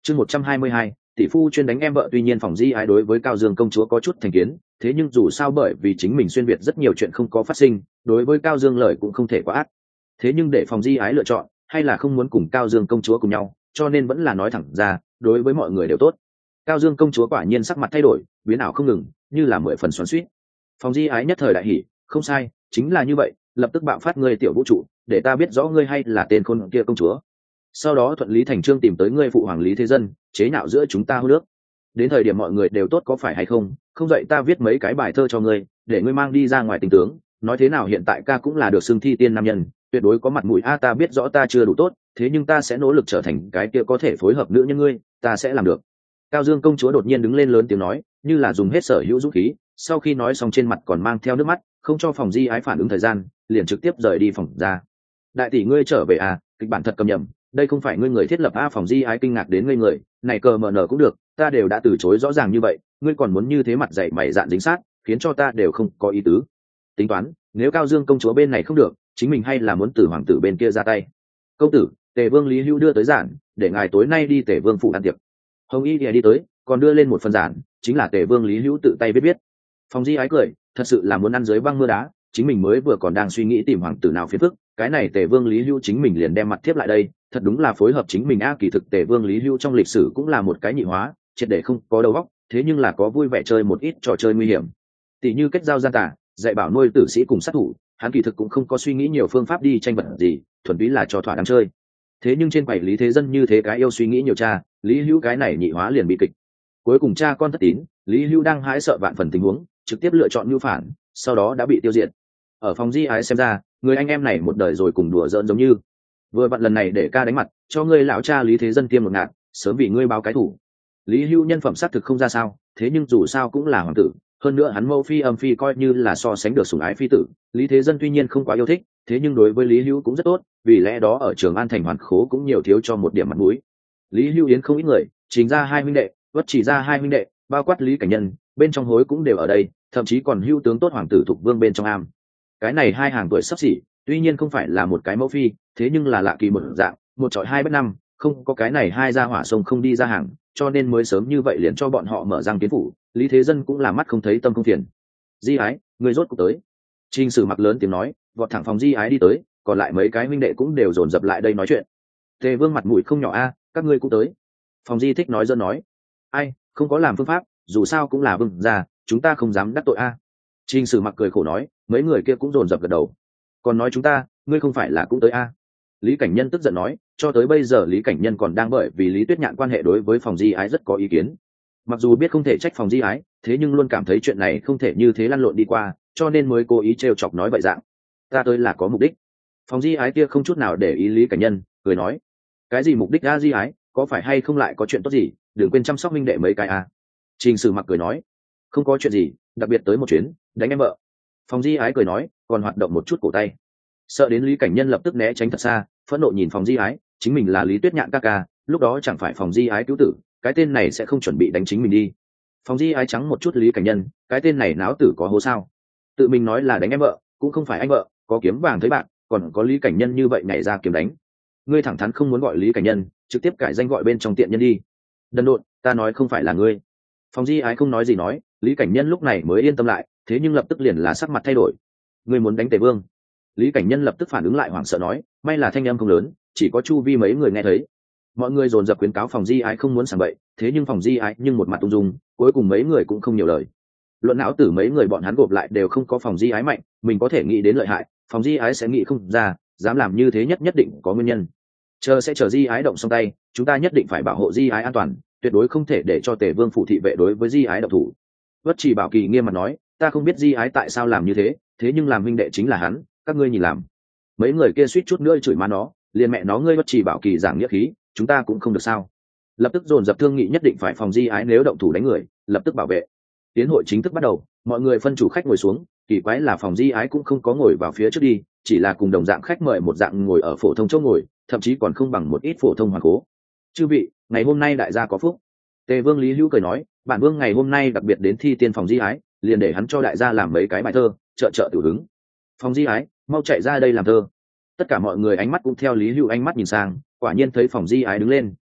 Chương 122, tỷ phu chuyên đánh em vợ. Tuy nhiên Phòng Di Ái đối với Cao Dương công chúa có chút thành kiến, thế nhưng dù sao bởi vì chính mình xuyên việt rất nhiều chuyện không có phát sinh, đối với Cao Dương lời cũng không thể quá ác. Thế nhưng để Phòng Di Ái lựa chọn, hay là không muốn cùng Cao Dương công chúa cùng nhau, cho nên vẫn là nói thẳng ra, đối với mọi người đều tốt. Cao Dương công chúa quả nhiên sắc mặt thay đổi, biến ảo không ngừng, như là 10 phần xoắn xuýt. Phòng Di Ái nhất thời đại hỉ, không sai, chính là như vậy, lập tức bạo phát ngươi tiểu vũ trụ, để ta biết rõ ngươi hay là tên khôn kia công chúa. Sau đó thuận lý thành trương tìm tới ngươi phụ hoàng Lý Thế Dân, chế nhạo giữa chúng ta hô nước. Đến thời điểm mọi người đều tốt có phải hay không, không dậy ta viết mấy cái bài thơ cho ngươi, để ngươi mang đi ra ngoài tình tướng, nói thế nào hiện tại ca cũng là được xưng thi tiên nam nhân, tuyệt đối có mặt mũi a. Ta biết rõ ta chưa đủ tốt, thế nhưng ta sẽ nỗ lực trở thành cái kia có thể phối hợp nữ nhân ngươi, ta sẽ làm được. Cao Dương công chúa đột nhiên đứng lên lớn tiếng nói, như là dùng hết sở hữu dũng khí, sau khi nói xong trên mặt còn mang theo nước mắt, không cho Phòng Di Ái phản ứng thời gian, liền trực tiếp rời đi phòng ra. Đại tỷ ngươi trở về à, kịch bản thật cầm nhầm, đây không phải ngươi người thiết lập a. Phòng Di Ái kinh ngạc đến ngây người, này cờ mờ nở cũng được, ta đều đã từ chối rõ ràng như vậy, ngươi còn muốn như thế mặt dày mày dạn dính sát, khiến cho ta đều không có ý tứ. Tính toán, nếu Cao Dương công chúa bên này không được, chính mình hay là muốn từ hoàng tử bên kia ra tay. Công tử, Tề Vương Lý Hưu đưa tới giản, để ngài tối nay đi Tề Vương phủ ăn tiệc. Hồng Y thì đi tới, còn đưa lên một phần giản, chính là Tề Vương Lý Hưu tự tay viết. Phòng Di Ái cười, thật sự là muốn ăn dưới băng mưa đá, chính mình mới vừa còn đang suy nghĩ tìm hoàng tử nào phiền phức, cái này Tề Vương Lý Hưu chính mình liền đem mặt tiếp lại đây, thật đúng là phối hợp chính mình a. Kỳ thực Tề Vương Lý Hưu trong lịch sử cũng là một cái nhị hóa, triệt để không có đầu óc, thế nhưng là có vui vẻ chơi một ít trò chơi nguy hiểm, tỷ như kết giao gian tà, dạy bảo nuôi tử sĩ cùng sát thủ, hắn kỳ thực cũng không có suy nghĩ nhiều phương pháp đi tranh vật gì, thuần túy là cho thỏa đáng chơi. Thế nhưng trên quầy Lý Thế Dân như thế cái yêu suy nghĩ nhiều cha, Lý Hưu cái này nhị hóa liền bị kịch. Cuối cùng cha con thất tín, Lý Hưu đang hãi sợ vạn phần tình huống, trực tiếp lựa chọn mưu phản, sau đó đã bị tiêu diệt. Ở Phòng Di Ái xem ra, người anh em này một đời rồi cùng đùa giỡn giống như, vừa vặn lần này để ca đánh mặt, cho ngươi lão cha Lý Thế Dân tiêm một ngạt, sớm vì ngươi báo cái thủ. Lý Hưu nhân phẩm xác thực không ra sao, thế nhưng dù sao cũng là hoàng tử, hơn nữa hắn mẫu phi âm phi coi như là so sánh được sủng ái phi tử. Lý Thế Dân tuy nhiên không quá yêu thích, thế nhưng đối với Lý Hưu cũng rất tốt, vì lẽ đó ở Trường An thành hoàn khố cũng nhiều thiếu cho một điểm mặt mũi. Lý Hưu yến không ít người, chính ra 2 huynh đệ, Vất Chỉ ra 2 huynh đệ, bao quát Lý Cảnh Nhân, bên trong hối cũng đều ở đây, thậm chí còn Hưu tướng tốt hoàng tử Thục Vương bên trong am. Cái này hai hàng tuổi sắp xỉ, tuy nhiên không phải là một cái mẫu phi, thế nhưng là lạ kỳ một dạng, một trọi 2 bất 5, không có cái này hai ra hỏa sông không đi ra hàng, cho nên mới sớm như vậy liền cho bọn họ mở răng tiến phủ. Lý Thế Dân cũng là mắt không thấy tâm không phiền. Di Ái, người rốt cuộc tới. Trình Sử Mặc lớn tiếng nói, vọt thẳng Phòng Di Ái đi tới, còn lại mấy cái huynh đệ cũng đều dồn dập lại đây nói chuyện. Tề Vương mặt mũi không nhỏ a, các ngươi cũng tới. Phòng Di Thích nói dân nói, ai, không có làm phương pháp, dù sao cũng là vương gia, chúng ta không dám đắc tội a. Trình Sử Mặc cười khổ nói, mấy người kia cũng dồn dập gật đầu. Còn nói chúng ta, ngươi không phải là cũng tới a? Lý Cảnh Nhân tức giận nói, cho tới bây giờ Lý Cảnh Nhân còn đang bởi vì Lý Tuyết Nhạn quan hệ đối với Phòng Di Ái rất có ý kiến. Mặc dù biết không thể trách Phòng Di Ái, thế nhưng luôn cảm thấy chuyện này không thể như thế lăn lộn đi qua, cho nên mới cố ý trêu chọc nói vậy dạng. Ta tới là có mục đích. Phòng Di Ái kia không chút nào để ý Lý Cảnh Nhân, cười nói, cái gì mục đích a Di Ái, có phải hay không lại có chuyện tốt gì, đừng quên chăm sóc minh đệ mấy cái a. Trình Sử Mặc cười nói, không có chuyện gì, đặc biệt tới một chuyến, đánh em vợ. Phòng Di Ái cười nói, còn hoạt động một chút cổ tay. Sợ đến Lý Cảnh Nhân lập tức né tránh thật xa, phẫn nộ nhìn Phòng Di Ái, chính mình là Lý Tuyết Nhạn ca ca, lúc đó chẳng phải Phòng Di Ái cứu tử, cái tên này sẽ không chuẩn bị đánh chính mình đi. Phòng Di Ái trắng một chút Lý Cảnh Nhân, cái tên này náo tử có hố sao? Tự mình nói là đánh em vợ, cũng không phải anh vợ, có kiếm vàng thấy bạn, còn có Lý Cảnh Nhân như vậy nhảy ra kiếm đánh. Ngươi thẳng thắn không muốn gọi Lý Cảnh Nhân, trực tiếp cải danh gọi bên trong tiện nhân đi. Đần độn, ta nói không phải là ngươi. Phòng Di Ái không nói gì nói, Lý Cảnh Nhân lúc này mới yên tâm lại, thế nhưng lập tức liền là sắc mặt thay đổi. Ngươi muốn đánh Tề Vương? Lý Cảnh Nhân lập tức phản ứng lại hoảng sợ nói, may là thanh âm không lớn, chỉ có chu vi mấy người nghe thấy. Mọi người dồn dập khuyến cáo Phòng Di Ái không muốn sảng bậy, thế nhưng Phòng Di Ái nhưng một mặt ung dung, cuối cùng mấy người cũng không nhiều lời. Luận não tử mấy người bọn hắn gộp lại đều không có Phòng Di Ái mạnh, mình có thể nghĩ đến lợi hại, Phòng Di Ái sẽ nghĩ không ra, dám làm như thế nhất định có nguyên nhân. Chờ Di Ái động xong tay, chúng ta nhất định phải bảo hộ Di Ái an toàn, tuyệt đối không thể để cho Tề Vương phụ thị vệ đối với Di Ái động thủ. Vất Chỉ Bảo Kỳ nghiêm mặt nói, ta không biết Di Ái tại sao làm như thế, thế nhưng làm huynh đệ chính là hắn, các ngươi nhìn làm. Mấy người kia suýt chút nữa chửi má nó, liền mẹ nó ngươi Vất Chỉ Bảo Kỳ giảng nghĩa khí, chúng ta cũng không được sao? Lập tức dồn dập thương nghị nhất định phải phòng Di Ái nếu động thủ đánh người, lập tức bảo vệ. Tiến hội chính thức bắt đầu, mọi người phân chủ khách ngồi xuống, kỳ quái là phòng Di Ái cũng không có ngồi vào phía trước đi, chỉ là cùng đồng dạng khách mời một dạng ngồi ở phổ thông chỗ ngồi, thậm chí còn không bằng một ít phổ thông hoàng cố. Chư vị, ngày hôm nay đại gia có phúc. Tề Vương Lý Hữu cười nói, bản vương ngày hôm nay đặc biệt đến thi tiên phòng Di Ái, liền để hắn cho đại gia làm mấy cái bài thơ, trợ tiểu hứng. Phòng Di Ái, mau chạy ra đây làm thơ. Tất cả mọi người ánh mắt cũng theo Lý Hữu ánh mắt nhìn sang, quả nhiên thấy phòng Di Ái đứng lên,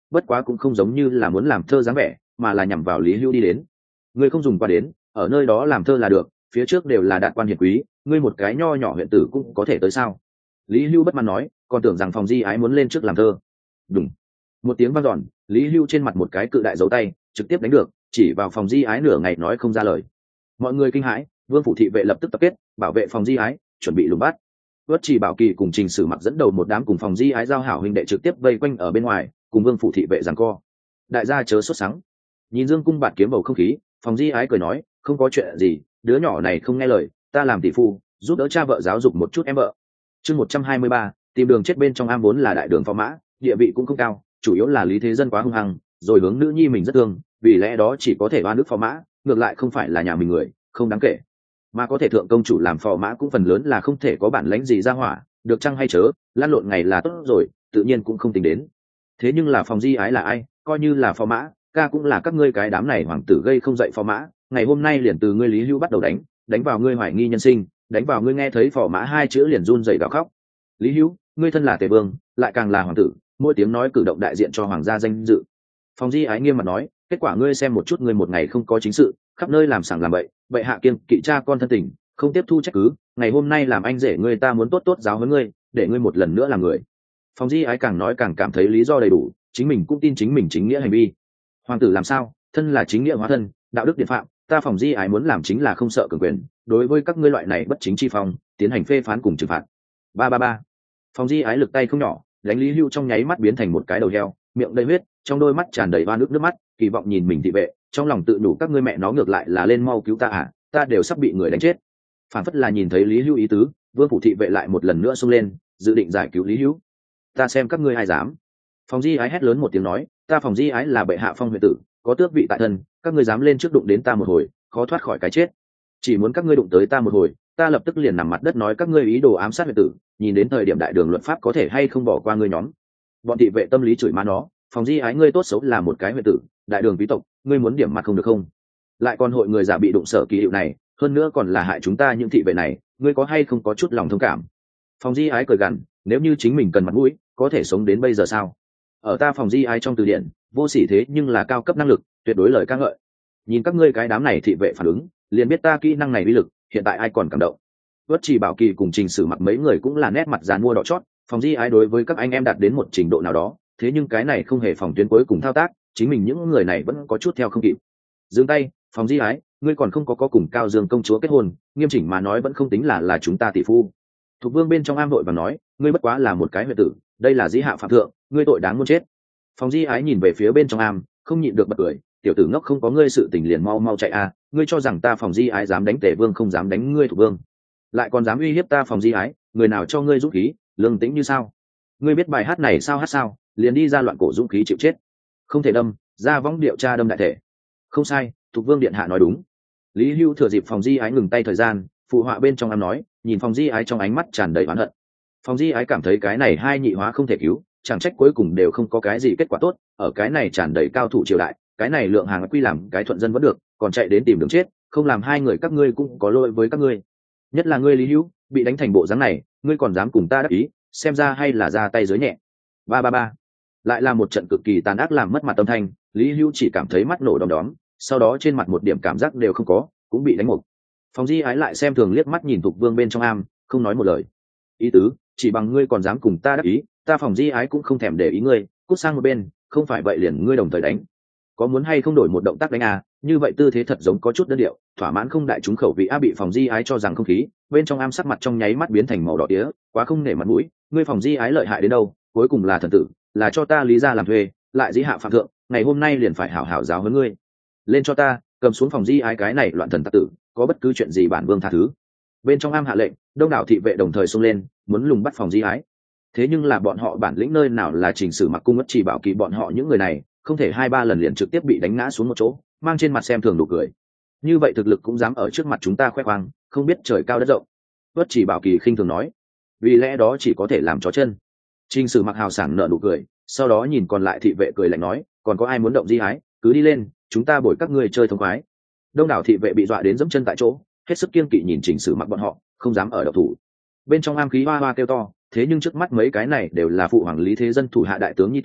bất quá cũng không giống như là muốn làm thơ dáng vẻ, mà là nhằm vào Lý Hưu đi đến. Ngươi không dùng qua đến, ở nơi đó làm thơ là được, phía trước đều là đạt quan hiển quý, ngươi một cái nho nhỏ huyện tử cũng có thể tới sao? Lý Hưu bất mãn nói, còn tưởng rằng Phòng Di Ái muốn lên trước làm thơ. Đúng. Một tiếng vang dọn, Lý Hưu trên mặt một cái cự đại dấu tay, trực tiếp đánh được, chỉ vào Phòng Di Ái nửa ngày nói không ra lời. Mọi người kinh hãi, Vương phủ thị vệ lập tức tập kết, bảo vệ Phòng Di Ái, chuẩn bị lùng bắt. Vất Chỉ Bảo Kỳ cùng Trình Sử Mặc dẫn đầu một đám cùng Phòng Di Ái giao hảo huynh đệ trực tiếp vây quanh ở bên ngoài, cùng Vương phủ thị vệ giằng co. Đại gia chớ sốt sắng. Nhìn Dương Cung Bạt Kiếm bầu không khí, Phòng Di Ái cười nói, không có chuyện gì, đứa nhỏ này không nghe lời, ta làm tỷ phu, giúp đỡ cha vợ giáo dục một chút em vợ. Chương 123, tìm đường chết bên trong am vốn là đại đường phò mã, địa vị cũng không cao, chủ yếu là Lý Thế Dân quá hung hăng, rồi hướng nữ nhi mình rất thương, vì lẽ đó chỉ có thể oan nước phò mã, ngược lại không phải là nhà mình người, không đáng kể. Mà có thể thượng công chủ làm phò mã cũng phần lớn là không thể có bản lãnh gì ra hỏa, được chăng hay chớ, lăn lộn ngày là tốt rồi, tự nhiên cũng không tính đến. Thế nhưng là Phòng Di Ái là ai, coi như là phò mã, ca cũng là các ngươi cái đám này hoàng tử gây không dậy phò mã, ngày hôm nay liền từ ngươi Lý Hưu bắt đầu đánh vào ngươi hoài nghi nhân sinh, đánh vào ngươi nghe thấy phò mã hai chữ liền run rẩy gào khóc. Lý Hưu, ngươi thân là tề vương, lại càng là hoàng tử, mỗi tiếng nói cử động đại diện cho hoàng gia danh dự. Phòng Di Ái nghiêm mặt nói, kết quả ngươi xem một chút, ngươi một ngày không có chính sự, khắp nơi làm sảng làm bậy, bệ hạ kiêng kỵ cha con thân tình, không tiếp thu trách cứ, ngày hôm nay làm anh rể ngươi, ta muốn tốt tốt giáo huấn ngươi, để ngươi một lần nữa làm người. Phòng Di Ái càng nói càng cảm thấy lý do đầy đủ, chính mình cũng tin chính mình chính nghĩa hành vi. Hoàng tử làm sao, thân là chính nghĩa hóa thân, đạo đức điện phạm, ta Phòng Di Ái muốn làm chính là không sợ cường quyền, đối với các ngươi loại này bất chính chi phong, tiến hành phê phán cùng trừng phạt. Ba. Phòng Di Ái lực tay không nhỏ, đánh Lý Hưu trong nháy mắt biến thành một cái đầu heo, miệng đầy huyết, trong đôi mắt tràn đầy oan nước mắt, kỳ vọng nhìn mình thị vệ, trong lòng tự nhủ các ngươi mẹ nó ngược lại là lên mau cứu ta à, ta đều sắp bị người đánh chết. Phản phất là nhìn thấy Lý Hưu ý tứ, Vương phủ thị vệ lại một lần nữa xông lên, dự định giải cứu Lý Hưu. Ta xem các ngươi ai dám. Phòng Di Ái hét lớn một tiếng nói, ta Phòng Di Ái là bệ hạ phong huyện tử, có tước vị tại thân, các ngươi dám lên trước đụng đến ta một hồi, khó thoát khỏi cái chết. Chỉ muốn các ngươi đụng tới ta một hồi, ta lập tức liền nằm mặt đất nói các ngươi ý đồ ám sát huyện tử, nhìn đến thời điểm đại đường luật pháp có thể hay không bỏ qua ngươi nhóm. Bọn thị vệ tâm lý chửi má nó, Phòng Di Ái ngươi tốt xấu là một cái huyện tử, đại đường quý tộc, ngươi muốn điểm mặt không được không? Lại còn hội người giả bị đụng sở kỳ hiệu này, hơn nữa còn là hại chúng ta những thị vệ này, ngươi có hay không có chút lòng thông cảm? Phòng Di Ái cười gằn, nếu như chính mình cần mặt mũi, có thể sống đến bây giờ sao? Ở ta Phòng Di Ái trong từ điển, vô sỉ thế nhưng là cao cấp năng lực, tuyệt đối lời ca ngợi. Nhìn các ngươi cái đám này thị vệ phản ứng, liền biết ta kỹ năng này uy lực, hiện tại ai còn cảm động. Vất Chỉ Bảo Kỳ cùng Trình Sử Mặc mấy người cũng là nét mặt dàn mua đỏ chót, Phòng Di Ái đối với các anh em đạt đến một trình độ nào đó, thế nhưng cái này không hề phòng tuyến cuối cùng thao tác, chính mình những người này vẫn có chút theo không kịp. Dừng tay, Phòng Di Ái, ngươi còn không có cùng Cao Dương công chúa kết hôn, nghiêm chỉnh mà nói vẫn không tính là chúng ta tỷ phu. Thục Vương bên trong am vội và nói, ngươi bất quá là một cái huyện tử, đây là dĩ hạ phạm thượng, ngươi tội đáng muốn chết. Phòng Di Ái nhìn về phía bên trong am, không nhịn được bật cười, tiểu tử ngốc, không có ngươi sự tình liền mau mau chạy a, ngươi cho rằng ta Phòng Di Ái dám đánh Tề Vương không dám đánh ngươi Thục Vương, lại còn dám uy hiếp ta Phòng Di Ái, người nào cho ngươi dũng khí, lương tĩnh như sao? Ngươi biết bài hát này sao hát sao, liền đi ra loạn cổ dũng khí chịu chết, không thể đâm ra võng điệu tra đâm đại thể. Không sai, Thục Vương điện hạ nói đúng. Lý Hưu thừa dịp Phòng Di Ái ngừng tay thời gian, phụ họa bên trong am nói, nhìn Phòng Di Ái trong ánh mắt tràn đầy oán hận. Phòng Di Ái cảm thấy cái này hai nhị hóa không thể cứu, chẳng trách cuối cùng đều không có cái gì kết quả tốt, ở cái này tràn đầy cao thủ triều đại, cái này lượng hàng quy làm cái thuận dân vẫn được, còn chạy đến tìm đường chết, không làm hai người các ngươi cũng có lỗi với các ngươi. Nhất là ngươi Lý Hưu, bị đánh thành bộ dáng này, ngươi còn dám cùng ta đắc ý, xem ra hay là ra tay dưới nhẹ. Ba. Lại là một trận cực kỳ tàn ác làm mất mặt tâm thanh, Lý Hưu chỉ cảm thấy mắt nổ đom đóm, sau đó trên mặt một điểm cảm giác đều không có, cũng bị đánh một. Phòng Di Ái lại xem thường liếc mắt nhìn Thục Vương bên trong am, không nói một lời. Ý tứ, chỉ bằng ngươi còn dám cùng ta đắc ý, ta Phòng Di Ái cũng không thèm để ý ngươi, cút sang một bên, không phải vậy liền ngươi đồng thời đánh. Có muốn hay không đổi một động tác đánh à, như vậy tư thế thật giống có chút đơn điệu, thỏa mãn không đại chúng khẩu vị a. Bị Phòng Di Ái cho rằng không khí, bên trong am sắc mặt trong nháy mắt biến thành màu đỏ tía, quá không nể mặt mũi, ngươi Phòng Di Ái lợi hại đến đâu, cuối cùng là thần tử, là cho ta Lý gia làm thuê, lại dĩ hạ phạm thượng, ngày hôm nay liền phải hảo hảo giáo huấn ngươi. Lên cho ta, cầm xuống Phòng Di Ái cái này loạn thần tặc tử, có bất cứ chuyện gì bản vương tha thứ. Bên trong am hạ lệnh, đông đảo thị vệ đồng thời xông lên, muốn lùng bắt Phòng Di Ái. Thế nhưng là bọn họ bản lĩnh nơi nào là Trình Sử Mặc cung Vất Chỉ Bảo Kỳ bọn họ những người này, không thể 2-3 lần liền trực tiếp bị đánh ngã xuống một chỗ, mang trên mặt xem thường nụ cười. Như vậy thực lực cũng dám ở trước mặt chúng ta khoe khoang, không biết trời cao đất rộng. Vất Chỉ Bảo Kỳ khinh thường nói, vì lẽ đó chỉ có thể làm chó chân. Trình Sử Mặc hào sảng nở nụ cười, sau đó nhìn còn lại thị vệ cười lạnh nói, còn có ai muốn động Di Ái, cứ đi lên, chúng ta bồi các ngươi chơi thông khoái. Đông đảo thị vệ bị dọa đến giẫm chân tại chỗ, hết sức kiên kỵ nhìn Trình Sử Mặc bọn họ, không dám ở động thủ. Bên trong am khí hoa hoa kêu to, thế nhưng trước mắt mấy cái này đều là phụ hoàng Lý Thế Dân thủ hạ đại tướng nhi tử,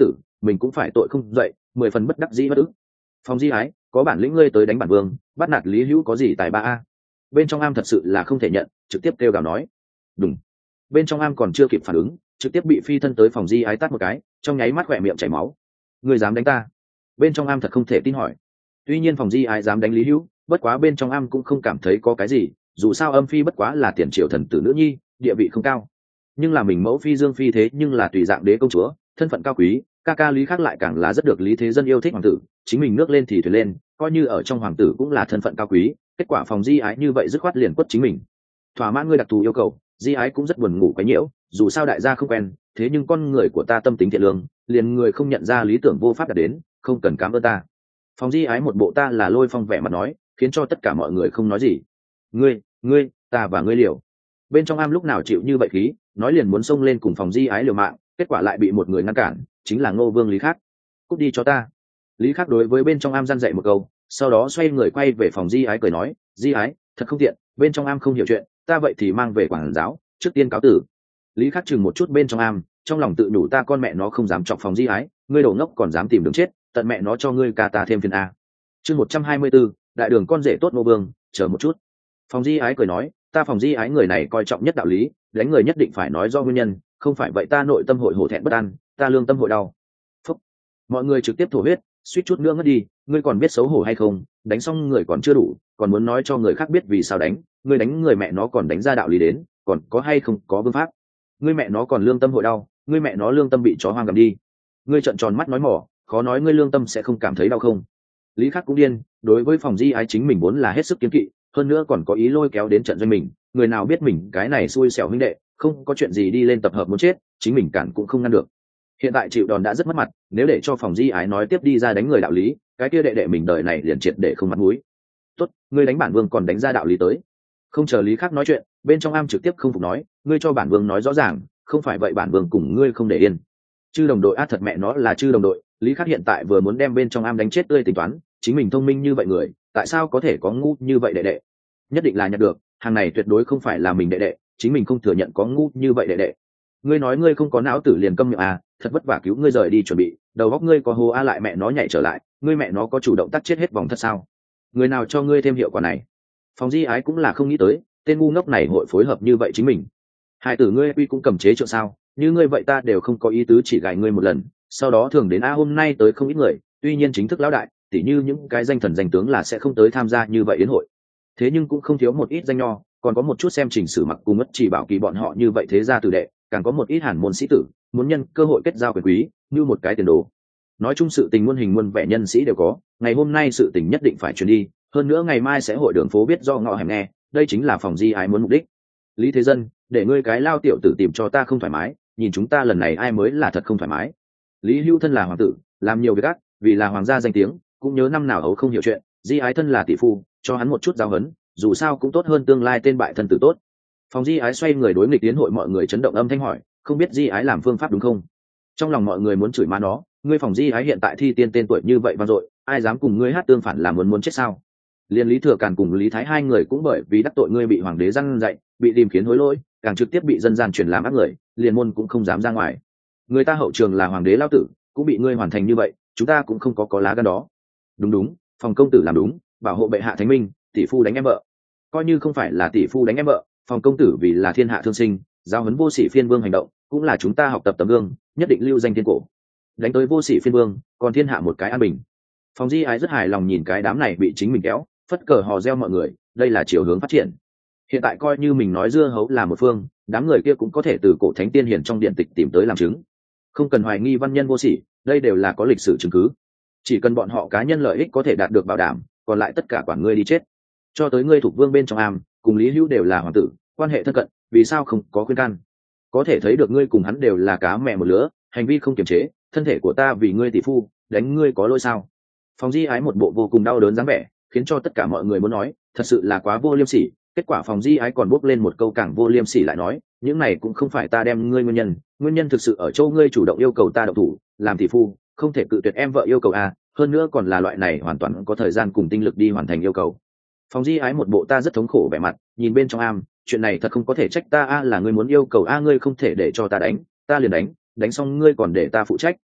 mình cũng phải tội không dậy, 10 phần bất đắc dĩ bất ức. Phòng Di Ái, có bản lĩnh ngươi tới đánh bản vương, bắt nạt Lý Hữu có gì tài ba a? Bên trong am thật sự là không thể nhận, trực tiếp kêu gào nói. Đúng. Bên trong am còn chưa kịp phản ứng, trực tiếp bị phi thân tới Phòng Di Ái tát một cái, trong nháy mắt khỏe miệng chảy máu. Ngươi dám đánh ta? Bên trong am thật không thể tin hỏi. Tuy nhiên Phòng Di Ái dám đánh Lý Hữu, bất quá bên trong am cũng không cảm thấy có cái gì, dù sao âm phi bất quá là tiền triệu thần tử nữ nhi, địa vị không cao. Nhưng là mình mẫu phi Dương phi thế nhưng là tùy dạng đế công chúa, thân phận cao quý, ca ca Lý khác lại càng là rất được Lý Thế Dân yêu thích hoàng tử, chính mình nước lên thì thuyền lên, coi như ở trong hoàng tử cũng là thân phận cao quý, kết quả Phòng Di Ái như vậy dứt khoát liền quất chính mình. Thỏa mãn ngươi đặc thù yêu cầu, Di Ái cũng rất buồn ngủ quấy nhiễu, dù sao đại gia không quen, thế nhưng con người của ta tâm tính thiện lương, liền người không nhận ra lý tưởng vô pháp đạt đến, không cần cảm ơn ta. Phòng Di Ái một bộ ta là lôi phong vẻ mặt nói, khiến cho tất cả mọi người không nói gì. Ngươi, ta và ngươi liều. Bên trong am lúc nào chịu như vậy khí, nói liền muốn xông lên cùng Phòng Di Ái liều mạng, kết quả lại bị một người ngăn cản, chính là Ngô Vương Lý Khắc. Cút đi cho ta. Lý Khắc đối với bên trong am răn dạy một câu, sau đó xoay người quay về Phòng Di Ái cười nói, Di Ái, thật không tiện, bên trong am không hiểu chuyện, ta vậy thì mang về quản giáo, trước tiên cáo tử. Lý Khắc chừng một chút bên trong am, trong lòng tự nhủ ta con mẹ nó không dám chọc Phòng Di Ái, ngươi đồ ngốc còn dám tìm đường chết, tận mẹ nó cho ngươi ca ta thêm phiền a. Chương 124, đại đường con rể tốt Ngô Vương, chờ một chút. Phòng Di Ái cười nói, ta Phòng Di Ái người này coi trọng nhất đạo lý, đánh người nhất định phải nói do nguyên nhân, không phải vậy ta nội tâm hội hổ thẹn bất an, ta lương tâm hội đau. Phúc. Mọi người trực tiếp thổ huyết, suýt chút nữa ngất đi, ngươi còn biết xấu hổ hay không, đánh xong người còn chưa đủ, còn muốn nói cho người khác biết vì sao đánh, ngươi đánh người mẹ nó còn đánh ra đạo lý đến, còn có hay không có vương pháp. Ngươi mẹ nó còn lương tâm hội đau, ngươi mẹ nó lương tâm bị chó hoang gặm đi. Ngươi trợn tròn mắt nói mỏ, khó nói ngươi lương tâm sẽ không cảm thấy đau không. Lý Khắc cũng điên, đối với Phòng Di Ái chính mình vốn là hết sức kiêng kỵ, hơn nữa còn có ý lôi kéo đến trận doanh mình, người nào biết mình cái này xui xẻo huynh đệ, không có chuyện gì đi lên tập hợp muốn chết, chính mình cản cũng không ngăn được. Hiện tại chịu đòn đã rất mất mặt, nếu để cho Phòng Di Ái nói tiếp đi ra đánh người đạo lý, cái kia đệ đệ mình đời này liền triệt để không mặt mũi. Tốt, ngươi đánh bản vương còn đánh ra đạo lý tới. Không chờ Lý Khắc nói chuyện, bên trong am trực tiếp không phục nói, ngươi cho bản vương nói rõ ràng, không phải vậy bản vương cùng ngươi không để yên. Chư đồng đội thật mẹ nó là chư đồng đội, Lý Khắc hiện tại vừa muốn đem bên trong am đánh chết tươi tính toán, chính mình thông minh như vậy người, tại sao có thể có ngu như vậy đệ đệ? Nhất định là nhận được, hàng này tuyệt đối không phải là mình đệ đệ, chính mình không thừa nhận có ngu như vậy đệ đệ. Ngươi nói ngươi không có não tử liền câm miệng à, thật vất vả cứu ngươi rời đi chuẩn bị, đầu góc ngươi có hồ a lại mẹ nó nhảy trở lại, ngươi mẹ nó có chủ động tắt chết hết vòng thật sao? Người nào cho ngươi thêm hiệu quả này? Phòng Di Ái cũng là không nghĩ tới, tên ngu ngốc này hội phối hợp như vậy chính mình. Hai tử ngươi uy cũng cầm chế trượng sao? Như ngươi vậy ta đều không có ý tứ chỉ gài ngươi một lần, sau đó thường đến a hôm nay tới không ít người, tuy nhiên chính thức lão đại, tỉ như những cái danh thần danh tướng là sẽ không tới tham gia như vậy đến hội. Thế nhưng cũng không thiếu một ít danh nho, còn có một chút xem chỉnh sử mặc cùng mất chỉ bảo kỳ bọn họ như vậy thế gia tử đệ, càng có một ít hàn môn sĩ tử, muốn nhân cơ hội kết giao quyền quý, như một cái tiền đồ. Nói chung sự tình muôn hình muôn vẻ nhân sĩ đều có, ngày hôm nay sự tình nhất định phải truyền đi, hơn nữa ngày mai sẽ hội đường phố biết do ngõ hẻm nghe, đây chính là Phòng Di Ái muốn mục đích. Lý Thế Dân, để ngươi cái lao tiểu tử tìm cho ta không thoải mái, nhìn chúng ta lần này ai mới là thật không thoải mái. Lý Hưu thân là hoàng tử, làm nhiều việc ác, vì là hoàng gia danh tiếng, cũng nhớ năm nào ấu không hiểu chuyện, Di Ái thân là tỷ phu, cho hắn một chút giáo huấn, dù sao cũng tốt hơn tương lai tên bại thân tử tốt. Phòng Di Ái xoay người đối nghịch tiến hội mọi người chấn động âm thanh hỏi, không biết Di Ái làm phương pháp đúng không? Trong lòng mọi người muốn chửi má nó, ngươi Phòng Di Ái hiện tại thi tiên tên tuổi như vậy vang dội, ai dám cùng ngươi hát tương phản là muốn chết sao? Liên Lý Thừa Càn cùng Lý Thái hai người cũng bởi vì đắc tội ngươi bị hoàng đế răn dạy, bị tìm khiến hối lỗi, càng trực tiếp bị dân gian truyền làm ác người, liền môn cũng không dám ra ngoài. Người ta hậu trường là hoàng đế lao tử, cũng bị ngươi hoàn thành như vậy, chúng ta cũng không có lá gan đó. Đúng, Phòng công tử làm đúng, bảo hộ bệ hạ thánh minh, tỷ phu đánh em vợ. Coi như không phải là tỷ phu đánh em vợ, Phòng công tử vì là thiên hạ thương sinh, giáo huấn vô sĩ phiên vương hành động, cũng là chúng ta học tập tấm gương, nhất định lưu danh thiên cổ. Đánh tới vô sĩ phiên vương, còn thiên hạ một cái an bình. Phòng Di Ái rất hài lòng nhìn cái đám này bị chính mình kéo, phất cờ hò reo mọi người, đây là chiều hướng phát triển. Hiện tại coi như mình nói dưa hấu là một phương, đám người kia cũng có thể từ cổ thánh tiên hiển trong điện tịch tìm tới làm chứng. Không cần hoài nghi văn nhân vô sĩ, đây đều là có lịch sử chứng cứ. Chỉ cần bọn họ cá nhân lợi ích có thể đạt được bảo đảm, còn lại tất cả quản ngươi đi chết. Cho tới ngươi thuộc vương bên trong am, cùng Lý Hữu đều là hoàng tử, quan hệ thân cận, vì sao không có khuyên can? Có thể thấy được ngươi cùng hắn đều là cá mẹ một lứa, hành vi không kiềm chế, thân thể của ta vì ngươi tỷ phu, đánh ngươi có lỗi sao? Phòng Di Ái một bộ vô cùng đau đớn dáng vẻ, khiến cho tất cả mọi người muốn nói, thật sự là quá vô liêm sỉ. Kết quả Phòng Di Ái còn bốc lên một câu càng vô liêm sỉ lại nói, những này cũng không phải ta đem ngươi nguyên nhân thực sự ở chỗ ngươi chủ động yêu cầu ta động thủ, làm tỷ phu, không thể cự tuyệt em vợ yêu cầu a, hơn nữa còn là loại này hoàn toàn có thời gian cùng tinh lực đi hoàn thành yêu cầu. Phòng Di Ái một bộ ta rất thống khổ vẻ mặt, nhìn bên trong am, chuyện này thật không có thể trách ta a, là ngươi muốn yêu cầu a, ngươi không thể để cho ta đánh, ta liền đánh xong ngươi còn để ta phụ trách,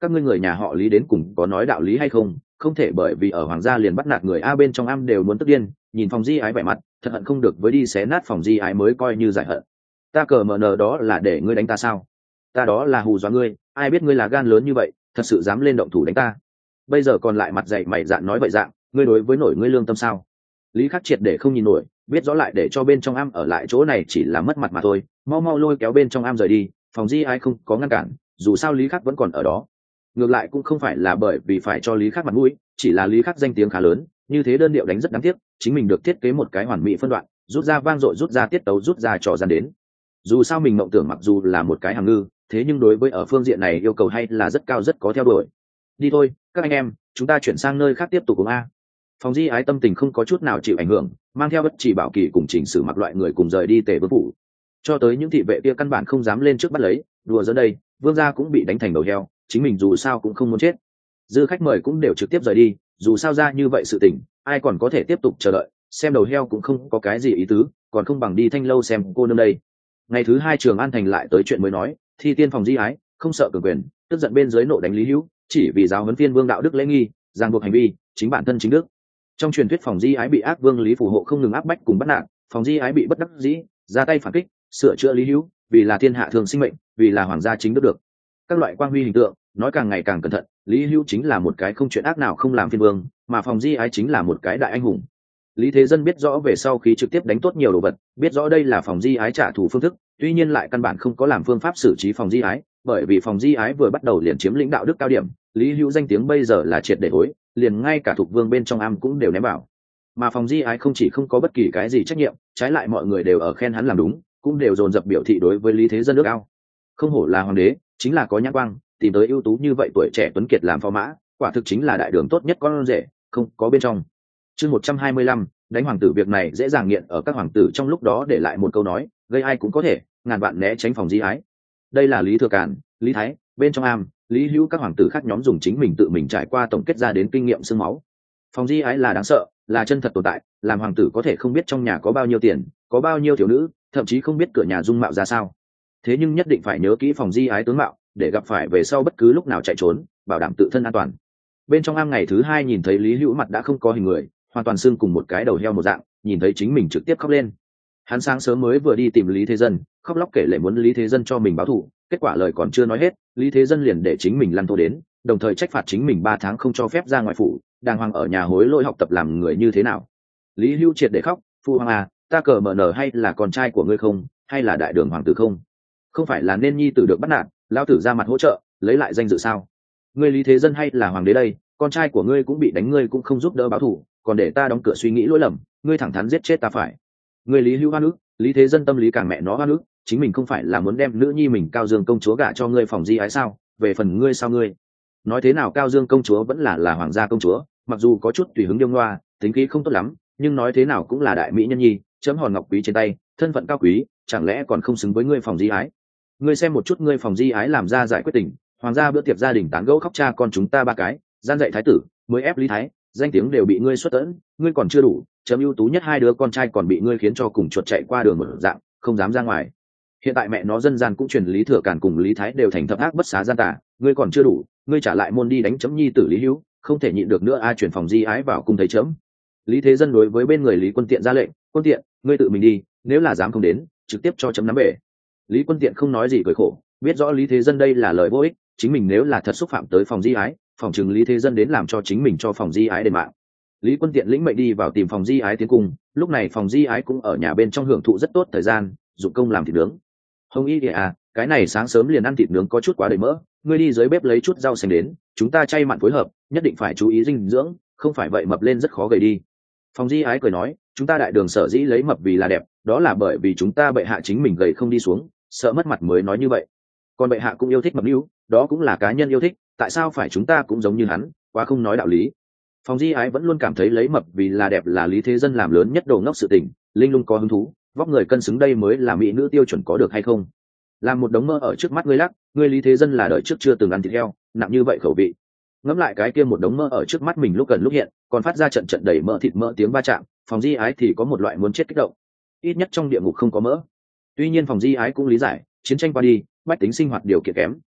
các ngươi người nhà họ Lý đến cùng có nói đạo lý hay không, không thể bởi vì ở hoàng gia liền bắt nạt người a. Bên trong am đều muốn tức điên, nhìn Phòng Di Ái vẻ mặt thật hận không được với đi xé nát Phòng Di Ái mới coi như giải hận. Ta cờ mờ nờ đó là để ngươi đánh ta sao? Ta đó là hù dọa ngươi, ai biết ngươi là gan lớn như vậy, thật sự dám lên động thủ đánh ta. Bây giờ còn lại mặt dày mày dạn nói vậy dạng, ngươi đối với nổi ngươi lương tâm sao? Lý Khắc triệt để không nhìn nổi, biết rõ lại để cho bên trong am ở lại chỗ này chỉ là mất mặt mà thôi, mau mau lôi kéo bên trong am rời đi. Phòng Di Ái không có ngăn cản, dù sao Lý Khắc vẫn còn ở đó. Ngược lại cũng không phải là bởi vì phải cho Lý Khắc mặt mũi, chỉ là Lý Khắc danh tiếng khá lớn, như thế đơn điệu đánh rất đáng tiếc, chính mình được thiết kế một cái hoàn mỹ phân đoạn, rút ra vang dội, rút ra tiết tấu, rút ra trò gian đến. Dù sao mình mộng tưởng mặc dù là một cái hàng ngư, thế nhưng đối với ở phương diện này yêu cầu hay là rất cao, rất có theo đuổi. Đi thôi các anh em, chúng ta chuyển sang nơi khác tiếp tục cùng a. Phòng Di Ái tâm tình không có chút nào chịu ảnh hưởng, mang theo Bất Chỉ Bảo Kỳ cùng Chỉnh Sử Mặc loại người cùng rời đi Tề Vương phủ. Cho tới những thị vệ kia căn bản không dám lên trước bắt lấy, đùa giỡn đây, vương gia cũng bị đánh thành đầu heo, chính mình dù sao cũng không muốn chết. Dư khách mời cũng đều trực tiếp rời đi, dù sao ra như vậy sự tình, ai còn có thể tiếp tục chờ đợi, xem đầu heo cũng không có cái gì ý tứ, còn không bằng đi Thanh lâu xem cô nương đây. Ngày thứ hai Trường An thành lại tới chuyện mới nói, Thi Tiên Phòng Di Ái không sợ cường quyền, tức giận bên dưới nộ đánh Lý Hữu, chỉ vì giáo huấn Phiên Vương đạo đức lễ nghi, ràng buộc hành vi, chính bản thân chính đức. Trong truyền thuyết Phòng Di Ái bị ác vương Lý phù hộ không ngừng áp bách cùng bắt nạt, Phòng Di Ái bị bất đắc dĩ ra tay phản kích, sửa chữa Lý Hữu, vì là thiên hạ thường sinh mệnh, vì là hoàng gia chính đức được. Các loại quang huy hình tượng, nói càng ngày càng cẩn thận, Lý Hữu chính là một cái không chuyện ác nào không làm Phiên Vương, mà Phòng Di Ái chính là một cái đại anh hùng. Lý Thế Dân biết rõ về sau khi trực tiếp đánh tốt nhiều đồ vật, biết rõ đây là Phòng Di Ái trả thù phương thức, tuy nhiên lại căn bản không có làm phương pháp xử trí Phòng Di Ái, bởi vì Phòng Di Ái vừa bắt đầu liền chiếm lĩnh đạo đức cao điểm, Lý Hữu danh tiếng bây giờ là triệt để hối, liền ngay cả thuộc vương bên trong am cũng đều ném bảo. Mà Phòng Di Ái không chỉ không có bất kỳ cái gì trách nhiệm, trái lại mọi người đều ở khen hắn làm đúng, cũng đều dồn dập biểu thị đối với Lý Thế Dân nước cao. Không hổ là hoàng đế, chính là có nhãn quang, tìm tới ưu tú như vậy tuổi trẻ tuấn kiệt làm phò mã, quả thực chính là đại đường tốt nhất con rể, không có bên trong. Chương 125, đánh hoàng tử việc này dễ dàng nghiện ở các hoàng tử trong lúc đó để lại một câu nói, gây ai cũng có thể, ngàn vạn né tránh Phòng Di Ái. Đây là Lý Thừa Càn, Lý Thái, bên trong am, Lý Hữu các hoàng tử khác nhóm dùng chính mình tự mình trải qua tổng kết ra đến kinh nghiệm xương máu. Phòng Di Ái là đáng sợ, là chân thật tồn tại, làm hoàng tử có thể không biết trong nhà có bao nhiêu tiền, có bao nhiêu thiếu nữ, thậm chí không biết cửa nhà dung mạo ra sao. Thế nhưng nhất định phải nhớ kỹ Phòng Di Ái tướng mạo, để gặp phải về sau bất cứ lúc nào chạy trốn, bảo đảm tự thân an toàn. Bên trong am ngày thứ hai nhìn thấy Lý Hữu mặt đã không có hình người, hoàn toàn xương cùng một cái đầu heo một dạng, nhìn thấy chính mình trực tiếp khóc lên. Hắn sáng sớm mới vừa đi tìm Lý Thế Dân, khóc lóc kể lể muốn Lý Thế Dân cho mình báo thù, kết quả lời còn chưa nói hết, Lý Thế Dân liền để chính mình lăn thô đến, đồng thời trách phạt chính mình 3 tháng không cho phép ra ngoài phủ, đàng hoàng ở nhà hối lỗi học tập làm người như thế nào. Lý Hữu triệt để khóc, phụ hoàng à, ta cờ mở nở hay là con trai của ngươi không, hay là đại đường hoàng tử không? Không phải là nên nhi tử được bắt nạt, lão tử ra mặt hỗ trợ, lấy lại danh dự sao? Ngươi Lý Thế Dân hay là hoàng đế đây, con trai của ngươi cũng bị đánh, ngươi cũng không giúp đỡ báo thù, còn để ta đóng cửa suy nghĩ lỗi lầm, ngươi thẳng thắn giết chết ta phải. Ngươi Lý Hữu oan ức, Lý Thế Dân tâm lý càng mẹ nó oan ức, chính mình không phải là muốn đem nữ nhi mình Cao Dương công chúa gả cho ngươi Phòng Di Ái sao? Về phần ngươi sao ngươi? Nói thế nào Cao Dương công chúa vẫn là hoàng gia công chúa, mặc dù có chút tùy hứng điêu ngoa, tính khí không tốt lắm, nhưng nói thế nào cũng là đại mỹ nhân nhi, chấm hòn ngọc quý trên tay, thân phận cao quý, chẳng lẽ còn không xứng với ngươi Phòng Di Ái? Ngươi xem một chút ngươi Phòng Di Ái làm ra giải quyết tình, hoàng gia bữa tiệc gia đình tán gẫu khóc cha con chúng ta 3 cái, gian dạy thái tử, mới ép Lý Thái, danh tiếng đều bị ngươi xuất tẫn, ngươi còn chưa đủ, chấm ưu tú nhất 2 đứa con trai còn bị ngươi khiến cho cùng chuột chạy qua đường một dạng, không dám ra ngoài. Hiện tại mẹ nó dân gian cũng truyền Lý Thừa Càn cùng Lý Thái đều thành thập ác bất xá gian tà, ngươi còn chưa đủ, ngươi trả lại môn đi đánh chấm nhi tử Lý Hữu, không thể nhịn được nữa ai chuyển Phòng Di Ái vào cung thấy chấm. Lý Thế Dân đối với bên người Lý Quân Tiện ra lệnh, Quân Tiện, ngươi tự mình đi, nếu là dám không đến, trực tiếp cho chấm nắm bể. Lý Quân Tiện không nói gì cười khổ, biết rõ Lý Thế Dân đây là lời vô ích, chính mình nếu là thật xúc phạm tới Phòng Di Ái, phòng chừng Lý Thế Dân đến làm cho chính mình cho Phòng Di Ái đền mạng. Lý Quân Tiện lĩnh mệnh đi vào tìm Phòng Di Ái tiến cung, lúc này Phòng Di Ái cũng ở nhà bên trong hưởng thụ rất tốt thời gian, dụng công làm thịt nướng. Hồng Y à, cái này sáng sớm liền ăn thịt nướng có chút quá đầy mỡ, ngươi đi dưới bếp lấy chút rau xanh đến, chúng ta chay mặn phối hợp, nhất định phải chú ý dinh dưỡng, không phải vậy mập lên rất khó gầy đi. Phòng Di Ái cười nói, chúng ta đại đường sở dĩ lấy mập vì là đẹp, đó là bởi vì chúng ta bệ hạ chính mình gầy không đi xuống, sợ mất mặt mới nói như vậy. Còn bệ hạ cũng yêu thích mập níu, đó cũng là cá nhân yêu thích, tại sao phải chúng ta cũng giống như hắn, quá không nói đạo lý. Phòng Di Ái vẫn luôn cảm thấy lấy mập vì là đẹp là Lý Thế Dân làm lớn nhất đồ ngốc sự tình, linh lung có hứng thú, vóc người cân xứng đây mới là mỹ nữ tiêu chuẩn có được hay không? Làm một đống mỡ ở trước mắt ngươi lắc, ngươi Lý Thế Dân là đời trước chưa từng ăn thịt heo, nặng như vậy khẩu vị. Ngẫm lại cái kia một đống mỡ ở trước mắt mình lúc gần lúc hiện, còn phát ra trận trận đầy mỡ thịt mỡ tiếng va chạm, Phòng Di Ái thì có một loại muốn chết kích động. Ít nhất trong địa ngục không có mỡ. Tuy nhiên Phòng Di Ái cũng lý giải, chiến tranh qua đi, bách tính sinh hoạt điều kiện kém,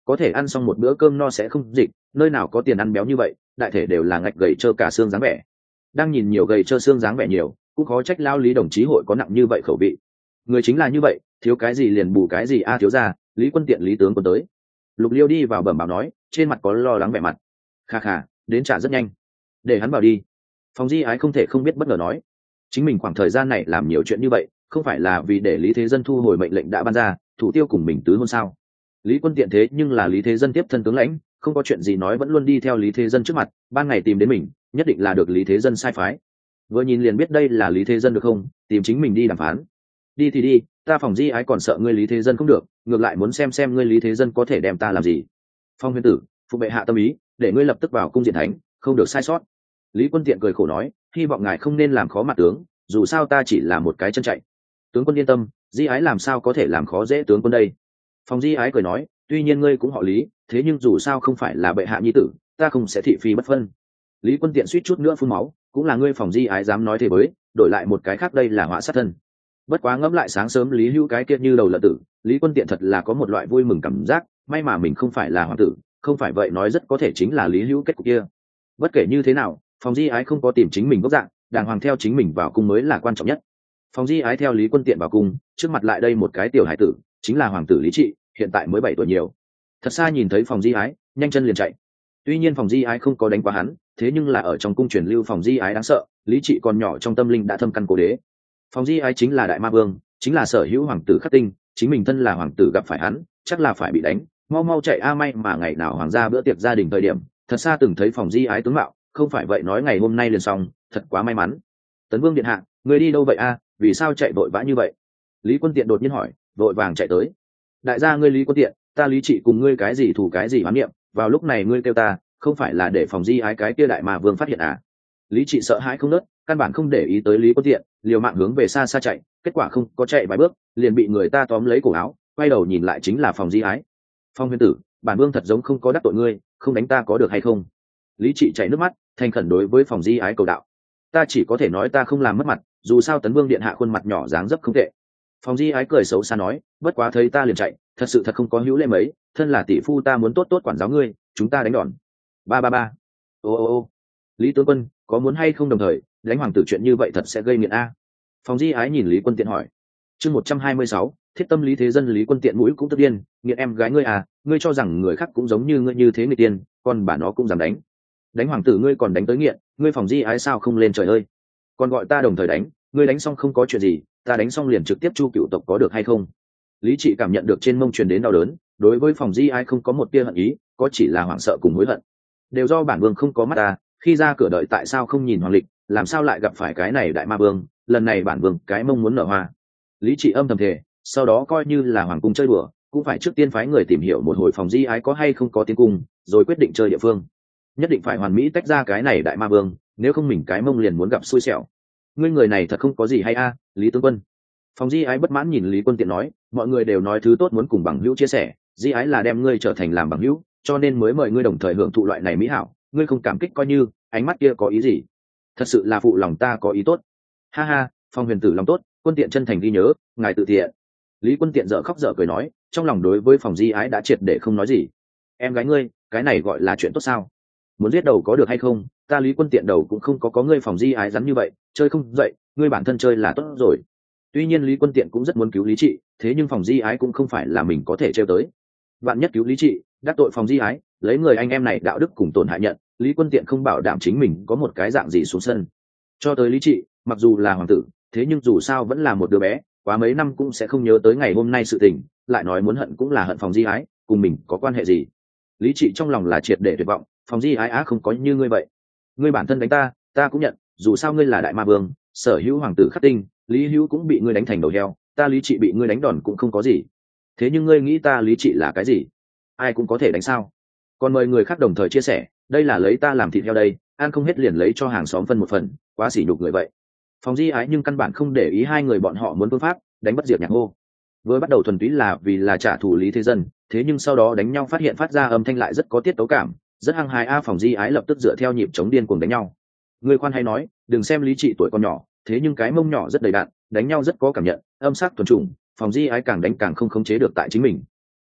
có thể ăn xong một bữa cơm no sẽ không dịch, nơi nào có tiền ăn béo như vậy, đại thể đều là ngạch gầy trơ cả xương dáng vẻ. Đang nhìn nhiều gầy trơ xương dáng vẻ nhiều, cũng khó trách lao Lý đồng chí hội có nặng như vậy khẩu vị. Người chính là như vậy, thiếu cái gì liền bù cái gì a thiếu gia. Lý Quân Tiện Lý tướng quân tới. Lục Liêu đi vào bẩm báo nói, trên mặt có lo lắng vẻ mặt. Kha kha, đến trả rất nhanh, để hắn vào đi. Phòng Di Ái không thể không biết bất ngờ nói, chính mình khoảng thời gian này làm nhiều chuyện như vậy, không phải là vì để Lý Thế Dân thu hồi mệnh lệnh đã ban ra, thủ tiêu cùng mình tứ hôn sao? Lý Quân Tiện thế nhưng là Lý Thế Dân tiếp thân tướng lãnh, không có chuyện gì nói vẫn luôn đi theo Lý Thế Dân trước mặt, ban ngày tìm đến mình, nhất định là được Lý Thế Dân sai phái. Vừa nhìn liền biết đây là Lý Thế Dân được không, tìm chính mình đi đàm phán. Đi thì đi, ta Phòng Di Ái còn sợ ngươi Lý Thế Dân không được, ngược lại muốn xem ngươi Lý Thế Dân có thể đem ta làm gì. Phong Huyền Tử, phụ bệ hạ tâm ý, để ngươi lập tức vào cung diện thánh, không được sai sót. Lý Quân Tiện cười khổ nói, hy vọng ngài không nên làm khó mặt tướng, dù sao ta chỉ là một cái chân chạy. Tướng quân yên tâm, Di Ái làm sao có thể làm khó dễ tướng quân đây. Phòng Di Ái cười nói, tuy nhiên ngươi cũng họ Lý, thế nhưng dù sao không phải là bệ hạ nhi tử, ta không sẽ thị phi bất phân. Lý Quân Tiện suýt chút nữa phun máu, cũng là ngươi Phòng Di Ái dám nói thế với, đổi lại một cái khác đây là họa sát thân. Bất quá ngẫm lại sáng sớm Lý Hữu cái kia như đầu lợn tử, Lý Quân Tiện thật là có một loại vui mừng cảm giác, may mà mình không phải là hoàng tử, không phải vậy nói rất có thể chính là Lý Hữu kết cục kia. Bất kể như thế nào, Phòng Di Ái không có tìm chính mình gốc dạng, đàng hoàng theo chính mình vào cung mới là quan trọng nhất. Phòng Di Ái theo Lý Quân Tiện vào cung, trước mặt lại đây một cái tiểu hải tử, chính là hoàng tử Lý Trị, hiện tại mới 7 tuổi nhiều. Thật xa nhìn thấy Phòng Di Ái, nhanh chân liền chạy. Tuy nhiên Phòng Di Ái không có đánh qua hắn, thế nhưng là ở trong cung truyền lưu Phòng Di Ái đáng sợ, Lý Trị còn nhỏ trong tâm linh đã thâm căn cố đế. Phòng Di Ái chính là đại ma vương, chính là sở hữu hoàng tử khắc tinh, chính mình thân là hoàng tử gặp phải hắn, chắc là phải bị đánh, mau mau chạy a may mà ngày nào hoàng gia bữa tiệc gia đình thời điểm, thật xa từng thấy Phòng Di Ái tướng mạo, không phải vậy nói ngày hôm nay liền xong, thật quá may mắn. Tấn Vương điện hạ, người đi đâu vậy a? Vì sao chạy vội vã như vậy? Lý Quân Tiện đột nhiên hỏi, vội vàng chạy tới. Đại gia ngươi Lý Quân Tiện, ta Lý Trị cùng ngươi cái gì thủ cái gì hoán niệm, vào lúc này ngươi kêu ta, không phải là để Phòng Di Ái cái kia đại ma vương phát hiện à? Lý Trị sợ hãi không nớt, căn bản không để ý tới Lý Quân Tiện, liều mạng hướng về xa xa chạy, kết quả không có chạy vài bước, liền bị người ta tóm lấy cổ áo, quay đầu nhìn lại chính là Phòng Di Ái. Phong Huyền Tử, bản vương thật giống không có đắc tội ngươi, không đánh ta có được hay không? Lý Trị chảy nước mắt, thành khẩn đối với Phòng Di Ái cầu đạo. Ta chỉ có thể nói ta không làm mất mặt, dù sao Tấn Vương điện hạ khuôn mặt nhỏ dáng dấp không tệ. Phòng Di Ái cười xấu xa nói, bất quá thấy ta liền chạy, thật sự thật không có hữu lễ mấy, thân là tỷ phu ta muốn tốt tốt quản giáo ngươi, chúng ta đánh đòn. Ba ba ba. Ô. Lý tướng quân, có muốn hay không đồng thời, đánh hoàng tử chuyện như vậy thật sẽ gây nghiện a. Phòng Di Ái nhìn Lý Quân Tiện hỏi. Chương 126, thiết tâm Lý Thế Dân. Lý Quân Tiện mũi cũng tức điên, nghiện em gái ngươi à, ngươi cho rằng người khác cũng giống như ngươi như thế người tiên, còn bà nó cũng dám đánh hoàng tử ngươi còn đánh tới nghiện, ngươi Phòng Di Ái sao không lên trời ơi, còn gọi ta đồng thời đánh, ngươi đánh xong không có chuyện gì, ta đánh xong liền trực tiếp chu cựu tộc có được hay không? Lý Trị cảm nhận được trên mông truyền đến đau đớn, đối với Phòng Di Ái không có một tia hận ý, có chỉ là hoảng sợ cùng hối hận. Đều do bản vương không có mắt ta, khi ra cửa đợi tại sao không nhìn hoàng lịch, làm sao lại gặp phải cái này đại ma vương, lần này bản vương cái mông muốn nở hoa. Lý Trị âm thầm thề, sau đó coi như là hoàng cung chơi đùa, cũng phải trước tiên phái người tìm hiểu một hồi Phòng Di Ái có hay không có tiến cung, rồi quyết định chơi địa phương. Nhất định phải hoàn mỹ tách ra cái này đại ma vương, nếu không mình cái mông liền muốn gặp xui xẻo. Ngươi người này thật không có gì hay a, Lý tướng quân. Phòng Di Ái bất mãn nhìn Lý Quân Tiện nói, mọi người đều nói thứ tốt muốn cùng bằng hữu chia sẻ, Di Ái là đem ngươi trở thành làm bằng hữu, cho nên mới mời ngươi đồng thời hưởng thụ loại này mỹ hảo, ngươi không cảm kích coi như, ánh mắt kia có ý gì? Thật sự là phụ lòng ta có ý tốt. Ha ha, Phong Huyền Tử lòng tốt, Quân Tiện chân thành ghi nhớ, ngài tự thiện. Lý Quân Tiện dở khóc dở cười nói, trong lòng đối với Phòng Di Ái đã triệt để không nói gì. Em gái ngươi, cái này gọi là chuyện tốt sao? Muốn giết đầu có được hay không, ta Lý Quân Tiện đầu cũng không có ngươi Phòng Di Ái rắn như vậy, chơi không dậy, ngươi bản thân chơi là tốt rồi. Tuy nhiên Lý Quân Tiện cũng rất muốn cứu Lý Trị, thế nhưng Phòng Di Ái cũng không phải là mình có thể trêu tới. Vạn nhất cứu Lý Trị, đắc tội Phòng Di Ái, lấy người anh em này đạo đức cùng tổn hại nhận, Lý Quân Tiện không bảo đảm chính mình có một cái dạng gì xuống sân. Cho tới Lý Trị, mặc dù là hoàng tử, thế nhưng dù sao vẫn là một đứa bé, quá mấy năm cũng sẽ không nhớ tới ngày hôm nay sự tình, lại nói muốn hận cũng là hận Phòng Di Ái, cùng mình có quan hệ gì. Lý Trị trong lòng là triệt để tuyệt vọng, Phòng Di Ái á không có như ngươi vậy. Ngươi bản thân đánh ta, ta cũng nhận, dù sao ngươi là đại ma vương, sở hữu hoàng tử khắc tinh, Lý Hữu cũng bị ngươi đánh thành đầu heo, ta Lý Trị bị ngươi đánh đòn cũng không có gì. Thế nhưng ngươi nghĩ ta Lý Trị là cái gì? Ai cũng có thể đánh sao? Còn mời người khác đồng thời chia sẻ, đây là lấy ta làm thịt heo đây, ăn không hết liền lấy cho hàng xóm phân một phần, quá sỉ nhục người vậy. Phòng Di Ái nhưng căn bản không để ý hai người bọn họ muốn phương pháp đánh bất diệt nhạc hô. Vừa bắt đầu thuần túy là vì là trả thù Lý Thế Dân, thế nhưng sau đó đánh nhau phát hiện phát ra âm thanh lại rất có tiết tấu cảm, rất hăng hái a. Phòng Di Ái lập tức dựa theo nhịp chống điên cuồng đánh nhau. Người khoan hay nói, đừng xem Lý Trị tuổi còn nhỏ, thế nhưng cái mông nhỏ rất đầy đạn, đánh nhau rất có cảm nhận, âm sắc thuần chủng. Phòng Di Ái càng đánh càng không khống chế được tại chính mình.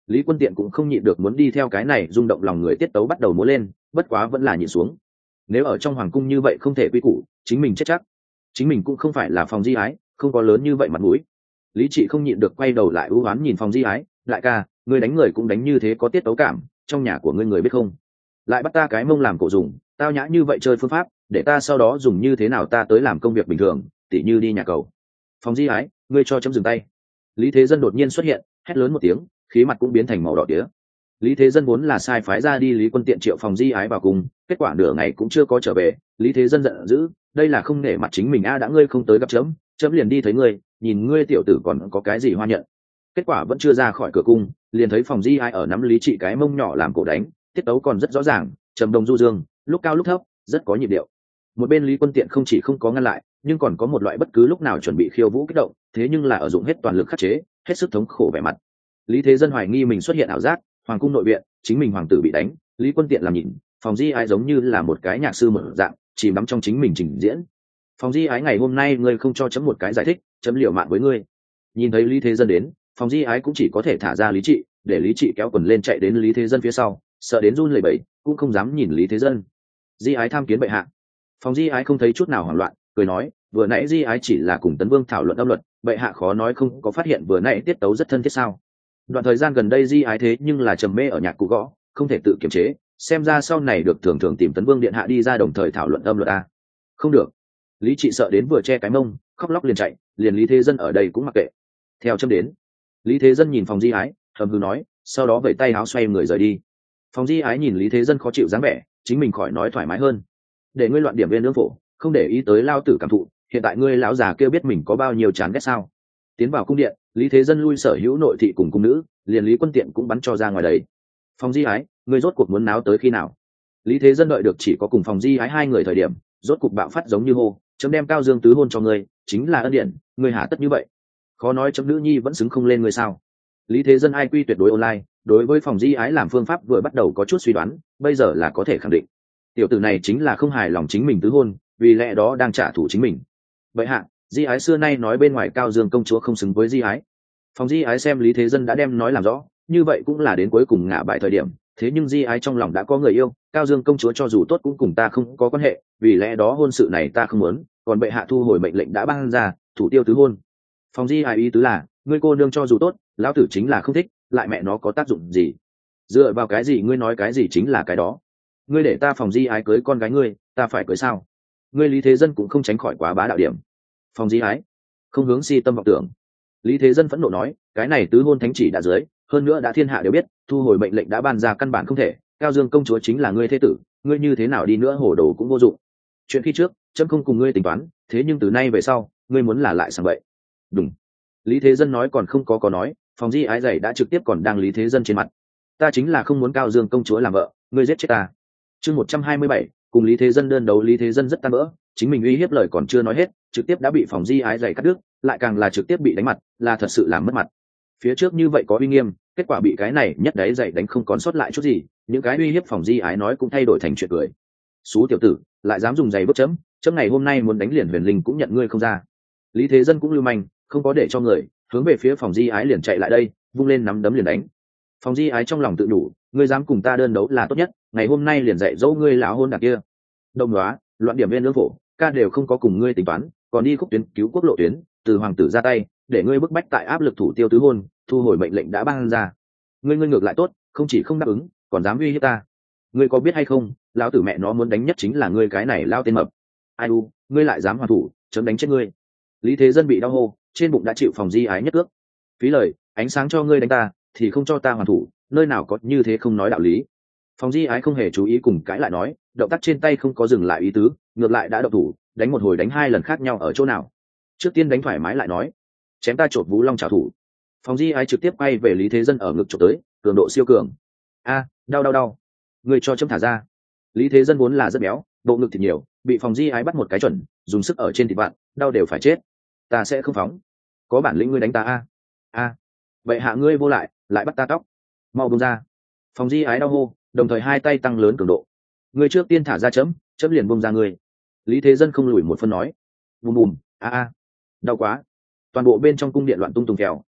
Lý Quân Tiện cũng không nhịn được muốn đi theo cái này rung động lòng người tiết tấu bắt đầu múa lên, bất quá vẫn là nhịn xuống. Nếu ở trong hoàng cung như vậy không thể quy củ, chính mình chết chắc. Chính mình cũng không phải là Phòng Di Ái, không có lớn như vậy mặt mũi. Lý Trị không nhịn được quay đầu lại ưu oán nhìn Phòng Di Ái, đại ca, ngươi đánh người cũng đánh như thế có tiết tấu cảm, trong nhà của ngươi người biết không? Lại bắt ta cái mông làm cổ dùng, tao nhã như vậy chơi phương pháp, để ta sau đó dùng như thế nào ta tới làm công việc bình thường, tỉ như đi nhà cầu. Phòng Di Ái, ngươi cho chấm dừng tay. Lý Thế Dân đột nhiên xuất hiện, hét lớn một tiếng, khí mặt cũng biến thành màu đỏ tía. Lý Thế Dân vốn là sai phái ra đi Lý Quân Tiện triệu Phòng Di Ái vào cùng, kết quả nửa ngày cũng chưa có trở về. Lý Thế Dân giận dữ, đây là không nể mặt chính mình a, đã ngươi không tới gặp chấm, chấm liền đi thấy ngươi, nhìn ngươi tiểu tử còn có cái gì hoa nhận. Kết quả vẫn chưa ra khỏi cửa cung, liền thấy Phòng Di Ái ở nắm Lý Trị cái mông nhỏ làm cổ đánh, tiết tấu còn rất rõ ràng, trầm đồng du dương, lúc cao lúc thấp, rất có nhịp điệu. Một bên Lý Quân Tiện không chỉ không có ngăn lại, nhưng còn có một loại bất cứ lúc nào chuẩn bị khiêu vũ kích động, thế nhưng là ở dụng hết toàn lực khắc chế, hết sức thống khổ vẻ mặt. Lý Thế Dân hoài nghi mình xuất hiện ảo giác, hoàng cung nội viện, chính mình hoàng tử bị đánh, Lý Quân Tiện làm nhìn, Phòng Di Ái giống như là một cái nhạc sư mở dạng, chìm đắm trong chính mình trình diễn. Phòng Di Ái, ngày hôm nay ngươi không cho chấm một cái giải thích, chấm liều mạng với ngươi. Nhìn thấy Lý Thế Dân đến, Phòng Di Ái cũng chỉ có thể thả ra Lý Trị, để Lý Trị kéo quần lên chạy đến Lý Thế Dân phía sau, sợ đến run lẩy bẩy, cũng không dám nhìn Lý Thế Dân. Di Ái tham kiến bệ hạ. Phòng Di Ái không thấy chút nào hoảng loạn, cười nói, vừa nãy Di Ái chỉ là cùng Tấn Vương thảo luận âm luật, bệ hạ khó nói không có phát hiện vừa nãy tiết tấu rất thân thiết sao? Đoạn thời gian gần đây Di Ái thế nhưng là trầm mê ở nhạc cụ gõ, không thể tự kiềm chế, xem ra sau này được thường thường tìm Tấn Vương điện hạ đi ra đồng thời thảo luận âm luật a. Không được. Lý Trị sợ đến vừa che cái mông, khóc lóc liền chạy, liền Lý Thế Dân ở đây cũng mặc kệ. Theo chấm đến. Lý Thế Dân nhìn Phòng Di Ái, hầm hừ nói, sau đó vẩy tay áo xoay người rời đi. Phòng Di Ái nhìn Lý Thế Dân khó chịu dáng vẻ, chính mình khỏi nói thoải mái hơn. Để ngươi loạn điểm viên nướng phổ, không để ý tới lao tử cảm thụ, hiện tại ngươi lão già kêu biết mình có bao nhiêu chán ghét sao? Tiến vào cung điện, Lý Thế Dân lui sở hữu nội thị cùng cung nữ, liền Lý Quân Tiện cũng bắn cho ra ngoài đấy. Phòng Di Ái, ngươi rốt cuộc muốn náo tới khi nào? Lý Thế Dân đợi được chỉ có cùng Phòng Di Ái hai người thời điểm, rốt cuộc bạo phát giống như hô, chấm đem Cao Dương tứ hôn cho ngươi, chính là ân điển, ngươi hả tất như vậy? Khó nói chấm nữ nhi vẫn xứng không lên ngươi sao? Lý Thế Dân ai quy tuyệt đối online, đối với Phòng Di Ái làm phương pháp vừa bắt đầu có chút suy đoán, bây giờ là có thể khẳng định. Tiểu tử này chính là không hài lòng chính mình tứ hôn, vì lẽ đó đang trả thù chính mình. Vậy hạ, Di Ái xưa nay nói bên ngoài Cao Dương công chúa không xứng với Di Ái. Phòng Di Ái xem Lý Thế Dân đã đem nói làm rõ, như vậy cũng là đến cuối cùng ngã bại thời điểm, thế nhưng Di Ái trong lòng đã có người yêu, Cao Dương công chúa cho dù tốt cũng cùng ta không có quan hệ, vì lẽ đó hôn sự này ta không muốn, còn bệ hạ thu hồi mệnh lệnh đã ban ra, thủ tiêu tứ hôn. Phòng Di Ái ý tứ là, ngươi cô nương cho dù tốt, lão tử chính là không thích, lại mẹ nó có tác dụng gì? Dựa vào cái gì ngươi nói cái gì chính là cái đó? Ngươi để ta Phòng Di Ái cưới con gái ngươi, ta phải cưới sao? Ngươi Lý Thế Dân cũng không tránh khỏi quá bá đạo điểm. Phòng Di Ái không hướng si tâm vọng tưởng. Lý Thế Dân phẫn nộ nói, cái này tứ hôn thánh chỉ đã dưới, hơn nữa đã thiên hạ đều biết, thu hồi mệnh lệnh đã ban ra căn bản không thể, Cao Dương công chúa chính là ngươi thế tử, ngươi như thế nào đi nữa hồ đồ cũng vô dụng. Chuyện khi trước, chấm không cùng ngươi tính toán, thế nhưng từ nay về sau, ngươi muốn là lại sang vậy. Đúng. Lý Thế Dân nói còn không có nói, Phòng Di Ái giày đã trực tiếp còn đang Lý Thế Dân trên mặt. Ta chính là không muốn Cao Dương công chúa làm vợ, ngươi giết chết ta. Chương 127, cùng Lý Thế Dân đơn đấu, Lý Thế Dân rất tan vỡ, chính mình uy hiếp lời còn chưa nói hết, trực tiếp đã bị Phòng Di Ái giày cắt đứt, lại càng là trực tiếp bị đánh mặt, là thật sự làm mất mặt. Phía trước như vậy có uy nghiêm, kết quả bị cái này nhất đấy giày đánh không còn sót lại chút gì, những cái uy hiếp Phòng Di Ái nói cũng thay đổi thành chuyện cười. Xú tiểu tử, lại dám dùng giày bước chấm, chấm ngày hôm nay muốn đánh liền Huyền Linh cũng nhận ngươi không ra. Lý Thế Dân cũng lưu manh, không có để cho người, hướng về phía Phòng Di Ái liền chạy lại đây, vung lên nắm đấm liền đánh. Phòng Di Ái trong lòng tự đủ, ngươi dám cùng ta đơn đấu là tốt nhất, ngày hôm nay liền dạy dỗ ngươi lão hôn đạc kia. Đông đoá, loạn điểm viên lương phổ, ca đều không có cùng ngươi tính toán, còn đi khúc tuyến cứu quốc lộ tuyến, từ hoàng tử ra tay, để ngươi bức bách tại áp lực thủ tiêu tứ hôn, thu hồi mệnh lệnh đã ban ra. Ngươi ngược lại tốt, không chỉ không đáp ứng, còn dám uy hiếp ta. Ngươi có biết hay không, lão tử mẹ nó muốn đánh nhất chính là ngươi cái này lao tên mập. Ai u, ngươi lại dám hoàn thủ, chấm đánh chết ngươi. Lý Thế Dân bị đau hô, trên bụng đã chịu Phòng Di Ái nhất ước. Phí lời, ánh sáng cho ngươi đánh ta, thì không cho ta hoàn thủ, nơi nào có như thế không nói đạo lý. Phòng Di Ái không hề chú ý cùng cãi lại nói, động tác trên tay không có dừng lại ý tứ, ngược lại đã động thủ, đánh một hồi đánh hai lần khác nhau ở chỗ nào. Trước tiên đánh thoải mái lại nói, chém ta chộp Vũ Long trảo thủ. Phòng Di Ái trực tiếp quay về Lý Thế Dân ở ngực chộp tới, cường độ siêu cường. A, đau. Người cho chấm thả ra. Lý Thế Dân vốn là rất béo, bộ ngực thịt nhiều, bị Phòng Di Ái bắt một cái chuẩn, dùng sức ở trên thịt vạn, đau đều phải chết. Ta sẽ không phóng. Có bản lĩnh ngươi đánh ta a. Vậy hạ ngươi vô lại bắt ta tóc. Mau buông ra. Phòng Di Ái đau hô, đồng thời hai tay tăng lớn cường độ. Ngươi trước tiên thả ra chấm liền buông ra ngươi. Lý Thế Dân không lùi một phân nói. Bùm bùm, a. Đau quá. Toàn bộ bên trong cung điện loạn tung tùng kèo,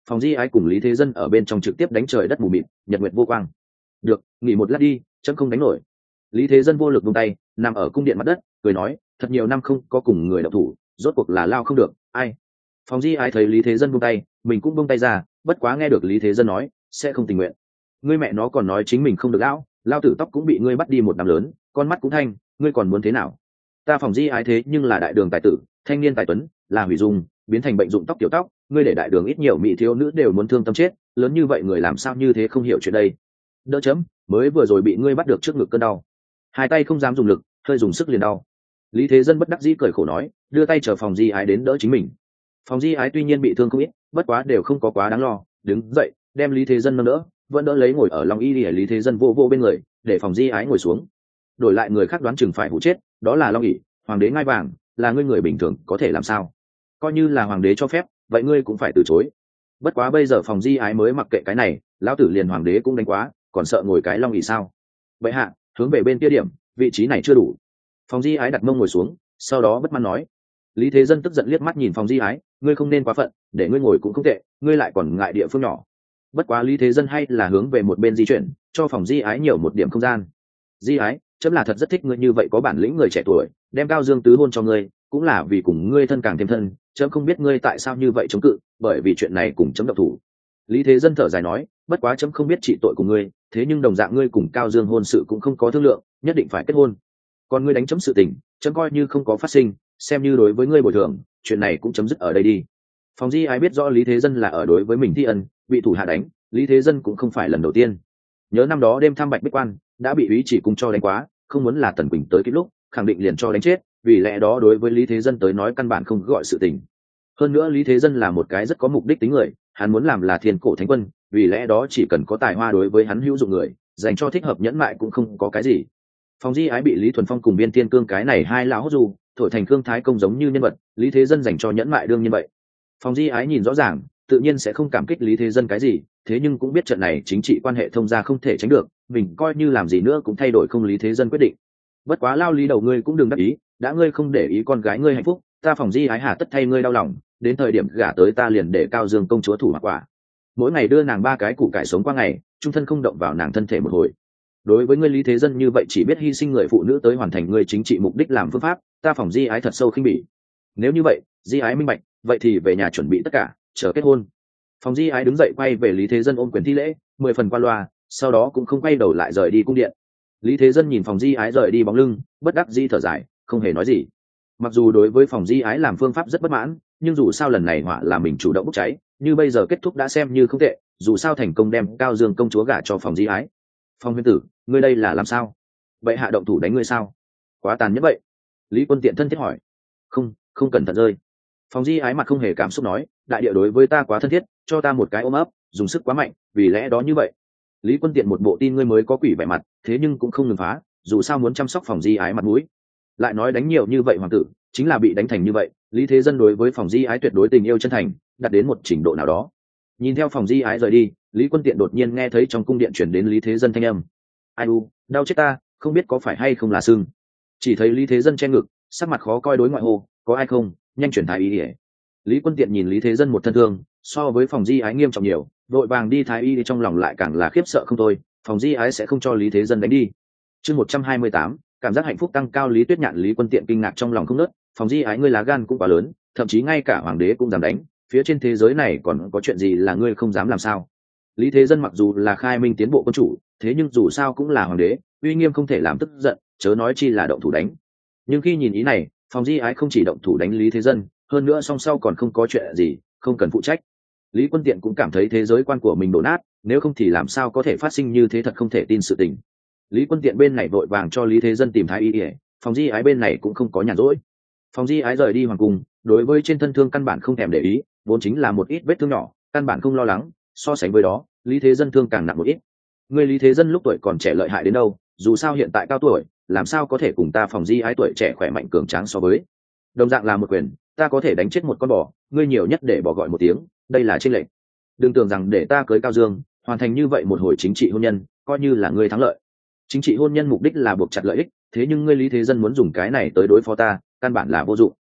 Phòng Di Ái cùng Lý Thế Dân ở bên trong trực tiếp đánh trời đất mù mịt, nhật nguyệt vô quang. Được, nghỉ một lát đi, chấm không đánh nổi. Lý Thế Dân vô lực buông tay, nằm ở cung điện mặt đất, cười nói, thật nhiều năm không có cùng người động thủ, rốt cuộc là lao không được, ai. Phòng Di Ái thấy Lý Thế Dân buông tay, mình cũng buông tay ra, bất quá nghe được Lý Thế Dân nói, sẽ không tình nguyện. Ngươi mẹ nó còn nói chính mình không được lão, lao tử tóc cũng bị ngươi bắt đi một năm lớn, con mắt cũng thanh, ngươi còn muốn thế nào? Ta Phòng Di Ái thế nhưng là đại đường tài tử, thanh niên tài tuấn, là hủy dung, biến thành bệnh dụng tóc tiểu tóc, ngươi để đại đường ít nhiều mỹ thiếu nữ đều muốn thương tâm chết, lớn như vậy người làm sao như thế không hiểu chuyện đây. Đỡ chấm, mới vừa rồi bị ngươi bắt được trước ngực cơn đau, hai tay không dám dùng lực, hơi dùng sức liền đau. Lý Thế Dân bất đắc dĩ cười khổ nói, đưa tay chờ Phòng Di Ái đến đỡ chính mình. Phòng Di Ái tuy nhiên bị thương không ít, bất quá đều không có quá đáng lo, đứng dậy đem Lý Thế Dân nâng đỡ, vẫn đỡ lấy ngồi ở Long Y để Lý Thế Dân vô vô bên người, để Phòng Di Ái ngồi xuống. Đổi lại người khác đoán chừng phải hụ chết, đó là Long ỷ, hoàng đế ngai vàng, là ngươi người bình thường có thể làm sao? Coi như là hoàng đế cho phép, vậy ngươi cũng phải từ chối. Bất quá bây giờ Phòng Di Ái mới mặc kệ cái này, lão tử liền hoàng đế cũng đánh quá, còn sợ ngồi cái Long ỷ sao? Vậy hạ, hướng về bên kia điểm, vị trí này chưa đủ. Phòng Di Ái đặt mông ngồi xuống, sau đó bất mãn nói. Lý Thế Dân tức giận liếc mắt nhìn Phòng Di Ái, ngươi không nên quá phận, để ngươi ngồi cũng không tệ, ngươi lại còn ngại địa phương nhỏ. Bất quá Lý Thế Dân hay là hướng về một bên di chuyển, cho Phòng Di Ái nhiều một điểm không gian. Di Ái, chấm là thật rất thích ngươi như vậy có bản lĩnh người trẻ tuổi, đem Cao Dương tứ hôn cho ngươi, cũng là vì cùng ngươi thân càng thêm thân, chấm không biết ngươi tại sao như vậy chống cự, bởi vì chuyện này cùng chấm độc thủ. Lý Thế Dân thở dài nói, bất quá chấm không biết trị tội của ngươi, thế nhưng đồng dạng ngươi cùng Cao Dương hôn sự cũng không có thương lượng, nhất định phải kết hôn. Còn ngươi đánh chấm sự tình, chấm coi như không có phát sinh, xem như đối với ngươi bồi thường, chuyện này cũng chấm dứt ở đây đi. Phòng Di Ái biết rõ Lý Thế Dân là ở đối với mình thi ân, bị thủ hạ đánh, Lý Thế Dân cũng không phải lần đầu tiên. Nhớ năm đó đêm thăm Bạch Bích Quan, đã bị úy chỉ cung cho đánh quá, không muốn là Tần Quỳnh tới kịp lúc, khẳng định liền cho đánh chết, vì lẽ đó đối với Lý Thế Dân tới nói căn bản không gọi sự tình. Hơn nữa Lý Thế Dân là một cái rất có mục đích tính người, hắn muốn làm là thiên cổ thánh quân, vì lẽ đó chỉ cần có tài hoa đối với hắn hữu dụng người, dành cho thích hợp nhẫn mại cũng không có cái gì. Phòng Di Ái bị Lý Thuần Phong cùng Biên Tiên Cương cái này hai lão hốt dù thổi thành Cương Thái Công giống như nhân vật, Lý Thế Dân dành cho nhẫn mại đương nhiên vậy. Phòng Di Ái nhìn rõ ràng, tự nhiên sẽ không cảm kích Lý Thế Dân cái gì, thế nhưng cũng biết trận này chính trị quan hệ thông gia không thể tránh được, mình coi như làm gì nữa cũng thay đổi không Lý Thế Dân quyết định. Bất quá lao lý đầu ngươi cũng đừng đắc ý, đã ngươi không để ý con gái ngươi hạnh phúc, ta Phòng Di Ái hà tất thay ngươi đau lòng, đến thời điểm gả tới ta liền để Cao Dương công chúa thủ mặc quả, mỗi ngày đưa nàng 3 cái củ cải sống qua ngày, trung thân không động vào nàng thân thể một hồi. Đối với ngươi Lý Thế Dân như vậy chỉ biết hy sinh người phụ nữ tới hoàn thành ngươi chính trị mục đích làm phương pháp, ta Phòng Di Ái thật sâu khinh bỉ. Nếu như vậy, Di Ái minh bạch, vậy thì về nhà chuẩn bị tất cả, chờ kết hôn. Phòng Di Ái đứng dậy quay về Lý Thế Dân ôm quyền thi lễ, 10 phần qua loa, sau đó cũng không quay đầu lại rời đi cung điện. Lý Thế Dân nhìn Phòng Di Ái rời đi bóng lưng, bất đắc dĩ thở dài, không hề nói gì. Mặc dù đối với Phòng Di Ái làm phương pháp rất bất mãn, nhưng dù sao lần này họa là mình chủ động bốc cháy, như bây giờ kết thúc đã xem như không tệ, dù sao thành công đem Cao Dương công chúa gả cho Phòng Di Ái. Phong Huyên tử, ngươi đây là làm sao? Vậy hạ động thủ đánh ngươi sao? Quá tàn nhẫn vậy. Lý Quân Tiện thân thiết hỏi. Không cẩn thận rơi. Phòng Di Ái mặt không hề cảm xúc nói, đại địa đối với ta quá thân thiết, cho ta một cái ôm ấp, dùng sức quá mạnh, vì lẽ đó như vậy. Lý Quân Tiện một bộ tin ngươi mới có quỷ vẻ mặt, thế nhưng cũng không ngừng phá, dù sao muốn chăm sóc Phòng Di Ái mặt mũi. Lại nói đánh nhiều như vậy hoàng tử, chính là bị đánh thành như vậy, Lý Thế Dân đối với Phòng Di Ái tuyệt đối tình yêu chân thành, đạt đến một trình độ nào đó. Nhìn theo Phòng Di Ái rời đi, Lý Quân Tiện đột nhiên nghe thấy trong cung điện chuyển đến Lý Thế Dân thanh âm. Ai u, đau chết ta, không biết có phải hay không là sưng. Chỉ thấy Lý Thế Dân che ngực, sắc mặt khó coi đối ngoại hồ, có ai không, nhanh chuyển thái y đi. Lý Quân Tiện nhìn Lý Thế Dân một thân thương, so với Phòng Di Ái nghiêm trọng nhiều, vội vàng đi thái y, trong lòng lại càng là khiếp sợ không thôi, Phòng Di Ái sẽ không cho Lý Thế Dân đánh đi. Chương 128, cảm giác hạnh phúc tăng cao. Lý Tuyết Nhạn Lý Quân Tiện kinh ngạc trong lòng không nớt, Phòng Di Ái ngươi lá gan cũng quá lớn, thậm chí ngay cả hoàng đế cũng dám đánh, phía trên thế giới này còn có chuyện gì là ngươi không dám làm sao? Lý Thế Dân mặc dù là khai minh tiến bộ quân chủ, thế nhưng dù sao cũng là hoàng đế, uy nghiêm không thể làm tức giận, chớ nói chi là động thủ đánh. Nhưng khi nhìn ý này, Phòng Di Ái không chỉ động thủ đánh Lý Thế Dân, hơn nữa song sau còn không có chuyện gì, không cần phụ trách. Lý Quân Tiện cũng cảm thấy thế giới quan của mình đổ nát, nếu không thì làm sao có thể phát sinh như thế, thật không thể tin sự tình. Lý Quân Tiện bên này vội vàng cho Lý Thế Dân tìm thái y, Phòng Di Ái bên này cũng không có nhàn rỗi. Phòng Di Ái rời đi hoàng cung, đối với trên thân thương căn bản không thèm để ý, vốn chính là một ít vết thương nhỏ, căn bản không lo lắng, so sánh với đó, Lý Thế Dân thương càng nặng một ít. Người Lý Thế Dân lúc tuổi còn trẻ lợi hại đến đâu, dù sao hiện tại cao tuổi, làm sao có thể cùng ta Phòng Di Ái tuổi trẻ khỏe mạnh cường tráng so với. Đồng dạng là một quyền, ta có thể đánh chết một con bò, ngươi nhiều nhất để bò gọi một tiếng, đây là chênh lệch. Đừng tưởng rằng để ta cưới Cao Dương, hoàn thành như vậy một hồi chính trị hôn nhân, coi như là ngươi thắng lợi. Chính trị hôn nhân mục đích là buộc chặt lợi ích, thế nhưng ngươi Lý Thế Dân muốn dùng cái này tới đối phó ta, căn bản là vô dụng.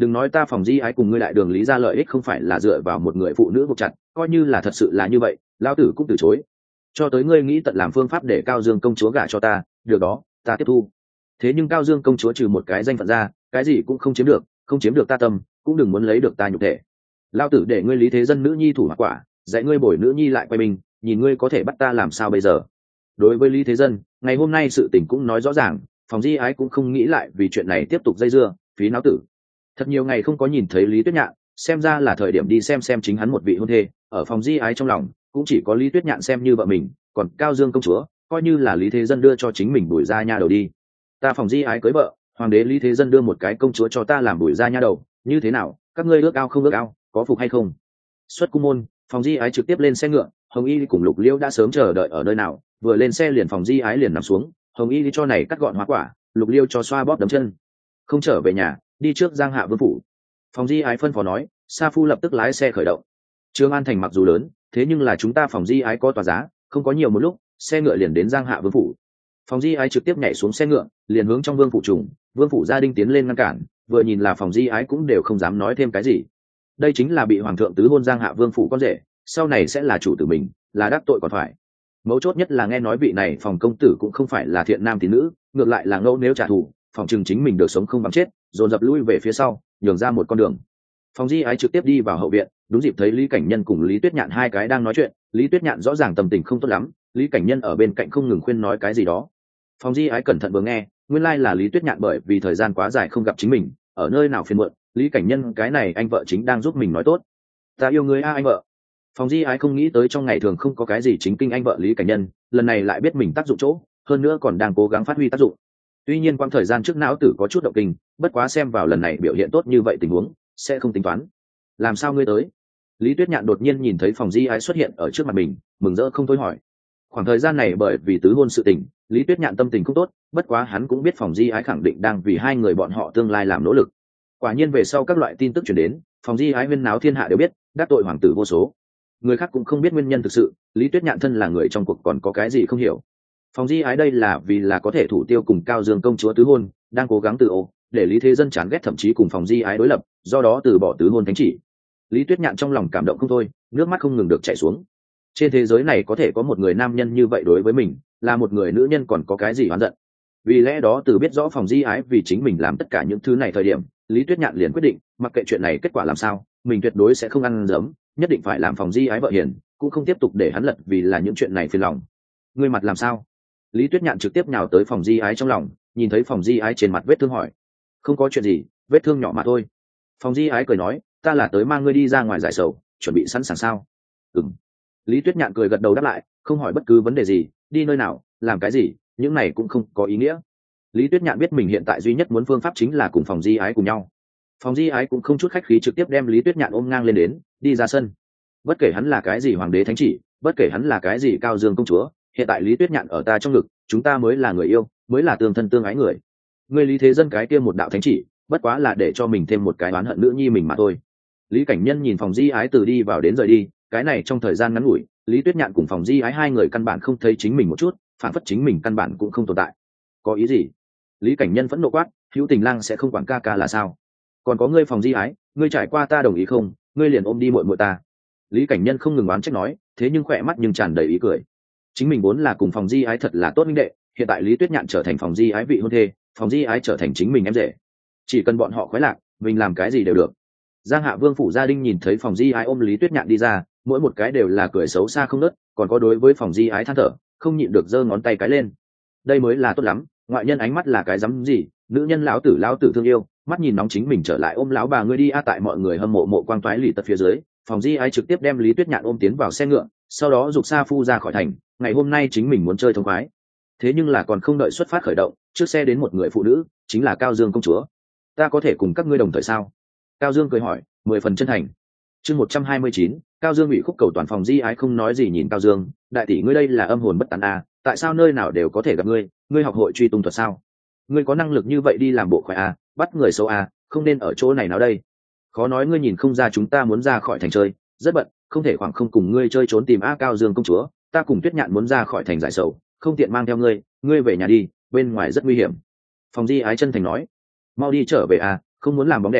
đừng nói ta phòng di ái cùng ngươi đại đường lý ra lợi ích không phải là dựa vào một người phụ nữ buộc chặt, coi như là thật sự là như vậy lão tử cũng từ chối. Cho tới ngươi nghĩ tận làm phương pháp để Cao Dương công chúa gả cho ta, được đó, ta tiếp thu. Thế nhưng Cao Dương công chúa trừ một cái danh phận ra, cái gì cũng không chiếm được, không chiếm được ta tâm, cũng đừng muốn lấy được ta nhục thể. Lão tử để ngươi Lý Thế Dân nữ nhi thủ hoặc quả, dạy ngươi bồi nữ nhi lại quay mình, nhìn ngươi có thể bắt ta làm sao bây giờ. Đối với Lý Thế Dân, ngày hôm nay sự tình cũng nói rõ ràng, phòng di ái cũng không nghĩ lại vì chuyện này tiếp tục dây dưa, phí não tử. Thật nhiều ngày không có nhìn thấy Lý Tuyết Nhạn, xem ra là thời điểm đi xem chính hắn một vị hôn thê. Ở phòng di ái trong lòng cũng chỉ có Lý Tuyết Nhạn xem như vợ mình, còn Cao Dương công chúa coi như là Lý Thế Dân đưa cho chính mình bùi ra nha đầu đi. Ta phòng di ái cưới vợ, hoàng đế Lý Thế Dân đưa một cái công chúa cho ta làm bùi ra nha đầu, như thế nào, các ngươi ước ao không ước ao, có phục hay không? Xuất cung môn, phòng di ái trực tiếp lên xe ngựa, Hồng Y cùng Lục Liêu đã sớm chờ đợi ở nơi nào, vừa lên xe liền phòng di ái liền nằm xuống. Hồng Y cho này cắt gọn hoa quả, Lục Liêu cho xoa bóp đấm chân. Không trở về nhà, đi trước Giang Hạ vương phủ. Phòng di ái phân phó nói, Sa Phu lập tức lái xe khởi động. Trường An thành mặc dù lớn, thế nhưng là chúng ta phòng di ái có tòa giá, không có nhiều một lúc, xe ngựa liền đến Giang Hạ vương phủ. Phòng di ái trực tiếp nhảy xuống xe ngựa, liền hướng trong vương phủ trùng. Vương phủ gia đình tiến lên ngăn cản, vừa nhìn là phòng di ái cũng đều không dám nói thêm cái gì. Đây chính là bị hoàng thượng tứ hôn Giang Hạ vương phủ con rể, sau này sẽ là chủ tử mình, là đắc tội còn phải. Mấu chốt nhất là nghe nói vị này phòng công tử cũng không phải là thiện nam tín nữ, ngược lại là ngẫu nếu trả thù, phòng chừng chính mình được sống không bằng chết, dồn dập lui về phía sau, nhường ra một con đường. Phòng di ái trực tiếp đi vào hậu viện, đúng dịp thấy Lý Cảnh Nhân cùng Lý Tuyết Nhạn hai cái đang nói chuyện. Lý Tuyết Nhạn rõ ràng tâm tình không tốt lắm, Lý Cảnh Nhân ở bên cạnh không ngừng khuyên nói cái gì đó. Phòng di ái cẩn thận vừa nghe, nguyên lai là Lý Tuyết Nhạn bởi vì thời gian quá dài không gặp chính mình, ở nơi nào phiền muộn, Lý Cảnh Nhân cái này anh vợ chính đang giúp mình nói tốt. Ta yêu ngươi a anh vợ. Phòng di ái không nghĩ tới trong ngày thường không có cái gì chính kinh anh vợ Lý Cảnh Nhân, lần này lại biết mình tác dụng chỗ, hơn nữa còn đang cố gắng phát huy tác dụng. Tuy nhiên quãng thời gian trước não tử có chút động kinh, bất quá xem vào lần này biểu hiện tốt như vậy tình huống sẽ không tính toán. Làm sao ngươi tới? Lý Tuyết Nhạn đột nhiên nhìn thấy phòng di ái xuất hiện ở trước mặt mình, mừng rỡ không thôi hỏi. Khoảng thời gian này bởi vì tứ hôn sự tình, Lý Tuyết Nhạn tâm tình không tốt, bất quá hắn cũng biết phòng di ái khẳng định đang vì hai người bọn họ tương lai làm nỗ lực. Quả nhiên về sau các loại tin tức truyền đến, phòng di ái huyên náo thiên hạ đều biết, đắc tội hoàng tử vô số. Người khác cũng không biết nguyên nhân thực sự, Lý Tuyết Nhạn thân là người trong cuộc còn có cái gì không hiểu. Phòng di ái đây là vì là có thể thủ tiêu cùng Cao Dương công chúa tứ hôn, đang cố gắng từ ô để Lý Thế Dân chán ghét, thậm chí cùng phòng di ái đối lập, do đó từ bỏ tứ hôn thánh chỉ. Lý Tuyết Nhạn trong lòng cảm động không thôi, nước mắt không ngừng được chảy xuống. Trên thế giới này có thể có một người nam nhân như vậy đối với mình, là một người nữ nhân còn có cái gì oán giận. Vì lẽ đó từ biết rõ phòng di ái vì chính mình làm tất cả những thứ này thời điểm, Lý Tuyết Nhạn liền quyết định, mặc kệ chuyện này kết quả làm sao, mình tuyệt đối sẽ không ăn dấm, nhất định phải làm phòng di ái vợ hiền, cũng không tiếp tục để hắn lật vì là những chuyện này phiền lòng. Ngươi mặt làm sao? Lý Tuyết Nhạn trực tiếp nhào tới phòng di ái trong lòng, nhìn thấy phòng di ái trên mặt vết thương hỏi. Không có chuyện gì, vết thương nhỏ mà thôi. Phòng di ái cười nói, ta là tới mang ngươi đi ra ngoài giải sầu, chuẩn bị sẵn sàng sao? Ừm. Lý Tuyết Nhạn cười gật đầu đáp lại, không hỏi bất cứ vấn đề gì, đi nơi nào, làm cái gì, những này cũng không có ý nghĩa. Lý Tuyết Nhạn biết mình hiện tại duy nhất muốn phương pháp chính là cùng phòng di ái cùng nhau. Phòng di ái cũng không chút khách khí trực tiếp đem Lý Tuyết Nhạn ôm ngang lên đến, đi ra sân. Bất kể hắn là cái gì hoàng đế thánh chỉ, bất kể hắn là cái gì Cao Dương công chúa, hiện tại Lý Tuyết Nhạn ở ta trong ngực, chúng ta mới là người yêu, mới là tương thân tương ái người. Người Lý Thế Dân cái kia một đạo thánh chỉ, bất quá là để cho mình thêm một cái oán hận nữ nhi mình mà thôi. Lý Cảnh Nhân nhìn phòng di ái từ đi vào đến rời đi, cái này trong thời gian ngắn ngủi, Lý Tuyết Nhạn cùng phòng di ái hai người căn bản không thấy chính mình một chút, phản phất chính mình căn bản cũng không tồn tại. Có ý gì? Lý Cảnh Nhân phẫn nộ quát, Hữu Tình Lang sẽ không quản ca ca là sao? Còn có ngươi phòng di ái, ngươi trải qua ta đồng ý không, ngươi liền ôm đi muội muội ta. Lý Cảnh Nhân không ngừng oán trách nói, thế nhưng khỏe mắt nhưng tràn đầy ý cười. Chính mình vốn là cùng phòng di ái thật là tốt minh đệ, hiện tại Lý Tuyết Nhạn trở thành phòng di ái vị hôn thê, phòng di ái trở thành chính mình em rể. Chỉ cần bọn họ khoái lạc, mình làm cái gì đều được. Giang Hạ Vương phủ gia đình nhìn thấy phòng di ái ôm Lý Tuyết Nhạn đi ra, mỗi một cái đều là cười xấu xa không nớt, còn có đối với phòng di ái than thở, không nhịn được giơ ngón tay cái lên. Đây mới là tốt lắm, ngoại nhân ánh mắt là cái dám gì, nữ nhân lão tử thương yêu, mắt nhìn nóng chính mình trở lại ôm lão bà ngươi đi a. Tại mọi người hâm mộ mộ quang toái lì tật phía dưới, phòng di ái trực tiếp đem Lý Tuyết Nhạn ôm tiến vào xe ngựa, sau đó giục Sa Phu ra khỏi thành. Ngày hôm nay chính mình muốn chơi thông khoái, thế nhưng là còn không đợi xuất phát khởi động, trước xe đến một người phụ nữ, chính là Cao Dương công chúa. Ta có thể cùng các ngươi đồng thời sao? Cao Dương cười hỏi, 10 phần chân thành. Chương 129, Cao Dương bị khúc cầu toàn. Phòng di ái không nói gì nhìn Cao Dương, đại tỷ ngươi đây là âm hồn bất tán à, tại sao nơi nào đều có thể gặp ngươi, ngươi học hội truy tung thuật sao? Ngươi có năng lực như vậy đi làm bộ khoái à, bắt người xấu à, không nên ở chỗ này nào đây. Khó nói ngươi nhìn không ra chúng ta muốn ra khỏi thành chơi, rất bận, không thể khoảng không cùng ngươi chơi trốn tìm a. Cao Dương công chúa, ta cùng Tuyết Nhạn muốn ra khỏi thành giải sầu, không tiện mang theo ngươi, ngươi về nhà đi, bên ngoài rất nguy hiểm. Phòng di ái chân thành nói, mau đi trở về à, không muốn làm bóng đèn,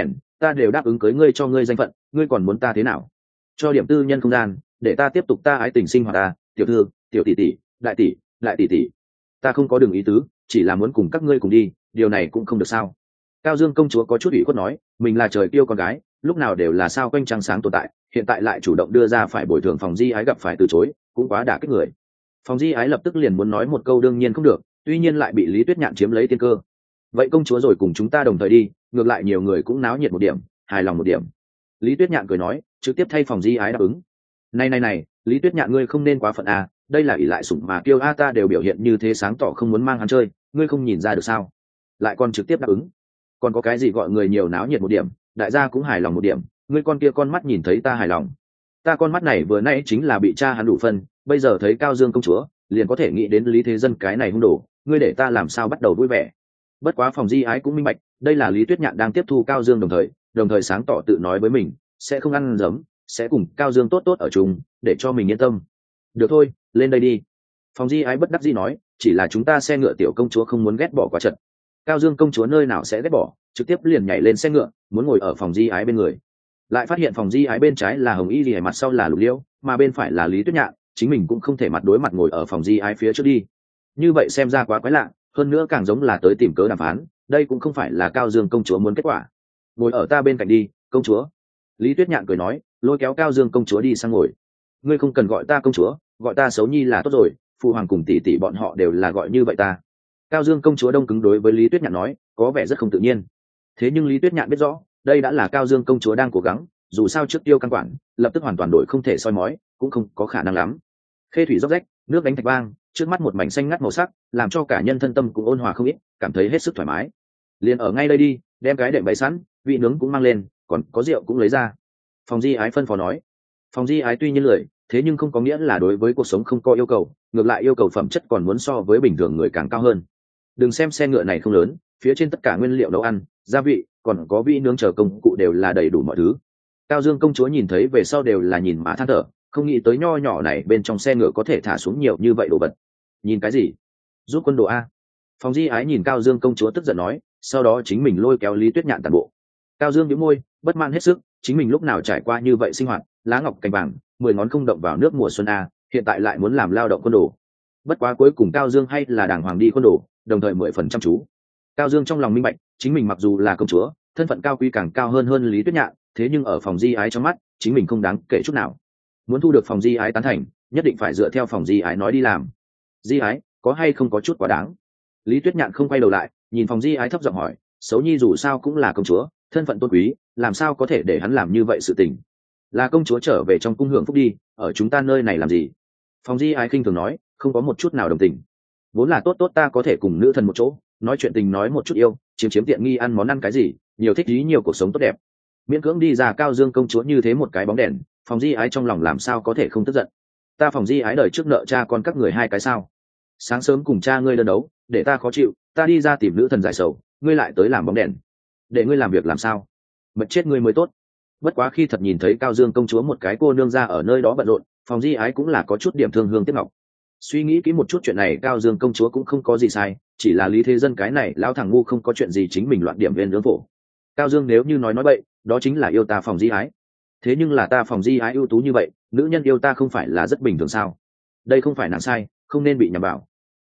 ta đều đáp ứng cưới ngươi cho ngươi danh phận, ngươi còn muốn ta thế nào? Cho điểm tư nhân không gian, để ta tiếp tục ta ái tình sinh hoạt ta, tiểu thư, tiểu tỷ tỷ, đại tỷ, đại tỷ tỷ. Ta không có đường ý tứ, chỉ là muốn cùng các ngươi cùng đi, điều này cũng không được sao? Cao Dương công chúa có chút ủy khuất nói, mình là trời tiêu con gái, lúc nào đều là sao quanh trăng sáng tồn tại, hiện tại lại chủ động đưa ra phải bồi thường Phòng Di Ái gặp phải từ chối, cũng quá đả kích người. Phòng Di Ái lập tức liền muốn nói một câu đương nhiên không được, tuy nhiên lại bị Lý Tuyết Nhạn chiếm lấy tiên cơ. Vậy công chúa rồi cùng chúng ta đồng thời đi, ngược lại nhiều người cũng náo nhiệt một điểm, hài lòng một điểm. Lý Tuyết Nhạn cười nói, trực tiếp thay Phòng Di Ái đáp ứng. Này, Lý Tuyết Nhạn ngươi không nên quá phận à, đây là ỷ lại sủng mà kêu a ta đều biểu hiện như thế sáng tỏ không muốn mang hắn chơi, ngươi không nhìn ra được sao? Lại còn trực tiếp đáp ứng. Còn có cái gì gọi người nhiều náo nhiệt một điểm, đại gia cũng hài lòng một điểm, ngươi con kia con mắt nhìn thấy ta hài lòng. Ta con mắt này vừa nãy chính là bị cha hắn đủ phân, bây giờ thấy Cao Dương công chúa, liền có thể nghĩ đến Lý Thế Dân cái này hung đồ, ngươi để ta làm sao bắt đầu vui vẻ. Bất quá Phòng Di Ái cũng minh bạch, đây là Lý Tuyết Nhạn đang tiếp thu Cao Dương đồng thời sáng tỏ tự nói với mình, sẽ không ăn giấm, sẽ cùng Cao Dương tốt ở chung, để cho mình yên tâm. Được thôi, lên đây đi. Phòng Di Ái bất đắc dĩ nói, chỉ là chúng ta xe ngựa tiểu công chúa không muốn ghét bỏ quá chật. Cao Dương công chúa nơi nào sẽ ghét bỏ, trực tiếp liền nhảy lên xe ngựa, muốn ngồi ở Phòng Di Ái bên người. Lại phát hiện Phòng Di Ái bên trái là Hồng Y Lìa, mặt sau là Lục Liễu, mà bên phải là Lý Tuyết Nhạn, chính mình cũng không thể mặt đối mặt ngồi ở Phòng Di Ái phía trước đi. Như vậy xem ra quá quái lạ, hơn nữa càng giống là tới tìm cớ đàm phán, đây cũng không phải là Cao Dương công chúa muốn kết quả. Ngồi ở ta bên cạnh đi, công chúa. Lý Tuyết Nhạn cười nói, lôi kéo Cao Dương công chúa đi sang ngồi. Ngươi không cần gọi ta công chúa, gọi ta Xấu Nhi là tốt rồi, phụ hoàng cùng tỷ tỷ bọn họ đều là gọi như vậy ta. Cao Dương công chúa đông cứng đối với Lý Tuyết Nhạn nói, có vẻ rất không tự nhiên. Thế nhưng Lý Tuyết Nhạn biết rõ, đây đã là Cao Dương công chúa đang cố gắng, dù sao trước tiêu căn quản, lập tức hoàn toàn đổi không thể soi mói, cũng không có khả năng lắm. Khê thủy róc rách, nước đánh thạch vang, trước mắt một mảnh xanh ngắt màu sắc, làm cho cả nhân thân tâm cũng ôn hòa không ít, cảm thấy hết sức thoải mái. Liền ở ngay đây đi, đem cái đệm bày sẵn, vị nướng cũng mang lên, còn có rượu cũng lấy ra. Phòng Di Ái phân phó nói. Phòng Di Ái tuy nhiên lười, thế nhưng không có nghĩa là đối với cuộc sống không có yêu cầu, ngược lại yêu cầu phẩm chất còn muốn so với bình thường người càng cao hơn. Đừng xem xe ngựa này không lớn, phía trên tất cả nguyên liệu nấu ăn, gia vị, còn có vị nướng chờ công cụ đều là đầy đủ mọi thứ. Cao Dương công chúa nhìn thấy về sau đều là nhìn mà than thở, không nghĩ tới nho nhỏ này bên trong xe ngựa có thể thả xuống nhiều như vậy đồ vật. Nhìn cái gì? Giúp quân đồ a? Phòng Di Ái nhìn Cao Dương công chúa tức giận nói, sau đó chính mình lôi kéo Lý Tuyết Nhạn tàn bộ. Cao Dương nhíu môi, bất mãn hết sức, chính mình lúc nào trải qua như vậy sinh hoạt, lá ngọc cành vàng, 10 ngón không động vào nước mùa xuân a, hiện tại lại muốn làm lao động quân đồ. Bất quá cuối cùng Cao Dương hay là đàng hoàng đi quân đồ, đồng thời 10% chăm chú. Cao Dương trong lòng minh bạch, chính mình mặc dù là công chúa, thân phận cao quý càng cao hơn Lý Tuyết Nhạn, thế nhưng ở Phòng Di Ái trong mắt, chính mình không đáng kể chút nào. Muốn thu được Phòng Di Ái tán thành, nhất định phải dựa theo Phòng Di Ái nói đi làm. Di Ái, có hay không có chút quá đáng? Lý Tuyết Nhạn không quay đầu lại, nhìn Phòng Di Ái thấp giọng hỏi, Xấu Nhi dù sao cũng là công chúa, thân phận tôn quý, làm sao có thể để hắn làm như vậy sự tình? Là công chúa trở về trong cung hưởng phúc đi, ở chúng ta nơi này làm gì? Phòng Di Ái khinh thường nói, không có một chút nào đồng tình. Vốn là tốt ta có thể cùng nữ thần một chỗ, nói chuyện tình nói một chút yêu, chiếm tiện nghi ăn món ăn cái gì, nhiều thích ý nhiều cuộc sống tốt đẹp. Miễn cưỡng đi ra Cao Dương công chúa như thế một cái bóng đèn, Phòng Di Ái trong lòng làm sao có thể không tức giận. Ta Phòng Di Ái đời trước nợ cha con các người hai cái sao? Sáng sớm cùng cha ngươi đơn đấu, để ta khó chịu, ta đi ra tìm nữ thần giải sầu, ngươi lại tới làm bóng đèn. Để ngươi làm việc làm sao? Mệt chết ngươi mới tốt. Bất quá khi thật nhìn thấy Cao Dương công chúa một cái cô nương ra ở nơi đó bận rộn, Phòng Di Ái cũng là có chút điểm thương hương tiếc ngọc. Suy nghĩ kỹ một chút chuyện này, Cao Dương công chúa cũng không có gì sai, chỉ là Lý Thế Dân cái này lão thằng ngu không có chuyện gì chính mình loạn điểm viên nướng phổ. Cao Dương nếu như nói bậy, đó chính là yêu ta Phòng Di Ái. Thế nhưng là ta Phòng Di Ái ưu tú như vậy, nữ nhân yêu ta không phải là rất bình thường sao? Đây không phải nàng sai, không nên bị nhầm vào.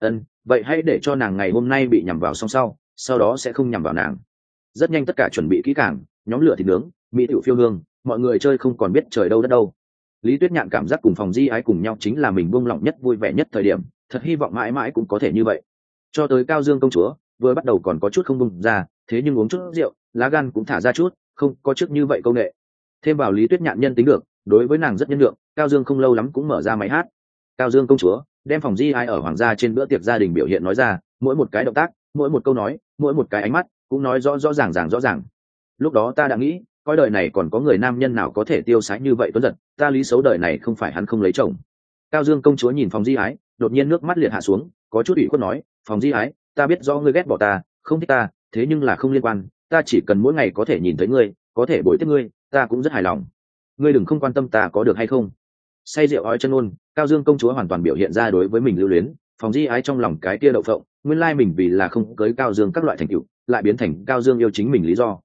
Vậy hãy để cho nàng ngày hôm nay bị nhầm vào xong sau đó sẽ không nhầm vào nàng. Rất nhanh tất cả chuẩn bị kỹ càng, nhóm lửa thịt nướng, mỹ tiểu phiêu hương, mọi người chơi không còn biết trời đâu đất đâu. Lý Tuyết Nhạn cảm giác cùng Phòng Di Ái cùng nhau chính là mình buông lỏng nhất vui vẻ nhất thời điểm, thật hy vọng mãi mãi cũng có thể như vậy. Cho tới Cao Dương công chúa, vừa bắt đầu còn có chút không buông ra, thế nhưng uống chút rượu, lá gan cũng thả ra chút, không có trước như vậy công nghệ. Thêm vào Lý Tuyết Nhạn nhân tính được, đối với nàng rất nhân lượng, Cao Dương không lâu lắm cũng mở ra máy hát. Cao Dương công chúa đem Phòng Di Ái ở hoàng gia trên bữa tiệc gia đình biểu hiện nói ra, mỗi một cái động tác, mỗi một câu nói, mỗi một cái ánh mắt, cũng nói rõ ràng. Lúc đó ta đã nghĩ, coi đời này còn có người nam nhân nào có thể tiêu sái như vậy tuấn giật, ta Lý xấu đời này không phải hắn không lấy chồng. Cao Dương công chúa nhìn Phòng Di Ái, đột nhiên nước mắt liệt hạ xuống, có chút ủy khuất nói, Phòng Di Ái, ta biết rõ ngươi ghét bỏ ta, không thích ta, thế nhưng là không liên quan, ta chỉ cần mỗi ngày có thể nhìn thấy ngươi, có thể bồi tiếp ngươi, ta cũng rất hài lòng. Ngươi đừng không quan tâm ta có được hay không. Say rượu ói chân ôn, Cao Dương công chúa hoàn toàn biểu hiện ra đối với mình lưu luyến. Phòng Di Ái trong lòng cái kia đậu phộng, nguyên lai mình vì là không cưới Cao Dương các loại thành tựu, lại biến thành Cao Dương yêu chính mình lý do.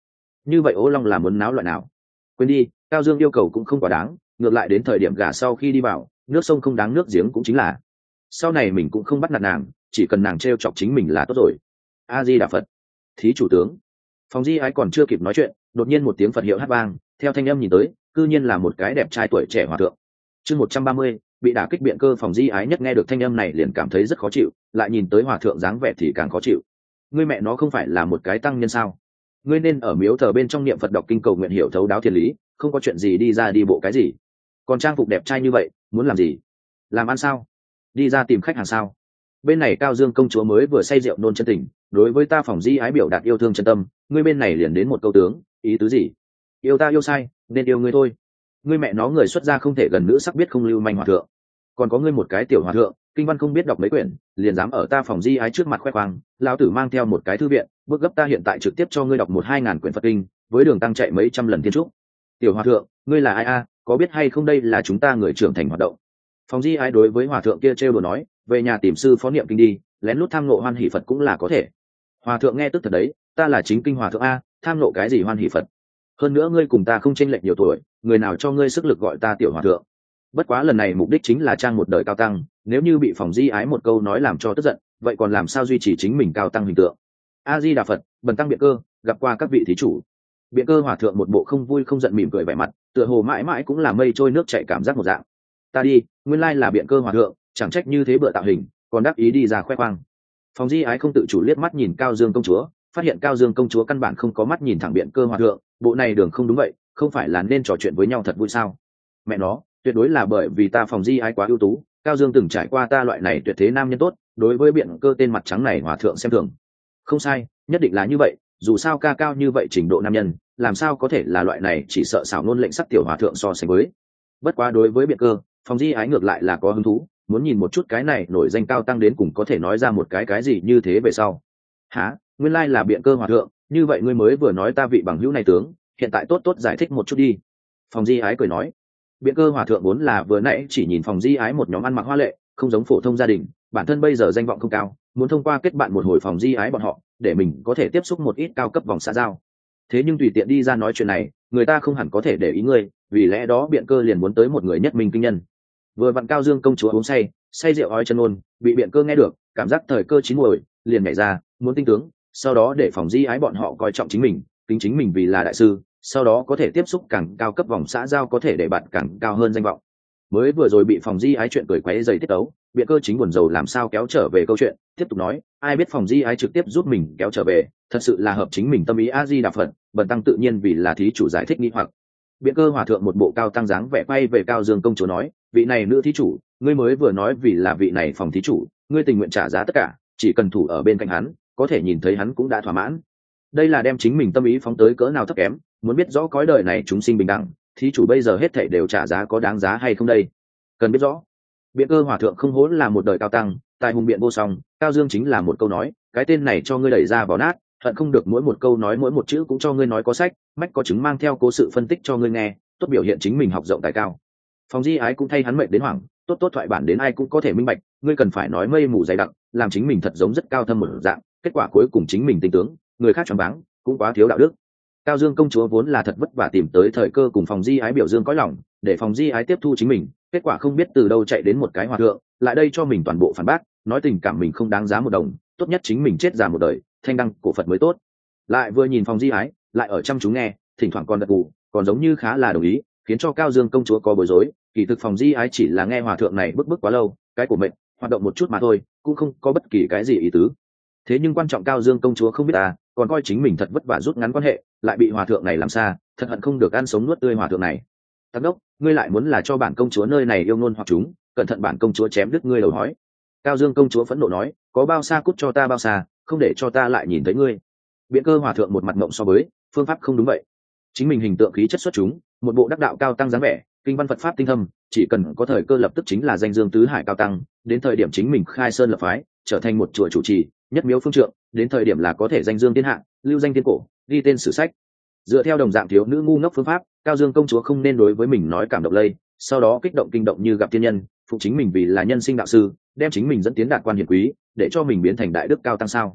như vậy ô long là muốn náo loại nào? Quên đi, Cao Dương yêu cầu cũng không quá đáng, ngược lại đến thời điểm gả sau khi đi vào, nước sông không đáng nước giếng cũng chính là. Sau này mình cũng không bắt nạt nàng, chỉ cần nàng trêu chọc chính mình là tốt rồi. A Di Đà Phật. Thí chủ tướng. Phòng Di Ái còn chưa kịp nói chuyện, đột nhiên một tiếng Phật hiệu hát vang, theo thanh âm nhìn tới, cư nhiên là một cái đẹp trai tuổi trẻ hòa thượng. Chương 130, bị đả kích biện cơ. Phòng Di Ái nhất nghe được thanh âm này liền cảm thấy rất khó chịu, lại nhìn tới hòa thượng dáng vẻ thì càng khó chịu. Ngươi mẹ nó không phải là một cái tăng nhân sao? Ngươi nên ở miếu thờ bên trong niệm Phật đọc kinh cầu nguyện hiểu thấu đáo thiên lý, không có chuyện gì đi ra đi bộ cái gì. Còn trang phục đẹp trai như vậy, muốn làm gì? Làm ăn sao? Đi ra tìm khách hàng sao? Bên này Cao Dương công chúa mới vừa say rượu nôn chân tình, đối với ta Phòng Di Ái biểu đạt yêu thương chân tâm, ngươi bên này liền đến một câu tướng, ý tứ gì? Yêu ta yêu sai, nên yêu ngươi thôi. Ngươi mẹ nó người xuất gia không thể gần nữ sắc biết không lưu manh hòa thượng. Còn có ngươi một cái tiểu hòa thượng, kinh văn không biết đọc mấy quyển, liền dám ở ta Phòng Di Ái trước mặt khoe khoang, lão tử mang theo một cái thư viện, bước gấp ta hiện tại trực tiếp cho ngươi đọc 1-2 ngàn quyển Phật kinh, với đường tăng chạy mấy trăm lần thiên trúc. Tiểu hòa thượng, ngươi là ai a? Có biết hay không đây là chúng ta người trưởng thành hoạt động. Phòng Di Ái đối với hòa thượng kia trêu đùa nói, về nhà tìm sư phó niệm kinh đi, lén lút tham ngộ hoan hỷ Phật cũng là có thể. Hòa thượng nghe tức thật đấy, ta là chính kinh hòa thượng a, tham ngộ cái gì hoan hỷ Phật? Hơn nữa ngươi cùng ta không chênh lệch nhiều tuổi, người nào cho ngươi sức lực gọi ta tiểu hòa thượng? Bất quá lần này mục đích chính là trang một đời cao tăng, nếu như bị Phòng Di Ái một câu nói làm cho tức giận, vậy còn làm sao duy trì chính mình cao tăng hình tượng? A Di Đà Phật, bần tăng Biện Cơ, gặp qua các vị thí chủ. Biện Cơ hòa thượng một bộ không vui không giận mỉm cười vẻ mặt, tựa hồ mãi mãi cũng là mây trôi nước chảy cảm giác một dạng. Ta đi, nguyên lai là Biện Cơ hòa thượng, chẳng trách như thế bựa tạo hình, còn đáp ý đi ra khoe khoang. Phòng Di Ái không tự chủ liếc mắt nhìn Cao Dương công chúa, phát hiện Cao Dương công chúa căn bản không có mắt nhìn thẳng Biện Cơ hòa thượng, bộ này đường không đúng vậy, không phải là nên trò chuyện với nhau thật vui sao? Mẹ nó, tuyệt đối là bởi vì ta Phòng Di Ái quá ưu tú, Cao Dương từng trải qua ta loại này tuyệt thế nam nhân tốt, đối với Biện Cơ tên mặt trắng này hòa thượng xem thường. Không sai, nhất định là như vậy, dù sao ca cao như vậy trình độ nam nhân, làm sao có thể là loại này chỉ sợ xảo ngôn lệnh sắc tiểu hòa thượng so sánh với. Bất quá đối với Biện Cơ, Phòng Di Ái ngược lại là có hứng thú, muốn nhìn một chút cái này nổi danh cao tăng đến cùng có thể nói ra một cái gì như thế về sau. Hả, nguyên lai là Biện Cơ hòa thượng, như vậy ngươi mới vừa nói ta vị bằng hữu này tướng, hiện tại tốt tốt giải thích một chút đi. Phòng Di Ái cười nói. Biện Cơ hòa thượng vốn là vừa nãy chỉ nhìn Phòng Di Ái một nhóm ăn mặc hoa lệ, không giống phổ thông gia đình, bản thân bây giờ danh vọng không cao, muốn thông qua kết bạn một hồi Phòng Di Ái bọn họ, để mình có thể tiếp xúc một ít cao cấp vòng xã giao. Thế nhưng tùy tiện đi ra nói chuyện này, người ta không hẳn có thể để ý ngươi, vì lẽ đó Biện Cơ liền muốn tới một người nhất minh kinh nhân. Vừa vặn Cao Dương công chúa uống say rượu ói chân ôn, bị Biện Cơ nghe được, cảm giác thời cơ chín muồi, liền nhảy ra, muốn tinh tướng, sau đó để Phòng Di Ái bọn họ coi trọng chính mình, kính chính mình vì là đại sư, sau đó có thể tiếp xúc càng cao cấp vòng xã giao, có thể để bạn càng cao hơn danh vọng. Mới vừa rồi bị Phòng Di Ái chuyện cười quấy dày tiết tấu, Biện Cơ chính buồn rầu làm sao kéo trở về câu chuyện, tiếp tục nói, ai biết Phòng Di Ái trực tiếp giúp mình kéo trở về, thật sự là hợp chính mình tâm ý. A Di Đà Phật, bần tăng tự nhiên vì là thí chủ giải thích nghi hoặc. Biện Cơ hòa thượng một bộ cao tăng dáng vẻ quay về Cao Dương công chúa nói, vị này nữ thí chủ, ngươi mới vừa nói vì là vị này Phòng thí chủ, ngươi tình nguyện trả giá tất cả, chỉ cần thủ ở bên cạnh hắn, có thể nhìn thấy hắn cũng đã thỏa mãn. Đây là đem chính mình tâm ý phóng tới cỡ nào thấp kém, muốn biết rõ cõi đời này chúng sinh bình đẳng, thí chủ bây giờ hết thảy đều trả giá có đáng giá hay không đây? Cần biết rõ. Biện Cơ hòa thượng không hốn là một đời cao tăng, tài hùng biện vô song, Cao Dương chính là một câu nói, cái tên này cho ngươi đẩy ra vào nát, hận không được mỗi một câu nói mỗi một chữ cũng cho ngươi nói có sách, mách có chứng mang theo cố sự phân tích cho ngươi nghe, tốt biểu hiện chính mình học rộng tài cao. Phòng Di Ái cũng thay hắn mệnh đến hoảng, tốt tốt thoại bản đến ai cũng có thể minh bạch, ngươi cần phải nói mây mù dày đặc, làm chính mình thật giống rất cao thâm một dạng, kết quả cuối cùng chính mình tinh tướng, người khác choáng váng, cũng quá thiếu đạo đức. Cao Dương công chúa vốn là thật vất vả tìm tới thời cơ cùng Phòng Di Ái biểu dương cõi lòng, để Phòng Di Ái tiếp thu chính mình, kết quả không biết từ đâu chạy đến một cái hòa thượng, lại đây cho mình toàn bộ phản bác, nói tình cảm mình không đáng giá một đồng, tốt nhất chính mình chết già một đời, thanh đăng cổ Phật mới tốt. Lại vừa nhìn Phòng Di Ái, lại ở chăm chú nghe, thỉnh thoảng còn gật gù, còn giống như khá là đồng ý, khiến cho Cao Dương công chúa có bối rối, kỳ thực Phòng Di Ái chỉ là nghe hòa thượng này bức quá lâu, cái của mệnh, hoạt động một chút mà thôi, cũng không có bất kỳ cái gì ý tứ. Thế nhưng quan trọng Cao Dương công chúa không biết còn coi chính mình thật vất vả rút ngắn quan hệ, lại bị hòa thượng này làm xa, thật hận không được ăn sống nuốt tươi hòa thượng này. Tắc đốc, ngươi lại muốn là cho bản công chúa nơi này yêu ngôn hoặc chúng, cẩn thận bản công chúa chém đứt ngươi đầu hói. Cao Dương công chúa phẫn nộ nói, có bao xa cút cho ta bao xa, không để cho ta lại nhìn thấy ngươi. Biện Cơ hòa thượng một mặt mộng so với, phương pháp không đúng vậy. Chính mình hình tượng khí chất xuất chúng, một bộ đắc đạo cao tăng dáng vẻ, kinh văn Phật pháp tinh thâm, chỉ cần có thời cơ lập tức chính là danh dương tứ hải cao tăng, đến thời điểm chính mình khai sơn lập phái, trở thành một chùa chủ trì, nhất miếu phương trượng, đến thời điểm là có thể danh dương thiên hạ, lưu danh thiên cổ, ghi tên sử sách. Dựa theo đồng dạng thiếu nữ ngu ngốc phương pháp, Cao Dương công chúa không nên đối với mình nói cảm động lây, sau đó kích động kinh động như gặp thiên nhân, phụ chính mình vì là nhân sinh đạo sư, đem chính mình dẫn tiến đạt quan hiển quý, để cho mình biến thành đại đức cao tăng sao?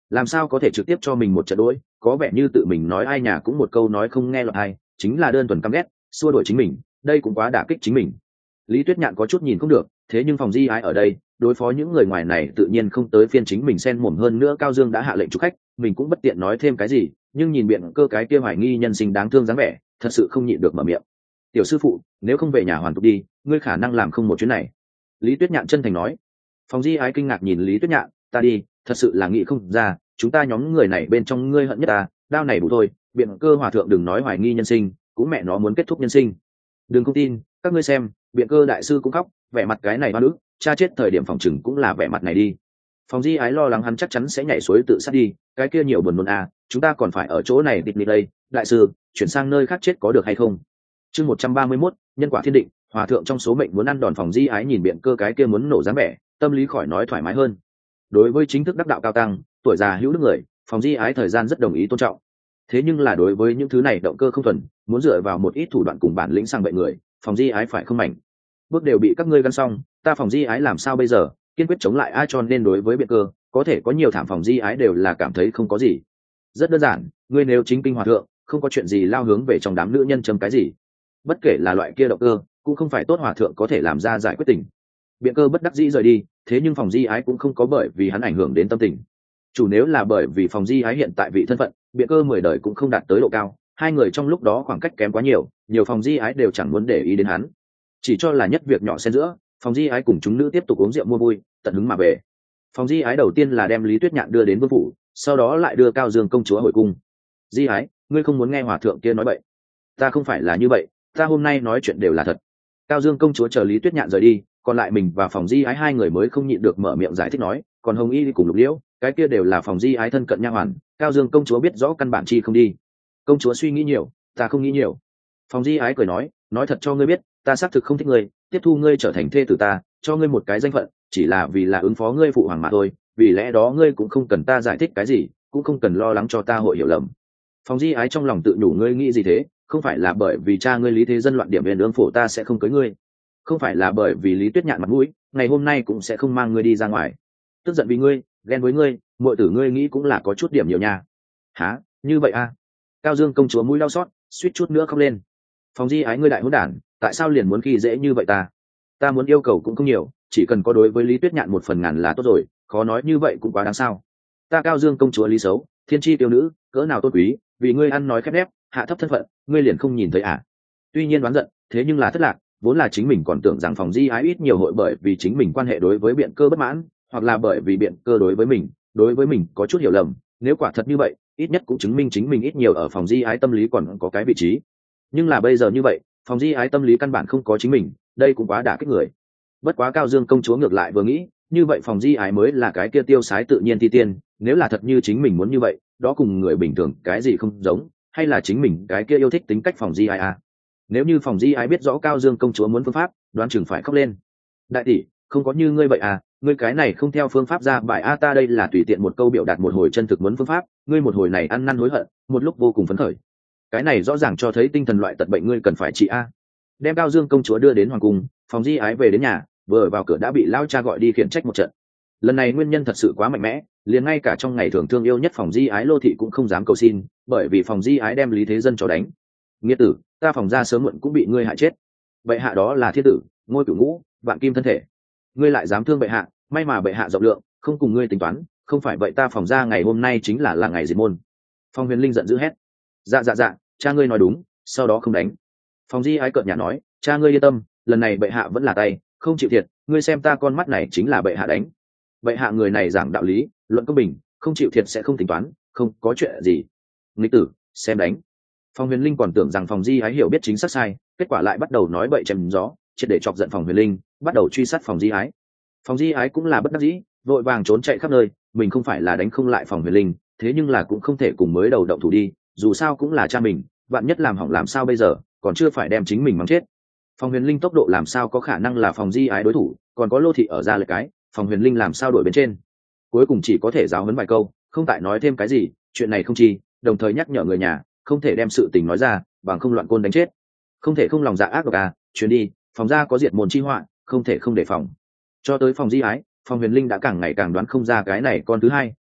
làm sao có thể trực tiếp cho mình một trận đỗi, có vẻ như tự mình nói ai nhà cũng một câu nói không nghe lọt ai, chính là đơn thuần căm ghét xua đuổi chính mình, đây cũng quá đả kích chính mình. Lý Tuyết Nhạn có chút nhìn không được, thế nhưng phòng di ái ở đây đối phó những người ngoài này tự nhiên không tới phiên chính mình xen mồm, hơn nữa Cao Dương đã hạ lệnh chúc khách, mình cũng bất tiện nói thêm cái gì, nhưng nhìn biện cơ cái kia hoài nghi nhân sinh đáng thương dáng vẻ, thật sự không nhịn được mở miệng. Tiểu sư phụ, nếu không về nhà hoàn tục đi, ngươi khả năng làm không một chuyến này. Lý Tuyết Nhạn chân thành nói. Phòng di ái kinh ngạc nhìn Lý Tuyết Nhạn, ta đi, thật sự là nghĩ không ra, chúng ta nhóm người này bên trong ngươi hận nhất ta, đao này đủ thôi, biện cơ hòa thượng đừng nói hoài nghi nhân sinh, cũng mẹ nó muốn kết thúc nhân sinh. Đừng không tin, các ngươi xem, biện cơ đại sư cũng khóc, vẻ mặt cái này hoa nữ, cha chết thời điểm phòng chừng cũng là vẻ mặt này đi. Phòng di ái lo lắng hắn chắc chắn sẽ nhảy suối tự sát đi, cái kia nhiều buồn nôn à, chúng ta còn phải ở chỗ này địch nịch đây, đại sư, chuyển sang nơi khác chết có được hay không? Chương 131, nhân quả thiên định, hòa thượng trong số mệnh muốn ăn đòn. Phòng di ái nhìn biện cơ cái kia muốn nổ dáng vẻ, tâm lý khỏi nói thoải mái hơn. Đối với chính thức đắc đạo cao tăng, tuổi già hữu đức người, phòng di ái thời gian rất đồng ý tôn trọng. Thế nhưng là đối với những thứ này động cơ không thuần, muốn dựa vào một ít thủ đoạn cùng bản lĩnh sang bậy người, phòng di ái phải không mảnh. Bước đều bị các ngươi gắn xong, ta phòng di ái làm sao bây giờ, kiên quyết chống lại ai, cho nên đối với biện cơ có thể có nhiều thảm phòng di ái đều là cảm thấy không có gì. Rất đơn giản, ngươi nếu chính kinh hòa thượng, không có chuyện gì lao hướng về trong đám nữ nhân chấm cái gì, bất kể là loại kia động cơ cũng không phải tốt hòa thượng có thể làm ra giải quyết tình. Biện cơ bất đắc dĩ rời đi, thế nhưng phòng di ái cũng không có bởi vì hắn ảnh hưởng đến tâm tình. Chủ nếu là bởi vì phòng di ái hiện tại vị thân phận, biện cơ 10 đời cũng không đạt tới độ cao, hai người trong lúc đó khoảng cách kém quá nhiều, nhiều phòng di ái đều chẳng muốn để ý đến hắn, chỉ cho là nhất việc nhỏ xen giữa. Phòng di ái cùng chúng nữ tiếp tục uống rượu mua vui, tận hứng mà về. Phòng di ái đầu tiên là đem Lý Tuyết Nhạn đưa đến vương phủ, sau đó lại đưa Cao Dương công chúa hồi cung. Di ái, ngươi không muốn nghe hòa thượng kia nói bậy. Ta không phải là như vậy, ta hôm nay nói chuyện đều là thật. Cao Dương công chúa chờ Lý Tuyết Nhạn rời đi, còn lại mình và phòng di ái hai người mới không nhịn được mở miệng giải thích nói, còn Hồng Y đi cùng Lục Liễu, cái kia đều là phòng di ái thân cận nha hoàn, Cao Dương công chúa biết rõ căn bản chi không đi. Công chúa suy nghĩ nhiều, ta không nghĩ nhiều. Phòng di ái cười nói thật cho ngươi biết, ta xác thực không thích ngươi, tiếp thu ngươi trở thành thê tử ta, cho ngươi một cái danh phận, chỉ là vì là ứng phó ngươi phụ hoàng mà thôi, vì lẽ đó ngươi cũng không cần ta giải thích cái gì, cũng không cần lo lắng cho ta hội hiểu lầm. Phòng di ái trong lòng tự nhủ, ngươi nghĩ gì thế, không phải là bởi vì cha ngươi Lý Thế Dân loạn điểm viên ương phổ ta sẽ không cưới ngươi, không phải là bởi vì Lý Tuyết Nhạn mặt mũi ngày hôm nay cũng sẽ không mang ngươi đi ra ngoài, tức giận vì ngươi, ghen với ngươi, muội tử ngươi nghĩ cũng là có chút điểm nhiều nha. Hả, như vậy à? Cao Dương công chúa mũi đau xót, suýt chút nữa khóc lên. Phòng di ái, ngươi đại hỗn đản, tại sao liền muốn khi dễ như vậy ta? Ta muốn yêu cầu cũng không nhiều, chỉ cần có đối với Lý Tuyết Nhạn 1/1000 là tốt rồi, khó nói như vậy cũng quá đáng sao? Ta Cao Dương công chúa Lý xấu, thiên chi tiêu nữ, cỡ nào tôn quý, vì ngươi ăn nói khép nép, hạ thấp thân phận, ngươi liền không nhìn thấy à? Tuy nhiên đoán giận, thế nhưng là thất lạc, vốn là chính mình còn tưởng rằng phòng di ái ít nhiều hội bởi vì chính mình quan hệ đối với biện cơ bất mãn, hoặc là bởi vì biện cơ đối với mình có chút hiểu lầm, nếu quả thật như vậy, ít nhất cũng chứng minh chính mình ít nhiều ở phòng di ái tâm lý còn có cái vị trí. Nhưng là bây giờ như vậy, phòng di ái tâm lý căn bản không có chính mình, đây cũng quá đả kích người. Bất quá Cao Dương công chúa ngược lại vừa nghĩ, như vậy phòng di ái mới là cái kia tiêu sái tự nhiên thi tiên, nếu là thật như chính mình muốn như vậy, đó cùng người bình thường cái gì không giống, hay là chính mình cái kia yêu thích tính cách phòng di ái à? Nếu như phòng di ái biết rõ Cao Dương công chúa muốn phương pháp, đoán chừng phải khóc lên. Đại tỷ, không có như ngươi vậy à, ngươi cái này không theo phương pháp ra bài a, ta đây là tùy tiện một câu biểu đạt một hồi chân thực muốn phương pháp, ngươi một hồi này ăn năn hối hận, một lúc vô cùng phấn khởi, cái này rõ ràng cho thấy tinh thần loại tật bệnh ngươi cần phải trị a. Đem Cao Dương công chúa đưa đến hoàng cung, phòng di ái về đến nhà, vừa vào cửa đã bị lao cha gọi đi khiển trách một trận. Lần này nguyên nhân thật sự quá mạnh mẽ, liền ngay cả trong ngày thường thương yêu nhất phòng di ái Lô thị cũng không dám cầu xin, bởi vì phòng di ái đem Lý Thế Dân cho đánh. Nghĩa tử, ta phòng ra sớm muộn cũng bị ngươi hại chết. Bệ hạ đó là thiên tử, ngôi cửu ngũ, vạn kim thân thể, ngươi lại dám thương bệ hạ, may mà bệ hạ rộng lượng, không cùng ngươi tính toán, không phải vậy ta phòng ra ngày hôm nay chính là ngày diệt môn. Phong Huyền Linh giận dữ hét. Dạ, cha ngươi nói đúng, sau đó không đánh. Phòng di ái cợt nhả nói, cha ngươi yên tâm, lần này bệ hạ vẫn là tay, không chịu thiệt, ngươi xem ta con mắt này chính là bệ hạ đánh. Bệ hạ người này giảng đạo lý, luận công bình, không chịu thiệt sẽ không tính toán, không có chuyện gì. Nghịch tử, xem đánh. Phòng Huyền Linh còn tưởng rằng phòng di ái hiểu biết chính xác sai, kết quả lại bắt đầu nói bậy chém gió, triệt để chọc giận phòng Huyền Linh, bắt đầu truy sát phòng di ái. Phòng di ái cũng là bất đắc dĩ, vội vàng trốn chạy khắp nơi, mình không phải là đánh không lại phòng Huyền Linh, thế nhưng là cũng không thể cùng mới đầu động thủ đi, dù sao cũng là cha mình, vạn nhất làm hỏng làm sao bây giờ, còn chưa phải đem chính mình mắng chết. Phòng Huyền Linh tốc độ làm sao có khả năng là phòng di ái đối thủ, còn có Lô thị ở ra lệch cái, phòng Huyền Linh làm sao đuổi bên trên. Cuối cùng chỉ có thể giáo huấn vài câu, không tại nói thêm cái gì, chuyện này không chi, đồng thời nhắc nhở người nhà không thể đem sự tình nói ra, bằng không loạn côn đánh chết. Không thể không lòng dạ ác độc à, chuyến đi, phòng gia có diệt môn chi họa, không thể không đề phòng. Cho tới phòng di ái, phòng Huyền Linh đã càng ngày càng đoán không ra cái này con thứ hai,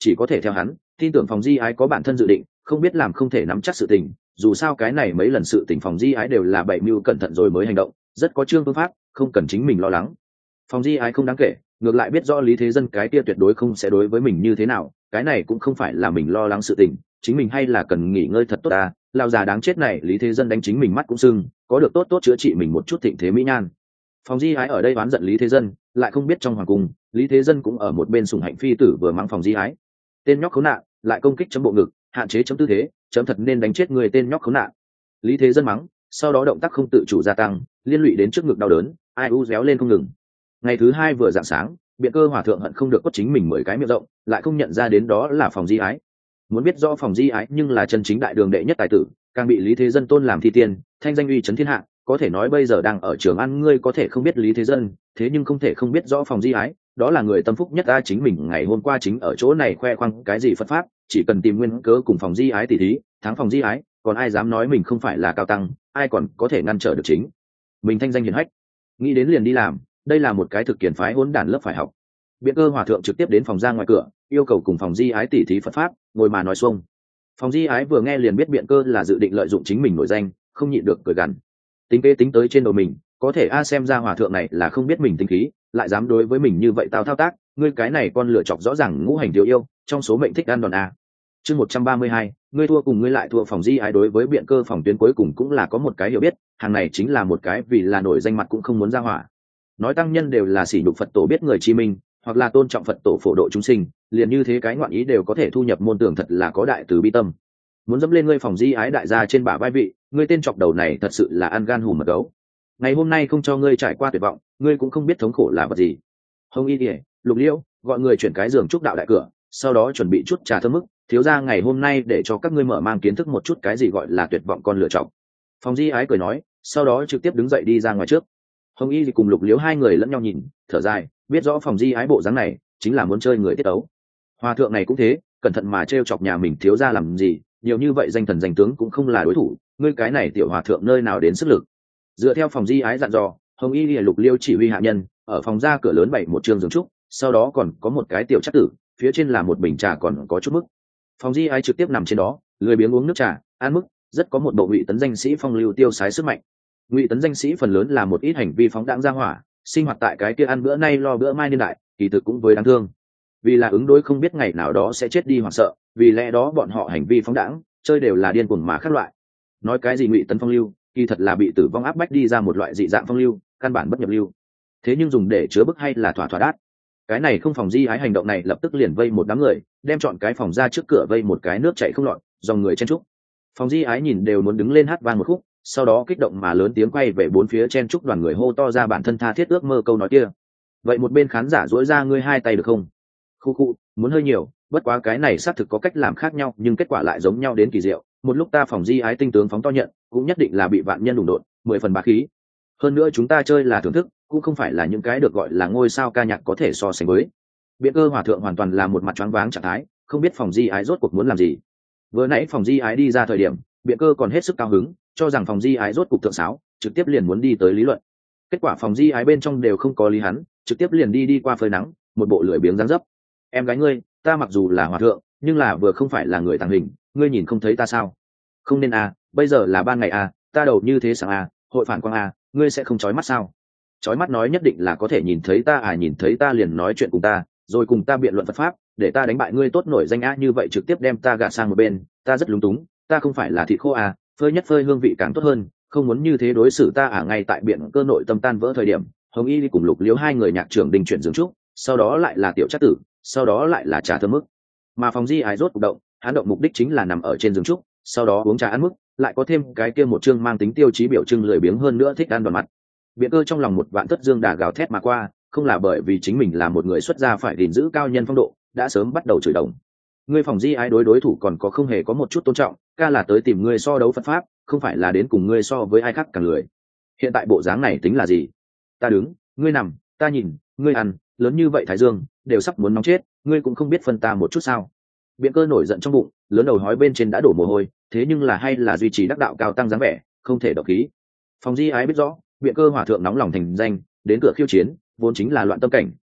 chỉ có thể theo hắn, tin tưởng phòng di ái có bản thân dự định, không biết làm không thể nắm chắc sự tình, dù sao cái này mấy lần sự tình phòng di ái đều là bày mưu cẩn thận rồi mới hành động, rất có chương phương pháp, không cần chính mình lo lắng. Phòng di ái không đáng kể, ngược lại biết rõ Lý Thế Dân cái kia tuyệt đối không sẽ đối với mình như thế nào, cái này cũng không phải là mình lo lắng sự tình, chính mình hay là cần nghỉ ngơi thật tốt à, lao già đáng chết này Lý Thế Dân đánh chính mình mắt cũng sưng, có được tốt tốt chữa trị mình một chút thịnh thế mỹ nhan. Phòng di ái ở đây oán giận Lý Thế Dân, lại không biết trong hoàng cung Lý Thế Dân cũng ở một bên sủng hạnh phi tử vừa mắng phòng di ái, tên nhóc khốn nạn, lại công kích chấm bộ ngực, hạn chế chấm tư thế, chấm thật nên đánh chết người tên nhóc khốn nạn. Lý Thế Dân mắng, sau đó động tác không tự chủ gia tăng, liên lụy đến trước ngực đau đớn, ai u réo lên không ngừng. Ngày thứ hai vừa rạng sáng, Biện Cơ hòa thượng hận không được quất chính mình 10 cái miệng rộng, lại không nhận ra đến đó là phòng di ái. Muốn biết rõ phòng di ái nhưng là chân chính đại đường đệ nhất tài tử, càng bị Lý Thế Dân tôn làm thi tiên, thanh danh uy chấn thiên hạ, có thể nói bây giờ đang ở Trường An, ngươi có thể không biết Lý Thế Dân, thế nhưng không thể không biết rõ phòng di ái, đó là người tâm phúc nhất ta. Chính mình ngày hôm qua chính ở chỗ này khoe khoang cái gì Phật pháp, chỉ cần tìm nguyên cớ cùng phòng di ái tỉ thí, thắng phòng di ái, còn ai dám nói mình không phải là cao tăng, ai còn có thể ngăn trở được chính mình thanh danh hiển hách. Nghĩ đến liền đi làm, đây là một cái thực kiển phái hỗn đản lớp phải học. Biện Cơ hòa thượng trực tiếp đến phòng ra ngoài cửa, yêu cầu cùng phòng di ái tỉ thí Phật pháp, ngồi mà nói xuông. Phòng di ái vừa nghe liền biết Biện Cơ là dự định lợi dụng chính mình nổi danh, không nhịn được cười gằn. Tính kế tính tới trên đầu mình, có thể xem ra hòa thượng này là không biết mình tính khí, lại dám đối với mình như vậy tao thao tác, ngươi cái này con lửa chọc rõ ràng ngũ hành thiếu yêu, trong số mệnh thích ăn đòn a. Chương 132, ngươi thua cùng ngươi lại thua. Phòng di ái đối với Biện Cơ phòng tuyến cuối cùng cũng là có một cái hiểu biết, hàng này chính là một cái vì là nổi danh mặt cũng không muốn ra hỏa. Nói tăng nhân đều là sỉ nhục Phật tổ biết người chi minh, hoặc là tôn trọng Phật tổ phổ độ chúng sinh, liền như thế cái ngoạn ý đều có thể thu nhập môn tưởng, thật là có đại từ bi tâm. Muốn dẫm lên ngươi phòng di ái đại gia trên bả vai vị, ngươi tên chọc đầu này thật sự là ăn gan hùm mật gấu. Ngày hôm nay không cho ngươi trải qua tuyệt vọng, ngươi cũng không biết thống khổ là vật gì. Hồng Y Điệp, Lục Liễu gọi người chuyển cái giường trúc đạo đại cửa, sau đó chuẩn bị chút trà thơm mức, thiếu gia ngày hôm nay để cho các ngươi mở mang kiến thức một chút cái gì gọi là tuyệt vọng con lựa chọn. Phòng di ái cười nói, sau đó trực tiếp đứng dậy đi ra ngoài trước. Hồng Y thì cùng Lục Liễu hai người lẫn nhau nhìn, thở dài, biết rõ phòng di ái bộ dáng này chính là muốn chơi người tiết ấu. Hòa thượng này cũng thế, cẩn thận mà trêu chọc nhà mình thiếu gia làm gì, nhiều như vậy danh thần danh tướng cũng không là đối thủ, ngươi cái này tiểu hòa thượng nơi nào đến sức lực. Dựa theo phòng di ái dặn dò, Hồng Y Lục Liêu chỉ huy hạ nhân ở phòng ra cửa lớn bày một trường giường trúc, sau đó còn có một cái tiểu chất tử, phía trên là một bình trà còn có chút mức. Phòng di ái trực tiếp nằm trên đó, lười biếng uống nước trà, ăn mức, rất có một bộ Ngụy Tấn danh sĩ phong lưu tiêu sái sức mạnh. Ngụy Tấn danh sĩ phần lớn là một ít hành vi phóng đãng ra hỏa, sinh hoạt tại cái kia ăn bữa nay lo bữa mai niên đại, kỳ thực cũng với đáng thương. Vì là ứng đối không biết ngày nào đó sẽ chết đi hoặc sợ, vì lẽ đó bọn họ hành vi phóng đãng, chơi đều là điên cuồng mà khác loại. Nói cái gì Ngụy Tấn phong lưu, kỳ thật là bị tử vong áp bách đi ra một loại dị dạng phong lưu, căn bản bất nhập lưu. Thế nhưng dùng để chứa bức hay là thỏa thỏa đát. Cái này không, phòng di ái hành động này lập tức liền vây một đám người, đem chọn cái phòng ra trước cửa vây một cái nước chảy không lọt, dòng người chen trúc. Phòng di ái nhìn đều muốn đứng lên hát vang một khúc, sau đó kích động mà lớn tiếng quay về bốn phía chen trúc đoàn người hô to ra bản thân tha thiết ước mơ câu nói kia. Vậy một bên khán giả duỗi ra ngươi hai tay được không? Khu khu, muốn hơi nhiều, bất quá cái này xác thực có cách làm khác nhau nhưng kết quả lại giống nhau đến kỳ diệu. Một lúc ta phòng di ái tinh tướng phóng to nhận, cũng nhất định là bị vạn nhân đụng đột, 10 phần bá khí. Hơn nữa chúng ta chơi là thưởng thức, cũng không phải là những cái được gọi là ngôi sao ca nhạc có thể so sánh với. Biện Cơ hòa thượng hoàn toàn là một mặt choáng váng trạng thái, không biết phòng di ái rốt cuộc muốn làm gì. Vừa nãy phòng di ái đi ra thời điểm, Biện Cơ còn hết sức cao hứng, cho rằng phòng di ái rốt cuộc thượng sáo, trực tiếp liền muốn đi tới lý luận. Kết quả phòng di ái bên trong đều không có lý hắn, trực tiếp liền đi qua phơi nắng, một bộ lười biếng dáng dấp. Em gái ngươi, ta mặc dù là hòa thượng, nhưng là vừa không phải là người tàng hình, ngươi nhìn không thấy ta sao? Không nên à, bây giờ là ban ngày à, ta đầu như thế sáng à, hội phản quang à, ngươi sẽ không chói mắt sao? Chói mắt nói nhất định là có thể nhìn thấy ta à, nhìn thấy ta liền nói chuyện cùng ta, rồi cùng ta biện luận Phật pháp, để ta đánh bại ngươi tốt nổi danh á, như vậy trực tiếp đem ta gạt sang một bên, ta rất lúng túng, ta không phải là thịt khô à, phơi nhất phơi hương vị càng tốt hơn, không muốn như thế đối xử ta à. Ngay tại Biện Cơ nội tâm tan vỡ thời điểm, Hồng Y đi cùng Lục Liễu hai người nhạc trưởng đình chuyển giường trúc, sau đó lại là tiểu trác tử, sau đó lại là trà thơm mức. Mà phòng di ái rốt cuộc động, hắn động mục đích chính là nằm ở trên giường trúc, sau đó uống trà ăn mức, lại có thêm cái kia một chương mang tính tiêu chí biểu trưng lười biếng hơn nữa thích ăn đòn mặt. Biện Cơ trong lòng một vạn tất dương đà gào thét mà qua, không là bởi vì chính mình là một người xuất gia phải gìn giữ cao nhân phong độ, đã sớm bắt đầu chửi đồng. Ngươi phòng di ái đối thủ còn có không hề có một chút tôn trọng, ca là tới tìm ngươi so đấu Phật pháp, không phải là đến cùng ngươi so với ai khác càng lười. Hiện tại bộ dáng này tính là gì? Ta đứng, ngươi nằm, ta nhìn, ngươi ăn, lớn như vậy thái dương đều sắp muốn nóng chết, ngươi cũng không biết phân ta một chút sao? Biện Cơ nổi giận trong bụng, lớn đầu hói bên trên đã đổ mồ hôi, thế nhưng là hay là duy trì đắc đạo cao tăng dáng vẻ, không thể độc khí. Phòng di ái biết rõ, Biện Cơ hòa thượng nóng lòng thành danh, đến cửa khiêu chiến, vốn chính là loạn tâm cảnh,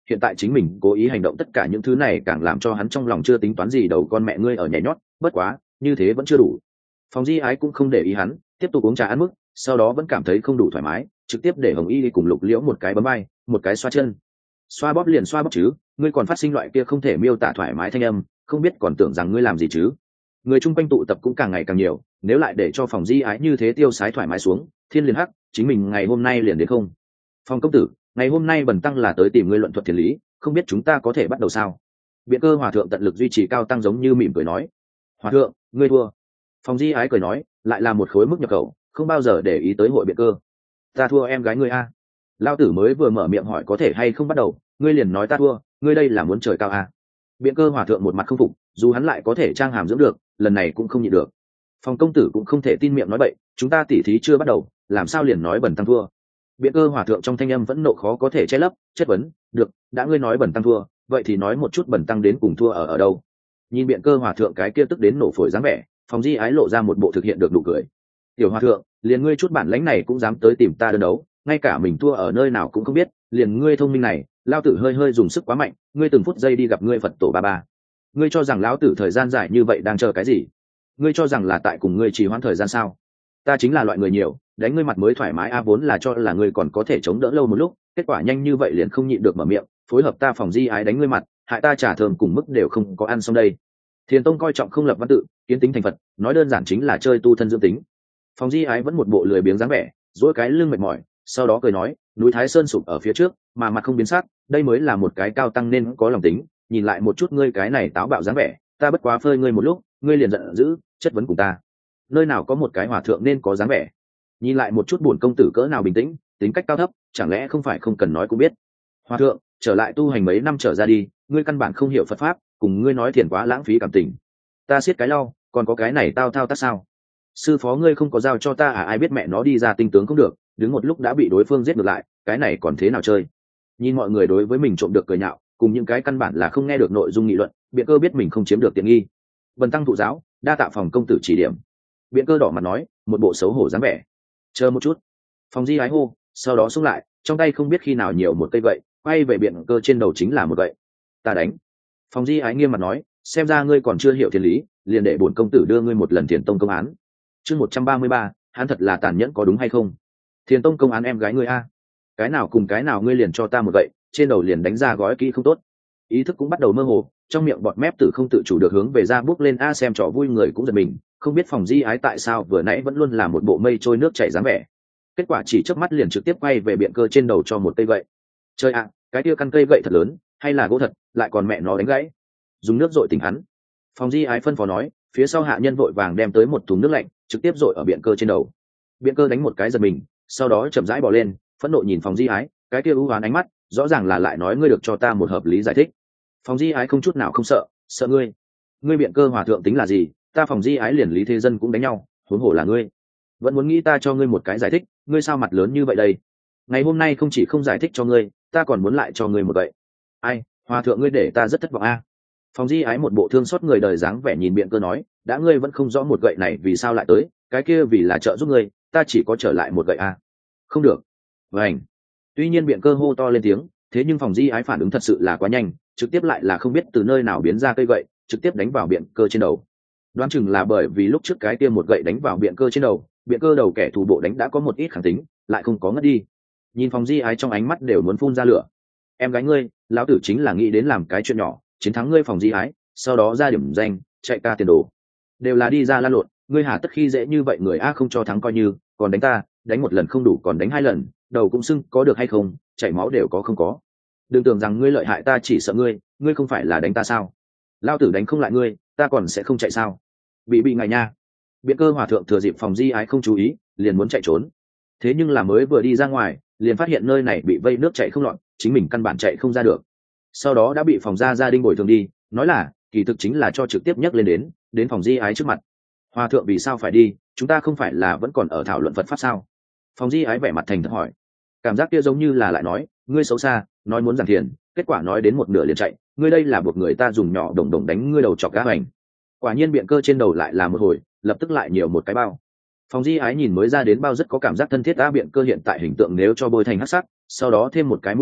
hiện tại chính mình cố ý hành động tất cả những thứ này càng làm cho hắn trong lòng chưa tính toán gì đầu con mẹ ngươi ở nhảy nhót, bất quá như thế vẫn chưa đủ. Phòng Di Ái cũng không để ý hắn, tiếp tục uống trà ăn mức, sau đó vẫn cảm thấy không đủ thoải mái, trực tiếp để Hồng Y đi cùng Lục Liễu một cái bấm bay, một cái xoa chân. Xoa bóp liền xoa bóp chứ, ngươi còn phát sinh loại kia không thể miêu tả thoải mái thanh âm, không biết còn tưởng rằng ngươi làm gì chứ. Người chung quanh tụ tập cũng càng ngày càng nhiều, nếu lại để cho Phòng Di Ái như thế tiêu sái thoải mái xuống, thiên liền hắc, chính mình ngày hôm nay liền đến không. Phòng công tử, ngày hôm nay bần tăng là tới tìm ngươi luận thuật thiên lý, không biết chúng ta có thể bắt đầu sao? Biện Cơ hòa thượng tận lực duy trì cao tăng giống như mỉm cười nói. Hòa thượng, ngươi thua. Phòng Di Ái cười nói, lại là một khối mức nhập khẩu, không bao giờ để ý tới hội Biện Cơ. Ta thua em gái ngươi a. Lao tử mới vừa mở miệng hỏi có thể hay không bắt đầu, ngươi liền nói ta thua, ngươi đây là muốn trời cao a. Biện Cơ hòa thượng một mặt không phục, dù hắn lại có thể trang hàm dưỡng được, lần này cũng không nhịn được. Phòng công tử cũng không thể tin miệng nói bậy, chúng ta tỉ thí chưa bắt đầu, làm sao liền nói bần tăng thua. Biện Cơ hòa thượng trong thanh âm vẫn nộ khó có thể che lấp, chất vấn, được, đã ngươi nói bần tăng thua, vậy thì nói một chút bần tăng đến cùng thua ở đâu. Nhìn Biện Cơ hòa thượng cái kia tức đến nổ phổi dáng vẻ, Phòng Di Ái lộ ra một bộ thực hiện được nụ cười. Tiểu hòa thượng, liền ngươi chút bản lãnh này cũng dám tới tìm ta đơn đấu, ngay cả mình thua ở nơi nào cũng không biết, liền ngươi thông minh này, lao tử hơi hơi dùng sức quá mạnh, ngươi từng phút giây đi gặp ngươi Phật tổ ba ba. Ngươi cho rằng lão tử thời gian dài như vậy đang chờ cái gì? Ngươi cho rằng là tại cùng ngươi trì hoãn thời gian sao? Ta chính là loại người nhiều, đánh ngươi mặt mới thoải mái a, vốn là cho là ngươi còn có thể chống đỡ lâu một lúc, kết quả nhanh như vậy liền không nhịn được mở miệng, phối hợp ta Phòng Di Ái đánh ngươi mặt, hại ta trả thơm cùng mức đều không có ăn xong đây. Thiền tông coi trọng không lập văn tự, kiến tính thành Phật, nói đơn giản chính là chơi tu thân dưỡng tính. Phòng Di Ái vẫn một bộ lười biếng dáng vẻ, duỗi cái lưng mệt mỏi, sau đó cười nói, núi Thái Sơn sụp ở phía trước, mà mặt không biến sắc, đây mới là một cái cao tăng nên có lòng tính. Nhìn lại một chút ngươi cái này táo bạo dáng vẻ, ta bất quá phơi ngươi một lúc, ngươi liền giận dữ, chất vấn cùng ta. Nơi nào có một cái hòa thượng nên có dáng vẻ? Nhìn lại một chút bổn công tử cỡ nào bình tĩnh, tính cách cao thấp, chẳng lẽ không phải không cần nói cũng biết. Hòa thượng, trở lại tu hành mấy năm trở ra đi, ngươi căn bản không hiểu Phật pháp, cùng ngươi nói thiền quá lãng phí cảm tình. Ta siết cái lau, còn có cái này tao thao tác sao? Sư phó ngươi không có giao cho ta à, ai biết mẹ nó đi ra tinh tướng không được, đứng một lúc đã bị đối phương giết ngược lại, cái này còn thế nào chơi? Nhìn mọi người đối với mình trộm được cười nhạo, cùng những cái căn bản là không nghe được nội dung nghị luận, Biện Cơ biết mình không chiếm được tiện nghi. Bần tăng thụ giáo, đa tạ Phòng công tử chỉ điểm. Biện Cơ đỏ mặt nói, một bộ xấu hổ dáng vẻ. Chờ một chút. Phòng Di Ái hô, sau đó xông lại, trong tay không biết khi nào nhiều một cây gậy, quay về Biện Cơ trên đầu chính là một gậy. Ta đánh. Phòng Di Ái nghiêm mặt nói, xem ra ngươi còn chưa hiểu thiên lý, liền để bổn công tử đưa ngươi một lần Thiền tông công án. Chương 133, hắn thật là tàn nhẫn có đúng hay không? Thiền tông công án em gái ngươi a? Cái nào cùng cái nào ngươi liền cho ta một gậy, trên đầu liền đánh ra gói kỹ không tốt. Ý thức cũng bắt đầu mơ hồ, trong miệng bọt mép tử không tự chủ được hướng về ra bước lên a, xem trò vui người cũng giật mình, không biết Phòng Di Ái tại sao vừa nãy vẫn luôn là một bộ mây trôi nước chảy dáng vẻ. Kết quả chỉ chớp mắt liền trực tiếp quay về Biện Cơ trên đầu cho một cây gậy. Chơi ạ, cái kia căn cây gậy thật lớn, hay là gỗ thật, lại còn mẹ nó đánh gãy. Dùng nước dội tỉnh hắn. Phòng Di Ái phân phó nói, phía sau hạ nhân vội vàng đem tới một thùng nước lạnh, trực tiếp dội ở Biện Cơ trên đầu. Biện Cơ đánh một cái giật mình, sau đó chậm rãi bò lên, phẫn nộ nhìn Phòng Di Ái, cái kia u hoán ánh mắt, rõ ràng là lại nói ngươi được cho ta một hợp lý giải thích. Phòng Di Ái không chút nào không sợ, sợ ngươi. Ngươi Biện Cơ hòa thượng tính là gì, ta Phòng Di Ái liền Lý Thế Dân cũng đánh nhau, huống hồ là ngươi. Vẫn muốn nghĩ ta cho ngươi một cái giải thích, ngươi sao mặt lớn như vậy đây? Ngày hôm nay không chỉ không giải thích cho ngươi, ta còn muốn lại cho ngươi một vậy. Ai, hòa thượng ngươi để ta rất thất vọng a. Phòng Di Ái một bộ thương xót người đời dáng vẻ nhìn Biện Cơ nói, đã ngươi vẫn không rõ một gậy này vì sao lại tới, cái kia vì là trợ giúp ngươi, ta chỉ có trở lại một gậy a. Không được. Vành. Tuy nhiên Biện Cơ hô to lên tiếng, thế nhưng Phòng Di Ái phản ứng thật sự là quá nhanh, trực tiếp lại là không biết từ nơi nào biến ra cây gậy, trực tiếp đánh vào Biện Cơ trên đầu. Đoán chừng là bởi vì lúc trước cái kia một gậy đánh vào Biện Cơ trên đầu, Biện Cơ đầu kẻ thù bộ đánh đã có một ít kháng tính, lại không có ngất đi. Nhìn Phòng Di Ái trong ánh mắt đều muốn phun ra lửa. Em gái ngươi, lão tử chính là nghĩ đến làm cái chuyện nhỏ, chiến thắng ngươi Phòng Di Ái, sau đó ra điểm danh, chạy ca tiền đồ. Đều là đi ra lan lộn, ngươi hà tất khi dễ như vậy người a, không cho thắng coi như, còn đánh ta, đánh một lần không đủ còn đánh hai lần, đầu cũng sưng, có được hay không, chảy máu đều có không có. Đừng tưởng rằng ngươi lợi hại ta chỉ sợ ngươi, ngươi không phải là đánh ta sao? Lão tử đánh không lại ngươi, ta còn sẽ không chạy sao? Bị ngài nha. Biện Cơ hòa thượng thừa dịp Phòng Di Ái không chú ý, liền muốn chạy trốn. Thế nhưng là mới vừa đi ra ngoài, liền phát hiện nơi này bị vây nước chảy không lọt, chính mình căn bản chạy không ra được. Sau đó đã bị Phòng gia đình bồi thường đi, nói là kỳ thực chính là cho trực tiếp nhắc lên đến Phòng Di Ái trước mặt. Hòa thượng vì sao phải đi, chúng ta không phải là vẫn còn ở thảo luận Phật pháp sao? Phòng Di Ái vẻ mặt thành thật hỏi. Cảm giác kia giống như là lại nói, ngươi xấu xa, nói muốn giảng thiền, kết quả nói đến một nửa liền chạy, ngươi đây là buộc người ta dùng nhỏ đồng đồng đánh ngươi đầu chọc cá hoành. Quả nhiên Biện Cơ trên đầu lại là một hồi, lập tức lại nhiều một cái bao. Phòng Di Ái nhìn mới ra đến bao rất có cảm giác thân thiết. Biện Cơ hiện tại hình tượng nếu cho bôi thành hắc sắc, sau đó thêm một cái mũi đỏ,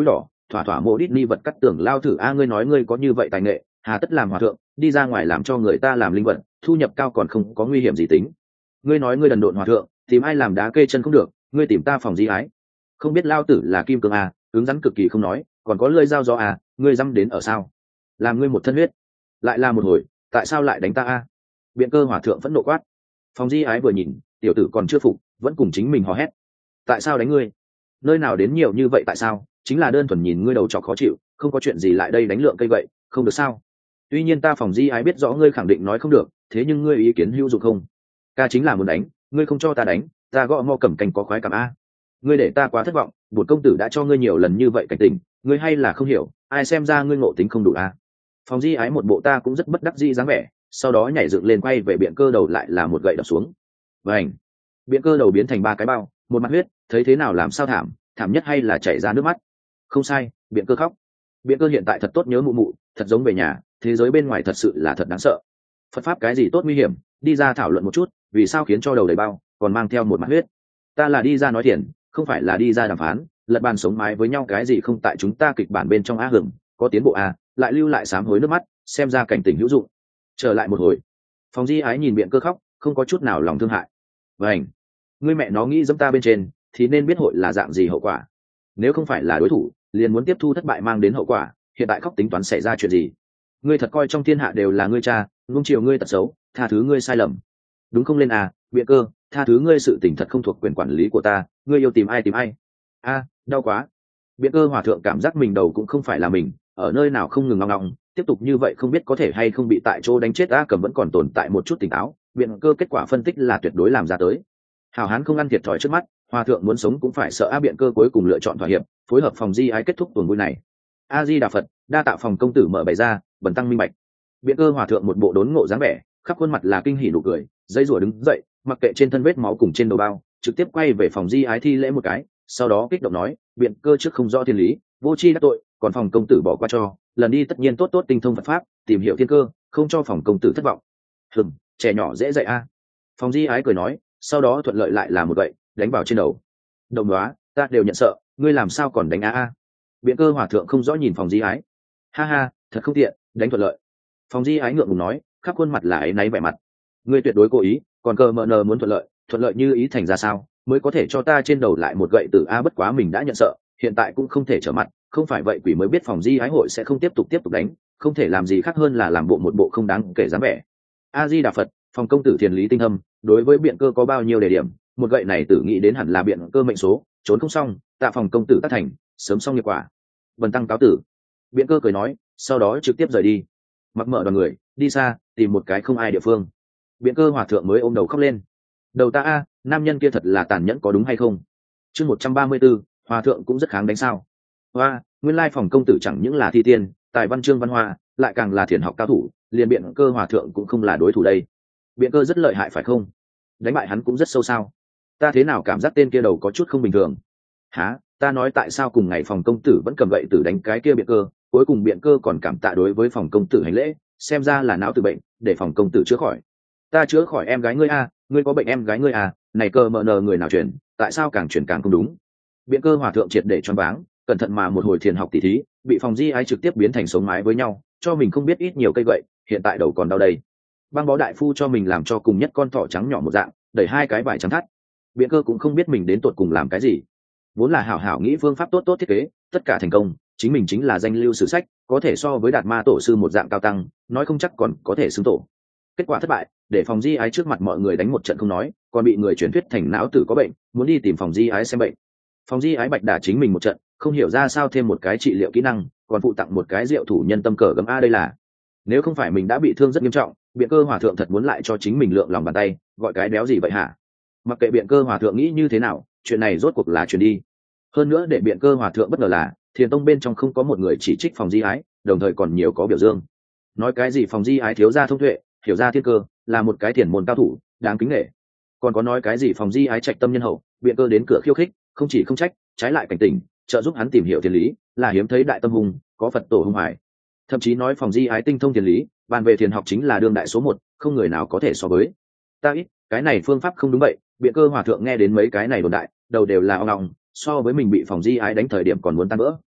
thỏa thỏa mộ đít ni vật cắt tưởng lao thử a, ngươi nói ngươi có như vậy tài nghệ, hà tất làm hòa thượng đi ra ngoài làm cho người ta làm linh vật, thu nhập cao còn không có nguy hiểm gì tính. Ngươi nói ngươi đần độn hòa thượng, tìm ai làm đá kê chân không được, ngươi tìm ta phòng di ái. Không biết lao tử là kim cương à, cứng rắn cực kỳ không nói, còn có lưỡi dao gió à, ngươi dăm đến ở sao? Làm ngươi một thân huyết, lại là một hồi, tại sao lại đánh ta a? Biện Cơ hòa thượng phẫn nộ quát. Phòng di ái vừa nhìn, tiểu tử còn chưa phục, vẫn cùng chính mình hò hét. Tại sao đánh ngươi? Nơi nào đến nhiều như vậy tại sao? Chính là đơn thuần nhìn ngươi đầu trọc khó chịu, không có chuyện gì lại đây đánh lượng cây vậy, không được sao? Tuy nhiên ta phòng di ái biết rõ ngươi khẳng định nói không được, thế nhưng ngươi ý kiến hữu dụng không? Ca chính là muốn đánh, ngươi không cho ta đánh, ta gõ mo cầm cành có khoái cảm a. Ngươi để ta quá thất vọng, bổn công tử đã cho ngươi nhiều lần như vậy cảnh tình, ngươi hay là không hiểu, ai xem ra ngươi ngộ tính không đủ a. Phòng di ái một bộ ta cũng rất bất đắc dĩ dáng vẻ, sau đó nhảy dựng lên quay về Biện Cơ đầu lại là một gậy đập xuống. Vành. Biện Cơ đầu biến thành ba cái bao, một mặt huyết, thấy thế nào làm sao thảm, thảm nhất hay là chảy ra nước mắt. Không sai, Biện Cơ khóc. Biện Cơ hiện tại thật tốt nhớ mụ mụ, thật giống về nhà, thế giới bên ngoài thật sự là thật đáng sợ. Phật pháp cái gì tốt nguy hiểm, đi ra thảo luận một chút, vì sao khiến cho đầu đầy bao, còn mang theo một mặt huyết. Ta là đi ra nói thiền, không phải là đi ra đàm phán, lật bàn sống mái với nhau cái gì không tại chúng ta kịch bản bên trong á hưởng, có tiến bộ à, lại lưu lại sám hối nước mắt, xem ra cảnh tình hữu dụng. Trở lại một hồi, Phòng di ái nhìn Biện Cơ khóc, không có chút nào lòng thương hại. Vâng, ngươi mẹ nó nghĩ dẫm ta bên trên, thì nên biết hội là dạng gì hậu quả. Nếu không phải là đối thủ, liền muốn tiếp thu thất bại mang đến hậu quả, hiện tại khóc tính toán xảy ra chuyện gì? Ngươi thật coi trong thiên hạ đều là ngươi cha, nuông chiều ngươi tật xấu, tha thứ ngươi sai lầm. Đúng không lên à, Biện Cơ, tha thứ ngươi sự tình thật không thuộc quyền quản lý của ta, ngươi yêu tìm ai tìm ai. A, đau quá. Biện Cơ hòa thượng cảm giác mình đầu cũng không phải là mình, ở nơi nào không ngừng ngong ngong, tiếp tục như vậy không biết có thể hay không bị tại chỗ đánh chết. A Cầm vẫn còn tồn tại một chút tỉnh táo, Biện Cơ kết quả phân tích là tuyệt đối làm ra tới. Hảo hán không ăn thiệt thòi trước mắt, hòa thượng muốn sống cũng phải sợ. A Biện Cơ cuối cùng lựa chọn thỏa hiệp, phối hợp phòng di ái kết thúc tuần vui này. A Di Đà Phật, đa tạ phòng công tử mở bày ra, bần tăng minh bạch. Biện Cơ hòa thượng một bộ đốn ngộ dáng vẻ, khắp khuôn mặt là kinh hỉ nụ cười, dây rủa đứng dậy, mặc kệ trên thân vết máu cùng trên đầu bao, trực tiếp quay về phòng di ái thi lễ một cái, sau đó kích động nói: Biện Cơ trước không rõ thiên lý, vô tri đắc tội, còn phòng công tử bỏ qua cho, lần đi tất nhiên tốt tốt tinh thông Phật pháp, tìm hiểu thiên cơ, không cho phòng công tử thất vọng. Hừm, trẻ nhỏ dễ dạy a. Phòng di ái cười nói, sau đó thuận lợi lại là một gậy đánh vào trên đầu. Đồng đoá, ta đều nhận sợ, ngươi làm sao còn đánh a? Biện Cơ hòa thượng không rõ nhìn phòng di ái. Ha ha, thật không tiện, đánh thuận lợi. Phòng di ái ngượng ngùng nói, khắp khuôn mặt là áy náy vẻ mặt. Ngươi tuyệt đối cố ý, còn cơ mờ nờ muốn thuận lợi như ý thành ra sao, mới có thể cho ta trên đầu lại một gậy từ a. Bất quá mình đã nhận sợ, hiện tại cũng không thể trở mặt, không phải vậy quỷ mới biết phòng di ái hội sẽ không tiếp tục đánh, không thể làm gì khác hơn là làm bộ một bộ không đáng kể dáng vẻ. A Di Đà Phật, phòng công tử thiền lý tinh thâm, đối với Biện Cơ có bao nhiêu đề điểm, một gậy này tử nghĩ đến hẳn là Biện Cơ mệnh số, trốn không xong, tạ phòng công tử tác thành, sớm xong nghiệp quả. Bần tăng cáo tử. Biện Cơ cười nói, sau đó trực tiếp rời đi. Mặc mở đoàn người đi xa, tìm một cái không ai địa phương. Biện Cơ hòa thượng mới ôm đầu khóc lên. Đầu ta a, nam nhân kia thật là tàn nhẫn có đúng hay không? Chương 134, hòa thượng cũng rất kháng đánh sao? Hoa, nguyên lai phòng công tử chẳng những là thi tiên, tài văn chương văn hoa, lại càng là thiền học cao thủ, liền Biện Cơ hòa thượng cũng không là đối thủ đây. Biện Cơ rất lợi hại phải không? Đánh bại hắn cũng rất sâu sao? Ta thế nào cảm giác tên kia đầu có chút không bình thường? Hả? Ta nói tại sao cùng ngày phòng công tử vẫn cầm gậy tử đánh cái kia Biện Cơ, cuối cùng Biện Cơ còn cảm tạ đối với phòng công tử hành lễ, xem ra là não tử bệnh, để phòng công tử chữa khỏi. Ta chữa khỏi em gái ngươi a, ngươi có bệnh em gái ngươi à, này cơ mờ nờ người nào chuyển, tại sao càng chuyển càng không đúng? Biện Cơ hòa thượng triệt để choáng váng, cẩn thận mà một hồi thiền học tỉ thí, bị phòng di ái trực tiếp biến thành sống mái với nhau, cho mình không biết ít nhiều cây gậy, hiện tại đầu còn đau đây. Băng bó đại phu cho mình làm cho cùng nhất con thỏ trắng nhỏ một dạng, đẩy hai cái vải trắng thắt. Biện Cơ cũng không biết mình đến tột cùng làm cái gì, vốn là hảo hảo nghĩ phương pháp tốt tốt thiết kế, tất cả thành công, chính mình chính là danh lưu sử sách, có thể so với Đạt Ma tổ sư một dạng cao tăng, nói không chắc còn có thể xứng tổ. Kết quả thất bại, để phòng di ái trước mặt mọi người đánh một trận không nói, còn bị người truyền thuyết thành não tử có bệnh, muốn đi tìm phòng di ái xem bệnh. Phòng di ái bạch đả chính mình một trận, không hiểu ra sao thêm một cái trị liệu kỹ năng, còn phụ tặng một cái rượu thủ nhân tâm cờ gấm a. Đây là, nếu không phải mình đã bị thương rất nghiêm trọng, Biện Cơ hòa thượng thật muốn lại cho chính mình lượng lòng bàn tay, gọi cái béo gì vậy hả? Mặc kệ Biện Cơ hòa thượng nghĩ như thế nào, chuyện này rốt cuộc là chuyện đi. Hơn nữa để Biện Cơ hòa thượng bất ngờ là thiền tông bên trong không có một người chỉ trích phòng di ái, đồng thời còn nhiều có biểu dương. Nói cái gì phòng di ái thiếu gia thông tuệ, hiểu ra thiên cơ, là một cái thiền môn cao thủ, đáng kính nể. Còn có nói cái gì phòng di ái trạch tâm nhân hậu, Biện Cơ đến cửa khiêu khích, không chỉ không trách, trái lại cảnh tỉnh, trợ giúp hắn tìm hiểu thiên lý, là hiếm thấy đại tâm hùng, có Phật tổ hung hoài. Thậm chí nói phòng di ái tinh thông thiên lý, bàn về thiền học chính là đương đại số một, không người nào có thể so với. Ta ít, cái này phương pháp không đúng vậy. Biện Cơ hòa thượng nghe đến mấy cái này đồn đại, đầu đều là ong ong, so với mình bị phòng di ái đánh thời điểm còn muốn tan vỡ.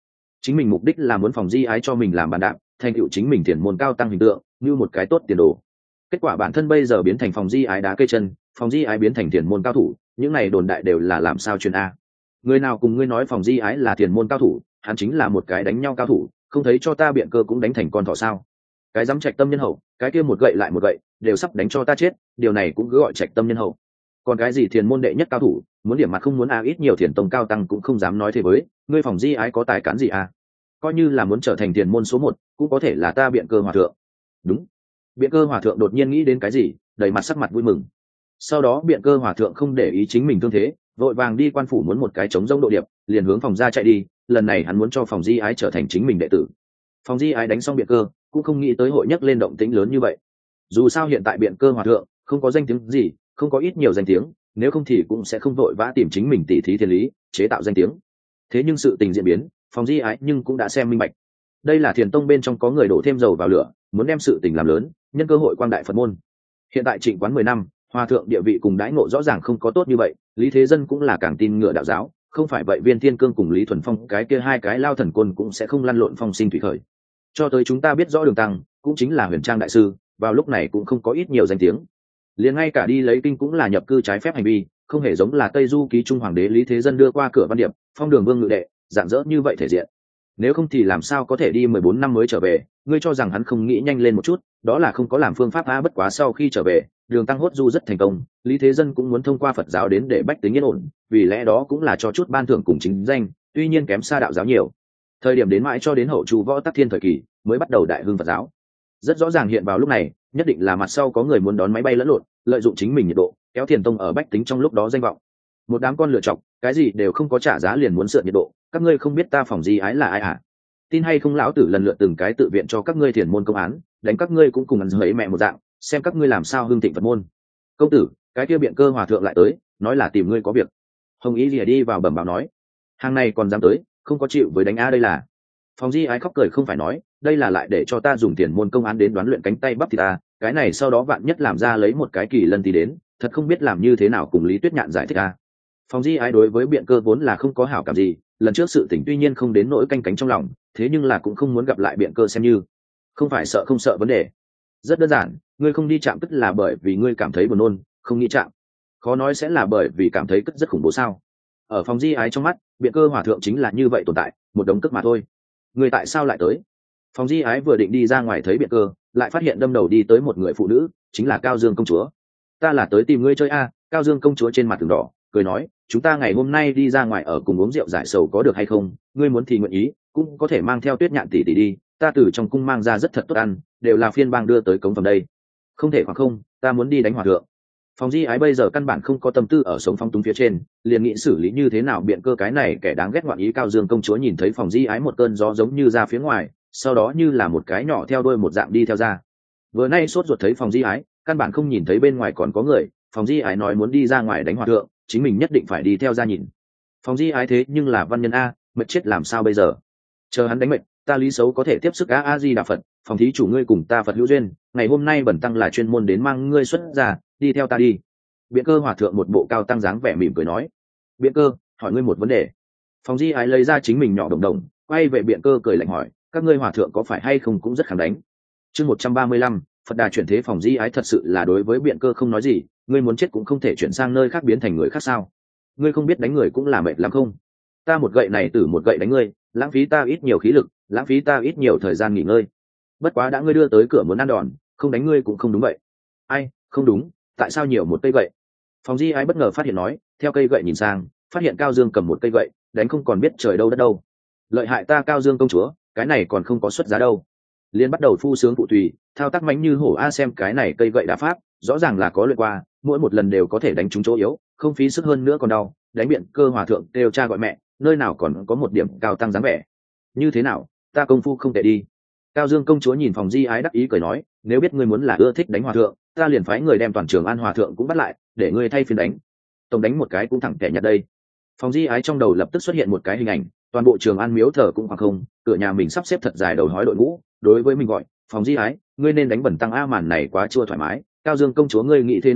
chính mình mục đích là muốn phòng di ái cho mình làm bàn đạp, thành tựu chính mình tiền môn cao tăng hình tượng như một cái tốt tiền đồ. Kết quả bản thân bây giờ biến thành phòng di ái đá cây chân, phòng di ái biến thành tiền môn cao thủ, những này đồn đại đều là làm sao truyền a. Người nào cùng ngươi nói phòng di ái là tiền môn cao thủ, hắn chính là một cái đánh nhau cao thủ, không thấy cho ta biện cơ cũng đánh thành con thỏ sao? Cái dám trạch tâm nhân hậu, cái kia một gậy lại một gậy đều sắp đánh cho ta chết, điều này cũng cứ gọi trạch tâm nhân hậu. Còn cái gì thiền môn đệ nhất cao thủ, muốn điểm mặt không muốn ít nhiều thiền tông cao tăng cũng không dám nói thế với ngươi. Phòng di ái có tài cán gì coi như là muốn trở thành thiền môn số 1, cũng có thể là ta biện cơ hòa thượng. Đúng. Biện cơ hòa thượng đột nhiên nghĩ đến cái gì, đầy mặt sắc mặt vui mừng. Sau đó biện cơ hòa thượng không để ý chính mình thương thế, vội vàng đi quan phủ muốn một cái chống rông độ điệp, liền hướng phòng ra chạy đi. Lần này hắn muốn cho phòng di ái trở thành chính mình đệ tử. Phòng di ái đánh xong biện cơ cũng không nghĩ tới hội nhắc lên động tĩnh lớn như vậy. Dù sao hiện tại biện cơ hòa thượng không có danh tiếng gì, không có ít nhiều danh tiếng, nếu không thì cũng sẽ không vội vã tìm chính mình tỉ thí thiên lý chế tạo danh tiếng. Thế nhưng sự tình diễn biến, phòng di ái nhưng cũng đã xem minh bạch. Đây là thiền tông bên trong có người đổ thêm dầu vào lửa, muốn đem sự tình làm lớn, nhân cơ hội quang đại Phật môn. Hiện tại trịnh quán 10 năm, hòa thượng địa vị cùng đãi ngộ rõ ràng không có tốt như vậy, Lý Thế Dân cũng là càng tin ngựa đạo giáo, không phải vậy Viên Thiên Cương cùng Lý Thuần Phong cái kia hai cái lao thần côn cũng sẽ không lăn lộn phong sinh thủy khởi. Cho tới chúng ta biết rõ Đường Tăng cũng chính là Huyền Trang đại sư, vào lúc này cũng không có ít nhiều danh tiếng, liền ngay cả đi lấy kinh cũng là nhập cư trái phép hành vi, không hề giống là Tây Du ký trung hoàng đế Lý Thế Dân đưa qua cửa văn điệp, phong đường vương ngự đệ, dạng dỡ như vậy thể diện. Nếu không thì làm sao có thể đi 14 năm mới trở về, ngươi cho rằng hắn không nghĩ nhanh lên một chút, đó là không có làm phương pháp bất quá sau khi trở về, Đường Tăng hốt du rất thành công, Lý Thế Dân cũng muốn thông qua Phật giáo đến để bách tính yên ổn, vì lẽ đó cũng là cho chút ban thưởng cùng chính danh, tuy nhiên kém xa đạo giáo nhiều. Thời điểm đến mãi cho đến hậu Chu Võ Tắc Thiên thời kỳ mới bắt đầu đại hưng Phật giáo. Rất rõ ràng hiện vào lúc này, nhất định là mặt sau có người muốn đón máy bay lẫn lộn, lợi dụng chính mình nhiệt độ, kéo Thiền tông ở bách tính trong lúc đó danh vọng. Một đám con lựa chọc, cái gì đều không có trả giá liền muốn sượt nhiệt độ, các ngươi không biết ta phòng di ái là ai à? Tin hay không lão tử lần lượt từng cái tự viện cho các ngươi thiền môn công án, đánh các ngươi cũng cùng ăn dưới mẹ một dạng, xem các ngươi làm sao hưng thịnh Phật môn. Công tử, cái kia biện cơ hòa thượng lại tới, nói là tìm ngươi có việc. Hồng Ý Lìa đi vào bẩm báo nói, hàng này còn dám tới, không có chịu với đánh a đây là. Phòng di ái khóc cười không phải nói, đây là lại để cho ta dùng tiền môn công án đến đoán luyện cánh tay bắp thì ta, cái này sau đó vạn nhất làm ra lấy một cái kỳ lân thì đến, thật không biết làm như thế nào cùng Lý Tuyết Nhạn giải thích a. Phòng di ái đối với biện cơ vốn là không có hảo cảm gì, lần trước sự tình tuy nhiên không đến nỗi canh cánh trong lòng, thế nhưng là cũng không muốn gặp lại biện cơ xem như. Không phải sợ không sợ vấn đề. Rất đơn giản, ngươi không đi chạm tức là bởi vì ngươi cảm thấy buồn nôn, không nghĩ chạm. Khó nói sẽ là bởi vì cảm thấy cất rất khủng bố sao? Ở phòng di ái trong mắt, biện cơ hòa thượng chính là như vậy tồn tại, một đống cất mà thôi. Ngươi tại sao lại tới? Phòng di ái vừa định đi ra ngoài thấy biện cơ, lại phát hiện đâm đầu đi tới một người phụ nữ, chính là Cao Dương công chúa. Ta là tới tìm ngươi chơi a. Cao Dương công chúa trên mặt tường đỏ, cười nói, chúng ta ngày hôm nay đi ra ngoài ở cùng uống rượu giải sầu có được hay không? Ngươi muốn thì nguyện ý, cũng có thể mang theo Tuyết Nhạn tỷ tỷ đi, ta từ trong cung mang ra rất thật tốt ăn, đều là phiên bang đưa tới cống phẩm đây. Không thể khoảng không, ta muốn đi đánh hòa thượng. Phòng di ái bây giờ căn bản không có tâm tư ở sống phong túng phía trên, liền nghĩ xử lý như thế nào biện cơ cái này kẻ đáng ghét ngoạn ý. Cao Dương công chúa nhìn thấy phòng di ái một cơn gió giống như ra phía ngoài, sau đó như là một cái nhỏ theo đuôi một dạng đi theo ra. Vừa nay sốt ruột thấy phòng di ái, căn bản không nhìn thấy bên ngoài còn có người, phòng di ái nói muốn đi ra ngoài đánh hòa thượng, chính mình nhất định phải đi theo ra nhìn. Phòng di ái thế nhưng là văn nhân a, mệt chết làm sao bây giờ? Chờ hắn đánh mệt, ta Lý Xấu có thể tiếp sức a di đà Phật, phòng thí chủ ngươi cùng ta Phật hữu duyên, ngày hôm nay bẩn tăng là chuyên môn đến mang ngươi xuất ra, đi theo ta đi. Biện cơ hòa thượng một bộ cao tăng dáng vẻ mỉm cười nói, biện cơ, hỏi ngươi một vấn đề. Phòng di ái lấy ra chính mình nhỏ đồng đồng, quay về biện cơ cười lạnh hỏi, các ngươi hòa thượng có phải hay không cũng rất kháng đánh. Chương 135, Phật đà chuyển thế. Phòng di ái thật sự là đối với biện cơ không nói gì, ngươi muốn chết cũng không thể chuyển sang nơi khác biến thành người khác sao? Ngươi không biết đánh người cũng là mệt lắm không? Ta một gậy này từ một gậy đánh ngươi, lãng phí ta ít nhiều khí lực, lãng phí ta ít nhiều thời gian nghỉ ngơi. Bất quá đã ngươi đưa tới cửa muốn ăn đòn, không đánh ngươi cũng không đúng vậy. Ai, không đúng, tại sao nhiều một cây gậy? Phòng di ái bất ngờ phát hiện nói, theo cây gậy nhìn sang, phát hiện Cao Dương cầm một cây gậy, đánh không còn biết trời đâu đất đâu. Lợi hại ta Cao Dương công chúa, cái này còn không có xuất giá đâu. Liên bắt đầu phu sướng phụ tùy, thao tác mãnh như hổ a. Xem cái này cây gậy đá pháp, rõ ràng là có luyện qua, mỗi một lần đều có thể đánh trúng chỗ yếu, không phí sức hơn nữa còn đau. Đánh biện cơ hòa thượng đều cha gọi mẹ, nơi nào còn có một điểm cao tăng dáng vẻ. Như thế nào, ta công phu không tệ đi. Cao Dương công chúa nhìn phòng di ái đắc ý cười nói, nếu biết ngươi muốn là ưa thích đánh hòa thượng, ta liền phái người đem toàn trường An hòa thượng cũng bắt lại, để ngươi thay phiên đánh. Tổng đánh một cái cũng thẳng kẻ nhặt đây. Phòng di ái trong đầu lập tức xuất hiện một cái hình ảnh, toàn bộ trường An miếu thờ cũng khoảng không, cửa nhà mình sắp xếp thật dài đầu hói đội ngũ, đối với mình gọi, phòng di ái, ngươi nên đánh bẩn tăng a. Màn này quá chưa thoải mái, Cao Dương công chúa ngươi nghĩ thế nào đến,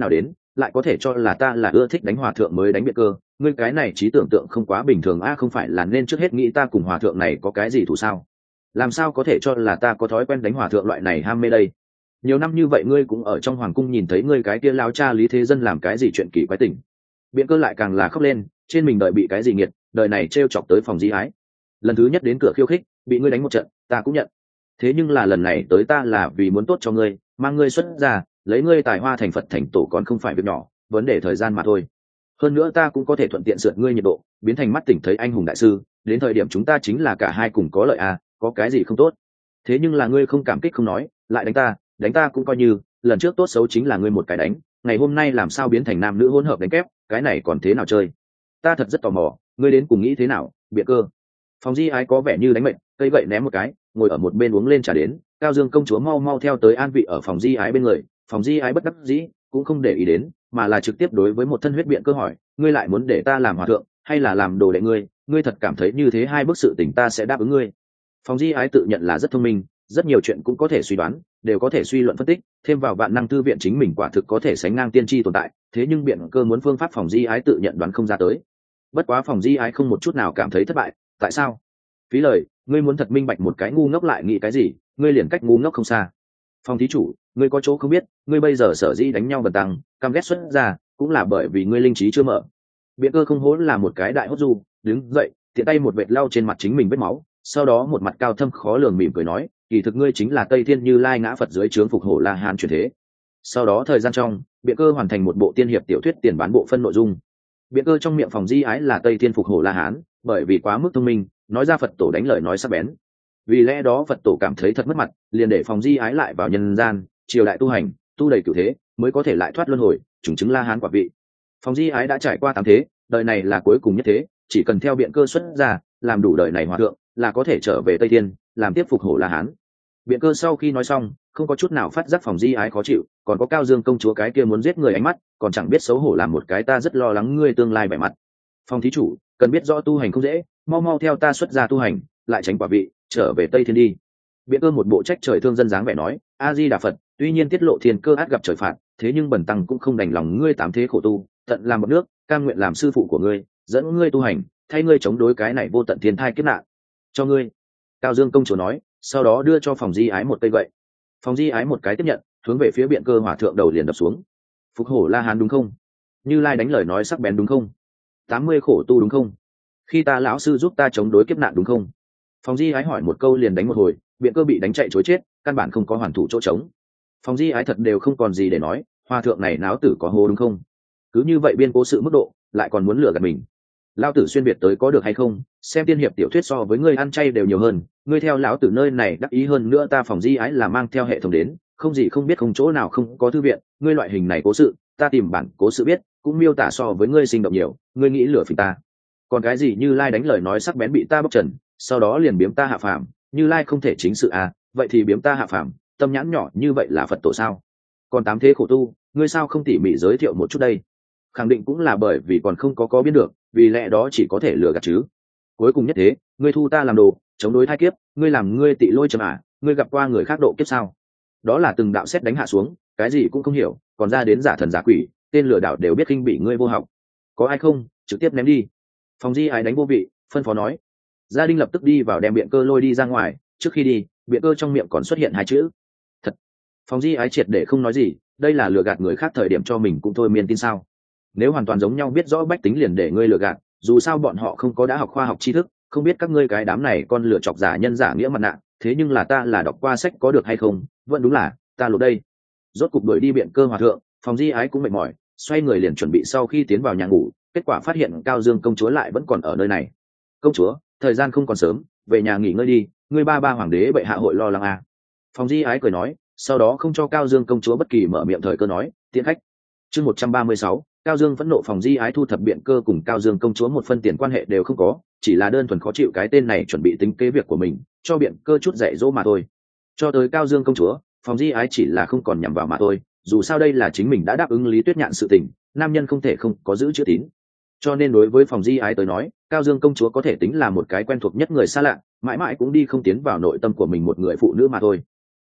lại có thể cho là ta là ưa thích đánh hòa thượng mới đánh Biện Cơ, ngươi cái này trí tưởng tượng không quá bình thường a, không phải là nên trước hết nghĩ ta cùng hòa thượng này có cái gì thủ sao? Làm sao có thể cho là ta có thói quen đánh hòa thượng loại này ham mê đây? Nhiều năm như vậy ngươi cũng ở trong hoàng cung nhìn thấy ngươi cái kia lao cha Lý Thế Dân làm cái gì chuyện kỳ quái tình. Biện Cơ lại càng là khóc lên, trên mình đợi bị cái gì nghiệt, đời này trêu chọc tới phòng Di Ái. Lần thứ nhất đến cửa khiêu khích, bị ngươi đánh một trận, ta cũng nhận. Thế nhưng là lần này tới ta là vì muốn tốt cho ngươi, mang ngươi xuất ra, lấy ngươi tài hoa thành Phật thành tổ còn không phải việc nhỏ, vấn đề thời gian mà thôi. Hơn nữa ta cũng có thể thuận tiện sượt ngươi nhiệt độ, biến thành mắt tỉnh thấy anh hùng đại sư, đến thời điểm chúng ta chính là cả hai cùng có lợi à, có cái gì không tốt. Thế nhưng là ngươi không cảm kích không nói, lại đánh ta cũng coi như, lần trước tốt xấu chính là ngươi một cái đánh, ngày hôm nay làm sao biến thành nam nữ hỗn hợp đánh kép, cái này còn thế nào chơi? Ta thật rất tò mò, ngươi đến cùng nghĩ thế nào, Biện Cơ? Phòng Di Ái có vẻ như đánh mệt, cây gậy ném một cái, ngồi ở một bên uống lên trà đến. Cao Dương công chúa mau mau theo tới an vị ở phòng Di Ái bên người. Phòng Di Ái bất đắc dĩ, cũng không để ý đến, mà là trực tiếp đối với một thân huyết Biện Cơ hỏi, ngươi lại muốn để ta làm hòa thượng, hay là làm đồ đệ ngươi? Ngươi thật cảm thấy như thế hai bức sự tình ta sẽ đáp ứng ngươi? Phòng Di Ái tự nhận là rất thông minh, rất nhiều chuyện cũng có thể suy đoán, đều có thể suy luận phân tích, thêm vào vạn năng thư viện chính mình quả thực có thể sánh ngang tiên tri tồn tại. Thế nhưng Biện Cơ muốn phương pháp Phòng Di Ái tự nhận đoán không ra tới. Bất quá Phòng Di Ái không một chút nào cảm thấy thất bại. Tại sao? Phí lời, ngươi muốn thật minh bạch một cái ngu ngốc lại nghĩ cái gì, ngươi liền cách ngu ngốc không xa. Phòng thí chủ, ngươi có chỗ không biết, ngươi bây giờ sở dĩ đánh nhau bần tăng, căm ghét xuất ra, cũng là bởi vì ngươi linh trí chưa mở. Biện Cơ không hỗn là một cái đại hốt du, đứng dậy, tiện tay một vệt lau trên mặt chính mình vết máu, sau đó một mặt cao thâm khó lường mỉm cười nói, kỳ thực ngươi chính là Tây Thiên Như Lai ngã Phật dưới trướng Phục Hổ La Hán chuyển thế. Sau đó thời gian trong, Biện Cơ hoàn thành một bộ tiên hiệp tiểu thuyết tiền bán bộ phân nội dung. Biện Cơ trong miệng Phòng Di Ái là Tây Thiên Phục Hổ La Hán, bởi vì quá mức thông minh, nói ra Phật tổ đánh lời nói sắc bén. Vì lẽ đó Phật tổ cảm thấy thật mất mặt, liền để Phòng Di Ái lại vào nhân gian, triều đại tu hành, tu đầy cửu thế, mới có thể lại thoát luân hồi, trùng chứng La Hán quả vị. Phòng Di Ái đã trải qua 8 thế, đời này là cuối cùng nhất thế, chỉ cần theo Biện Cơ xuất ra, làm đủ đời này hòa thượng, là có thể trở về Tây Thiên, làm tiếp Phục Hổ La Hán. Biện Cơ sau khi nói xong, không có chút nào phát giác Phòng Di Ái khó chịu, còn có Cao Dương công chúa cái kia muốn giết người ánh mắt, còn chẳng biết xấu hổ làm một cái ta rất lo lắng ngươi tương lai vẻ mặt. Phòng thí chủ, cần biết rõ tu hành không dễ, mau mau theo ta xuất gia tu hành, lại tránh quả vị, trở về Tây Thiên đi. Biện Cơ một bộ trách trời thương dân dáng vẻ nói, A Di Đà Phật, tuy nhiên tiết lộ thiên cơ át gặp trời phạt, thế nhưng bần tăng cũng không đành lòng ngươi 8 thế khổ tu, tận làm một nước, cam nguyện làm sư phụ của ngươi, dẫn ngươi tu hành, thay ngươi chống đối cái này vô tận thiên thai kiếp nạn. Cho ngươi. Cao Dương công chúa nói, sau đó đưa cho Phòng Di Ái một cây gậy. Phòng Di Ái một cái tiếp nhận, hướng về phía Biện Cơ hòa thượng đầu liền đập xuống. Phục Hổ La Hán đúng không? Như Lai đánh lời nói sắc bén đúng không? 80 khổ tu đúng không? Khi ta lão sư giúp ta chống đối kiếp nạn đúng không? Phòng Di Ái hỏi một câu liền đánh một hồi, Biện Cơ bị đánh chạy trối chết, căn bản không có hoàn thủ chỗ trống. Phòng Di Ái thật đều không còn gì để nói, hòa thượng này náo tử có hô đúng không? Cứ như vậy biên cố sự mức độ, lại còn muốn lừa gạt mình. Lão tử xuyên việt tới có được hay không? Xem tiên hiệp tiểu thuyết so với ngươi ăn chay đều nhiều hơn, ngươi theo lão tử nơi này đắc ý hơn nữa ta Phòng Di Ái là mang theo hệ thống đến, không gì không biết không chỗ nào không có thư viện, ngươi loại hình này cố sự, ta tìm bản cố sự biết, cũng miêu tả so với ngươi sinh động nhiều, ngươi nghĩ lừa phỉnh ta. Còn cái gì Như Lai đánh lời nói sắc bén bị ta bóc trần, sau đó liền biếm ta hạ phàm, Như Lai không thể chính sự à, vậy thì biếm ta hạ phàm, tâm nhãn nhỏ như vậy là Phật tổ sao? Còn 8 thế khổ tu, ngươi sao không tỉ mỉ giới thiệu một chút đây? Khẳng định cũng là bởi vì còn không có biết được, vì lẽ đó chỉ có thể lừa gạt chứ. Cuối cùng nhất thế, ngươi thu ta làm đồ, chống đối thai kiếp, ngươi làm ngươi tị lôi trầm à, ngươi gặp qua người khác độ kiếp sao? Đó là từng đạo xét đánh hạ xuống, cái gì cũng không hiểu, còn ra đến giả thần giả quỷ, tên lừa đảo đều biết khinh bị ngươi vô học. Có ai không, trực tiếp ném đi. Phòng Di Ái đánh vô vị, phân phó nói. Gia Đình lập tức đi vào đem Biện Cơ lôi đi ra ngoài, trước khi đi, Biện Cơ trong miệng còn xuất hiện 2 chữ. Thật. Phòng Di Ái triệt để không nói gì, đây là lừa gạt người khác thời điểm cho mình cũng thôi miên tin sao? Nếu hoàn toàn giống nhau biết rõ bách tính liền để ngươi lừa gạt, dù sao bọn họ không có đã học khoa học tri thức, không biết các ngươi cái đám này con lừa chọc giả nhân giả nghĩa mặt nạ, thế nhưng là ta là đọc qua sách có được hay không, vẫn đúng là ta lột đây. Rốt cục đuổi đi Biện Cơ hòa thượng, Phòng Di Ái cũng mệt mỏi, xoay người liền chuẩn bị sau khi tiến vào nhà ngủ, kết quả phát hiện Cao Dương công chúa lại vẫn còn ở nơi này. Công chúa, thời gian không còn sớm, về nhà nghỉ ngơi đi, ngươi ba hoàng đế bệ hạ hội lo lắng à. Phòng Di Ái cười nói, sau đó không cho Cao Dương công chúa bất kỳ mở miệng thời cơ nói, tiễn khách. Chương 136, Cao Dương phẫn nộ. Phòng Di Ái thu thập Biện Cơ cùng Cao Dương công chúa một phân tiền quan hệ đều không có, chỉ là đơn thuần khó chịu cái tên này chuẩn bị tính kế việc của mình, cho Biện Cơ chút dạy dỗ mà thôi. Cho tới Cao Dương công chúa, Phòng Di Ái chỉ là không còn nhằm vào mà thôi, dù sao đây là chính mình đã đáp ứng Lý Tuyết Nhạn sự tình, nam nhân không thể không có giữ chữ tín. Cho nên đối với Phòng Di Ái tới nói, Cao Dương công chúa có thể tính là một cái quen thuộc nhất người xa lạ, mãi mãi cũng đi không tiến vào nội tâm của mình một người phụ nữ mà thôi.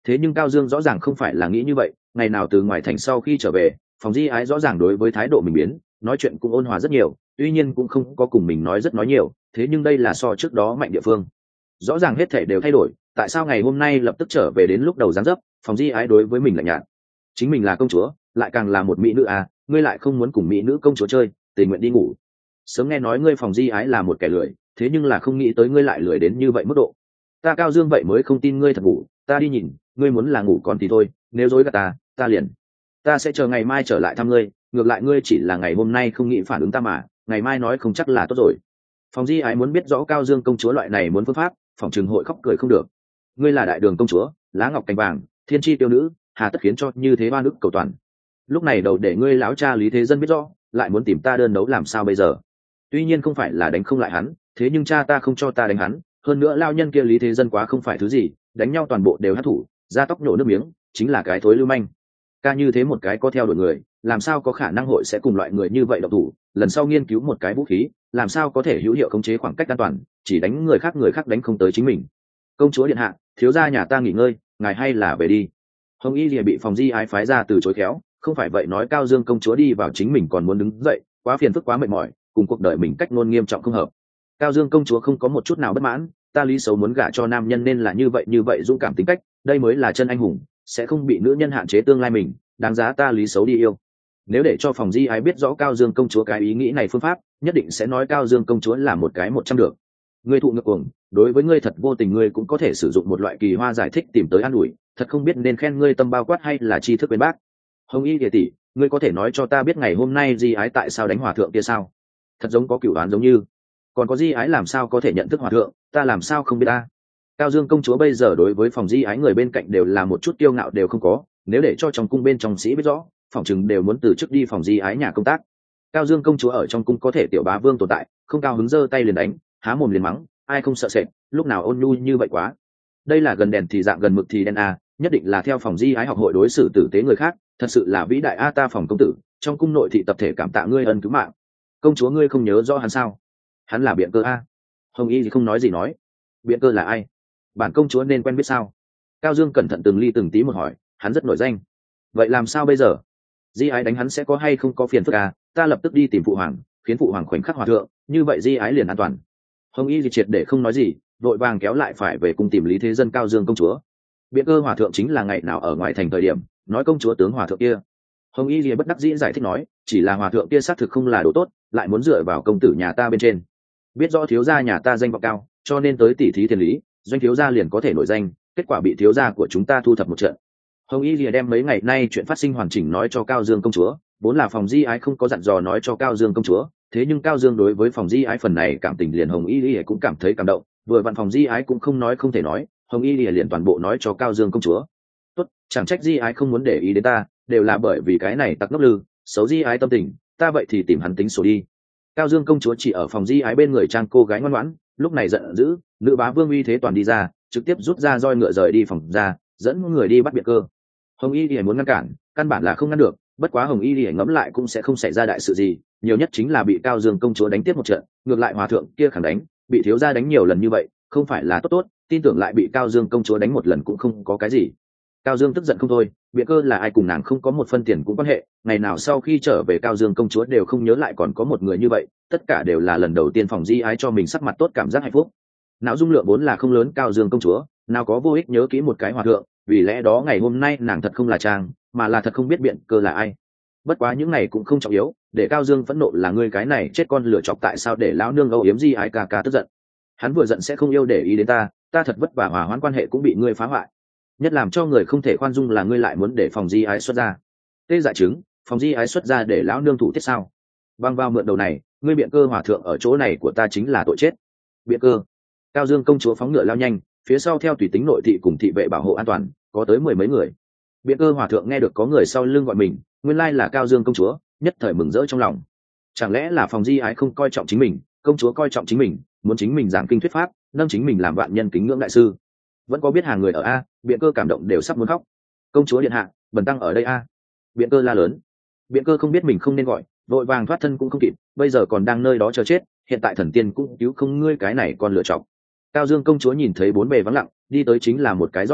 Thế nhưng Cao Dương rõ ràng không phải là nghĩ như vậy, ngày nào từ ngoài thành sau khi trở về, Phòng Di Ái rõ ràng đối với thái độ mình biến, nói chuyện cũng ôn hòa rất nhiều, tuy nhiên cũng không có cùng mình nói nhiều, thế nhưng đây là so trước đó mạnh địa phương. Rõ ràng hết thể đều thay đổi, tại sao ngày hôm nay lập tức trở về đến lúc đầu giáng dấp, Phòng Di Ái đối với mình lạnh nhạt. Chính mình là công chúa, lại càng là một mỹ nữ à, ngươi lại không muốn cùng mỹ nữ công chúa chơi, tình nguyện đi ngủ. Sớm nghe nói ngươi Phòng Di Ái là một kẻ lười, thế nhưng là không nghĩ tới ngươi lại lười đến như vậy mức độ. Ta Cao Dương vậy mới không tin ngươi thật ngủ, ta đi nhìn, ngươi muốn là ngủ còn thì thôi, nếu dối gạt ta liền, ta sẽ chờ ngày mai trở lại thăm ngươi, ngược lại ngươi chỉ là ngày hôm nay không nghĩ phản ứng ta mà, ngày mai nói không chắc là tốt rồi. Phòng Di Ái muốn biết rõ Cao Dương công chúa loại này muốn phương pháp, phòng trường hội khóc cười không được. Ngươi là đại đường công chúa, lá ngọc cành vàng, thiên chi tiêu nữ, hà tất khiến cho như thế oan ức cầu toàn. Lúc này đầu để ngươi láo cha Lý Thế Dân biết rõ, lại muốn tìm ta đơn đấu làm sao bây giờ? Tuy nhiên không phải là đánh không lại hắn, thế nhưng cha ta không cho ta đánh hắn, hơn nữa lao nhân kia Lý Thế Dân quá không phải thứ gì, đánh nhau toàn bộ đều hát thủ, da tóc nhổ nước miếng, chính là cái thối lưu manh. Ca như thế một cái có theo đuổi người, làm sao có khả năng hội sẽ cùng loại người như vậy động thủ, lần sau nghiên cứu một cái vũ khí, làm sao có thể hữu hiệu khống chế khoảng cách an toàn, chỉ đánh người khác đánh không tới chính mình. Công chúa điện hạ, thiếu gia nhà ta nghỉ ngơi, ngài hay là về đi. Hồng Y Lìa bị Phòng Di Ái phái ra từ chối khéo, không phải vậy nói Cao Dương công chúa đi vào chính mình còn muốn đứng dậy, quá phiền phức quá mệt mỏi, cùng cuộc đời mình cách ngôn nghiêm trọng không hợp. Cao Dương công chúa không có một chút nào bất mãn, ta Lý Sầu muốn gả cho nam nhân nên là như vậy dũng cảm tính cách, đây mới là chân anh hùng, sẽ không bị nữ nhân hạn chế tương lai mình, đáng giá ta Lý Sầu đi yêu. Nếu để cho Phòng Di Ái biết rõ Cao Dương công chúa cái ý nghĩ này phương pháp, nhất định sẽ nói Cao Dương công chúa là một cái 100 được. Ngươi thụ ngược cuồng, đối với ngươi thật vô tình, ngươi cũng có thể sử dụng một loại kỳ hoa giải thích tìm tới an ủi, thật không biết nên khen ngươi tâm bao quát hay là tri thức bên bác. Hồng Y tỷ, ngươi có thể nói cho ta biết ngày hôm nay Di Ái tại sao đánh hòa thượng kia sao? Thật giống có cửu oán giống như. Còn có Di Ái làm sao có thể nhận thức hòa thượng, ta làm sao không biết ta. Cao Dương công chúa bây giờ đối với Phòng Di Ái người bên cạnh đều là một chút kiêu ngạo đều không có, nếu để cho trong cung bên trong sĩ biết rõ, phòng chừng đều muốn từ chức đi Phòng Di Ái nhà công tác. Cao Dương công chúa ở trong cung có thể tiểu bá vương tồn tại, không cao hứng giơ tay liền đánh, há mồm liền mắng, ai không sợ sệt, lúc nào ôn nhu như vậy quá. Đây là gần đèn thì dạng gần mực thì đen a, nhất định là theo Phòng Di Ái học hội đối xử tử tế người khác, thật sự là vĩ đại a. Ta Phòng công tử, trong cung nội thị tập thể cảm tạ ngươi ân cứu mạng. Công chúa ngươi không nhớ rõ hắn sao? Hắn là Biện Cơ a. Hồng Y thì không nói gì nói. Biện Cơ là ai? Bản công chúa nên quen biết sao? Cao Dương cẩn thận từng ly từng tí một hỏi, hắn rất nổi danh. Vậy làm sao bây giờ? Di Ái đánh hắn sẽ có hay không có phiền phức à? Ta lập tức đi tìm phụ hoàng, khiến phụ hoàng khoảnh khắc hòa thượng, như vậy Di Ái liền an toàn. Hồng Y thì triệt để không nói gì, vội vàng kéo lại phải về cùng tìm Lý Thế Dân. Cao Dương công chúa, Biện Cơ hòa thượng chính là ngày nào ở ngoài thành thời điểm nói công chúa tướng hòa thượng kia. Hồng Y thì bất đắc dĩ giải thích nói, chỉ là hòa thượng kia xác thực không là đồ tốt, lại muốn dựa vào công tử nhà ta bên trên, biết rõ thiếu gia nhà ta danh vọng cao, cho nên tới tỉ thí thiên lý, doanh thiếu gia liền có thể nổi danh, kết quả bị thiếu gia của chúng ta thu thập một trận. Hồng Y lìa đem mấy ngày nay chuyện phát sinh hoàn chỉnh nói cho Cao Dương công chúa, vốn là Phòng Di Ái không có dặn dò nói cho Cao Dương công chúa, thế nhưng Cao Dương đối với Phòng Di Ái phần này cảm tình liền Hồng Y lìa cũng cảm thấy cảm động, vừa vặn Phòng Di Ái cũng không nói không thể nói, Hồng Y lìa liền toàn bộ nói cho Cao Dương công chúa. Tốt, chẳng trách Di Ái không muốn để ý đến ta, đều là bởi vì cái này tặc ngốc lư, xấu Di Ái tâm tình, ta vậy thì tìm hắn tính sổ đi. Cao Dương công chúa chỉ ở Phòng Di Ái bên người trang cô gái ngoan ngoãn, lúc này giận dữ, nữ bá vương uy thế toàn đi ra, trực tiếp rút ra roi ngựa rời đi phòng ra, dẫn người đi bắt Biện Cơ. Hồng Y lìa muốn ngăn cản, căn bản là không ngăn được, bất quá Hồng Y lìa ngẫm lại cũng sẽ không xảy ra đại sự gì, nhiều nhất chính là bị Cao Dương công chúa đánh tiếp một trận, ngược lại hòa thượng kia khẳng đánh, bị thiếu gia đánh nhiều lần như vậy, không phải là tốt, tin tưởng lại bị Cao Dương công chúa đánh một lần cũng không có cái gì. Cao Dương tức giận không thôi, Biện Cơ là ai cùng nàng không có một phân tiền cũng quan hệ, ngày nào sau khi trở về Cao Dương công chúa đều không nhớ lại còn có một người như vậy, tất cả đều là lần đầu tiên Phòng Di Ái cho mình sắc mặt tốt cảm giác hạnh phúc. Não dung lượng vốn là không lớn Cao Dương công chúa, nào có vô ích nhớ kỹ một cái hòa thượng, vì lẽ đó ngày hôm nay nàng thật không là trang, mà là thật không biết Biện Cơ là ai. Bất quá những này cũng không trọng yếu, để Cao Dương phẫn nộ là ngươi cái này chết con lửa chọc, tại sao để lão nương âu yếm Di Ái ca ca tức giận. Hắn vừa giận sẽ không yêu để ý đến ta, ta thật vất vả hòa hoãn quan hệ cũng bị ngươi phá hoại. Nhất làm cho người không thể khoan dung là ngươi lại muốn để Phòng Di Ái xuất ra. Tê dại chứng, Phòng Di Ái xuất ra để lão nương thủ tiết sao? Băng vào mượn đầu này, ngươi Biện Cơ hòa thượng ở chỗ này của ta chính là tội chết. Biện Cơ. Cao Dương công chúa phóng ngựa lao nhanh, phía sau theo tùy tính nội thị cùng thị vệ bảo hộ an toàn, có tới 10 mấy người. Biện Cơ hòa thượng nghe được có người sau lưng gọi mình, nguyên lai là Cao Dương công chúa, nhất thời mừng rỡ trong lòng. Chẳng lẽ là Phòng Di Ái không coi trọng chính mình, công chúa coi trọng chính mình, muốn chính mình giảng kinh thuyết pháp, nâng chính mình làm vạn nhân kính ngưỡng đại sư. Vẫn có biết hàng người ở a. Biện Cơ cảm động đều sắp muốn khóc. Công chúa điện hạ, bần tăng ở đây a. Biện Cơ la lớn. Biện Cơ không biết mình không nên gọi, vội vàng thoát thân cũng không kịp, bây giờ còn đang nơi đó chờ chết, hiện tại thần tiên cũng cứu không ngươi cái này còn lựa chọc. Cao Dương công chúa nhìn thấy bốn bề vắng lặng, đi tới chính là một cái roi ngựa,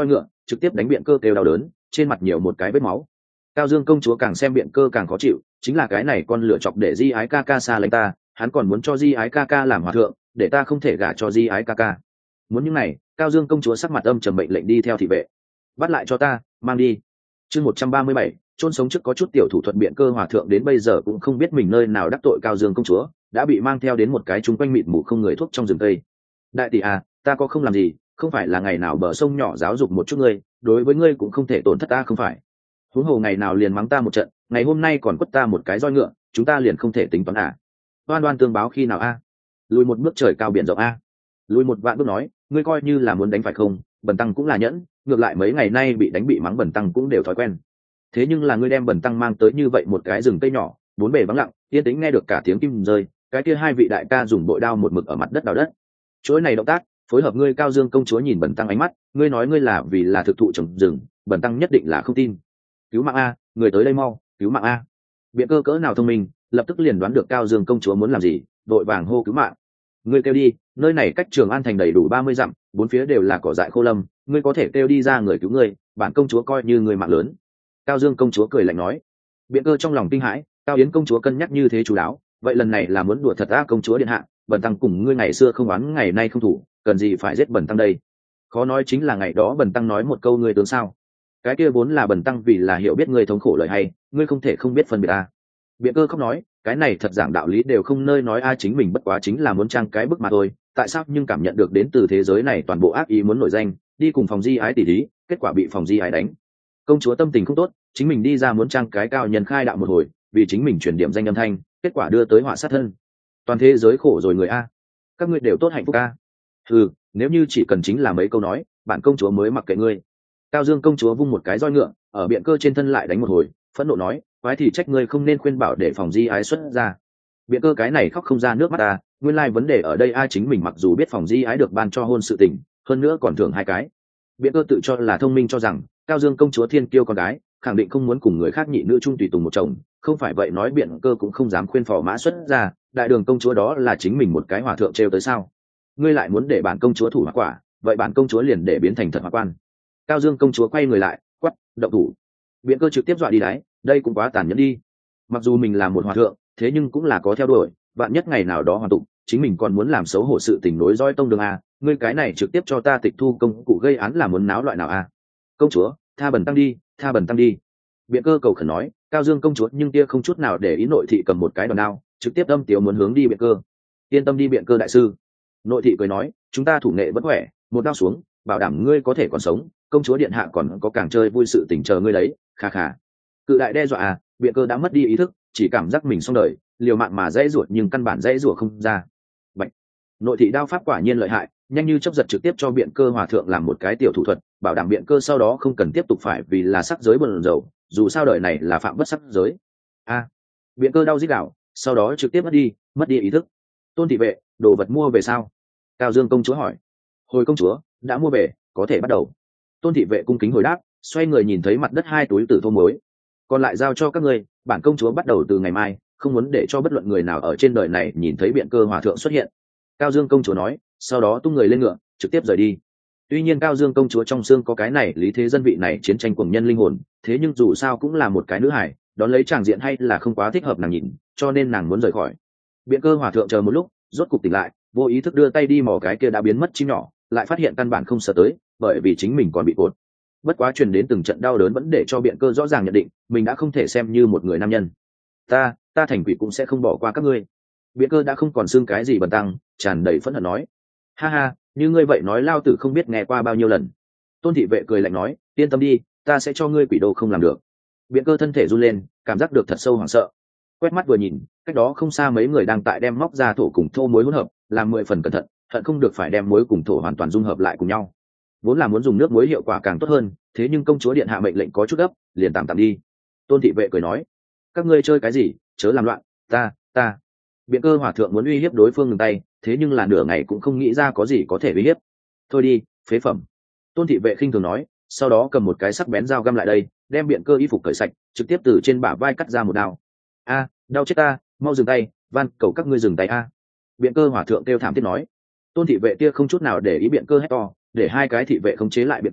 trực tiếp đánh biện cơ kêu đau đớn, trên mặt nhiều một cái vết máu. Cao Dương công chúa càng xem biện cơ càng khó chịu, chính là cái này con lựa chọc để Di Ái ca ca xa lánh ta, hắn còn muốn cho Di Ái ca ca làm hòa thượng, để ta không thể gả cho Di Ái ca ca. Muốn những này, Cao Dương công chúa sắc mặt âm trầm mệnh lệnh đi theo thị vệ. Bắt lại cho ta, mang đi. Chương 137, chôn sống trước có chút tiểu thủ thuật biện cơ hòa thượng đến bây giờ cũng không biết mình nơi nào đắc tội Cao Dương công chúa, đã bị mang theo đến một cái chung quanh mịt mù không người thuốc trong rừng tây. Đại tỷ à, ta có không làm gì, không phải là ngày nào bờ sông nhỏ giáo dục một chút ngươi, đối với ngươi cũng không thể tổn thất ta không phải. Huống hồ ngày nào liền mắng ta một trận, ngày hôm nay còn quất ta một cái roi ngựa, chúng ta liền không thể tính toán à? Đoan đoan tương báo khi nào a? Lùi một bước trời cao biển rộng a? Lùi một vạn bước nói, ngươi coi như là muốn đánh phải không? Bần tăng cũng là nhẫn, ngược lại mấy ngày nay bị đánh bị mắng bần tăng cũng đều thói quen. Thế nhưng là ngươi đem bần tăng mang tới như vậy một cái rừng cây nhỏ, bốn bề vắng lặng, yên tĩnh nghe được cả tiếng kim rơi, cái kia hai vị đại ca dùng bội đao một mực ở mặt đất đào đất. Chuỗi này động tác, phối hợp ngươi Cao Dương công chúa nhìn bần tăng ánh mắt, ngươi nói ngươi là vì là thực thụ trồng rừng, bần tăng nhất định là không tin. Cứu mạng a, người tới đây mau, cứu mạng a. Biện cơ cỡ nào thông minh, lập tức liền đoán được Cao Dương công chúa muốn làm gì, đội vàng hô cứu mạng. Ngươi kêu đi, nơi này cách Trường An thành đầy đủ 30 dặm, bốn phía đều là cỏ dại khô lâm, ngươi có thể kêu đi ra người cứu ngươi, bản công chúa coi như người mạng lớn. Cao Dương công chúa cười lạnh nói. Biện cơ trong lòng kinh hãi, Cao Yến công chúa cân nhắc như thế chú đáo, vậy lần này là muốn đùa thật a công chúa điện hạ, bần tăng cùng ngươi ngày xưa không oán ngày nay không thủ, cần gì phải giết bần tăng đây? Khó nói chính là ngày đó bần tăng nói một câu ngươi tướng sao? Cái kia vốn là bần tăng vì là hiểu biết ngươi thống khổ lời hay, ngươi không thể không biết phân biệt a. Biện cơ khóc nói, cái này thật giảng đạo lý đều không nơi nói a, chính mình bất quá chính là muốn trang cái bức mà thôi, tại sao nhưng cảm nhận được đến từ thế giới này toàn bộ ác ý muốn nổi danh, đi cùng phòng Di Ái tỉ thí, kết quả bị phòng Di Ái đánh. Công chúa tâm tình không tốt, chính mình đi ra muốn trang cái cao nhân khai đạo một hồi, vì chính mình truyền điểm danh âm thanh, kết quả đưa tới họa sát thân. Toàn thế giới khổ rồi người a. Các ngươi đều tốt hạnh phúc a. Ừ, nếu như chỉ cần chính là mấy câu nói, bản công chúa mới mặc kệ ngươi. Cao Dương công chúa vung một cái roi ngựa, ở biện cơ trên thân lại đánh một hồi, phẫn nộ nói, quái thì trách ngươi không nên khuyên bảo để phòng Di Ái xuất ra. Biện cơ cái này khóc không ra nước mắt ta, nguyên lai vấn đề ở đây ai chính mình mặc dù biết phòng Di Ái được ban cho hôn sự tình, hơn nữa còn thưởng hai cái. Biện cơ tự cho là thông minh cho rằng Cao Dương công chúa thiên kiêu con gái, khẳng định không muốn cùng người khác nhị nữ chung tùy tùng một chồng, không phải vậy nói biện cơ cũng không dám khuyên phò mã xuất ra, đại đường công chúa đó là chính mình một cái hòa thượng trêu tới sao? Ngươi lại muốn để bản công chúa thủ hỏa quả, vậy bản công chúa liền để biến thành thật hỏa quan. Cao Dương công chúa quay người lại, quát, động thủ. Biện cơ trực tiếp dọa đi đáy, đây cũng quá tàn nhẫn đi. Mặc dù mình là một hòa thượng, thế nhưng cũng là có theo đuổi, vạn nhất ngày nào đó hoàn tụng, chính mình còn muốn làm xấu hổ sự tình nối roi tông đường a, ngươi cái này trực tiếp cho ta tịch thu công cụ gây án là muốn náo loại nào a? Công chúa, tha bần tăng đi, tha bần tăng đi. Biện cơ cầu khẩn nói, Cao Dương công chúa nhưng tia không chút nào để ý nội thị cầm một cái đòn đao, trực tiếp đâm tiếu muốn hướng đi biện cơ. Yên tâm đi biện cơ đại sư. Nội thị cười nói, chúng ta thủ nghệ vẫn khỏe, một đao xuống, bảo đảm ngươi có thể còn sống, công chúa điện hạ còn có càng chơi vui sự tình chờ ngươi đấy, kha kha. Cự đại đe dọa à, biện cơ đã mất đi ý thức, chỉ cảm giác mình xong đời, liều mạng mà dãy ruột nhưng căn bản dãy ruột không ra. Bạch. Nội thị đao pháp quả nhiên lợi hại, nhanh như chớp giật trực tiếp cho biện cơ hòa thượng làm một cái tiểu thủ thuật, bảo đảm biện cơ sau đó không cần tiếp tục phải vì là sắc giới bần dầu, dù sao đời này là phạm bất sắc giới. A. Biện cơ đau rít gào, sau đó trực tiếp mất đi ý thức. Tôn thị vệ, đồ vật mua về sao? Cao Dương công chúa hỏi. Hồi công chúa, đã mua về, có thể bắt đầu. Tôn thị vệ cung kính hồi đáp, xoay người nhìn thấy mặt đất hai túi tử thô muối, còn lại giao cho các ngươi, bản công chúa bắt đầu từ ngày mai, không muốn để cho bất luận người nào ở trên đời này nhìn thấy biện cơ hòa thượng xuất hiện. Cao Dương công chúa nói, sau đó tung người lên ngựa, trực tiếp rời đi. Tuy nhiên Cao Dương công chúa trong xương có cái này lý thế dân vị này chiến tranh cuồng nhân linh hồn, thế nhưng dù sao cũng là một cái nữ hải, đón lấy tràng diện hay là không quá thích hợp nàng nhìn, cho nên nàng muốn rời khỏi. Biện cơ hòa thượng chờ một lúc, rốt cục tỉnh lại, vô ý thức đưa tay đi mò cái kia đã biến mất chim nhỏ, lại phát hiện căn bản không sợ tới, bởi vì chính mình còn bị cột. Bất quá truyền đến từng trận đau đớn vẫn để cho biện cơ rõ ràng nhận định mình đã không thể xem như một người nam nhân. Ta thành quỷ cũng sẽ không bỏ qua các ngươi. Biện cơ đã không còn xương cái gì bần tăng, tràn đầy phẫn hận nói, ha ha, như ngươi vậy nói lao tử không biết nghe qua bao nhiêu lần. Tôn thị vệ cười lạnh nói, yên tâm đi, ta sẽ cho ngươi quỷ đồ không làm được. Biện cơ thân thể run lên, cảm giác được thật sâu hoảng sợ, quét mắt vừa nhìn, cách đó không xa mấy người đang tại đem móc ra thổ cùng thô muối hỗn hợp, làm 10 phần cẩn thận, hận không được phải đem muối cùng thổ hoàn toàn dung hợp lại cùng nhau. Vốn là muốn dùng nước muối hiệu quả càng tốt hơn, thế nhưng công chúa điện hạ mệnh lệnh có chút gấp, liền tạm đi. Tôn thị vệ cười nói, các ngươi chơi cái gì, chớ làm loạn. Ta Biện cơ hòa thượng muốn uy hiếp đối phương ngừng tay, thế nhưng là nửa ngày cũng không nghĩ ra có gì có thể uy hiếp. Thôi đi, phế phẩm. Tôn thị vệ khinh thường nói, sau đó cầm một cái sắc bén dao găm lại đây, đem biện cơ y phục cởi sạch, trực tiếp từ trên bả vai cắt ra một đao. A, đau chết ta, mau dừng tay, van cầu các ngươi dừng tay a. Biện cơ hòa thượng kêu thảm thiết nói. Tôn thị vệ kia không chút nào để ý biện cơ hét to, để hai cái thị vệ khống chế lại biện cơ,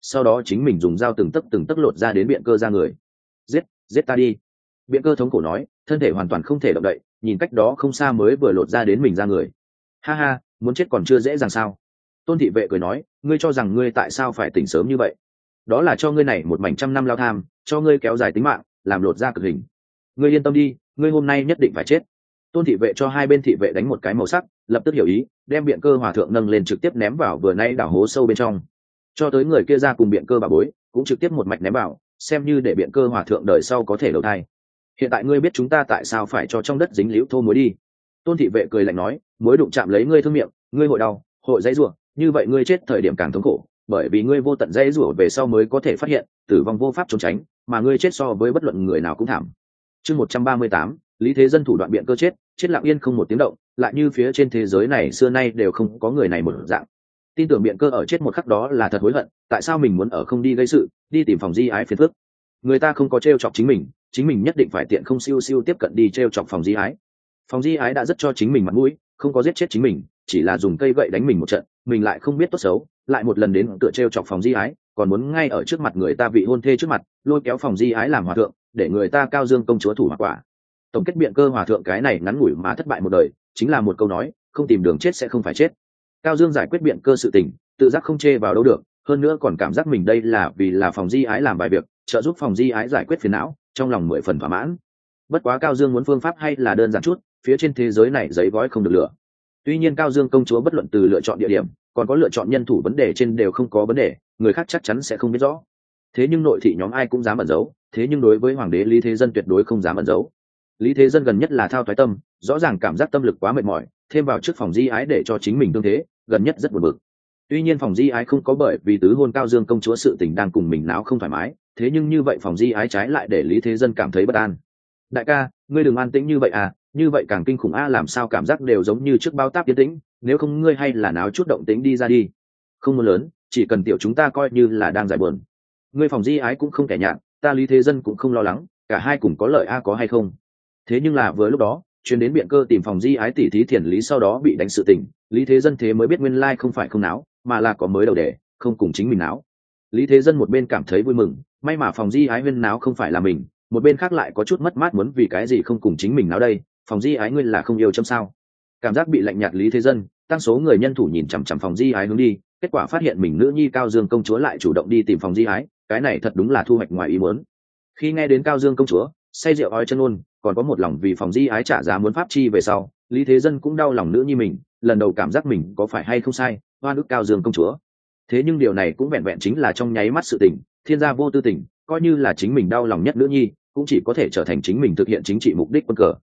sau đó chính mình dùng dao từng tấc lột ra đến biện cơ ra người. Giết ta đi. Biện cơ thống khổ nói, thân thể hoàn toàn không thể động đậy, nhìn cách đó không xa mới vừa lột ra đến mình ra người. Ha ha, muốn chết còn chưa dễ dàng sao? Tôn thị vệ cười nói, ngươi cho rằng ngươi tại sao phải tỉnh sớm như vậy? Đó là cho ngươi này một mảnh trăm năm lao tham, cho ngươi kéo dài tính mạng, làm lột ra cực hình. Ngươi yên tâm đi, ngươi hôm nay nhất định phải chết. Tôn thị vệ cho hai bên thị vệ đánh một cái màu sắc, lập tức hiểu ý, đem biện cơ hòa thượng nâng lên trực tiếp ném vào vừa nay đảo hố sâu bên trong. Cho tới người kia ra cùng biện cơ bà bối, cũng trực tiếp một mạch ném vào, xem như để biện cơ hòa thượng đời sau có thể đầu thai. Hiện tại ngươi biết chúng ta tại sao phải cho trong đất dính liễu thô muối đi. Tôn thị vệ cười lạnh nói, muối đụng chạm lấy ngươi thương miệng, ngươi hội đau, hội dãy rủa, như vậy ngươi chết thời điểm càng thống khổ, bởi vì ngươi vô tận dãy rủa về sau mới có thể phát hiện, tử vong vô pháp trốn tránh, mà ngươi chết so với bất luận người nào cũng thảm. Chương 138, Lý Thế Dân thủ đoạn biện cơ chết lặng yên không một tiếng động, lại như phía trên thế giới này xưa nay đều không có người này một dạng. Tin tưởng biện cơ ở chết một khắc đó là thật hối hận, tại sao mình muốn ở không đi gây sự, đi tìm phòng di ái phiền phức. Người ta không có trêu chọc chính mình nhất định phải tiện không siêu siêu tiếp cận đi trêu chọc phòng di ái. Phòng di ái đã rất cho chính mình mặt mũi, không có giết chết chính mình, chỉ là dùng cây gậy đánh mình một trận, mình lại không biết tốt xấu, lại một lần đến tựa trêu chọc phòng di ái, còn muốn ngay ở trước mặt người ta vị hôn thê trước mặt, lôi kéo phòng di ái làm hòa thượng, để người ta cao dương công chúa thủ hòa quả. Tổng kết biện cơ hòa thượng cái này ngắn ngủi mà thất bại một đời, chính là một câu nói, không tìm đường chết sẽ không phải chết. Cao Dương giải quyết biện cơ sự tình, tự giác không chê vào đâu được, hơn nữa còn cảm giác mình đây là vì là phòng di ái làm bài việc, trợ giúp phòng di ái giải quyết phiền não, trong lòng 10 phần thỏa mãn. Bất quá Cao Dương muốn phương pháp hay là đơn giản chút, phía trên thế giới này giấy gói không được lửa. Tuy nhiên Cao Dương công chúa bất luận từ lựa chọn địa điểm, còn có lựa chọn nhân thủ vấn đề trên đều không có vấn đề, người khác chắc chắn sẽ không biết rõ. Thế nhưng nội thị nhóm ai cũng dám ẩn giấu, thế nhưng đối với hoàng đế Lý Thế Dân tuyệt đối không dám ẩn giấu. Lý Thế Dân gần nhất là thao thoái tâm, rõ ràng cảm giác tâm lực quá mệt mỏi, thêm vào trước phòng di ái để cho chính mình tương thế, gần nhất rất buồn bực. Tuy nhiên phòng di ái không có bởi vì tứ hôn Cao Dương công chúa sự tình đang cùng mình não không thoải mái, thế nhưng như vậy phòng di ái trái lại để Lý Thế Dân cảm thấy bất an. Đại ca, ngươi đừng an tĩnh như vậy à, như vậy càng kinh khủng a, làm sao cảm giác đều giống như trước bao táp yên tĩnh, nếu không ngươi hay là náo chút động tĩnh đi ra đi. Không muốn lớn, chỉ cần tiểu chúng ta coi như là đang giải buồn. Ngươi phòng di ái cũng không kẻ nhạt, ta Lý Thế Dân cũng không lo lắng, cả hai cùng có lợi a, có hay không. Thế nhưng là vừa lúc đó chuyến đến biện cơ tìm phòng di ái tỉ thí thiền lý sau đó bị đánh sự tình, Lý Thế Dân thế mới biết nguyên lai không phải không náo, mà là có mới đầu đề, không cùng chính mình náo. Lý Thế Dân một bên cảm thấy vui mừng, may mà phòng di ái huyên náo không phải là mình, một bên khác lại có chút mất mát, muốn vì cái gì không cùng chính mình náo đây, phòng di ái ngươi là không yêu châm sao. Cảm giác bị lạnh nhạt Lý Thế Dân tăng số người nhân thủ nhìn chằm chằm phòng di ái hướng đi, kết quả phát hiện mình nữ nhi Cao Dương công chúa lại chủ động đi tìm phòng di ái, cái này thật đúng là thu hoạch ngoài ý muốn. Khi nghe đến Cao Dương công chúa say rượu ói chân ôn, còn có một lòng vì phòng di ái trả giá muốn pháp chi về sau, Lý Thế Dân cũng đau lòng nữ nhi mình, lần đầu cảm giác mình có phải hay không sai, oan ức Cao Dương công chúa. Thế nhưng điều này cũng vẹn vẹn chính là trong nháy mắt sự tình, thiên gia vô tư tình, coi như là chính mình đau lòng nhất nữ nhi, cũng chỉ có thể trở thành chính mình thực hiện chính trị mục đích quân cờ.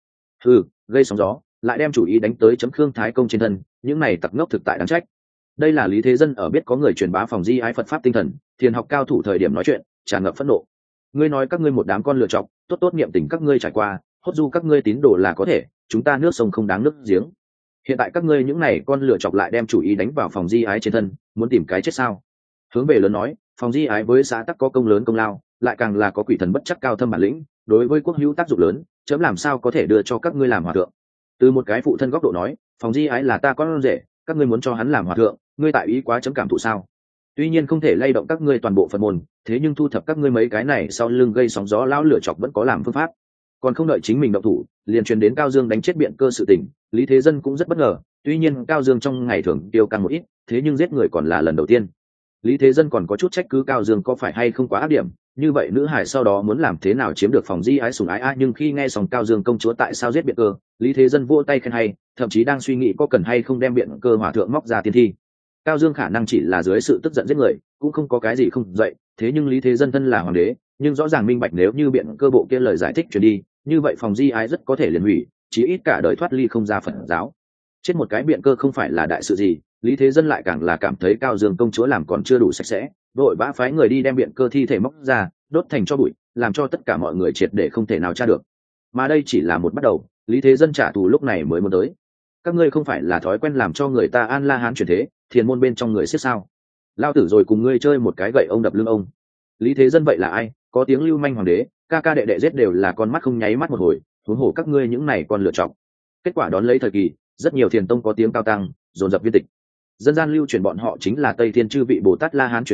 Gây sóng gió, lại đem chủ ý đánh tới chấm Khương Thái công trên thân, những này tặc ngốc thực tại đáng trách. Đây là Lý Thế Dân ở biết có người truyền bá phòng di ái Phật pháp tinh thần, thiền học cao thủ thời điểm nói chuyện, tràn ngập phẫn nộ. Ngươi nói các ngươi một đám con lựa chọc, tốt tốt niệm tình các ngươi trải qua, hốt du các ngươi tín đồ là có thể, chúng ta nước sông không đáng nước giếng. Hiện tại các ngươi những này con lựa chọc lại đem chủ ý đánh vào phòng di ái trên thân, muốn tìm cái chết sao? Hướng về lớn nói, phòng di ái với xã tắc có công lớn công lao, lại càng là có quỷ thần bất chắc cao thâm bản lĩnh, đối với quốc hữu tác dụng lớn, chấm làm sao có thể đưa cho các ngươi làm hòa thượng. Từ một cái phụ thân góc độ nói, phòng di ái là ta con rể, các ngươi muốn cho hắn làm hòa thượng, ngươi tại ý quá chấm cảm thụ sao? Tuy nhiên không thể lay động các ngươi toàn bộ Phật môn, thế nhưng thu thập các ngươi mấy cái này sau lưng gây sóng gió lão lửa chọc vẫn có làm phương pháp. Còn không đợi chính mình động thủ, liền truyền đến Cao Dương đánh chết biện cơ sự tình, Lý Thế Dân cũng rất bất ngờ. Tuy nhiên Cao Dương trong ngày thường tiêu căng một ít, thế nhưng giết người còn là lần đầu tiên. Lý Thế Dân còn có chút trách cứ Cao Dương có phải hay không quá ác điểm, như vậy nữ hải sau đó muốn làm thế nào chiếm được phòng di ái sủng ái a. Nhưng khi nghe xong Cao Dương công chúa tại sao giết biện cơ, Lý Thế Dân vỗ tay khen hay, thậm chí đang suy nghĩ có cần hay không đem biện cơ hòa thượng móc ra tiên thi. Cao Dương khả năng chỉ là dưới sự tức giận giết người, cũng không có cái gì không dậy, thế nhưng Lý Thế Dân thân là hoàng đế, nhưng rõ ràng minh bạch nếu như biện cơ bộ kia lời giải thích truyền đi, như vậy phòng di ái rất có thể liền hủy, chí ít cả đời thoát ly không ra Phật giáo. Chết một cái biện cơ không phải là đại sự gì, Lý Thế Dân lại càng là cảm thấy Cao Dương công chúa làm còn chưa đủ sạch sẽ, vội vã phái người đi đem biện cơ thi thể móc ra, đốt thành tro bụi, làm cho tất cả mọi người triệt để không thể nào tra được. Mà đây chỉ là một bắt đầu, Lý Thế Dân trả thù lúc này mới muốn tới. Các ngươi không phải là thói quen làm cho người ta An La Hán chuyển thế, thiền môn bên trong người siết sao? Lao tử rồi cùng ngươi chơi một cái gậy ông đập lưng ông. Lý Thế Dân vậy là ai? Có tiếng lưu manh hoàng đế, ca ca đệ đệ giết đều là con mắt không nháy mắt một hồi, huống hồ các ngươi những này còn lựa chọn. Kết quả đón lấy thời kỳ, rất nhiều thiền tông có tiếng cao tăng, dồn dập viên tịch. Dân gian lưu truyền bọn họ chính là Tây Thiên chư vị Bồ Tát La Hán chuyển thế,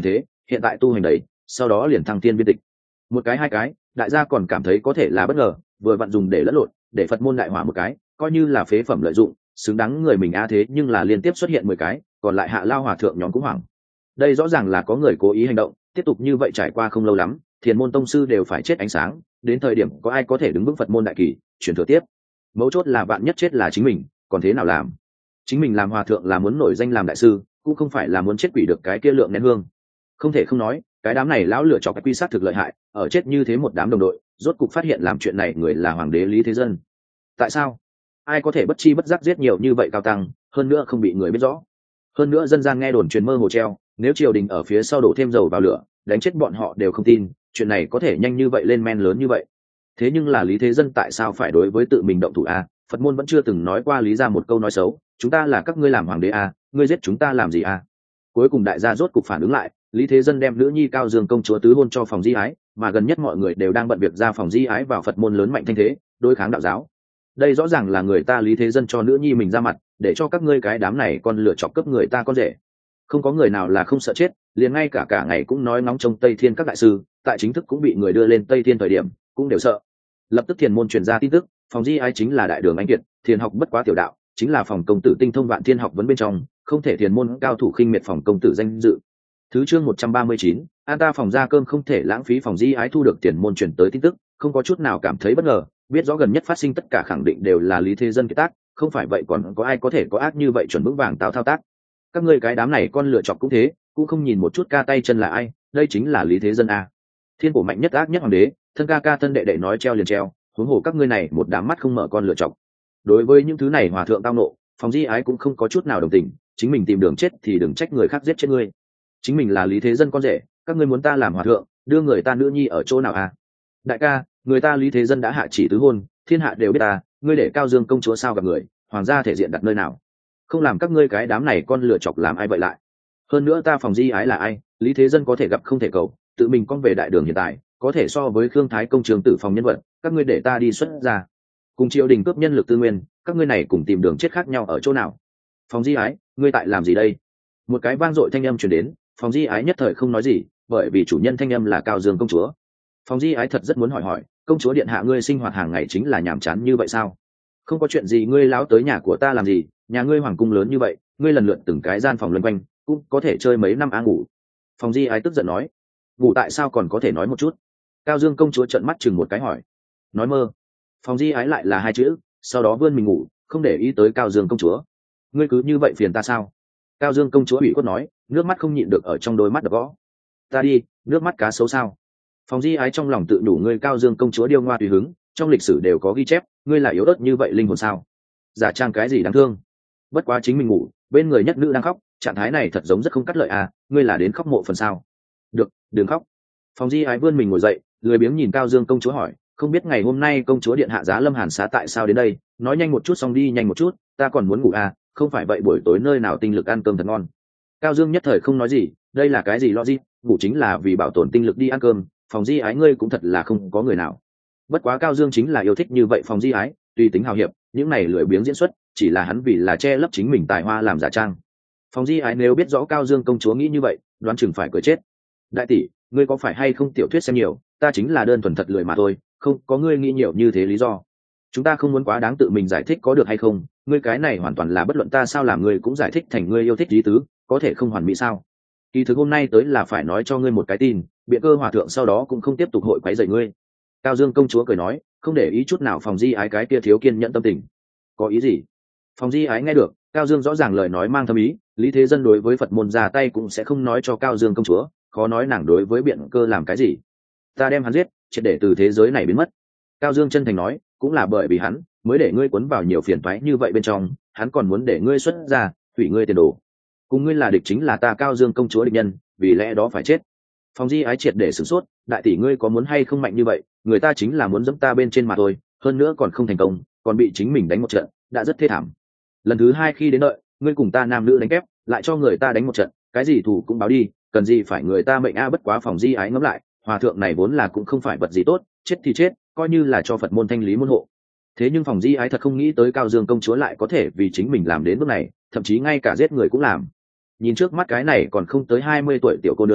hiện tại tu hành đấy, sau đó liền thăng tiên viên tịch. Một cái hai cái, đại gia còn cảm thấy có thể là bất ngờ, vừa vặn dùng để lẫn lộn, để Phật môn đại hỏa một cái, coi như là phế phẩm lợi dụng, xứng đáng người mình thế nhưng là liên tiếp xuất hiện 10 cái, còn lại Hạ Lao hòa thượng nhóm cũng hoảng. Đây rõ ràng là có người cố ý hành động, tiếp tục như vậy trải qua không lâu lắm, Thiền môn tông sư đều phải chết ánh sáng, đến thời điểm có ai có thể đứng vững Phật môn đại kỳ, truyền thừa tiếp. Mấu chốt là bạn nhất chết là chính mình, còn thế nào làm? Chính mình làm hòa thượng là muốn nổi danh làm đại sư, cũng không phải là muốn chết quỷ được cái kia lượng nén hương. Không thể không nói, cái đám này lão lựa chọc cái quy sát thực lợi hại, ở chết như thế một đám đồng đội, rốt cục phát hiện làm chuyện này người là hoàng đế Lý Thế Dân. Tại sao? Ai có thể bất chi bất giác giết nhiều như vậy cao tăng, hơn nữa không bị người biết rõ. Hơn nữa dân gian nghe đồn truyền mơ hồ treo, nếu triều đình ở phía sau đổ thêm dầu vào lửa, đánh chết bọn họ đều không tin, chuyện này có thể nhanh như vậy lên men lớn như vậy. Thế nhưng là Lý Thế Dân tại sao phải đối với tự mình động thủ a? Phật môn vẫn chưa từng nói qua Lý ra một câu nói xấu, chúng ta là các ngươi làm hoàng đế a, ngươi giết chúng ta làm gì a? Cuối cùng đại gia rốt cục phản ứng lại, Lý Thế Dân đem nữ nhi Cao Dương công chúa tứ hôn cho Phòng Di Ái, mà gần nhất mọi người đều đang bận việc ra Phòng Di Ái vào Phật môn lớn mạnh thanh thế, đối kháng đạo giáo. Đây rõ ràng là người ta Lý Thế Dân cho nữ nhi mình ra mặt, để cho các ngươi cái đám này con lựa chọc cấp người ta con rể. Không có người nào là không sợ chết, liền ngay cả ngày cũng nói ngóng trông Tây Thiên các đại sư, tại chính thức cũng bị người đưa lên Tây Thiên thời điểm, cũng đều sợ. Lập tức Thiền môn truyền ra tin tức, Phòng Di Ái chính là đại đường anh kiệt, thiền học bất quá tiểu đạo, chính là phòng công tử tinh thông vạn thiên học vấn bên trong, không thể Thiền môn cao thủ khinh miệt phòng công tử danh dự. Thứ chương 139, an ta phòng ra cơm không thể lãng phí. Phòng Di Ái thu được Thiền môn truyền tới tin tức, không có chút nào cảm thấy bất ngờ, biết rõ gần nhất phát sinh tất cả khẳng định đều là Lý Thế Dân kiệt tác, không phải vậy còn có ai có thể có ác như vậy chuẩn vững vàng tạo thao tác. Các ngươi cái đám này con lựa chọc cũng thế, cũng không nhìn một chút ca tay chân là ai, đây chính là Lý Thế Dân a, thiên cổ mạnh nhất ác nhất hoàng đế, thân ca thân đệ đệ nói treo liền treo, huống hồ các ngươi này một đám mắt không mở con lựa chọc. Đối với những thứ này hòa thượng tao nộ, Phòng Di Ái cũng không có chút nào đồng tình, chính mình tìm đường chết thì đừng trách người khác giết chết ngươi. Chính mình là Lý Thế Dân con rể, các ngươi muốn ta làm hòa thượng, đưa người ta nữ nhi ở chỗ nào à? Đại ca, người ta Lý Thế Dân đã hạ chỉ tứ hôn, thiên hạ đều biết ta, ngươi để Cao Dương công chúa sao gặp người, hoàng gia thể diện đặt nơi nào? Không làm các ngươi cái đám này con lựa chọc làm ai vậy lại? Hơn nữa ta Phòng Di Ái là ai? Lý Thế Dân có thể gặp không thể cầu, tự mình con về đại đường hiện tại, có thể so với Khương Thái công trường tử phòng nhân vật, các ngươi để ta đi xuất ra. Cùng triều đình cướp nhân lực tư nguyên, các ngươi này cùng tìm đường chết khác nhau ở chỗ nào? Phòng Di Ái, ngươi tại làm gì đây? Một cái vang dội thanh âm truyền đến, Phòng Di Ái nhất thời không nói gì, bởi vì chủ nhân thanh âm là Cao Dương công chúa. Phòng Di Ái thật rất muốn hỏi, công chúa điện hạ ngươi sinh hoạt hàng ngày chính là nhàm chán như vậy sao? Không có chuyện gì ngươi láo tới nhà của ta làm gì, nhà ngươi hoàng cung lớn như vậy, ngươi lần lượt từng cái gian phòng luân quanh, cũng có thể chơi mấy năm ngủ. Phòng Di Ái tức giận nói, ngủ tại sao còn có thể nói một chút? Cao Dương công chúa trợn mắt chừng một cái hỏi, nói mơ. Phòng Di Ái lại là hai chữ, sau đó vươn mình ngủ, không để ý tới Cao Dương công chúa. Ngươi cứ như vậy phiền ta sao? Cao Dương công chúa ủy khuất nói, nước mắt không nhịn được ở trong đôi mắt đập gõ. Ta đi, nước mắt cá sấu sao? Phòng Di Ái trong lòng tự đủ ngươi Cao Dương công chúa điêu ngoa tùy hứng, trong lịch sử đều có ghi chép, ngươi là yếu ớt như vậy linh hồn sao? Giả trang cái gì đáng thương? Bất quá chính mình ngủ, bên người nhất nữ đang khóc, trạng thái này thật giống rất không cắt lợi à, ngươi là đến khóc mộ phần sao? Được, đừng khóc. Phòng Di Ái vươn mình ngồi dậy, lười biếng nhìn Cao Dương công chúa hỏi, không biết ngày hôm nay công chúa điện hạ Giá Lâm Hàn Xá tại sao đến đây, nói nhanh một chút xong đi nhanh một chút, ta còn muốn ngủ à, không phải vậy buổi tối nơi nào tinh lực ăn cơm thật ngon. Cao Dương nhất thời không nói gì, đây là cái gì logic, ngủ chính là vì bảo tồn tinh lực đi ăn cơm, Phòng Di Ái ngươi cũng thật là không có người nào. Bất quá Cao Dương chính là yêu thích như vậy Phòng Di Ái, tùy tính hào hiệp, những này lười biếng diễn xuất, chỉ là hắn vì là che lấp chính mình tài hoa làm giả trang. Phòng Di Ái nếu biết rõ Cao Dương công chúa nghĩ như vậy, đoán chừng phải cười chết. Đại tỷ, ngươi có phải hay không tiểu thuyết xem nhiều, ta chính là đơn thuần thật lười mà thôi, không có ngươi nghĩ nhiều như thế lý do. Chúng ta không muốn quá đáng tự mình giải thích có được hay không, ngươi cái này hoàn toàn là bất luận ta sao làm ngươi cũng giải thích thành ngươi yêu thích lý tứ, có thể không hoàn mỹ sao? Kỳ thực hôm nay tới là phải nói cho ngươi một cái tin, Biện Cơ hòa thượng sau đó cũng không tiếp tục hội quấy rầy ngươi. Cao Dương công chúa cười nói, không để ý chút nào Phòng Di Ái cái kia thiếu kiên nhẫn tâm tình. Có ý gì? Phòng Di Ái nghe được, Cao Dương rõ ràng lời nói mang thâm ý, Lý Thế Dân đối với Phật môn ra tay cũng sẽ không nói cho Cao Dương công chúa, khó nói nàng đối với Biện Cơ làm cái gì. Ta đem hắn giết, triệt để từ thế giới này biến mất. Cao Dương chân thành nói, cũng là bởi vì hắn mới để ngươi cuốn vào nhiều phiền toái như vậy bên trong, hắn còn muốn để ngươi xuất ra, hủy ngươi tiền đồ. Cùng ngươi là địch chính là ta Cao Dương công chúa địch nhân, vì lẽ đó phải chết. Phòng Di Ái triệt để sửng sốt, đại tỷ ngươi có muốn hay không mạnh như vậy, người ta chính là muốn giẫm ta bên trên mà thôi, hơn nữa còn không thành công, còn bị chính mình đánh một trận, đã rất thê thảm. Lần thứ hai khi đến đợi, ngươi cùng ta nam nữ đánh kép, lại cho người ta đánh một trận, cái gì thù cũng báo đi, cần gì phải người ta mệnh a. Bất quá Phòng Di Ái ngẫm lại, hòa thượng này vốn là cũng không phải vật gì tốt, chết thì chết, coi như là cho Phật môn thanh lý môn hộ. Thế nhưng Phòng Di Ái thật không nghĩ tới Cao Dương công chúa lại có thể vì chính mình làm đến bước này, thậm chí ngay cả giết người cũng làm. Nhìn trước mắt cái này còn không tới 20 tuổi tiểu cô nương,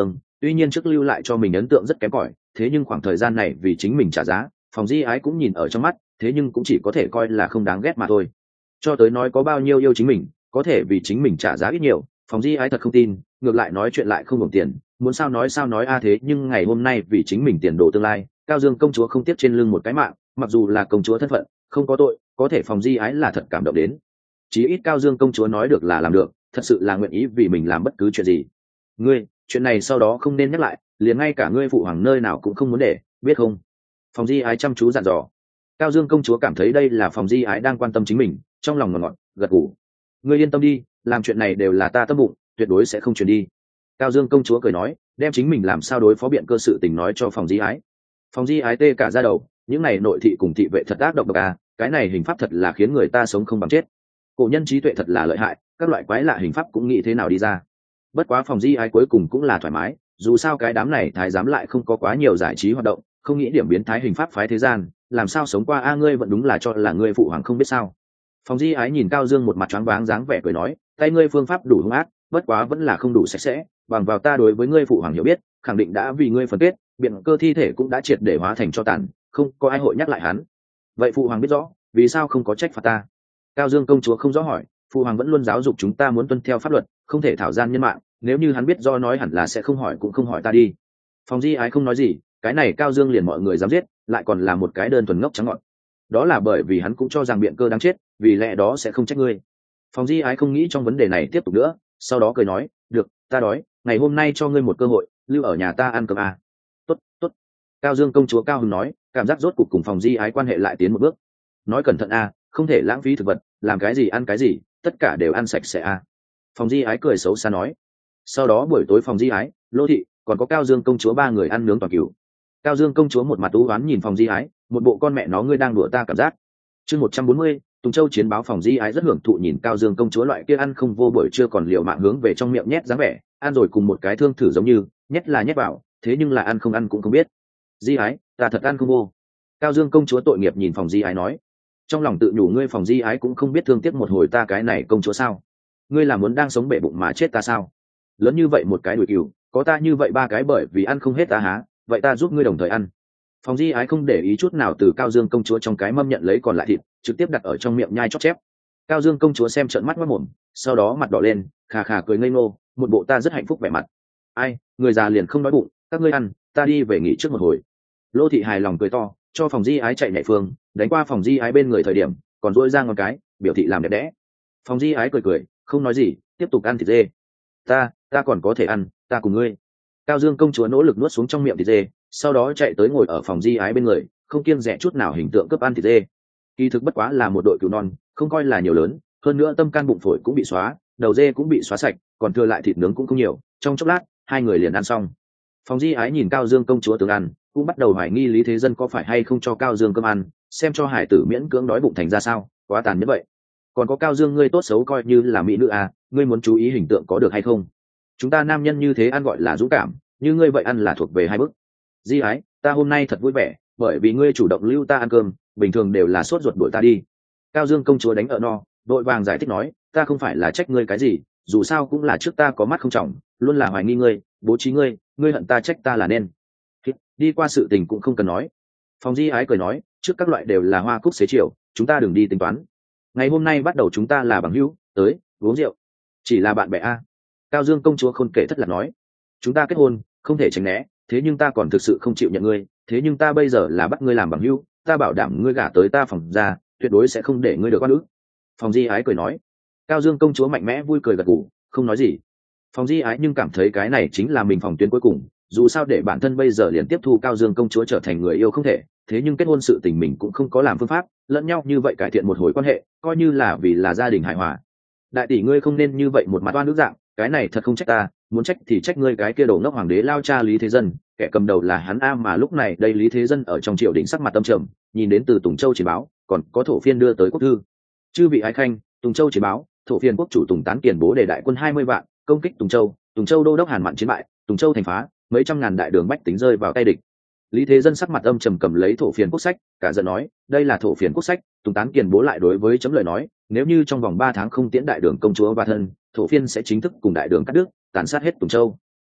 tuy nhiên trước lưu lại cho mình ấn tượng rất kém cỏi, thế nhưng khoảng thời gian này vì chính mình trả giá, Phòng Di Ái cũng nhìn ở trong mắt, thế nhưng cũng chỉ có thể coi là không đáng ghét mà thôi. Cho tới nói có bao nhiêu yêu chính mình, có thể vì chính mình trả giá ít nhiều, Phòng Di Ái thật không tin, ngược lại nói chuyện lại không hưởng tiền, muốn sao nói a thế nhưng ngày hôm nay vì chính mình tiền đồ tương lai, Cao Dương công chúa không tiếc trên lưng một cái mạng, mặc dù là công chúa thân phận, không có tội, có thể Phòng Di Ái là thật cảm động đến. Chí ít Cao Dương công chúa nói được là làm được, thật sự là nguyện ý vì mình làm bất cứ chuyện gì. Ngươi, chuyện này sau đó không nên nhắc lại, liền ngay cả ngươi phụ hoàng nơi nào cũng không muốn để, biết không? Phòng Di Ái chăm chú dặn dò. Cao Dương công chúa cảm thấy đây là Phòng Di Ái đang quan tâm chính mình, trong lòng ngọt ngọt, gật gù. Ngươi yên tâm đi, làm chuyện này đều là ta tâm bụng, tuyệt đối sẽ không truyền đi. Cao Dương công chúa cười nói, đem chính mình làm sao đối phó biện cơ sự tình nói cho Phòng Di Ái. Phòng Di Ái tê cả da đầu, những này nội thị cùng thị vệ thật ác độc à, cái này hình pháp thật là khiến người ta sống không bằng chết. Cổ nhân trí tuệ thật là lợi hại, các loại quái lạ hình pháp cũng nghĩ thế nào đi ra. Bất quá Phòng Di Ái cuối cùng cũng là thoải mái, dù sao cái đám này thái giám lại không có quá nhiều giải trí hoạt động, không nghĩ điểm biến thái hình pháp phái thế gian, làm sao sống qua a ngươi vẫn đúng là cho là ngươi phụ hoàng không biết sao. Phòng Di Ái nhìn Cao Dương một mặt choáng váng dáng vẻ cười nói, tay ngươi phương pháp đủ hung ác, bất quá vẫn là không đủ sạch sẽ, bằng vào ta đối với ngươi phụ hoàng hiểu biết, khẳng định đã vì ngươi phân kết, biện cơ thi thể cũng đã triệt để hóa thành cho tàn, không có ai hội nhắc lại hắn. Vậy phụ hoàng biết rõ, vì sao không có trách phạt ta? Cao Dương công chúa không rõ hỏi, phụ hoàng vẫn luôn giáo dục chúng ta muốn tuân theo pháp luật, không thể thảo gian nhân mạng, nếu như hắn biết do nói hẳn là sẽ không hỏi cũng không hỏi ta đi. Phòng Di Ái không nói gì, cái này Cao Dương liền mọi người dám giết, lại còn là một cái đơn thuần ngốc trắng ngọn. Đó là bởi vì hắn cũng cho rằng biện cơ đáng chết, vì lẽ đó sẽ không trách ngươi. Phòng Di Ái không nghĩ trong vấn đề này tiếp tục nữa, sau đó cười nói, được, ta đói, ngày hôm nay cho ngươi một cơ hội, lưu ở nhà ta ăn cơm à. Tốt, tốt. Cao Dương công chúa cao hứng nói, cảm giác rốt cục cùng Phòng Di Ái quan hệ lại tiến một bước. Nói cẩn thận à, không thể lãng phí thực vật, làm cái gì ăn cái gì, tất cả đều ăn sạch sẽ à. Phòng Di Ái cười xấu xa nói. Sau đó buổi tối Phòng Di Ái, Lô Thị, còn có Cao Dương công chúa ba người ăn nướng toàn cừu. Cao Dương công chúa một mặt u oán nhìn Phòng Di Ái, một bộ con mẹ nó ngươi đang đùa ta cảm giác. Chương 140, Tùng Châu chiến báo. Phòng Di Ái rất hưởng thụ nhìn Cao Dương công chúa loại kia ăn không vô buổi trưa còn liều mạng hướng về trong miệng nhét dáng vẻ, ăn rồi cùng một cái thương thử giống như, nhét là nhét vào, thế nhưng là ăn không ăn cũng không biết. Di Ái, ta thật ăn không vô. Cao Dương công chúa tội nghiệp nhìn Phòng Di Ái nói, trong lòng tự nhủ ngươi Phòng Di Ái cũng không biết thương tiếc một hồi ta cái này công chúa sao? Ngươi là muốn đang sống bể bụng mà chết ta sao? Lớn như vậy một cái đùi cừu, có ta như vậy ba cái bởi vì ăn không hết ta há, vậy ta giúp ngươi đồng thời ăn. Phòng Di Ái không để ý chút nào từ Cao Dương công chúa trong cái mâm nhận lấy còn lại thịt, trực tiếp đặt ở trong miệng nhai chóp chép. Cao Dương công chúa xem trợn mắt mất mồm, sau đó mặt đỏ lên, khà khà cười ngây ngô, một bộ ta rất hạnh phúc vẻ mặt. Ai, người già liền không đói bụng, các ngươi ăn, ta đi về nghỉ trước một hồi. Lô Thị hài lòng cười to, cho Phòng Di Ái chạy nhảy phương, đánh qua Phòng Di Ái bên người thời điểm, còn duỗi ra ngón cái, biểu thị làm đẹp đẽ. Phòng Di Ái cười cười, không nói gì, tiếp tục ăn thịt dê. Ta còn có thể ăn, ta cùng ngươi. Cao Dương công chúa nỗ lực nuốt xuống trong miệng thịt dê, sau đó chạy tới ngồi ở Phòng Di Ái bên người, không kiêng dè chút nào hình tượng cướp ăn thịt dê. Kỳ thực bất quá là một đội cừu non, không coi là nhiều lớn, hơn nữa tâm can bụng phổi cũng bị xóa, đầu dê cũng bị xóa sạch, còn thừa lại thịt nướng cũng không nhiều, trong chốc lát, hai người liền ăn xong. Phòng Di Ái nhìn Cao Dương công chúa tướng ăn, cũng bắt đầu hoài nghi Lý Thế Dân có phải hay không cho Cao Dương cơm ăn, xem cho hải tử miễn cưỡng đói bụng thành ra sao, quá tàn như vậy. Còn có Cao Dương ngươi tốt xấu coi như là mỹ nữ à, ngươi muốn chú ý hình tượng có được hay không? Chúng ta nam nhân như thế ăn gọi là dũng cảm, như ngươi vậy ăn là thuộc về hai bước. Di Ái, ta hôm nay thật vui vẻ, bởi vì ngươi chủ động lưu ta ăn cơm, bình thường đều là sốt ruột đuổi ta đi. Cao Dương công chúa đánh ở no, vội vàng giải thích nói, ta không phải là trách ngươi cái gì, dù sao cũng là trước ta có mắt không trọng, luôn là hoài nghi ngươi, bố trí ngươi hận ta trách ta là nên. Đi qua sự tình cũng không cần nói. Phòng Di Ái cười nói, trước các loại đều là hoa cúc xế chiều, chúng ta đừng đi tính toán. Ngày hôm nay bắt đầu chúng ta là bằng hữu, tới uống rượu. Chỉ là bạn bè a. Cao Dương công chúa khôn kể thất lạc nói, chúng ta kết hôn, không thể tránh né, thế nhưng ta còn thực sự không chịu nhận ngươi, thế nhưng ta bây giờ là bắt ngươi làm bằng hữu, ta bảo đảm ngươi gả tới ta Phòng ra, tuyệt đối sẽ không để ngươi được oan ức. Phòng Di Ái cười nói. Cao Dương công chúa mạnh mẽ vui cười gật gù, không nói gì. Phòng Di Ái nhưng cảm thấy cái này chính là mình phòng tuyến cuối cùng, dù sao để bản thân bây giờ liền tiếp thu Cao Dương công chúa trở thành người yêu không thể, thế nhưng kết hôn sự tình mình cũng không có làm phương pháp, lẫn nhau như vậy cải thiện một hồi quan hệ, coi như là vì là gia đình hài hòa. Đại tỷ ngươi không nên như vậy một mặt oan ức dạng, cái này thật không trách ta, muốn trách thì trách ngươi cái kia đồ ngốc hoàng đế lao cha Lý Thế Dân, kẻ cầm đầu là hắn a mà lúc này đây Lý Thế Dân ở trong triều đình sắc mặt tâm trầm, nhìn đến từ Tùng Châu chỉ báo, còn có thổ phiên đưa tới quốc thư. Chư vị ái khanh, Tùng Châu chỉ báo, thổ phiên quốc chủ Tùng Tán Kiền bố đề đại quân 20 vạn, công kích Tùng Châu đô đốc Hàn Mạn chiến bại, Tùng Châu thành phá, mấy trăm ngàn đại đường bách tính rơi vào tay địch. Lý Thế Dân sắc mặt âm trầm cầm lấy thổ phiên quốc sách, cả giận nói, đây là thổ phiên quốc sách, Tùng Tán Kiền bố lại đối với chấm lời nói, nếu như trong vòng 3 tháng không tiễn đại đường công chúa và thân, thổ phiên sẽ chính thức cùng đại đường cắt đứt, tàn sát hết Tùng Châu.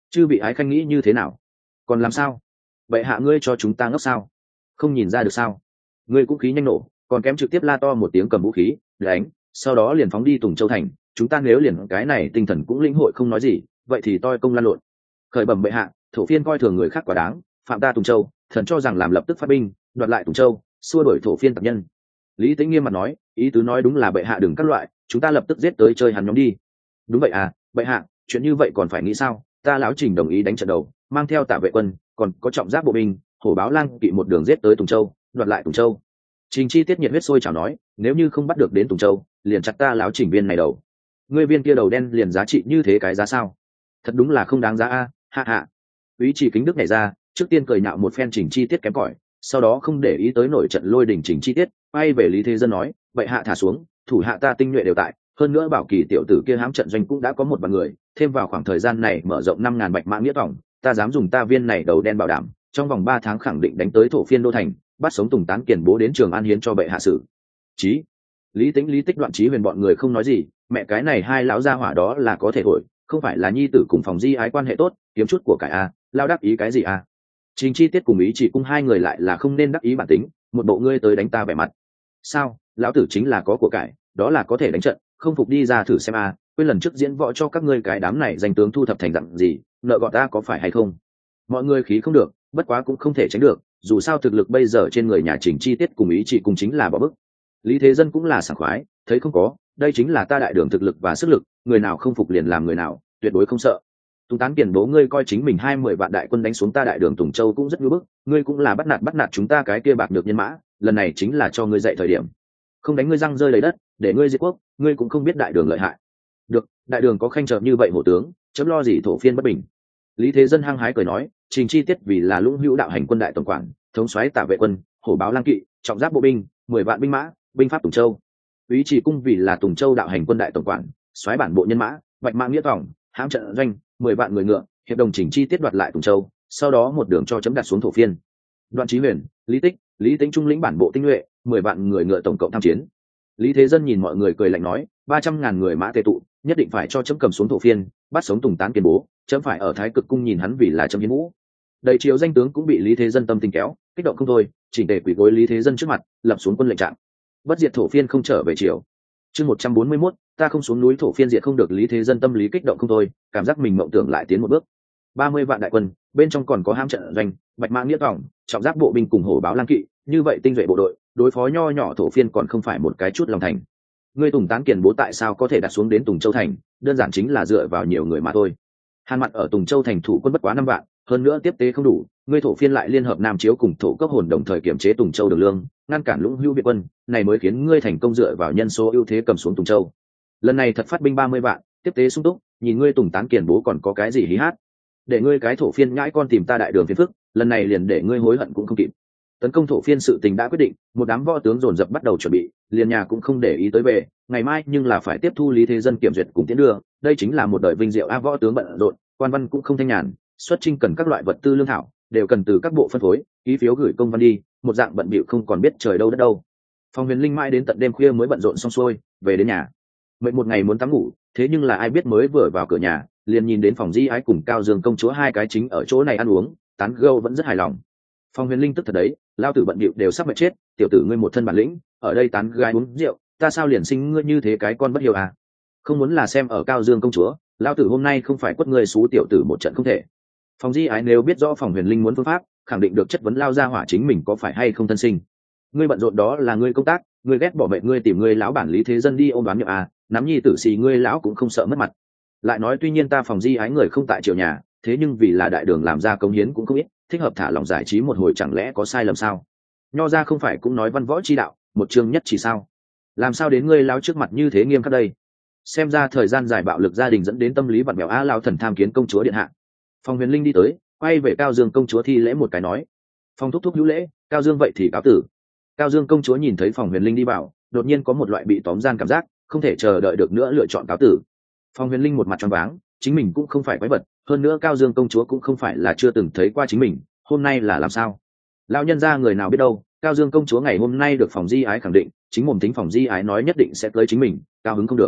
chư vị ái khanh nghĩ như thế nào? Còn làm sao? Bệ hạ ngươi cho chúng ta ngốc sao? Không nhìn ra được sao? Ngươi cũng khí nhanh nổ, còn kém trực tiếp la to một tiếng cầm vũ khí đánh, sau đó liền phóng đi Tùng Châu thành. Chúng ta nếu liền cái này tinh thần cũng lĩnh hội không nói gì, vậy thì toi công lan lộn. Khởi bẩm bệ hạ, thổ phiên coi thường người khác quá đáng, phạm ta Tùng Châu, thần cho rằng làm lập tức phát binh đoạt lại Tùng Châu, xua đuổi thổ phiên tặc nhân. Lý Tĩnh nghiêm mặt nói, ý tứ nói đúng là bệ hạ đừng các loại, chúng ta lập tức giết tới chơi hắn nhóm đi. Đúng vậy à, bệ hạ, chuyện như vậy còn phải nghĩ sao? Ta lão Trình đồng ý đánh trận đầu, mang theo Tả Vệ quân, còn có trọng giáp bộ binh, hổ báo lang kỵ một đường giết tới Tùng Châu, đoạt lại Tùng Châu. Trình Chi Tiết nhiệt huyết sôi trào nói, nếu như không bắt được đến Tùng Châu, liền chặt ta lão Trình viên này đầu. Ngươi viên kia đầu đen liền giá trị như thế cái giá sao? Thật đúng là không đáng giá a, hạ hạ. Úy Chỉ Kính Đức nhảy ra, trước tiên cười nhạo một phen Trình Chi Tiết kém cỏi, sau đó không để ý tới nổi trận lôi đình Trình Chi Tiết, quay về Lý Thế Dân nói, vậy hạ thả xuống, thủ hạ ta tinh nhuệ đều tại, hơn nữa Bảo Kỳ tiểu tử kia hãm trận doanh cũng đã có một vạn người, thêm vào khoảng thời gian này mở rộng 5.000 bạch mã nghĩa tổng, ta dám dùng ta viên này đầu đen bảo đảm, trong vòng 3 tháng khẳng định đánh tới thổ phiên đô thành, bắt sống Tùng Tán Kiền Bố đến Trường An hiến cho bệ hạ xử. Chí. Lý Tĩnh Lý Tích Đoạn Chí Huyền bọn người không nói gì, mẹ cái này hai lão gia hỏa đó là có thể thổi, không phải là nhi tử cùng Phòng Di ái quan hệ tốt, kiếm chút của cải a, lao đáp ý cái gì a? Trình Chi Tiết cùng Ý Chỉ Cung hai người lại là không nên đắc ý bản tính, một bộ ngươi tới đánh ta vẻ mặt. Sao, lão tử chính là có của cải, đó là có thể đánh trận, không phục đi ra thử xem a, quên lần trước diễn võ cho các ngươi cái đám này danh tướng thu thập thành dặn gì, nợ gọt ta có phải hay không? Mọi người khí không được, bất quá cũng không thể tránh được, dù sao thực lực bây giờ trên người nhà Trình Chi Tiết cùng Ý Chỉ Cung chính là bỏ bức. Lý Thế Dân cũng là sảng khoái, thấy không có, đây chính là ta đại đường thực lực và sức lực, người nào không phục liền làm người nào, tuyệt đối không sợ. Tùng Tán Kiền Bố ngươi coi chính mình 20 vạn đại quân đánh xuống ta đại đường Tùng Châu cũng rất ngưỡng bức, ngươi cũng là bắt nạt chúng ta cái kia bạc được nhân mã, lần này chính là cho ngươi dạy thời điểm. Không đánh ngươi răng rơi lấy đất, để ngươi diệt quốc, ngươi cũng không biết đại đường lợi hại. Được, đại đường có khanh trợ như vậy hổ tướng, chấm lo gì thổ phiên bất bình. Lý Thế Dân hăng hái cười nói, Trình Chi Tiết vì là Lũng Hữu đạo hành quân đại tổng quản, thống soái Tả Vệ quân, hổ báo lang kỵ, trọng giáp bộ binh, 10 vạn binh mã, binh pháp Tùng Châu. Úy Chỉ Cung vì là Tùng Châu đạo hành quân đại tổng quản, soái bản bộ nhân mã, bạch mã nghĩa tổng, hãm trận doanh, 10 vạn người ngựa, hiệp đồng Trình Chi Tiết đoạt lại Tùng Châu, sau đó một đường cho chấm đặt xuống thổ phiên. Đoạn Chí Huyền, Lý Tích, Lý Tĩnh trung lĩnh bản bộ tinh nhuệ, 10 vạn người ngựa tổng cộng tham chiến. Lý Thế Dân nhìn mọi người cười lạnh nói, 300.000 người mã tề tụ, nhất định phải cho chấm cầm xuống thổ phiên, bắt sống Tùng Tán Kiền Bố, chấm phải ở Thái Cực cung nhìn hắn vì là chấm hiến vũ. Đầy triều danh tướng cũng bị Lý Thế Dân tâm tình kéo, kích động không thôi, chỉnh tề quỳ gối Lý Thế Dân trước mặt, lập xuống quân lệnh trạng. Bất diệt thổ phiên không trở về triều. Chương 141, ta không xuống núi thổ phiên diệt không được. Lý Thế Dân tâm lý kích động không thôi, cảm giác mình mộng tưởng lại tiến một bước. 30 vạn đại quân, bên trong còn có hãm trận doanh, bạch mã nghĩa tổng, trọng giáp bộ binh cùng hổ báo lang kỵ, như vậy tinh duệ bộ đội, đối phó nho nhỏ thổ phiên còn không phải một cái chút lòng thành. Ngươi Tùng Tán Kiền Bố tại sao có thể đặt xuống đến Tùng Châu thành, đơn giản chính là dựa vào nhiều người mà thôi. Hàn Mạn ở Tùng Châu thành thủ quân bất quá 5 vạn, hơn nữa tiếp tế không đủ, ngươi thổ phiên lại liên hợp Nam Chiếu cùng thổ cấp hồn đồng thời kiểm chế Tùng Châu đường lương, ngăn cản Lũng Hữu Việt quân, này mới khiến ngươi thành công dựa vào nhân số ưu thế cầm xuống Tùng Châu. Lần này thật phát binh 30 vạn, tiếp tế sung túc, nhìn ngươi Tùng Tán Kiền Bố còn có cái gì hí hát. Để ngươi cái thổ phiên nhãi con tìm ta đại đường phiền phức, lần này liền để ngươi hối hận cũng không kịp. Tấn công thổ phiên sự tình đã quyết định, một đám võ tướng dồn dập bắt đầu chuẩn bị, liền nhà cũng không để ý tới về, ngày mai nhưng là phải tiếp thu Lý Thế Dân kiểm duyệt cùng tiến đưa, đây chính là một đời vinh diệu a. Võ tướng bận rộn, quan văn cũng không thanh nhàn, xuất chinh cần các loại vật tư lương thảo, đều cần từ các bộ phân phối, ký phiếu gửi công văn đi, một dạng bận bịu không còn biết trời đâu đất đâu. Phong Huyền Linh mãi đến tận đêm khuya mới bận rộn xong xuôi, về đến nhà. Mệt một ngày muốn tắm ngủ, thế nhưng là ai biết mới vừa vào cửa nhà, liền nhìn đến Phòng Di ái cùng Cao Dương công chúa hai cái chính ở chỗ này ăn uống, tán gẫu vẫn rất hài lòng. Phong Huyền Linh tức thật đấy, lao tử bận bịu đều sắp mệt chết, tiểu tử ngươi một thân bản lĩnh, ở đây tán gái uống rượu, ta sao liền sinh ngươi như thế cái con bất hiếu à? Không muốn là xem ở Cao Dương công chúa, lao tử hôm nay không phải quất ngươi xú tiểu tử một trận không thể. Phòng Di ái nếu biết rõ Phòng Huyền Linh muốn phương pháp, khẳng định được chất vấn lao ra hỏa chính mình có phải hay không thân sinh. Ngươi bận rộn đó là ngươi công tác, ngươi ghét bỏ mệt ngươi tìm ngươi lão bản Lý Thế Dân đi ôm đoán miệng à, nắm nhi tử xì ngươi lão cũng không sợ mất mặt. Lại nói tuy nhiên ta Phòng Di ái người không tại triều nhà, thế nhưng vì là đại đường làm ra công hiến cũng không ít, thích hợp thả lòng giải trí một hồi chẳng lẽ có sai lầm sao? Nho ra không phải cũng nói văn võ chi đạo, một chương nhất chỉ sao? Làm sao đến ngươi lao trước mặt như thế nghiêm khắc đây? Xem ra thời gian dài bạo lực gia đình dẫn đến tâm lý vặn vẹo a. Lao thần tham kiến công chúa điện hạ. Phong Huyền Linh đi tới, quay về Cao Dương công chúa thi lễ một cái nói. Phong thúc thúc hữu lễ, Cao Dương vậy thì cáo tử. Cao Dương công chúa nhìn thấy Phong Huyền Linh đi vào, đột nhiên có một loại bị tóm gian cảm giác, không thể chờ đợi được nữa lựa chọn cáo tử. Phong Huyền Linh một mặt choáng váng, chính mình cũng không phải quái vật, hơn nữa Cao Dương công chúa cũng không phải là chưa từng thấy qua chính mình, hôm nay là làm sao? Lão nhân gia người nào biết đâu, Cao Dương công chúa ngày hôm nay được Phòng Di ái khẳng định, chính mồm tính Phòng Di ái nói nhất định sẽ tới chính mình, cao hứng không được.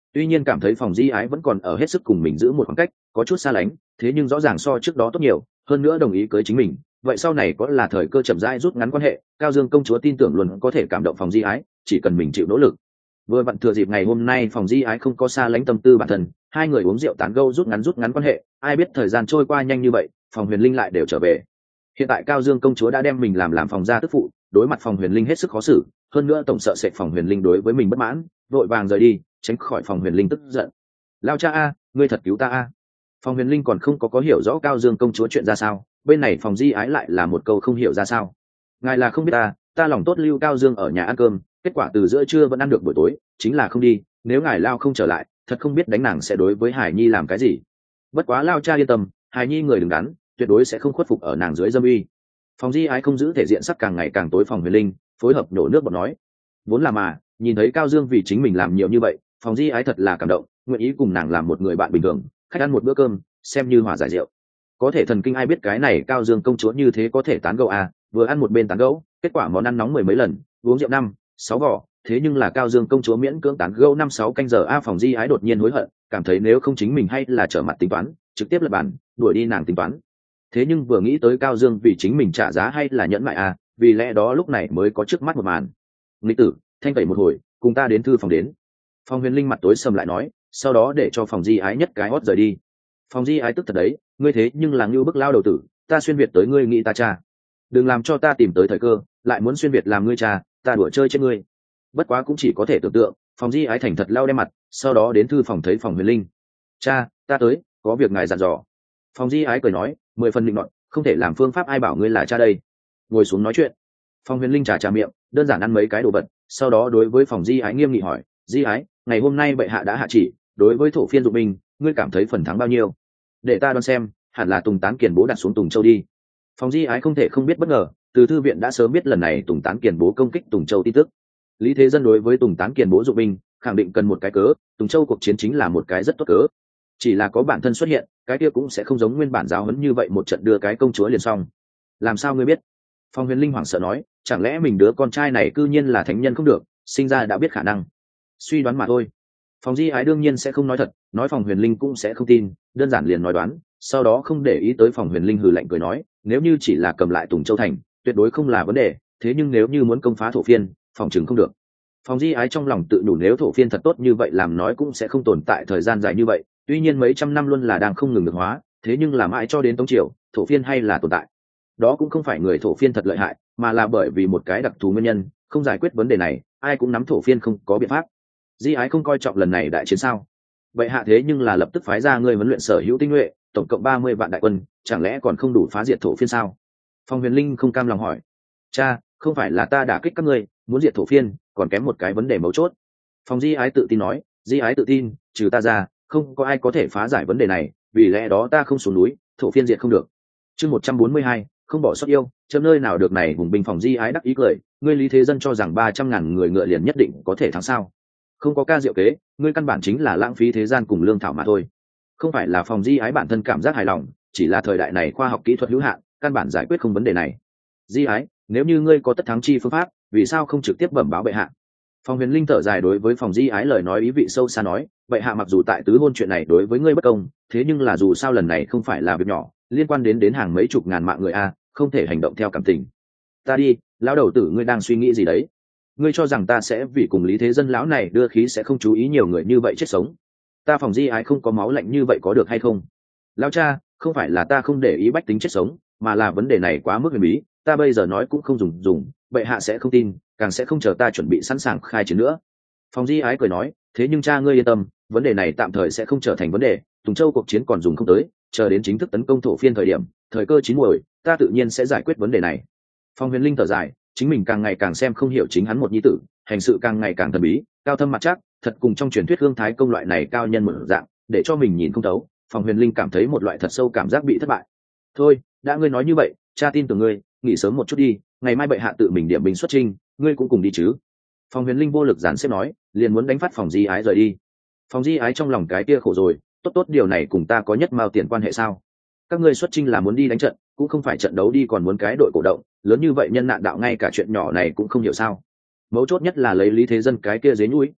tuy nhiên cảm thấy phòng di ái vẫn còn ở hết sức cùng mình giữ một khoảng cách, có chút xa lánh, thế nhưng rõ ràng so trước đó tốt nhiều, hơn nữa đồng ý cưới chính mình, vậy sau này có là thời cơ chậm rãi rút ngắn quan hệ. Cao Dương công chúa tin tưởng luôn có thể cảm động phòng di ái, chỉ cần mình chịu nỗ lực. Vừa vặn thừa dịp ngày hôm nay phòng di ái không có xa lánh tâm tư bản thân, hai người uống rượu tán gẫu rút ngắn quan hệ, ai biết thời gian trôi qua nhanh như vậy, phòng Huyền Linh lại đều trở về. Hiện tại Cao Dương công chúa đã đem mình làm phòng gia tức phụ, đối mặt phòng Huyền Linh hết sức khó xử, hơn nữa tổng sợ sệt phòng Huyền Linh đối với mình bất mãn, vội vàng rời đi, tránh khỏi phòng Huyền Linh tức giận. Lao cha a, ngươi thật cứu ta a. Phòng Huyền Linh còn không có hiểu rõ Cao Dương công chúa chuyện ra sao, bên này phòng di ái lại là một câu không hiểu ra sao. Ngài là không biết ta lòng tốt lưu Cao Dương ở nhà ăn cơm, kết quả từ giữa trưa vẫn ăn được buổi tối, chính là không đi, nếu ngài Lao không trở lại, thật không biết đánh nàng sẽ đối với Hải Nhi làm cái gì. Bất quá Lao cha yên tâm, Hải Nhi người đừng đắn, tuyệt đối sẽ không khuất phục ở nàng dưới dâm uy. Phòng di ái không giữ thể diện sắc càng ngày càng tối phòng Huyền Linh phối hợp nổ nước bọt nói, vốn là mà nhìn thấy Cao Dương vì chính mình làm nhiều như vậy, phòng di ái thật là cảm động, nguyện ý cùng nàng làm một người bạn bình thường, khách ăn một bữa cơm xem như hòa giải rượu. Có thể thần kinh ai biết cái này Cao Dương công chúa như thế có thể tán gẫu vừa ăn một bên tán gẫu, kết quả món ăn nóng mười mấy lần, uống rượu 5-6 vỏ, thế nhưng là Cao Dương công chúa miễn cưỡng tán gẫu 5-6 canh giờ phòng di ái đột nhiên hối hận, cảm thấy nếu không chính mình hay là trở mặt tính toán, trực tiếp lật bàn đuổi đi nàng tính toán. Thế nhưng vừa nghĩ tới Cao Dương vì chính mình trả giá hay là nhẫn mại vì lẽ đó lúc này mới có trước mắt một màn. Nghịch tử, thanh tẩy một hồi, cùng ta đến thư phòng đến. Phòng Huyền Linh mặt tối sầm lại nói, sau đó để cho phòng di ái nhất cái hót rời đi. Phòng di ái tức thật đấy, ngươi thế nhưng là ngưu bức lao đầu tử, ta xuyên việt tới ngươi nghĩ ta cha, đừng làm cho ta tìm tới thời cơ lại muốn xuyên việt làm ngươi cha, ta đùa chơi chết ngươi. Bất quá cũng chỉ có thể tưởng tượng, phòng di ái thành thật lao đem mặt, sau đó đến thư phòng thấy phòng Huyền Linh. Cha, ta tới, có việc ngài dặn dò. Phòng di ái cười nói, 10 phần định nọt, không thể làm phương pháp ai bảo ngươi là cha đây. Ngồi xuống nói chuyện. Phòng Huyền Linh trà miệng, đơn giản ăn mấy cái đồ vật, sau đó đối với phòng di ái nghiêm nghị hỏi, di ái, ngày hôm nay bệ hạ đã hạ chỉ, đối với thổ phiên dụng binh, ngươi cảm thấy phần thắng bao nhiêu? Để ta đoán xem, hẳn là Tùng Tán Kiền Bố đặt xuống Tùng Châu đi. Phòng di ái không thể không biết bất ngờ, từ thư viện đã sớm biết lần này Tùng Tán Kiền Bố công kích Tùng Châu tin tức. Lý Thế Dân đối với Tùng Tán Kiền Bố dụng binh, khẳng định cần một cái cớ, Tùng Châu cuộc chiến chính là một cái rất tốt cớ. Chỉ là có bản thân xuất hiện, cái kia cũng sẽ không giống nguyên bản giáo huấn như vậy một trận đưa cái công chúa liền xong. Làm sao ngươi biết? Phòng Huyền Linh hoảng sợ nói, chẳng lẽ mình đứa con trai này cư nhiên là thánh nhân không được, sinh ra đã biết khả năng. Suy đoán mà thôi. Phòng di ái đương nhiên sẽ không nói thật, nói phòng Huyền Linh cũng sẽ không tin, đơn giản liền nói đoán, sau đó không để ý tới phòng Huyền Linh hừ lạnh cười nói, nếu như chỉ là cầm lại Tùng Châu thành, tuyệt đối không là vấn đề, thế nhưng nếu như muốn công phá thổ phiên, phòng chừng không được. Phòng di ái trong lòng tự đủ, nếu thổ phiên thật tốt như vậy làm nói cũng sẽ không tồn tại thời gian dài như vậy, tuy nhiên mấy trăm năm luôn là đang không ngừng được hóa, thế nhưng làm mãi cho đến Tống Triều, thổ phiên hay là tồn tại. Đó cũng không phải người thổ phiên thật lợi hại, mà là bởi vì một cái đặc thù nguyên nhân, không giải quyết vấn đề này, ai cũng nắm thổ phiên không có biện pháp. Di ái không coi trọng lần này đại chiến sao? Vậy hạ thế nhưng là lập tức phái ra người huấn luyện sở hữu tinh nhuệ, tổng cộng 30 vạn đại quân, chẳng lẽ còn không đủ phá diệt thổ phiên sao? Phong Huyền Linh không cam lòng hỏi. Cha, không phải là ta đả kích các ngươi, muốn diệt thổ phiên, còn kém một cái vấn đề mấu chốt. Phong Di ái tự tin nói, Di ái tự tin, trừ ta ra, không có ai có thể phá giải vấn đề này, vì lẽ đó ta không xuống núi, thổ phiên diệt không được. Chương 142, không bỏ sót yêu, chấm nơi nào được này hùng binh. Phòng Di ái đắc ý cười, ngươi Lý Thế Dân cho rằng 300.000 người ngựa liền nhất định có thể thắng sao? Không có ca diệu kế, ngươi căn bản chính là lãng phí thế gian cùng lương thảo mà thôi. Không phải là Phòng Di ái bản thân cảm giác hài lòng, chỉ là thời đại này khoa học kỹ thuật hữu hạn, căn bản giải quyết không vấn đề này. Di ái, nếu như ngươi có tất thắng chi phương pháp, vì sao không trực tiếp bẩm báo bệ hạ? Phòng Huyền Linh thở dài đối với Phòng Di ái lời nói ý vị sâu xa nói, bệ hạ mặc dù tại tứ hôn chuyện này đối với ngươi bất công, thế nhưng là dù sao lần này không phải là việc nhỏ, liên quan đến hàng mấy chục ngàn mạng người không thể hành động theo cảm tình. Ta đi, lão đầu tử, ngươi đang suy nghĩ gì đấy? Ngươi cho rằng ta sẽ vì cùng Lý Thế Dân lão này đưa khí sẽ không chú ý nhiều người như vậy chết sống? Ta Phòng Di ái không có máu lạnh như vậy có được hay không? Lão cha, không phải là ta không để ý bách tính chết sống, mà là vấn đề này quá mức huyền bí, ta bây giờ nói cũng không dùng, bệ hạ sẽ không tin, càng sẽ không chờ ta chuẩn bị sẵn sàng khai chiến nữa. Phòng Di ái cười nói, thế nhưng cha ngươi yên tâm, vấn đề này tạm thời sẽ không trở thành vấn đề, Tùng Châu cuộc chiến còn dùng không tới, chờ đến chính thức tấn công thổ phiên thời điểm, thời cơ chín muồi, ta tự nhiên sẽ giải quyết vấn đề này. Phong Huyền Linh thở dài, chính mình càng ngày càng xem không hiểu chính hắn một nhi tử, hành sự càng ngày càng thần bí, cao thâm mặt chắc, thật cùng trong truyền thuyết Hương Thái công loại này cao nhân một dạng, để cho mình nhìn không thấu. Phong Huyền Linh cảm thấy một loại thật sâu cảm giác bị thất bại. Thôi, đã ngươi nói như vậy, cha tin tưởng ngươi, nghỉ sớm một chút đi, ngày mai bệ hạ tự mình điểm binh xuất chinh, ngươi cũng cùng đi chứ? Phong Huyền Linh vô lực giản xếp nói, liền muốn đánh phát Phòng Di ái rời đi. Phòng Di ái trong lòng cái kia khổ rồi, tốt điều này cùng ta có nhất mao tiền quan hệ sao? Các ngươi xuất chinh là muốn đi đánh trận, cũng không phải trận đấu đi còn muốn cái đội cổ động, lớn như vậy nhân nạn đạo ngay cả chuyện nhỏ này cũng không hiểu sao? Mấu chốt nhất là lấy Lý Thế Dân cái kia dế nhũi,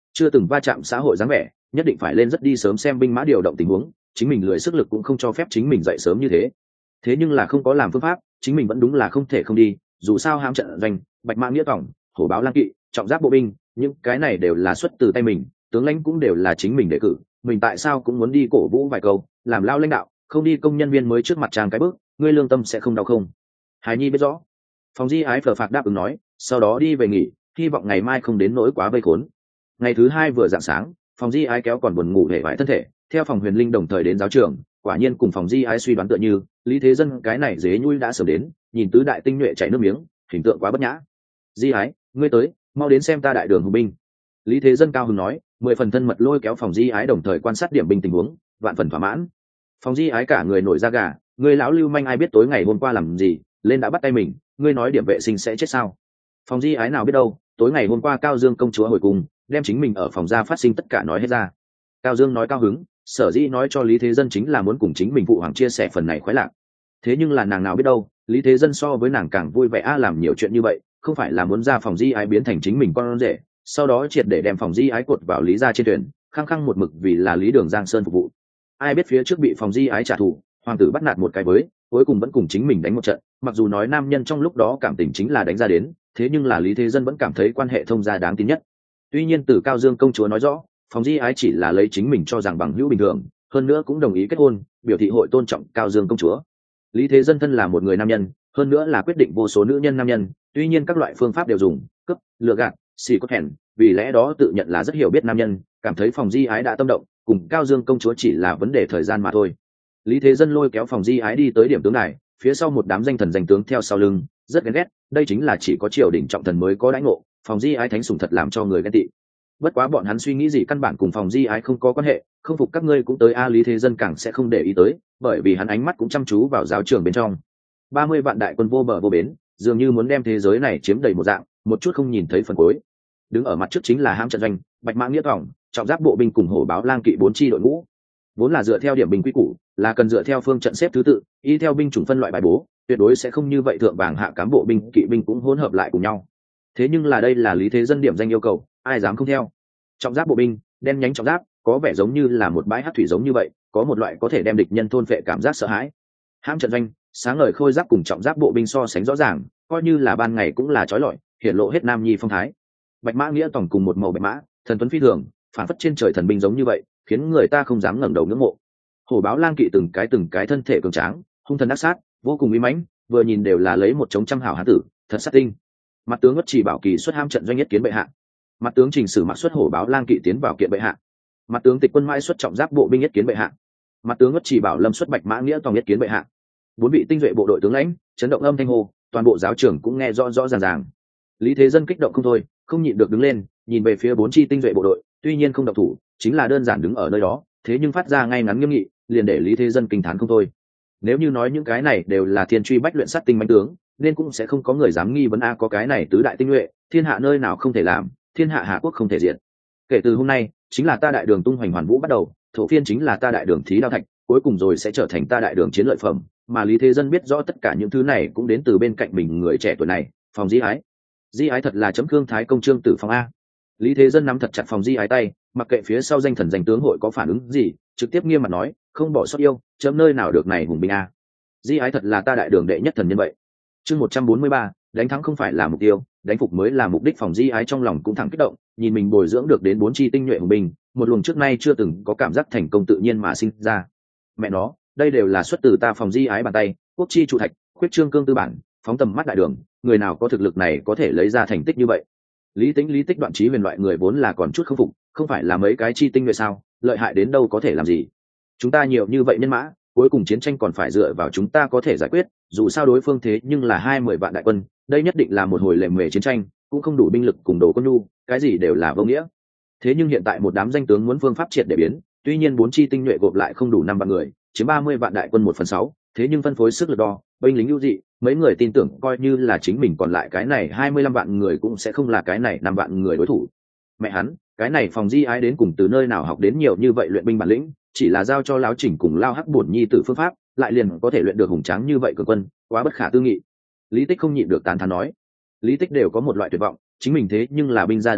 chưa từng va chạm xã hội dáng vẻ, nhất định phải lên rất đi sớm xem binh mã điều động tình huống, chính mình lười sức lực cũng không cho phép chính mình dậy sớm như thế. Thế nhưng là không có làm phương pháp, chính mình vẫn đúng là không thể không đi, dù sao hãm trận doanh, bạch mã nghĩa tổng, hổ báo lang kỵ, trọng giáp bộ binh, những cái này đều là xuất từ tay mình, tướng lãnh cũng đều là chính mình đề cử, mình tại sao cũng muốn đi cổ vũ vài câu, làm lao lãnh đạo, không đi công nhân viên mới trước mặt trang cái bước, ngươi lương tâm sẽ không đau không? Hải Nhi biết rõ. Phòng Di Ái phờ phạc đáp ứng nói, sau đó đi về nghỉ, hy vọng ngày mai không đến nỗi quá vây khốn. Ngày thứ hai vừa rạng sáng, Phòng Di Ái kéo còn buồn ngủ hề vải thân thể, theo Phòng Huyền Linh đồng thời đến giáo trường, quả nhiên cùng Phòng Di Ái suy đoán tựa như, Lý Thế Dân cái này dế nhui đã sớm đến, nhìn tứ đại tinh nhuệ chảy nước miếng, hình tượng quá bất nhã. Di Ái, ngươi tới, mau đến xem ta đại đường hùng binh. Lý Thế Dân cao hứng nói, 10 phần thân mật lôi kéo Phòng Di Ái đồng thời quan sát điểm binh tình huống, vạn phần thỏa mãn. Phòng Di Ái cả người nổi da gà, ngươi lão lưu manh ai biết tối ngày hôm qua làm gì, lên đã bắt tay mình, ngươi nói điểm vệ sinh sẽ chết sao? Phòng Di Ái nào biết đâu, tối ngày hôm qua Cao Dương công chúa hồi cung, đem chính mình ở phòng ra phát sinh tất cả nói hết ra. Cao Dương nói cao hứng, sở dĩ nói cho Lý Thế Dân chính là muốn cùng chính mình phụ hoàng chia sẻ phần này khoái lạc. Thế nhưng là nàng nào biết đâu, Lý Thế Dân so với nàng càng vui vẻ làm nhiều chuyện như vậy, không phải là muốn ra Phòng Di Ái biến thành chính mình con rể, sau đó triệt để đem Phòng Di Ái cột vào Lý gia trên thuyền, khăng khăng một mực vì là Lý Đường Giang Sơn phục vụ. Ai biết phía trước bị Phòng Di Ái trả thù, hoàng tử bắt nạt một cái với, cuối cùng vẫn cùng chính mình đánh một trận, mặc dù nói nam nhân trong lúc đó cảm tình chính là đánh ra đến, thế nhưng là Lý Thế Dân vẫn cảm thấy quan hệ thông gia đáng tin nhất. Tuy nhiên từ Cao Dương công chúa nói rõ, Phòng Di Ái chỉ là lấy chính mình cho rằng bằng hữu bình thường, hơn nữa cũng đồng ý kết hôn, biểu thị hội tôn trọng Cao Dương công chúa. Lý Thế Dân thân là một người nam nhân, hơn nữa là quyết định vô số nữ nhân nam nhân, tuy nhiên các loại phương pháp đều dùng, cướp, lừa gạt, xì cốt hèn, vì lẽ đó tự nhận là rất hiểu biết nam nhân, cảm thấy Phòng Di Ái đã tâm động, cùng Cao Dương công chúa chỉ là vấn đề thời gian mà thôi. Lý Thế Dân lôi kéo Phòng Di Ái đi tới điểm tướng đài, phía sau một đám danh thần danh tướng theo sau lưng, rất ghen ghét, đây chính là chỉ có triều đình trọng thần mới có đãi ngộ, Phòng Di Ái thánh sủng thật làm cho người ghen tị. Bất quá bọn hắn suy nghĩ gì căn bản cùng Phòng Di Ái không có quan hệ, không phục các ngươi cũng tới Lý Thế Dân càng sẽ không để ý tới, bởi vì hắn ánh mắt cũng chăm chú vào giáo trường bên trong. 30 vạn đại quân vô bờ vô bến, dường như muốn đem thế giới này chiếm đầy một dạng, một chút không nhìn thấy phần cuối. Đứng ở mặt trước chính là hãm trận doanh, bạch mã nghĩa thỏng, trọng giáp bộ binh cùng hổ báo lang kỵ 4 chi đội ngũ. Vốn là dựa theo điểm binh quy củ, là cần dựa theo phương trận xếp thứ tự, y theo binh chủng phân loại bài bố, tuyệt đối sẽ không như vậy thượng vàng hạ cám bộ binh kỵ binh cũng hỗn hợp lại cùng nhau. Thế nhưng là đây là Lý Thế Dân điểm danh yêu cầu, ai dám không theo? Trọng giáp bộ binh, đen nhánh trọng giáp, có vẻ giống như là một bãi hắc thủy giống như vậy, có một loại có thể đem địch nhân thôn phệ cảm giác sợ hãi. Hãm trận doanh, sáng ngời khôi giáp cùng trọng giáp bộ binh so sánh rõ ràng, coi như là ban ngày cũng là chói lọi, hiển lộ hết nam nhi phong thái. Bạch mã nghĩa tổng cùng một màu bạch mã, thần tuấn phi thường, phản phất trên trời thần binh giống như vậy, khiến người ta không dám ngẩng đầu ngưỡng mộ. Hổ báo lang kỵ từng cái thân thể cường tráng, hung thần ác sát, vô cùng uy mãnh, vừa nhìn đều là lấy một chống trăm hảo hán tử, thật sát tinh. Mặt tướng Ngất Chỉ Bảo Kỳ xuất ham trận doanh nhất kiến bệ hạ. Mặt tướng Trình Sử Mặc xuất hổ báo lang kỵ tiến vào kiện bệ hạ. Mặt tướng Tịch Quân Mãi xuất trọng giáp bộ binh nhất kiến bệ hạ. Mặt tướng Ngất Chỉ Bảo Lâm xuất bạch mã nghĩa tòng nhất kiến bệ hạ. 4 vị tinh duệ bộ đội tướng lãnh, chấn động âm thanh hô, toàn bộ giáo trưởng cũng nghe rõ rõ ràng ràng. Lý Thế Dân kích động không thôi, không nhịn được đứng lên, nhìn về phía 4 chi tinh duệ bộ đội, tuy nhiên không động thủ, chính là đơn giản đứng ở nơi đó, thế nhưng phát ra ngay ngắn nghiêm nghị, liền để Lý Thế Dân kinh thán không thôi. Nếu như nói những cái này đều là thiên truy bách luyện sát tinh mãnh tướng, nên cũng sẽ không có người dám nghi vấn có cái này tứ đại tinh nhuệ, thiên hạ nơi nào không thể làm, thiên hạ hạ quốc không thể diệt. Kể từ hôm nay, chính là ta đại đường tung hoành hoàn vũ bắt đầu, thổ phiên chính là ta đại đường thí đao thạch, cuối cùng rồi sẽ trở thành ta đại đường chiến lợi phẩm, mà Lý Thế Dân biết rõ tất cả những thứ này cũng đến từ bên cạnh mình người trẻ tuổi này, Phòng Di Ái. Di Ái thật là chấm Khương Thái công trương tử Phong a. Lý Thế Dân nắm thật chặt Phòng Di Ái tay, mặc kệ phía sau danh thần danh tướng hội có phản ứng gì, trực tiếp nghiêm mặt nói, không bỏ sót yêu, chấm nơi nào được này hùng binh a. Di Ái thật là ta đại đường đệ nhất thần nhân vậy. Chương 143, đánh thắng không phải là mục tiêu, đánh phục mới là mục đích. Phòng Di Ái trong lòng cũng thẳng kích động, nhìn mình bồi dưỡng được đến 4 chi tinh nhuệ hùng binh, một luồng trước nay chưa từng có cảm giác thành công tự nhiên mà sinh ra. Mẹ nó, đây đều là xuất từ ta Phòng Di Ái bàn tay, quốc chi trụ thạch, khuyết trương cương tư bản, phóng tầm mắt đại đường, người nào có thực lực này có thể lấy ra thành tích như vậy. Lý Tính Lý Tích Đoạn Chí Huyền loại người vốn là còn chút không phục, không phải là mấy cái chi tinh nhuệ sao, lợi hại đến đâu có thể làm gì. Chúng ta nhiều như vậy nhân mã, cuối cùng chiến tranh còn phải dựa vào chúng ta có thể giải quyết, dù sao đối phương thế nhưng là 20 vạn đại quân, đây nhất định là một hồi lề mề chiến tranh, cũng không đủ binh lực cùng đồ quân nhu, cái gì đều là vô nghĩa. Thế nhưng hiện tại một đám danh tướng muốn phương pháp triệt để biến, tuy nhiên 4 chi tinh nhuệ gộp lại không đủ 5 vạn người, chiếm 30 vạn đại quân 1/6, thế nhưng phân phối sức lực đo, binh lính ưu dị, mấy người tin tưởng coi như là chính mình còn lại cái này 25 vạn người cũng sẽ không là cái này 5 vạn người đối thủ. Mẹ hắn, cái này Phòng Di Ái đến cùng từ nơi nào học đến nhiều như vậy luyện binh bản lĩnh, chỉ là giao cho lão Chỉnh cùng Lao Hắc bổn nhi tử phương pháp, lại liền có thể luyện được hùng tráng như vậy cường quân, quá bất khả tư nghị. Lý Tích không nhịn được tán thán nói. Lý Tích đều có một loại tuyệt vọng, chính mình thế nhưng là binh gia đại năng,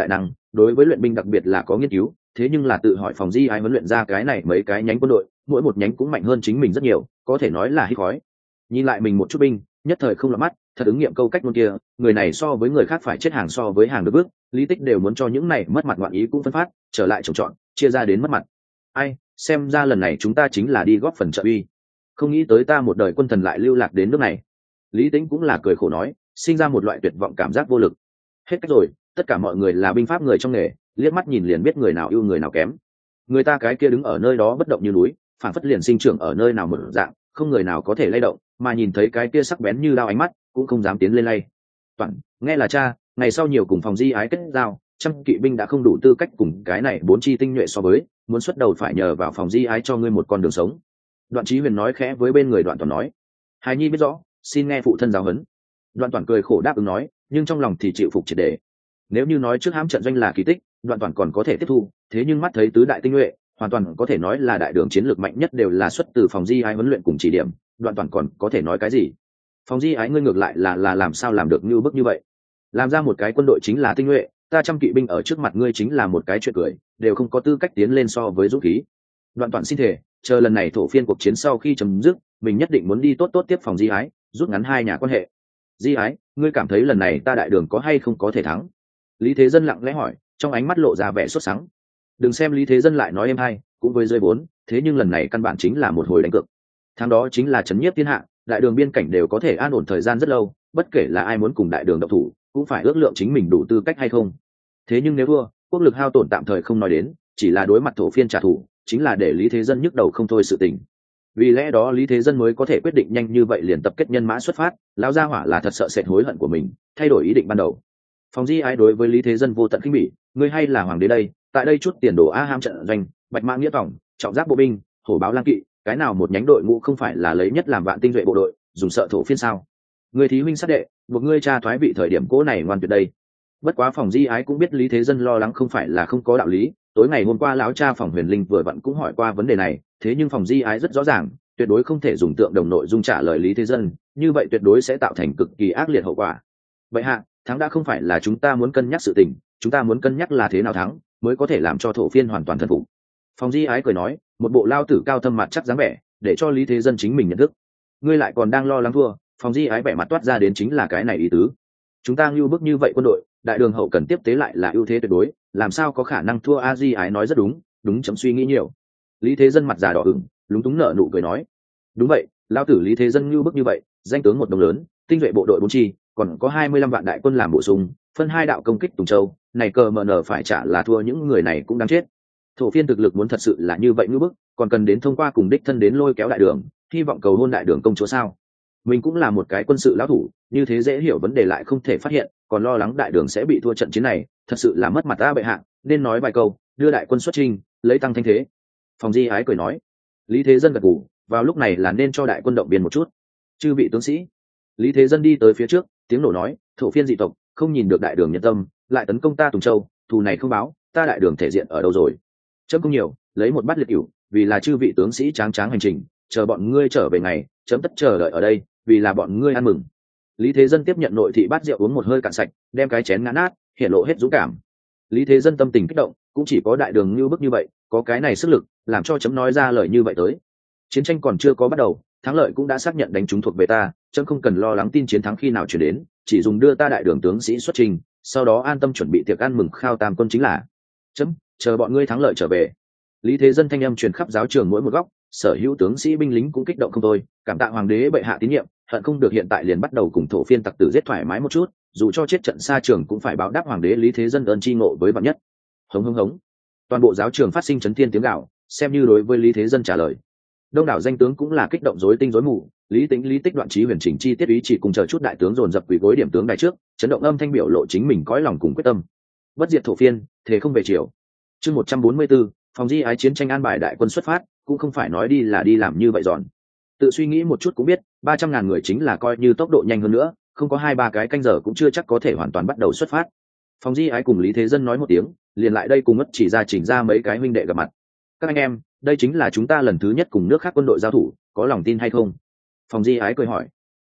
đối với luyện binh đặc biệt là có nghiên cứu, thế nhưng là tự hỏi phòng di ái huấn luyện ra cái này mấy cái nhánh quân đội, mỗi một nhánh cũng mạnh hơn chính mình rất nhiều, có thể nói là hít khói. Nhìn lại mình một chút binh, nhất thời không lọt mắt, thật ứng nghiệm câu cách ngôn kia, người này so với người khác phải chết hàng so với hàng được bước, Lý Tích đều muốn cho những này mất mặt ngoạn ý cũng phân phát, trở lại trồng trọt, chia ra đến mất mặt. Ai, xem ra lần này chúng ta chính là đi góp phần trợ uy. Không nghĩ tới ta một đời quân thần lại lưu lạc đến nước này. Lý Tĩnh cũng là cười khổ nói, sinh ra một loại tuyệt vọng cảm giác vô lực. Hết cách rồi, tất cả mọi người là binh pháp người trong nghề, liếc mắt nhìn liền biết người nào ưu người nào kém. Người ta cái kia đứng ở nơi đó bất động như núi, phản phất liền sinh trưởng ở nơi nào một dạng, không người nào có thể lay động, mà nhìn thấy cái kia sắc bén như đao ánh mắt, cũng không dám tiến lên lay. Toàn, nghe là cha, ngày sau nhiều cùng phòng di ái kết giao, trăm kỵ binh đã không đủ tư cách cùng cái này bốn chi tinh nhuệ so với, muốn xuất đầu phải nhờ vào phòng di ái cho ngươi một con đường sống. Đoạn Chí Huyền nói khẽ với bên người Đoạn Toàn nói, hài nhi biết rõ, xin nghe phụ thân giáo huấn. Đoạn Toàn cười khổ đáp ứng nói, nhưng trong lòng thì chịu phục triệt để. Nếu như nói trước hãm trận doanh là kỳ tích, Đoạn Toàn còn có thể tiếp thu, thế nhưng mắt thấy tứ đại tinh nhuệ, hoàn toàn có thể nói là đại đường chiến lược mạnh nhất đều là xuất từ phòng di ái huấn luyện cùng chỉ điểm, Đoạn Toàn còn có thể nói cái gì? Phòng di ái ngươi ngược lại là làm sao làm được như bức như vậy? Làm ra một cái quân đội chính là tinh nhuệ, ta trăm kỵ binh ở trước mặt ngươi chính là một cái chuyện cười, đều không có tư cách tiến lên so với dũng khí. Đoạn Toàn xin thề, chờ lần này thổ phiên cuộc chiến sau khi chấm dứt, mình nhất định muốn đi tốt tốt tiếp phòng di ái, rút ngắn hai nhà quan hệ. Di ái, ngươi cảm thấy lần này ta đại đường có hay không có thể thắng? Lý Thế Dân lặng lẽ hỏi, trong ánh mắt lộ ra vẻ sốt sắng. Đừng xem Lý Thế Dân lại nói êm hay, cũng với rơi vốn, thế nhưng lần này căn bản chính là một hồi đánh cược. Thắng đó chính là trấn nhiếp thiên hạ, đại đường biên cảnh đều có thể an ổn thời gian rất lâu, bất kể là ai muốn cùng đại đường động thủ, cũng phải ước lượng chính mình đủ tư cách hay không. Thế nhưng nếu thua, quốc lực hao tổn tạm thời không nói đến, chỉ là đối mặt thổ phiên trả thù, chính là để Lý Thế Dân nhức đầu không thôi sự tình. Vì lẽ đó Lý Thế Dân mới có thể quyết định nhanh như vậy liền tập kết nhân mã xuất phát, lão gia hỏa là thật sợ sệt hối hận của mình, thay đổi ý định ban đầu. Phòng di ái đối với Lý Thế Dân vô tận khinh bỉ, ngươi hay là hoàng đế đây, tại đây chút tiền đồ a ham trận doanh, bạch mã nghĩa tổng, trọng giáp bộ binh, hổ báo lang kỵ, cái nào một nhánh đội ngũ không phải là lấy nhất làm vạn tinh duệ bộ đội, dùng sợ thổ phiên sao? Ngươi thí huynh sát đệ, buộc ngươi cha thoái vị thời điểm cố này ngoan tuyệt đây. Bất quá phòng di ái cũng biết Lý Thế Dân lo lắng không phải là không có đạo lý, tối ngày hôm qua lão cha phòng Huyền Linh vừa vặn cũng hỏi qua vấn đề này, thế nhưng phòng di ái rất rõ ràng, tuyệt đối không thể dùng tượng đồng nội dung trả lời Lý Thế Dân, như vậy tuyệt đối sẽ tạo thành cực kỳ ác liệt hậu quả. Vậy hạ, thắng đã không phải là chúng ta muốn cân nhắc sự tình, chúng ta muốn cân nhắc là thế nào thắng mới có thể làm cho thổ phiên hoàn toàn thần phục. Phòng di ái cười nói, một bộ lao tử cao thâm mặt chắc dáng vẻ, để cho Lý Thế Dân chính mình nhận thức. Ngươi lại còn đang lo lắng thua? Phòng di ái vẻ mặt toát ra đến chính là cái này ý tứ. Chúng ta ngưu bức như vậy quân đội, đại đường hậu cần tiếp tế lại là ưu thế tuyệt đối, làm sao có khả năng thua? A di ái nói rất đúng, đúng chấm suy nghĩ nhiều. Lý Thế Dân mặt già đỏ ửng, lúng túng nở nụ cười nói, đúng vậy, lao tử Lý Thế Dân ngưu bức như vậy, danh tướng một đồng lớn, tinh nhuệ bộ đội 4 chi, còn có 25 vạn đại quân làm bổ sung, phân 2 đạo công kích Tùng Châu, này cờ mờ nở phải trả là thua những người này cũng đáng chết. Thổ phiên thực lực muốn thật sự là như vậy ngưu bức, còn cần đến thông qua cùng đích thân đến lôi kéo đại đường, hy vọng cầu hôn đại đường công chúa sao? Mình cũng là một cái quân sự lão thủ, như thế dễ hiểu vấn đề lại không thể phát hiện, còn lo lắng đại đường sẽ bị thua trận chiến này, thật sự là mất mặt ta bệ hạ, nên nói vài câu, đưa đại quân xuất chinh, lấy tăng thanh thế. Phòng di ái cười nói. Lý Thế Dân gật gù, vào lúc này là nên cho đại quân động viên một chút. Chư vị tướng sĩ. Lý Thế Dân đi tới phía trước, tiếng nổ nói, thổ phiên dị tộc không nhìn được đại đường nhân tâm, lại tấn công ta Tùng Châu, thù này không báo, ta đại đường thể diện ở đâu rồi? Chấm không nhiều, lấy một bát liệt cửu, vì là chư vị tướng sĩ tráng tráng hành trình, chờ bọn ngươi trở về ngày, chấm tất chờ đợi ở đây, vì là bọn ngươi ăn mừng. Lý Thế Dân tiếp nhận nội thị bát rượu uống một hơi cạn sạch, đem cái chén ngã nát, hiện lộ hết dũng cảm. Lý Thế Dân tâm tình kích động, cũng chỉ có đại đường như bức như vậy, có cái này sức lực, làm cho chấm nói ra lời như vậy tới. Chiến tranh còn chưa có bắt đầu, thắng lợi cũng đã xác nhận đánh trúng thuộc về ta, chấm không cần lo lắng tin chiến thắng khi nào chuyển đến, chỉ dùng đưa ta đại đường tướng sĩ xuất trình, sau đó an tâm chuẩn bị tiệc ăn mừng khao tam quân chính là. Chấm chờ bọn ngươi thắng lợi trở về. Lý Thế Dân thanh âm truyền khắp giáo trường mỗi một góc, sở hữu tướng sĩ binh lính cũng kích động không thôi, cảm tạ hoàng đế bệ hạ tín nhiệm, hận không được hiện tại liền bắt đầu cùng thổ phiên tặc tử giết thoải mái một chút, dù cho chết trận xa trường cũng phải báo đáp hoàng đế Lý Thế Dân ơn chi ngộ với bạn nhất. Hống hống hống. Toàn bộ giáo trường phát sinh chấn thiên tiếng gào, xem như đối với Lý Thế Dân trả lời. Đông đảo danh tướng cũng là kích động rối tinh rối mù, Lý Tĩnh, Lý Tích, Đoạn Chí Huyền chỉnh chi tiết ý chỉ cùng chờ chút đại tướng dồn dập quỳ gối điểm tướng đài trước, chấn động âm thanh biểu lộ chính mình cõi lòng cùng quyết tâm. Bất diệt thổ phiên, thế không về chiều. Chương 144, phòng di ái chiến tranh an bài đại quân xuất phát, cũng không phải nói đi là đi làm như vậy dọn. Tự suy nghĩ một chút cũng biết, 300.000 người chính là coi như tốc độ nhanh hơn nữa, không có 2-3 cái canh giờ cũng chưa chắc có thể hoàn toàn bắt đầu xuất phát. Phòng di ái cùng Lý Thế Dân nói một tiếng, liền lại đây cùng ngất chỉ ra chỉnh ra mấy cái huynh đệ gặp mặt. Các anh em, đây chính là chúng ta lần thứ nhất cùng nước khác quân đội giao thủ, có lòng tin hay không? Phòng di ái cười hỏi.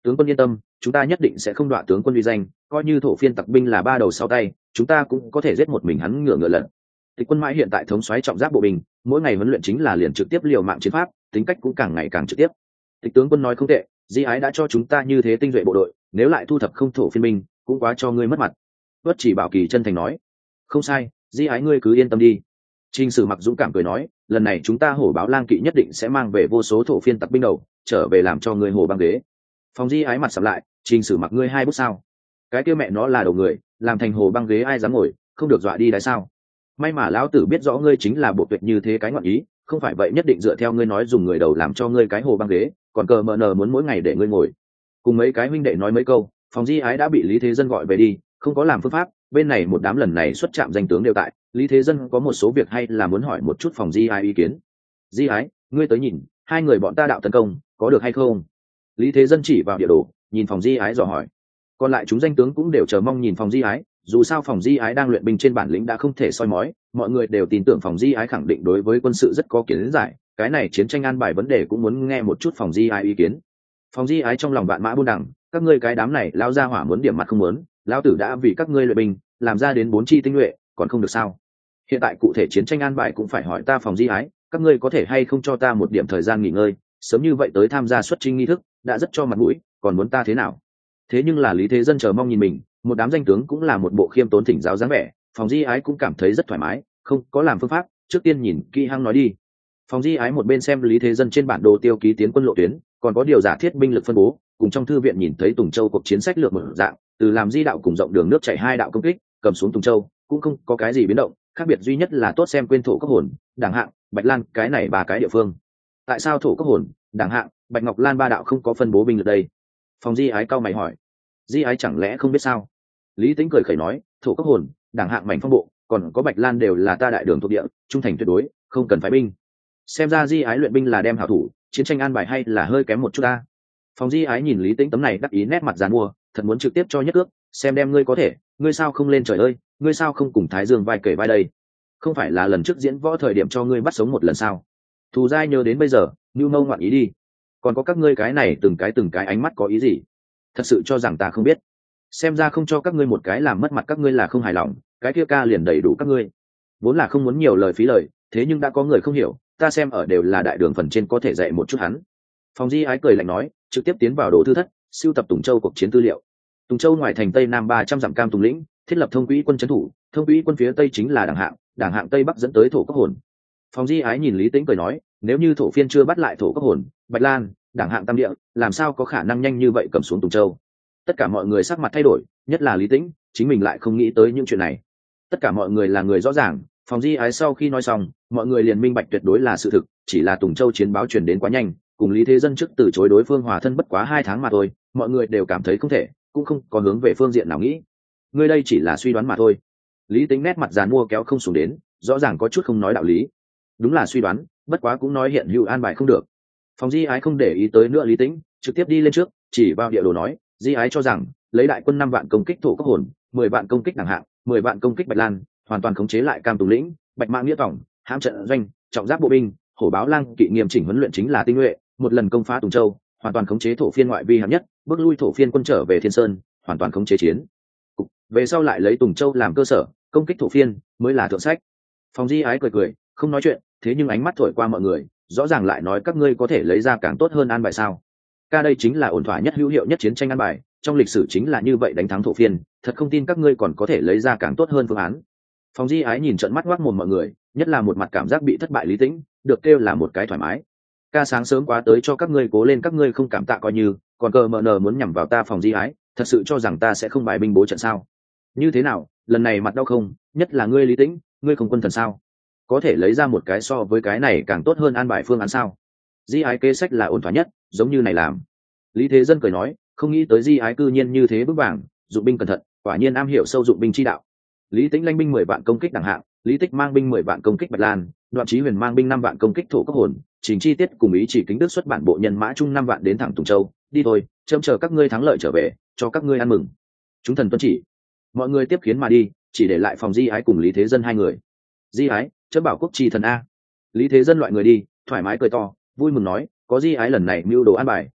Tướng quân yên tâm, chúng ta nhất định sẽ không đọa tướng quân uy danh, coi như thổ phiên tặc binh là ba đầu sáu tay, chúng ta cũng có thể giết một mình hắn ngựa lật. Tịch Quân Mãi hiện tại thống soái trọng giáp bộ binh, mỗi ngày huấn luyện chính là liền trực tiếp liều mạng chiến pháp, tính cách cũng càng ngày càng trực tiếp. Tịch tướng quân nói không tệ, Di Ái đã cho chúng ta như thế tinh duệ bộ đội, nếu lại thu thập không thổ phiên binh, cũng quá cho ngươi mất mặt. Tuất Chỉ Bảo Kỳ chân thành nói, không sai, Di Ái ngươi cứ yên tâm đi. Trình Sử Mặc dũng cảm cười nói, lần này chúng ta Hổ Báo Lang kỵ nhất định sẽ mang về vô số thổ phiên tặc binh đầu, trở về làm cho ngươi hồ băng ghế. Phòng Di Ái mặt sầm lại, Trình Sử Mặc ngươi hai bước sao? Cái kia mẹ nó là đầu người, làm thành hồ băng ghế ai dám ngồi, không được dọa đi đấy sao? May mà lão tử biết rõ ngươi chính là bộ tuyệt như thế cái ngọn ý, không phải vậy nhất định dựa theo ngươi nói dùng người đầu làm cho ngươi cái hồ băng ghế, còn cờ mờ nờ muốn mỗi ngày để ngươi ngồi. Cùng mấy cái huynh đệ nói mấy câu, Phòng Di Ái đã bị Lý Thế Dân gọi về đi, không có làm phương pháp, bên này một đám lần này xuất trạm danh tướng đều tại, Lý Thế Dân có một số việc hay là muốn hỏi một chút Phòng Di Ái ý kiến. Di Ái, ngươi tới nhìn, hai người bọn ta đạo tấn công, có được hay không? Lý Thế Dân chỉ vào địa đồ, nhìn Phòng Di Ái dò hỏi. Còn lại chúng danh tướng cũng đều chờ mong nhìn Phòng Di Ái, dù sao Phòng Di Ái đang luyện binh trên bản lĩnh đã không thể soi mói, mọi người đều tin tưởng Phòng Di Ái khẳng định đối với quân sự rất có kiến giải, cái này chiến tranh an bài vấn đề cũng muốn nghe một chút Phòng Di Ái ý kiến. Phòng Di Ái trong lòng vạn mã buôn đằng, các ngươi cái đám này lao ra hỏa muốn điểm mặt không muốn, lão tử đã vì các ngươi luyện binh, làm ra đến 4 chi tinh nhuệ, còn không được sao? Hiện tại cụ thể chiến tranh an bài cũng phải hỏi ta Phòng Di Ái, các ngươi có thể hay không cho ta một điểm thời gian nghỉ ngơi, sớm như vậy tới tham gia xuất chinh nghi thức, đã rất cho mặt mũi, còn muốn ta thế nào? Thế nhưng là Lý Thế Dân chờ mong nhìn mình, một đám danh tướng cũng là một bộ khiêm tốn thỉnh giáo dáng vẻ, Phòng Di Ái cũng cảm thấy rất thoải mái, không có làm phương pháp, trước tiên nhìn kỹ hăng nói đi. Phòng Di Ái một bên xem Lý Thế Dân trên bản đồ tiêu ký tiến quân lộ tuyến, còn có điều giả thiết binh lực phân bố, cùng trong thư viện nhìn thấy Tùng Châu cuộc chiến sách lược một dạng, từ làm di đạo cùng rộng đường nước chảy hai đạo công kích, cầm xuống Tùng Châu, cũng không có cái gì biến động, khác biệt duy nhất là tốt xem quên thổ cấp hồn, đẳng hạng, Bạch Lan, cái này ba cái địa phương. Tại sao thổ cấp hồn, đẳng hạng, Bạch Ngọc Lan ba đạo không có phân bố binh lực đây? Phòng Di Ái cau mày hỏi. Di Ái chẳng lẽ không biết sao? Lý Tĩnh cười khẩy nói, thổ cấp hồn, đẳng hạng mảnh phong bộ, còn có Bạch Lan đều là ta đại đường thuộc địa, trung thành tuyệt đối, không cần phái binh. Xem ra Di Ái luyện binh là đem hảo thủ, chiến tranh an bài hay là hơi kém một chút ta. Phòng Di Ái nhìn Lý Tĩnh tấm này đắc ý nét mặt giàn mua, thật muốn trực tiếp cho nhất ước, xem đem ngươi có thể, ngươi sao không lên trời ơi, ngươi sao không cùng Thái Dương vai kể vai đây? Không phải là lần trước diễn võ thời điểm cho ngươi bắt sống một lần sao? Thù dai nhớ đến bây giờ, nưu mâu ngoạn ý đi. Còn có các ngươi cái này từng cái ánh mắt có ý gì? Thật sự cho rằng ta không biết? Xem ra không cho các ngươi một cái làm mất mặt các ngươi là không hài lòng, cái kia ca liền đầy đủ các ngươi. Vốn là không muốn nhiều lời phí lời, thế nhưng đã có người không hiểu, ta xem ở đều là đại đường phần trên có thể dạy một chút hắn. Phòng Di Ái cười lạnh nói, trực tiếp tiến vào đồ thư thất, sưu tập Tùng Châu cuộc chiến tư liệu. Tùng Châu ngoài thành tây nam 300 dặm cam Tùng lĩnh, thiết lập thông quỹ quân trấn thủ, thông quỹ quân phía tây chính là đảng hạng tây bắc dẫn tới thổ cấp hồn. Phòng Di Ái nhìn Lý Tĩnh cười nói, nếu như thổ phiên chưa bắt lại thổ cấp hồn, Bạch Lan, đảng hạng tam địa, làm sao có khả năng nhanh như vậy cầm xuống Tùng Châu? Tất cả mọi người sắc mặt thay đổi, nhất là Lý Tĩnh, chính mình lại không nghĩ tới những chuyện này. Tất cả mọi người là người rõ ràng, Phòng Di Ái sau khi nói xong, mọi người liền minh bạch tuyệt đối là sự thực, chỉ là Tùng Châu chiến báo truyền đến quá nhanh, cùng Lý Thế Dân trước từ chối đối phương hòa thân bất quá 2 tháng mà thôi, mọi người đều cảm thấy không thể, cũng không có hướng về phương diện nào nghĩ. Ngươi đây chỉ là suy đoán mà thôi. Lý Tĩnh nét mặt giàn mua kéo không xuống đến, rõ ràng có chút không nói đạo lý. Đúng là suy đoán, bất quá cũng nói hiện hữu an bài không được. Phòng Di Ái không để ý tới nữa Lý Tĩnh, trực tiếp đi lên trước, chỉ vào địa đồ nói, Di Ái cho rằng lấy đại quân 5 vạn công kích thổ cấp hồn, 10 vạn công kích đẳng hạng, 10 vạn công kích Bạch Lan, hoàn toàn khống chế lại Cam Tùng lĩnh, Bạch Mã nghĩa tổng, hãm trận doanh, trọng giáp bộ binh, Hổ Báo Lang kỵ nghiêm chỉnh huấn luyện chính là tinh nhuệ, một lần công phá Tùng Châu, hoàn toàn khống chế thổ phiên ngoại vi hạng nhất, bước lui thổ phiên quân trở về Thiên Sơn, hoàn toàn khống chế chiến. Về sau lại lấy Tùng Châu làm cơ sở, công kích thổ phiên mới là thượng sách. Phòng Di Ái cười cười, không nói chuyện, thế nhưng ánh mắt thổi qua mọi người, rõ ràng lại nói các ngươi có thể lấy ra càng tốt hơn an bài sao? Ca đây chính là ổn thỏa nhất hữu hiệu nhất chiến tranh an bài, trong lịch sử chính là như vậy đánh thắng thổ phiên, thật không tin các ngươi còn có thể lấy ra càng tốt hơn phương án. Phòng Di Ái nhìn trận mắt ngoác mồm mọi người, nhất là một mặt cảm giác bị thất bại Lý Tĩnh, được kêu là một cái thoải mái. Ca sáng sớm quá tới cho các ngươi cố lên, các ngươi không cảm tạ coi như, còn cờ mờ nờ muốn nhằm vào ta Phòng Di Ái, thật sự cho rằng ta sẽ không bài binh bố trận sao? Như thế nào, lần này mặt đau không, nhất là ngươi Lý Tĩnh, ngươi không quân thần sao? Có thể lấy ra một cái so với cái này càng tốt hơn an bài phương án sao? Di Ái kế sách là ổn thỏa nhất, giống như này làm. Lý Thế Dân cười nói, không nghĩ tới Di Ái cư nhiên như thế bước vàng, dụng binh cẩn thận, quả nhiên am hiểu sâu dụng binh chi đạo. Lý Tĩnh lãnh binh 10 vạn công kích đẳng hạng, Lý Tích mang binh 10 vạn công kích Bạch Lan, Đoạn Chí Huyền mang binh 5 vạn công kích thổ cấp hồn, Trình Chi Tiết cùng Ý Chỉ Kính Đức xuất bản bộ nhân mã chung 5 vạn đến thẳng Tùng Châu, đi thôi, châm chờ các ngươi thắng lợi trở về, cho các ngươi ăn mừng. Chúng thần tuân chỉ. Mọi người tiếp khiến mà đi, chỉ để lại Phòng Di Ái cùng Lý Thế Dân hai người. Di Ái, chấm bảo quốc chi thần a. Lý Thế Dân loại người đi, thoải mái cười to, vui mừng nói, có Di Ái lần này mưu đồ an bài,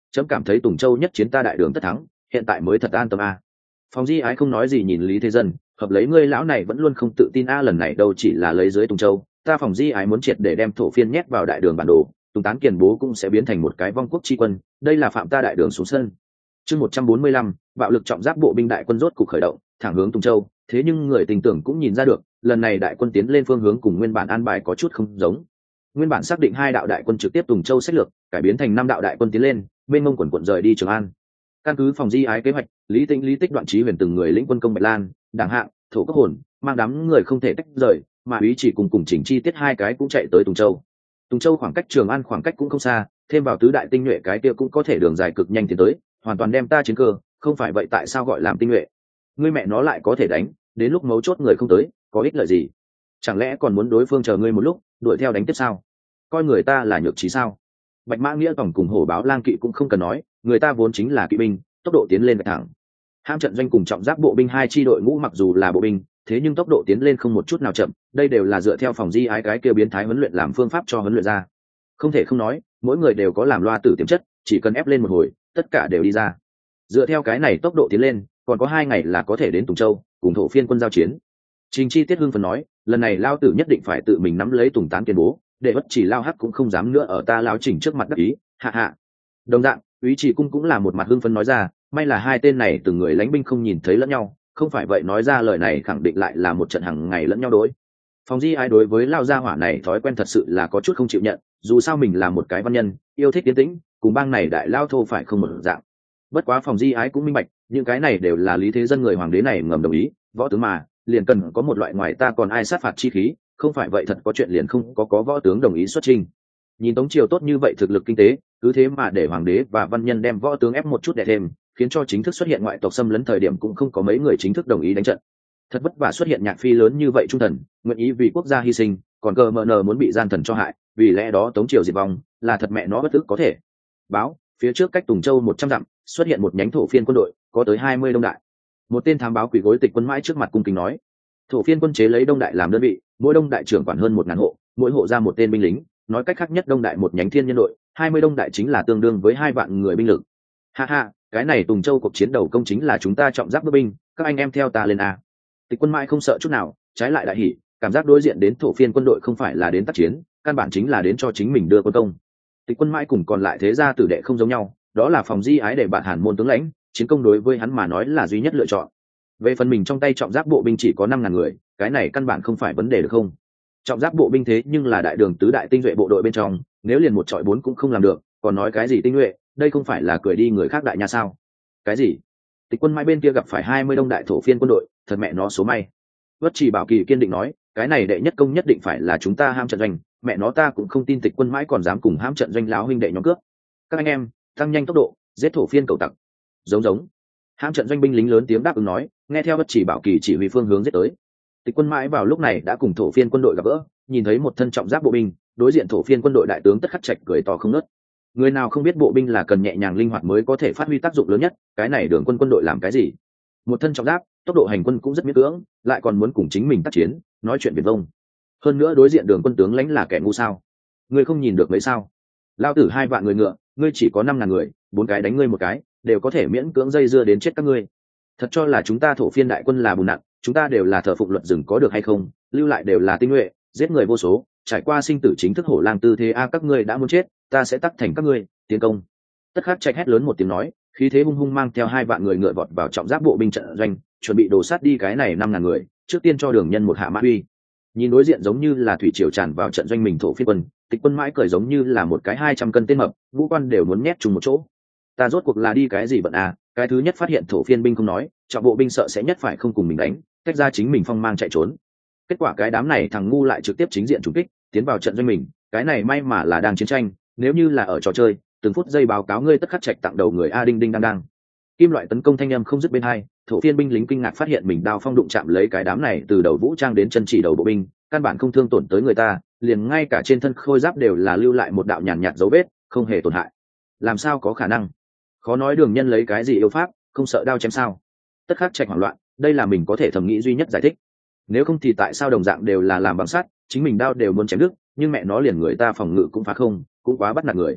chấm cảm thấy Tùng Châu nhất chiến ta đại đường tất thắng, hiện tại mới thật an tâm a. Phòng Di Ái không nói gì nhìn Lý Thế Dân, hợp lấy ngươi lão này vẫn luôn không tự tin a, lần này đâu chỉ là lấy dưới Tùng Châu, ta Phòng Di Ái muốn triệt để đem thổ phiên nhét vào đại đường bản đồ, Tùng Tán Kiền Bố cũng sẽ biến thành một cái vong quốc chi quân, đây là phạm ta đại đường xuống sân. Chương 145, bạo lực trọng giáp bộ binh đại quân rốt cục khởi động, thẳng hướng Tùng Châu, thế nhưng người tình tưởng cũng nhìn ra được, lần này đại quân tiến lên phương hướng cùng nguyên bản an bài có chút không giống. Nguyên bản xác định 2 đạo đại quân trực tiếp Tùng Châu sách lược, cải biến thành 5 đạo đại quân tiến lên, bên Mông quần quận rời đi Trường An. Căn cứ Phòng Di Ái kế hoạch, Lý Tĩnh, Lý Tích, Đoạn Chí Huyền từng người lĩnh quân công Bạch Lan, Đảng Hạng, Thổ Cấp Hồn, mang đám người không thể tách rời, mà Úy Chỉ cùng Trình Chi Tiết 2 cái cũng chạy tới Tùng Châu. Tùng Châu khoảng cách Trường An khoảng cách cũng không xa, thêm vào tứ đại tinh nhuệ cái kia cũng có thể đường dài cực nhanh tiến tới, hoàn toàn đem ta chiến cơ, không phải vậy tại sao gọi làm tinh nhuệ? Ngươi mẹ nó lại có thể đánh, đến lúc mấu chốt người không tới, có ích lợi gì? Chẳng lẽ còn muốn đối phương chờ ngươi một lúc, đuổi theo đánh tiếp sao? Coi người ta là nhược trí sao? Bạch Mã Nghĩa tổng cùng Hổ Báo Lang Kỵ cũng không cần nói, người ta vốn chính là kỵ binh, tốc độ tiến lên thẳng. Hãm trận doanh cùng trọng giáp bộ binh 2 chi đội ngũ mặc dù là bộ binh, thế nhưng tốc độ tiến lên không một chút nào chậm, đây đều là dựa theo Phòng Di Ái cái kia biến thái huấn luyện làm phương pháp cho huấn luyện ra. Không thể không nói, mỗi người đều có làm loa tử tiềm chất, chỉ cần ép lên một hồi, tất cả đều đi ra. Dựa theo cái này tốc độ tiến lên, còn có 2 ngày là có thể đến Tùng Châu, cùng thổ phiên quân giao chiến. Trình Chi Tiết hưng phấn nói, lần này lao tử nhất định phải tự mình nắm lấy Tùng Tán Kiền Bố, để bất chỉ lao hắc cũng không dám nữa ở ta lao Trình trước mặt đắc ý, hạ hạ. Đồng dạng, Úy Chỉ Cung cũng là một mặt hưng phấn nói ra, may là 2 tên này từng người lãnh binh không nhìn thấy lẫn nhau, không phải vậy nói ra lời này khẳng định lại là một trận hàng ngày lẫn nhau đối. Phòng Di Ái đối với lao gia hỏa này thói quen thật sự là có chút không chịu nhận, dù sao mình là một cái văn nhân, yêu thích tiến tĩnh, cùng bang này đại lao thô phải không một dạng. Bất quá Phòng Di Ái cũng minh bạch, những cái này đều là Lý Thế Dân người hoàng đế này ngầm đồng ý, võ tướng mà, liền cần có một loại ngoài ta còn ai sát phạt chi khí, không phải vậy thật có chuyện liền không có võ tướng đồng ý xuất chinh. Nhìn Tống triều tốt như vậy thực lực kinh tế, cứ thế mà để hoàng đế và văn nhân đem võ tướng ép một chút đè thêm, khiến cho chính thức xuất hiện ngoại tộc xâm lấn thời điểm cũng không có mấy người chính thức đồng ý đánh trận. Thật vất vả xuất hiện Nhạc Phi lớn như vậy trung thần, nguyện ý vì quốc gia hy sinh, còn cờ mờ nờ muốn bị gian thần cho hại, vì lẽ đó Tống triều diệt vong, là thật mẹ nó bất tức có thể. Báo, phía trước cách Tùng Châu 100 dặm, xuất hiện một nhánh thổ phiên quân đội, có tới 20 đông đại. Một tên thám báo quỳ gối Tịch Quân Mãi trước mặt cung kính nói, thổ phiên quân chế lấy đông đại làm đơn vị, mỗi đông đại trưởng quản hơn 1000 hộ, mỗi hộ ra một tên binh lính, nói cách khác nhất đông đại một nhánh thiên nhân đội, 20 đông đại chính là tương đương với 2 vạn người binh lực. Ha ha, cái này Tùng Châu cuộc chiến đầu công chính là chúng ta trọng giáp bước binh, các anh em theo ta lên a. Tịch Quân Mãi không sợ chút nào, trái lại đại hỉ, cảm giác đối diện đến thổ phiên quân đội không phải là đến tác chiến, căn bản chính là đến cho chính mình đưa quân công. Tịch Quân Mãi cùng còn lại thế gia tử đệ không giống nhau, đó là Phòng Di Ái để bạn Hàn môn tướng lãnh, chiến công đối với hắn mà nói là duy nhất lựa chọn. Về phần mình trong tay trọng giáp bộ binh chỉ có 5000 người, cái này căn bản không phải vấn đề được không? Trọng giáp bộ binh thế nhưng là đại đường tứ đại tinh nhuệ bộ đội bên trong, nếu liền một trọi 4 cũng không làm được, còn nói cái gì tinh nhuệ, đây không phải là cười đi người khác đại nha sao? Cái gì? Tịch Quân Mãi bên kia gặp phải 20 đông đại thổ phiên quân đội, thật mẹ nó số may. Vất Chỉ Bảo Kỳ kiên định nói, cái này đệ nhất công nhất định phải là chúng ta ham trận doanh, mẹ nó ta cũng không tin Tịch Quân Mãi còn dám cùng ham trận doanh láo huynh đệ nhóm cướp. Các anh em, tăng nhanh tốc độ, giết thổ phiên cầu tặc. Giống. Ham trận doanh binh lính lớn tiếng đáp ứng nói, nghe theo Vất Chỉ Bảo Kỳ chỉ huy phương hướng giết tới. Tịch Quân Mãi vào lúc này đã cùng thổ phiên quân đội gặp gỡ, nhìn thấy một thân trọng giáp bộ binh, đối diện thổ phiên quân đội đại tướng Tất Khắc Trạch cười to không ngớt. Người nào không biết bộ binh là cần nhẹ nhàng linh hoạt mới có thể phát huy tác dụng lớn nhất, cái này đường quân đội làm cái gì? Một thân trọng giáp, tốc độ hành quân cũng rất miễn cưỡng, lại còn muốn cùng chính mình tác chiến, nói chuyện viển vông. Hơn nữa đối diện đường quân tướng lãnh là kẻ ngu sao? Ngươi không nhìn được mấy sao? Lao tử 2 vạn người ngựa, ngươi chỉ có 5000 người, 4 cái đánh ngươi một cái, đều có thể miễn cưỡng dây dưa đến chết các ngươi. Thật cho là chúng ta thổ phiên đại quân là bùn nặn, chúng ta đều là thờ phụng luật rừng có được hay không? Lưu lại đều là tinh nhuệ, giết người vô số, trải qua sinh tử chính thức hổ lang tư thế a, các ngươi đã muốn chết, ta sẽ tắc thành các ngươi, tiến công. Tất Khắc Trạch hét lớn một tiếng nói, khí thế hung hung mang theo 2 vạn người ngựa vọt vào trọng giáp bộ binh trận doanh, chuẩn bị đổ sát đi cái này 5000 người, trước tiên cho đường nhân một hạ mã uy. Nhìn đối diện giống như là thủy triều tràn vào trận doanh mình thổ phiên quân, Tịch Quân Mãi cười giống như là một cái 200 cân tên mập, ngũ quan đều muốn nhét chung một chỗ. Ta rốt cuộc là đi cái gì bận à? Cái thứ nhất phát hiện thổ phiên binh không nói, trọng bộ binh sợ sẽ nhất phải không cùng mình đánh, tách ra chính mình phong mang chạy trốn. Kết quả cái đám này thằng ngu lại trực tiếp chính diện trúng kích, tiến vào trận doanh mình, cái này may mà là đang chiến tranh, nếu như là ở trò chơi, từng phút giây báo cáo ngươi Tất Khắc Trạch tặng đầu người a đinh đinh đang đang. Kim loại tấn công thanh âm không dứt bên hai, thổ phiên binh lính kinh ngạc phát hiện mình đao phong đụng chạm lấy cái đám này từ đầu vũ trang đến chân chỉ đầu bộ binh, căn bản không thương tổn tới người ta, liền ngay cả trên thân khôi giáp đều là lưu lại một đạo nhàn nhạt dấu vết, không hề tổn hại. Làm sao có khả năng? Khó nói đường nhân lấy cái gì yêu pháp, không sợ đao chém sao? Tất Khắc Trạch hoảng loạn, đây là mình có thể thẩm nghĩ duy nhất giải thích. Nếu không thì tại sao đồng dạng đều là làm bằng sắt, chính mình đao đều muốn chém đứt, nhưng mẹ nó liền người ta phòng ngự cũng phá không, cũng quá bắt nạt người.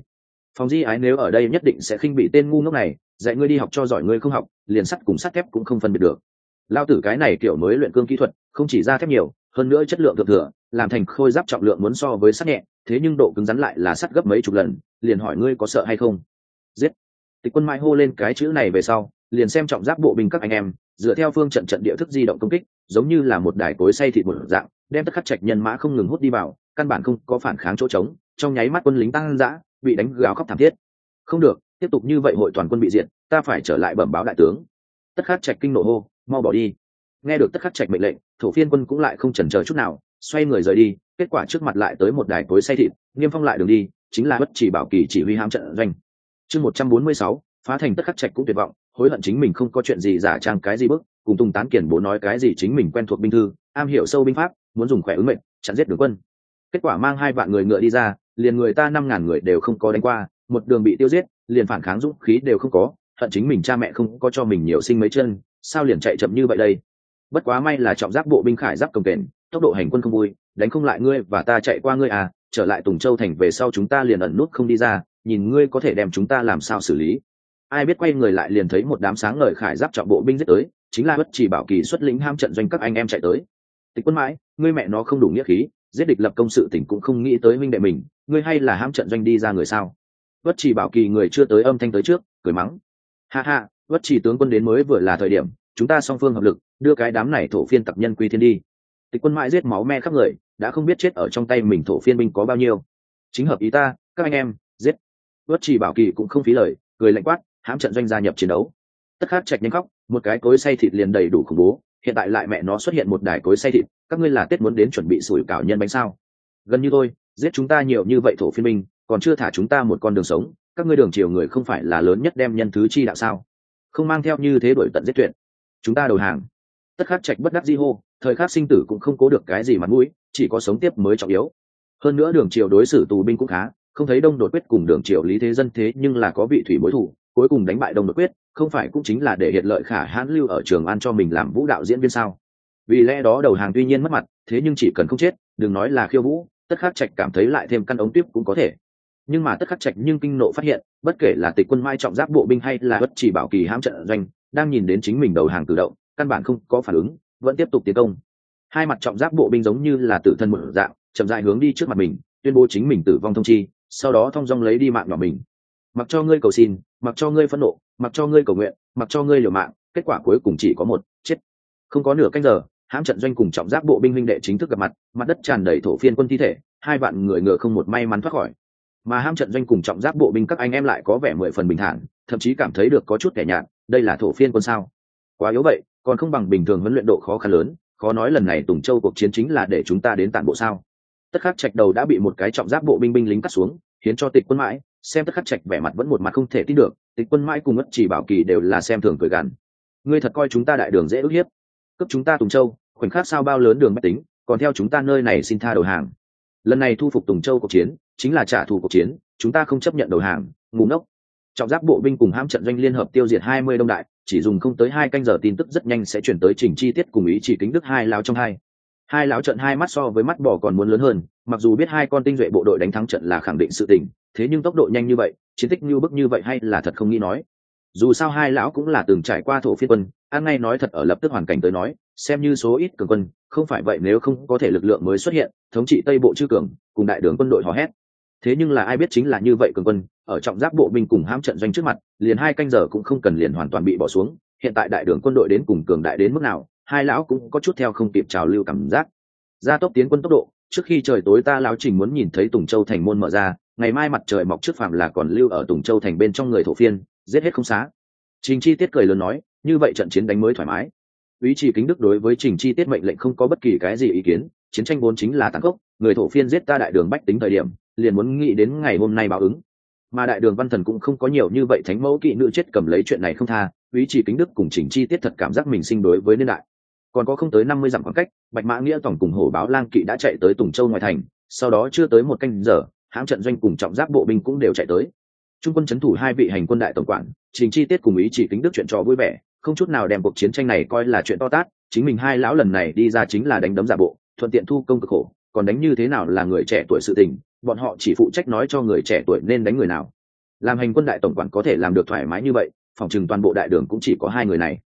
Phòng Di Ái nếu ở đây nhất định sẽ khinh bị tên ngu ngốc này, dạy ngươi đi học cho giỏi ngươi không học, liền sắt cùng sắt thép cũng không phân biệt được. Lao tử cái này kiểu mới luyện cương kỹ thuật, không chỉ ra thép nhiều, hơn nữa chất lượng thượng thừa, làm thành khôi giáp trọng lượng muốn so với sắt nhẹ, thế nhưng độ cứng rắn lại là sắt gấp mấy chục lần, liền hỏi ngươi có sợ hay không? Giết! Tịch Quân Mãi hô lên cái chữ này về sau, liền xem trọng giáp bộ binh các anh em, dựa theo phương trận trận địa thức di động công kích, giống như là một đài cối xay thịt một dạng, đem tất khắc trạch nhân mã không ngừng hút đi vào, căn bản không có phản kháng chỗ trống, trong nháy mắt quân lính tăng dã, bị đánh gào khóc thảm thiết. Không được, tiếp tục như vậy hội toàn quân bị diệt, ta phải trở lại bẩm báo đại tướng. Tất khắc trạch kinh nộ hô, mau bỏ đi. Nghe được tất khắc trạch mệnh lệnh, thổ phiên quân cũng lại không chần chờ chút nào, xoay người rời đi. Kết quả trước mặt lại tới một đài cối xay thịt, Niêm Phong lại đường đi, chính là Bất Chỉ Bảo Kỳ chỉ huy hãm trận doanh. Chương 146, phá thành tất khắc trạch cũng tuyệt vọng, hối hận chính mình không có chuyện gì giả trang cái gì bức, cùng Tùng Tán Kiển bố nói cái gì chính mình quen thuộc binh thư, am hiểu sâu binh pháp, muốn dùng khỏe ứng mệnh, chặn giết đường quân. Kết quả mang 2 vạn người ngựa đi ra, liền người ta 5.000 người đều không có đánh qua, một đường bị tiêu giết, liền phản kháng dũng khí đều không có, hận chính mình cha mẹ không có cho mình nhiều sinh mấy chân, sao liền chạy chậm như vậy đây. Bất quá may là trọng giáp bộ binh khải giáp cồng kềnh, tốc độ hành quân không vui, đánh không lại ngươi và ta chạy qua ngươi à, trở lại Tùng Châu thành về sau chúng ta liền ẩn nút không đi ra, nhìn ngươi có thể đem chúng ta làm sao xử lý. Ai biết quay người lại liền thấy một đám sáng ngời khải giáp trọng bộ binh giết tới, chính là Bất Chỉ Bảo Kỳ xuất lĩnh ham trận doanh các anh em chạy tới. Tịch Quân Mãi, ngươi mẹ nó không đủ nghĩa khí, giết địch lập công sự tỉnh cũng không nghĩ tới huynh đệ mình, ngươi hay là ham trận doanh đi ra người sao? Bất Chỉ Bảo Kỳ người chưa tới âm thanh tới trước, cười mắng. Ha ha, Bất Chỉ tướng quân đến mới vừa là thời điểm, chúng ta song phương hợp lực, đưa cái đám này thổ phiên tặc nhân quy thiên đi. Tịch Quân Mãi giết máu me khắp người, đã không biết chết ở trong tay mình thổ phiên binh có bao nhiêu. Chính hợp ý ta, các anh em, giết. Bất Chỉ Bảo Kỳ cũng không phí lời, cười lạnh quát, hãm trận doanh gia nhập chiến đấu. Tất Khắc Trạch nhanh khóc, một cái cối xay thịt liền đầy đủ khủng bố, hiện tại lại mẹ nó xuất hiện một đài cối xay thịt, các ngươi là Tết muốn đến chuẩn bị sủi cảo nhân bánh sao? Gần như tôi, giết chúng ta nhiều như vậy thổ phiên binh, còn chưa thả chúng ta một con đường sống, các ngươi đường triều người không phải là lớn nhất đem nhân thứ chi đạo sao? Không mang theo như thế đuổi tận giết tuyệt, chúng ta đầu hàng. Tất Khắc Trạch bất đắc dĩ hô, thời khắc sinh tử cũng không cố được cái gì mặt mũi, chỉ có sống tiếp mới trọng yếu. Hơn nữa đường triều đối xử tù binh cũng khá, không thấy Đông Đột Quyết cùng đường triều Lý Thế Dân thế nhưng là có vị thủy mối thủ, cuối cùng đánh bại Đông Đột Quyết, không phải cũng chính là để hiện lợi khả hãn lưu ở Trường An cho mình làm vũ đạo diễn viên sao? Vì lẽ đó đầu hàng tuy nhiên mất mặt, thế nhưng chỉ cần không chết, đừng nói là khiêu vũ, Tất Khắc Trạch cảm thấy lại thêm căn ống tiếp cũng có thể. Nhưng mà Tất Khắc Trạch nhưng kinh nộ phát hiện, bất kể là Tịch Quân Mai trọng giáp bộ binh hay là Bất Chỉ Bảo Kỳ hãm trận doanh, đang nhìn đến chính mình đầu hàng tự động, căn bản không có phản ứng, vẫn tiếp tục tiến công. Hai mặt trọng giáp bộ binh giống như là tử thân một dạng, chậm rãi hướng đi trước mặt mình, tuyên bố chính mình tử vong thông chi, sau đó thong dong lấy đi mạng nhỏ mình. Mặc cho ngươi cầu xin, mặc cho ngươi phẫn nộ, mặc cho ngươi cầu nguyện, mặc cho ngươi liều mạng, kết quả cuối cùng chỉ có một, chết. Không có nửa canh giờ, hãm trận doanh cùng trọng giáp bộ binh huynh đệ chính thức gặp mặt, mặt đất tràn đầy thổ phiên quân thi thể, 2 vạn người ngựa không một may mắn thoát khỏi. Mà hãm trận doanh cùng trọng giáp bộ binh các anh em lại có vẻ 10 phần bình thản, thậm chí cảm thấy được có chút kẻ nhạt, đây là thổ phiên quân sao? Quá yếu vậy, còn không bằng bình thường huấn luyện độ khó khăn lớn, khó nói lần này Tùng Châu cuộc chiến chính là để chúng ta đến tản bộ sao? Tất Khắc Trạch đầu đã bị một cái trọng giáp bộ binh lính cắt xuống, khiến cho Tịch Quân Mãi xem Tất Khắc Trạch vẻ mặt vẫn một mặt không thể tin được, Tịch Quân Mãi cùng Bất Chỉ Bảo Kỳ đều là xem thường cười gằn. Ngươi thật coi chúng ta đại đường dễ ức hiếp, cướp chúng ta Tùng Châu, khoảnh khắc sao bao lớn đường bách tính, còn theo chúng ta nơi này xin tha đầu hàng. Lần này thu phục Tùng Châu cuộc chiến chính là trả thù cuộc chiến, chúng ta không chấp nhận đầu hàng, ngu ngốc. Trọng giáp bộ binh cùng hãm trận doanh liên hợp tiêu diệt 20 đông đại, chỉ dùng không tới 2 canh giờ tin tức rất nhanh sẽ chuyển tới Trình Chi Tiết cùng Ý Chỉ Kính Đức hai lão trong hai lão trận hai mắt so với mắt bò còn muốn lớn hơn, mặc dù biết 2 con tinh duệ bộ đội đánh thắng trận là khẳng định sự tình, thế nhưng tốc độ nhanh như vậy, chiến tích như bức như vậy hay là thật không nghĩ nói. Dù sao hai lão cũng là từng trải qua thổ phiên quân, ăn ngay nói thật ở lập tức hoàn cảnh tới nói, xem như số ít cường quân, không phải vậy nếu không có thể lực lượng mới xuất hiện, thống trị Tây Bộ chư cường, cùng đại đường quân đội hò hét. Thế nhưng là ai biết chính là như vậy cường quân, ở trọng giáp bộ binh cùng hãm trận doanh trước mặt, liền 2 canh giờ cũng không cần liền hoàn toàn bị bỏ xuống. Hiện tại đại đường quân đội đến cùng cường đại đến mức nào, hai lão cũng có chút theo không kịp trào lưu cảm giác. Gia tốc tiến quân tốc độ, trước khi trời tối ta lão Trình muốn nhìn thấy Tùng Châu thành môn mở ra, ngày mai mặt trời mọc trước phạm là còn lưu ở Tùng Châu thành bên trong người thổ phiên, giết hết không xá. Trình Chi Tiết cười lớn nói, như vậy trận chiến đánh mới thoải mái. Ý Chỉ Kính Đức đối với Trình Chi Tiết mệnh lệnh không có bất kỳ cái gì ý kiến, chiến tranh vốn chính là tàn khốc, người thổ phiên giết ta đại đường bách tính thời điểm, liền muốn nghĩ đến ngày hôm nay báo ứng. Mà đại đường văn thần cũng không có nhiều như vậy thánh mẫu kỵ nữ chết cầm lấy chuyện này không tha, Ý Chỉ Kính Đức cùng Trình Chi Tiết thật cảm giác mình sinh đối với niên đại. Còn có không tới 50 dặm khoảng cách, Bạch Mã Nghĩa tổng cùng Hổ Báo Lang kỵ đã chạy tới Tùng Châu ngoài thành, sau đó chưa tới 1 canh giờ, hãm trận doanh cùng trọng giáp bộ binh cũng đều chạy tới. Trung quân trấn thủ 2 vị hành quân đại tổng quản, Trình Chi Tiết cùng Ý Chỉ Kính Đức chuyện trò vui vẻ, không chút nào đem cuộc chiến tranh này coi là chuyện to tát, chính mình hai lão lần này đi ra chính là đánh đấm giả bộ, thuận tiện thu công cực khổ, còn đánh như thế nào là người trẻ tuổi sự tình, bọn họ chỉ phụ trách nói cho người trẻ tuổi nên đánh người nào. làm hành quân đại tổng quản có thể làm được thoải mái như vậy, phòng chừng toàn bộ đại đường cũng chỉ có 2 người này.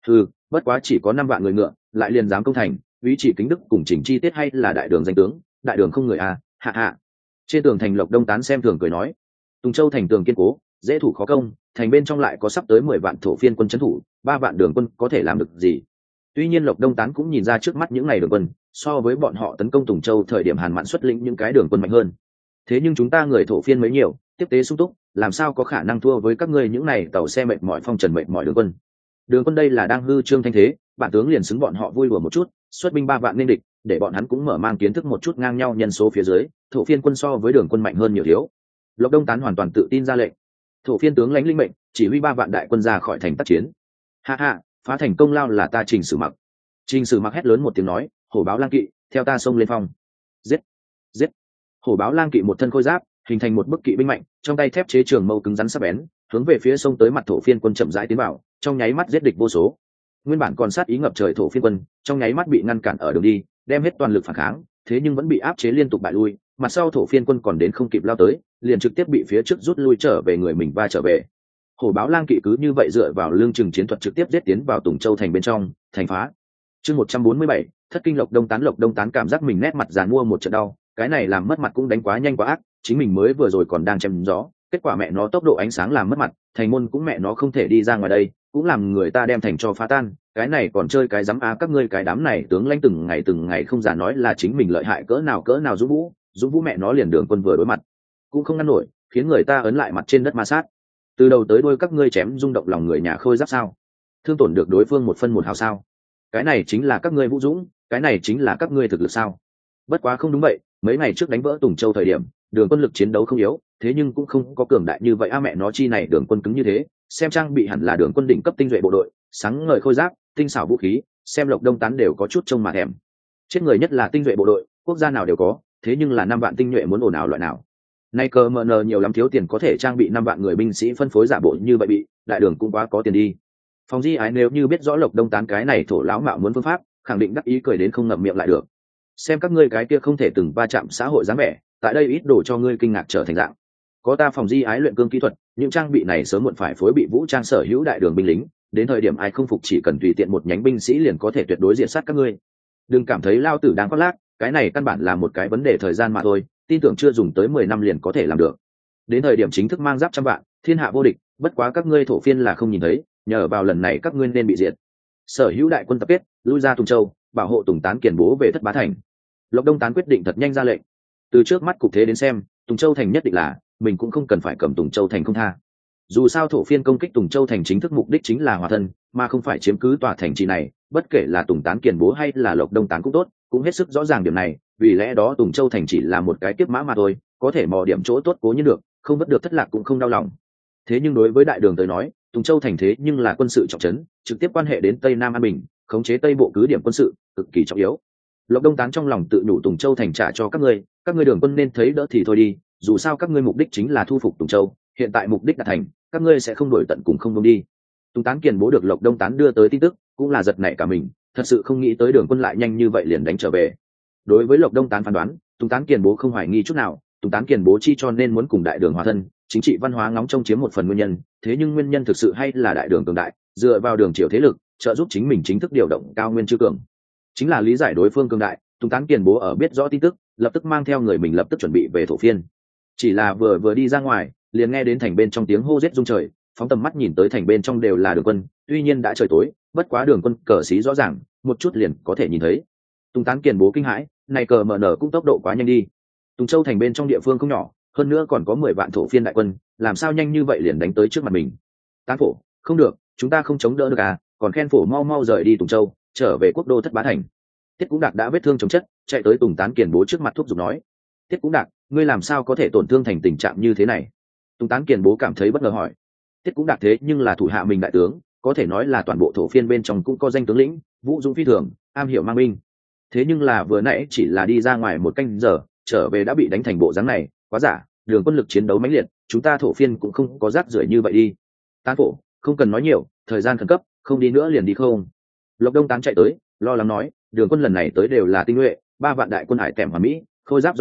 Bất quá chỉ có 5 vạn người ngựa lại liền dám công thành, ý chỉ Kính Đức cùng Chỉnh Chi Tiết hay là đại đường danh tướng, đại đường không người à, hạ hạ. Trên tường thành Lộc Đông Tán xem thường cười nói, Tùng Châu thành tường kiên cố, dễ thủ khó công, thành bên trong lại có sắp tới 10 vạn thổ phiên quân trấn thủ, 3 vạn đường quân có thể làm được gì? Tuy nhiên Lộc Đông Tán cũng nhìn ra trước mắt những ngày đường quân so với bọn họ tấn công Tùng Châu thời điểm Hàn Mạn xuất lĩnh những cái đường quân mạnh hơn. Thế nhưng chúng ta người thổ phiên mới nhiều, tiếp tế sung túc, làm sao có khả năng thua với các ngươi những này tàu xe mệt mỏi phong trần mệt mỏi đường quân? Đường quân đây là đang hư trương thanh thế, bản tướng liền xứng bọn họ vui đùa một chút, xuất binh 3 vạn nên địch, để bọn hắn cũng mở mang kiến thức một chút ngang nhau nhân số phía dưới, thổ phiên quân so với đường quân mạnh hơn nhiều thiếu. Lộc Đông Tán hoàn toàn tự tin ra lệnh, thổ phiên tướng lãnh linh mệnh, chỉ huy 3 vạn đại quân ra khỏi thành tác chiến. Ha ha, phá thành công lao là ta Trình Sử Mặc. Trình Sử Mặc hét lớn một tiếng nói, hổ báo lang kỵ, theo ta xông lên phong. Giết, giết. Hổ báo lang kỵ một thân khôi giáp, hình thành một bức kỵ binh mạnh, trong tay thép chế trường mâu cứng rắn sắc bén, hướng về phía sông tới mặt thổ phiên quân chậm rãi tiến vào, trong nháy mắt giết địch vô số. Nguyên bản còn sát ý ngập trời thổ phiên quân, trong nháy mắt bị ngăn cản ở đường đi, đem hết toàn lực phản kháng, thế nhưng vẫn bị áp chế liên tục bại lui, mặt sau thổ phiên quân còn đến không kịp lao tới, liền trực tiếp bị phía trước rút lui trở về người mình va trở về. Hổ báo lang kỵ cứ như vậy dựa vào lương chừng chiến thuật trực tiếp giết tiến vào Tùng Châu thành bên trong, thành phá. Chương 147, thất kinh Lộc Đông Tán cảm giác mình nét mặt giàn mua một trận đau, cái này làm mất mặt cũng đánh quá nhanh quá ác, chính mình mới vừa rồi còn đang chém gió, kết quả mẹ nó tốc độ ánh sáng làm mất mặt, thành môn cũng mẹ nó không thể đi ra ngoài đây, cũng làm người ta đem thành cho phá tan, cái này còn chơi cái dám các ngươi cái đám này tướng lãnh từng ngày không giả nói là chính mình lợi hại cỡ nào Dũng Vũ mẹ nó liền đường quân vừa đối mặt, cũng không ngăn nổi, khiến người ta ấn lại mặt trên đất ma sát. Từ đầu tới đuôi các ngươi chém rung động lòng người nhà khôi giáp sao? Thương tổn được đối phương 1 phân 1 hào sao? Cái này chính là các ngươi vũ dũng, cái này chính là các ngươi thực lực sao? Bất quá không đúng vậy, mấy ngày trước đánh vỡ Tùng Châu thời điểm, đường quân lực chiến đấu không yếu, thế nhưng cũng không có cường đại như vậy mẹ nó chi này đường quân cứng như thế, xem trang bị hẳn là đường quân đỉnh cấp tinh duệ bộ đội, sáng ngời khôi giáp, tinh xảo vũ khí, xem Lộc Đông Tán đều có chút trông mà thèm. Chết người nhất là tinh duệ bộ đội, quốc gia nào đều có, thế nhưng là 5 vạn tinh nhuệ muốn ồn ào loại nào? Nay cờ mờ nờ nhiều lắm thiếu tiền có thể trang bị 5 vạn người binh sĩ phân phối giả bộ như vậy bị, đại đường cũng quá có tiền đi. Phòng Di Ái nếu như biết rõ Lộc Đông Tán cái này thổ lão mạo muốn phương pháp, khẳng định đắc ý cười đến không ngậm miệng lại được. Xem các ngươi cái kia không thể từng va chạm xã hội dáng vẻ, tại đây ít đồ cho ngươi kinh ngạc trở thành dạng. Có ta Phòng Di Ái luyện cương kỹ thuật, những trang bị này sớm muộn phải phối bị vũ trang sở hữu đại đường binh lính, đến thời điểm ai không phục chỉ cần tùy tiện một nhánh binh sĩ liền có thể tuyệt đối diệt sát các ngươi. Đừng cảm thấy lao tử đang khoác lác, cái này căn bản là một cái vấn đề thời gian mà thôi, tin tưởng chưa dùng tới 10 năm liền có thể làm được. Đến thời điểm chính thức mang giáp trăm vạn, thiên hạ vô địch, bất quá các ngươi thổ phiên là không nhìn thấy, nhờ vào lần này các ngươi nên bị diệt. Sở hữu đại quân tập kết, lui ra Tùng Châu, bảo hộ Tùng Tán Kiền Bố về Thất Bá thành. Lộc Đông Tán quyết định thật nhanh ra lệnh. Từ trước mắt cục thế đến xem, Tùng Châu thành nhất định là, mình cũng không cần phải cầm Tùng Châu thành không tha. Dù sao thổ phiên công kích Tùng Châu thành chính thức mục đích chính là hòa thân, mà không phải chiếm cứ tòa thành trì này, bất kể là Tùng Tán Kiền Bố hay là Lộc Đông Tán cũng tốt, cũng hết sức rõ ràng điểm này, vì lẽ đó Tùng Châu thành chỉ là một cái tiếp mã mà thôi, có thể mò điểm chỗ tốt cố nhiên được, không vất được thất lạc cũng không đau lòng. Thế nhưng đối với đại đường tới nói, Tùng Châu thành thế nhưng là quân sự trọng trấn, trực tiếp quan hệ đến Tây Nam An Bình, khống chế Tây Bộ cứ điểm quân sự, cực kỳ trọng yếu. Lộc Đông Tán trong lòng tự nhủ Tùng Châu thành trả cho các ngươi đường quân nên thấy đỡ thì thôi đi, dù sao các ngươi mục đích chính là thu phục Tùng Châu, hiện tại mục đích đạt thành, các ngươi sẽ không đổi tận cùng không buông đi. Tùng Tán Kiền Bố được Lộc Đông Tán đưa tới tin tức, cũng là giật nảy cả mình, thật sự không nghĩ tới đường quân lại nhanh như vậy liền đánh trở về. Đối với Lộc Đông Tán phán đoán, Tùng Tán Kiền Bố không hoài nghi chút nào, Tùng Tán Kiền Bố chi cho nên muốn cùng đại đường hòa thân, chính trị văn hóa ngóng trông chiếm một phần nguyên nhân, thế nhưng nguyên nhân thực sự hay là đại đường cường đại, dựa vào đường triều thế lực, trợ giúp chính mình chính thức điều động cao nguyên chư cường. Chính là lý giải đối phương cường đại, Tùng Tán Kiền Bố ở biết rõ tin tức, lập tức mang theo người mình lập tức chuẩn bị về thổ phiên. Chỉ là vừa đi ra ngoài, liền nghe đến thành bên trong tiếng hô giết rung trời, phóng tầm mắt nhìn tới thành bên trong đều là đường quân, tuy nhiên đã trời tối, bất quá đường quân cờ xí rõ ràng, một chút liền có thể nhìn thấy. Tùng Tán Kiền Bố kinh hãi, này cờ mở nở cũng tốc độ quá nhanh đi. Tùng Châu thành bên trong địa phương không nhỏ, hơn nữa còn có 10 vạn thổ phiên đại quân, làm sao nhanh như vậy liền đánh tới trước mặt mình. Tán phổ, không được, chúng ta không chống đỡ được à, còn khen phổ mau mau rời đi Tùng Châu, trở về quốc đô Thất Bá thành. Tiết Cũng Đạc đã vết thương chống chất, chạy tới Tùng Tán Kiền Bố trước mặt thúc giục nói: Tiết Cũng Đạc, ngươi làm sao có thể tổn thương thành tình trạng như thế này? Tùng Tán Kiền Bố cảm thấy bất ngờ hỏi. Tiết Cũng Đạc thế nhưng là thủ hạ mình đại tướng, có thể nói là toàn bộ thổ phiên bên trong cũng có danh tướng lĩnh, vũ dũng phi thường, am hiểu mang binh. Thế nhưng là vừa nãy chỉ là đi ra ngoài một canh giờ, trở về đã bị đánh thành bộ dáng này, quá giả, đường quân lực chiến đấu mãnh liệt, chúng ta thổ phiên cũng không có rác rưởi như vậy đi. Tán phổ, không cần nói nhiều, thời gian khẩn cấp, không đi nữa liền đi không. Lộc Đông Tán chạy tới, lo lắng nói, đường quân lần này tới đều là tinh nhuệ, 3 vạn đại quân hải tẻm hoàn mỹ, khôi giáp rõ ràng,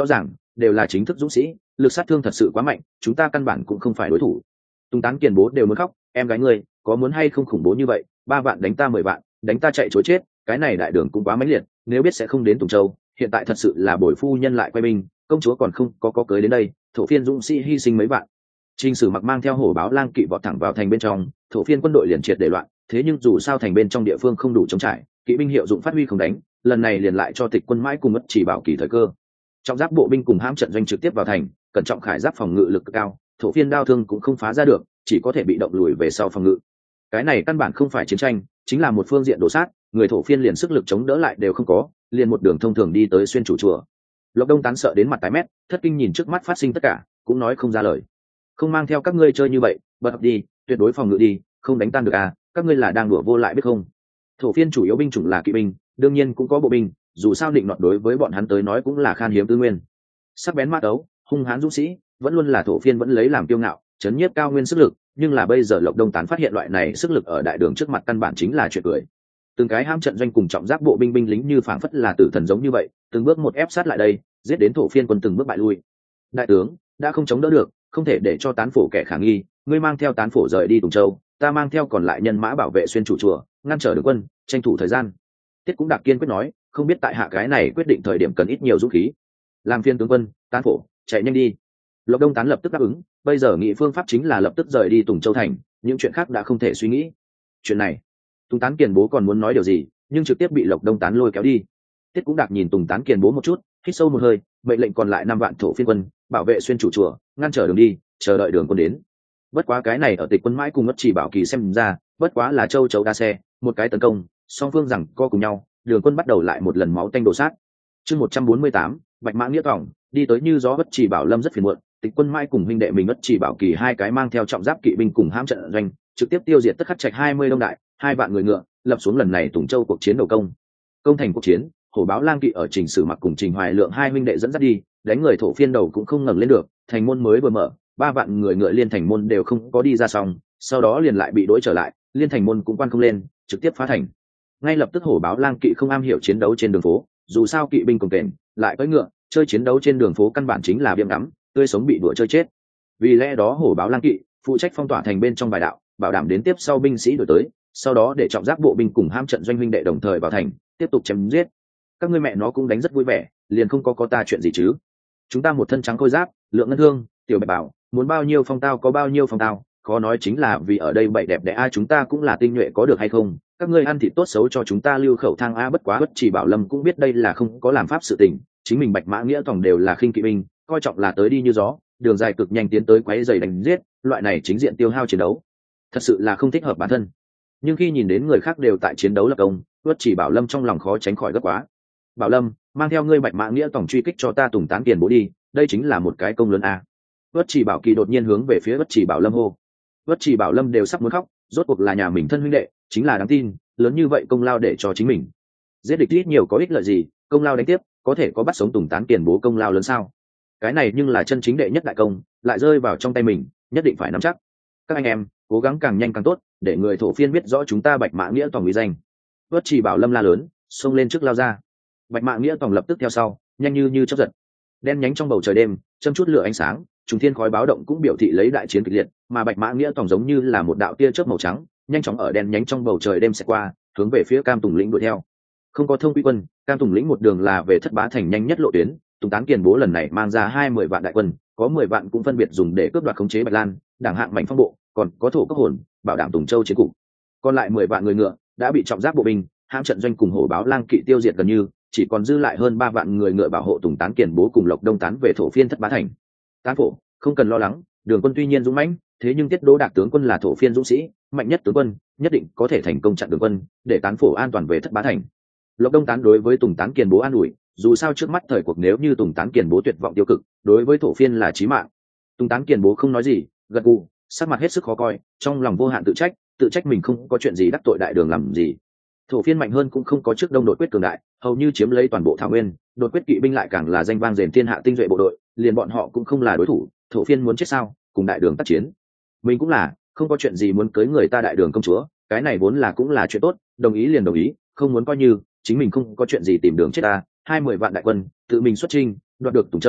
đều là chính thức dũng sĩ, lực sát thương thật sự quá mạnh, chúng ta căn bản cũng không phải đối thủ. Tùng Tán Kiền bố đều muốn khóc, em gái ngươi có muốn hay không khủng bố như vậy, 3 vạn đánh ta 10 vạn, đánh ta chạy chối chết, cái này đại đường cũng quá mãnh liệt, nếu biết sẽ không đến Tùng Châu, hiện tại thật sự là bồi phu nhân lại quay binh, công chúa còn không có cưới đến đây, thổ phiên dũng sĩ hy sinh mấy vạn. Trình Sử Mặc mang theo hổ báo lang kỵ vọt thẳng vào thành bên trong, thổ phiên quân đội liền triệt để loạn, thế nhưng dù sao thành bên trong địa phương không đủ chống trải, kỵ binh hiệu dụng phát huy không đánh, lần này liền lại cho Tịch quân mãi cùng Ất Chỉ Bảo Kỳ thời cơ. Trọng giáp bộ binh cùng hãm trận doanh trực tiếp vào thành, cẩn trọng khải giáp phòng ngự lực cực cao, thổ phiên đao thương cũng không phá ra được, chỉ có thể bị động lùi về sau phòng ngự. Cái này căn bản không phải chiến tranh, chính là một phương diện đổ sát, người thổ phiên liền sức lực chống đỡ lại đều không có, liền một đường thông thường đi tới xuyên chủ chùa. Lộc Đông Tán sợ đến mặt tái mét, thất kinh nhìn trước mắt phát sinh tất cả, cũng nói không ra lời. Không mang theo các ngươi chơi như vậy, bật đi, tuyệt đối phòng ngự đi, không đánh tan được à, các ngươi là đang đùa vô lại biết không? Thổ phiên chủ yếu binh chủng là kỵ binh, đương nhiên cũng có bộ binh, dù sao định nọt đối với bọn hắn tới nói cũng là khan hiếm tư nguyên. Sắc bén mát ấu, hung hãn dũng sĩ, vẫn luôn là thổ phiên vẫn lấy làm kiêu ngạo, chấn nhiếp cao nguyên sức lực, nhưng là bây giờ Lộc Đông Tán phát hiện loại này sức lực ở đại đường trước mặt căn bản chính là chuyện cười. Từng cái ham trận doanh cùng trọng giáp bộ binh binh lính như phảng phất là tử thần giống như vậy, từng bước một ép sát lại đây, giết đến thổ phiên quân từng bước bại lui. Đại tướng đã không chống đỡ được, không thể để cho tán phổ kẻ khả nghi, ngươi mang theo tán phổ rời đi Tùng Châu, ta mang theo còn lại nhân mã bảo vệ xuyên chủ chùa, ngăn trở đường quân, tranh thủ thời gian. Tiết cũng Đạc kiên quyết nói, không biết tại hạ cái này quyết định thời điểm cần ít nhiều dũng khí. Làm phiên tướng quân, tán phổ, chạy nhanh đi. Lộc Đông Tán lập tức đáp ứng, bây giờ nghị phương pháp chính là lập tức rời đi Tùng Châu thành, những chuyện khác đã không thể suy nghĩ. Chuyện này, Tùng Tán Kiền bố còn muốn nói điều gì, nhưng trực tiếp bị Lộc Đông Tán lôi kéo đi. Tiết cũng Đạc nhìn Tùng Tán Kiền bố một chút, hít sâu một hơi, mệnh lệnh còn lại 5 vạn thổ phiên quân bảo vệ xuyên chủ chùa, ngăn trở đường đi, chờ đợi đường quân đến. Bất quá cái này ở Tịch quân mãi cùng Ất Chỉ Bảo Kỳ xem ra, bất quá là châu chấu đa xe, một cái tấn công, song phương rằng co cùng nhau, đường quân bắt đầu lại một lần máu tanh đổ sát. Chương 148, Bạch Mã Nghĩa Tòng, đi tới như gió Ất Chỉ Bảo Lâm rất phiền muộn, Tịch quân mãi cùng huynh đệ mình Ất Chỉ Bảo Kỳ hai cái mang theo trọng giáp kỵ binh cùng hãm trận doanh, trực tiếp tiêu diệt tất khắc trạch 20 đông đại, 2 vạn người ngựa, lập xuống lần này Tùng Châu cuộc chiến đầu công. Công thành cuộc chiến, hổ báo lang kỵ ở Trình Sử Mặc cùng Trình Hoài Lượng hai huynh đệ dẫn dắt đi, đánh người thổ phiên đầu cũng không ngẩng lên được, thành môn mới vừa mở, 3 vạn người ngựa liên thành môn đều không có đi ra xong, sau đó liền lại bị đối trở lại, liên thành môn cũng quan không lên, trực tiếp phá thành. Ngay lập tức hổ báo lang kỵ không am hiểu chiến đấu trên đường phố, dù sao kỵ binh cùng kềnh, lại cưỡi ngựa, chơi chiến đấu trên đường phố căn bản chính là biếm ngắm, tươi sống bị đùa chơi chết. Vì lẽ đó hổ báo lang kỵ phụ trách phong tỏa thành bên trong bài đạo, bảo đảm đến tiếp sau binh sĩ đổi tới, sau đó để trọng giáp bộ binh cùng hãm trận doanh huynh đệ đồng thời vào thành, tiếp tục chém giết. Các ngươi mẹ nó cũng đánh rất vui vẻ, liền không có ta chuyện gì chứ? Chúng ta một thân trắng khôi giáp, lượng ngân thương, tiểu bạch bảo, muốn bao nhiêu phong tao có bao nhiêu phong tao, khó nói chính là vì ở đây bậy đẹp đẽ ai chúng ta cũng là tinh nhuệ có được hay không? Các ngươi ăn thịt tốt xấu cho chúng ta lưu khẩu thang a, bất quá Bất Chỉ Bảo Lâm cũng biết đây là không có làm pháp sự tình, chính mình Bạch Mã Nghĩa Tòng đều là khinh kỵ binh, coi trọng là tới đi như gió, đường dài cực nhanh tiến tới quấy rầy đánh giết, loại này chính diện tiêu hao chiến đấu, thật sự là không thích hợp bản thân. Nhưng khi nhìn đến người khác đều tại chiến đấu lập công, Bất Chỉ Bảo Lâm trong lòng khó tránh khỏi gấp quá. Bảo Lâm, mang theo ngươi Bạch Mã Nghĩa Tòng truy kích cho ta Tùng Tán Kiền bố đi, đây chính là một cái công lớn a. Bất Chỉ Bảo Kỳ đột nhiên hướng về phía Bất Chỉ Bảo Lâm hô. Bất Chỉ Bảo Lâm đều sắp muốn khóc, rốt cuộc là nhà mình thân huynh đệ, chính là đáng tin, lớn như vậy công lao để cho chính mình. Giết địch ít nhiều có ích lợi gì, công lao đánh tiếp, có thể có bắt sống Tùng Tán Kiền bố công lao lớn sao? Cái này nhưng là chân chính đệ nhất đại công, lại rơi vào trong tay mình, nhất định phải nắm chắc. Các anh em, cố gắng càng nhanh càng tốt, để người thổ phiên biết rõ chúng ta Bạch Mã Nghĩa Tòng uy danh. Bất Chỉ Bảo Lâm la lớn, xông lên trước lao ra. Bạch Mã Nghĩa Tòng lập tức theo sau, nhanh như chớp giật. Đen nhánh trong bầu trời đêm, châm chút lửa ánh sáng, trùng thiên khói báo động cũng biểu thị lấy đại chiến kịch liệt, mà Bạch Mã Nghĩa Tòng giống như là một đạo tia chớp màu trắng, nhanh chóng ở đen nhánh trong bầu trời đêm sẽ qua, hướng về phía Cam Tùng lĩnh đuổi theo. Không có thông quy quân, Cam Tùng lĩnh một đường là về Thất Bá thành nhanh nhất lộ tuyến, Tùng Tán Kiền bố lần này mang ra 20 vạn đại quân, có 10 vạn cũng phân biệt dùng để cướp đoạt khống chế Bạch Lan, đảng hạng mạnh phong bộ, còn có thổ cấp hồn, bảo đảm Tùng Châu chiến cục. Còn lại 10 vạn người ngựa đã bị trọng giáp bộ binh, hãm trận doanh cùng hổ báo lang kỵ tiêu diệt gần như, chỉ còn dư lại hơn 3 vạn người ngựa bảo hộ Tùng Tán Kiền bố cùng Lộc Đông Tán về thổ phiên Thất Bá thành. Tán phổ, không cần lo lắng, đường quân tuy nhiên dũng mãnh, thế nhưng Tiết Đỗ Đạc tướng quân là thổ phiên dũng sĩ, mạnh nhất tướng quân, nhất định có thể thành công chặn đường quân, để Tán phổ an toàn về Thất Bá thành. Lộc Đông Tán đối với Tùng Tán Kiền bố an ủi, dù sao trước mắt thời cuộc nếu như Tùng Tán Kiền bố tuyệt vọng tiêu cực, đối với thổ phiên là chí mạng. Tùng Tán Kiền bố không nói gì, gật gù, sắc mặt hết sức khó coi, trong lòng vô hạn tự trách mình không có chuyện gì đắc tội đại đường làm gì. Thổ phiên mạnh hơn cũng không có trước đông đột quyết cường đại, hầu như chiếm lấy toàn bộ thảo nguyên, đột quyết kỵ binh lại càng là danh vang rền thiên hạ tinh duệ bộ đội, liền bọn họ cũng không là đối thủ, thổ phiên muốn chết sao, cùng đại đường tác chiến. Mình cũng là, không có chuyện gì muốn cưới người ta đại đường công chúa, cái này vốn là cũng là chuyện tốt, đồng ý liền đồng ý, không muốn coi như chính mình không có chuyện gì tìm đường chết ta. 20 vạn đại quân tự mình xuất chinh, đoạt được Tùng Châu,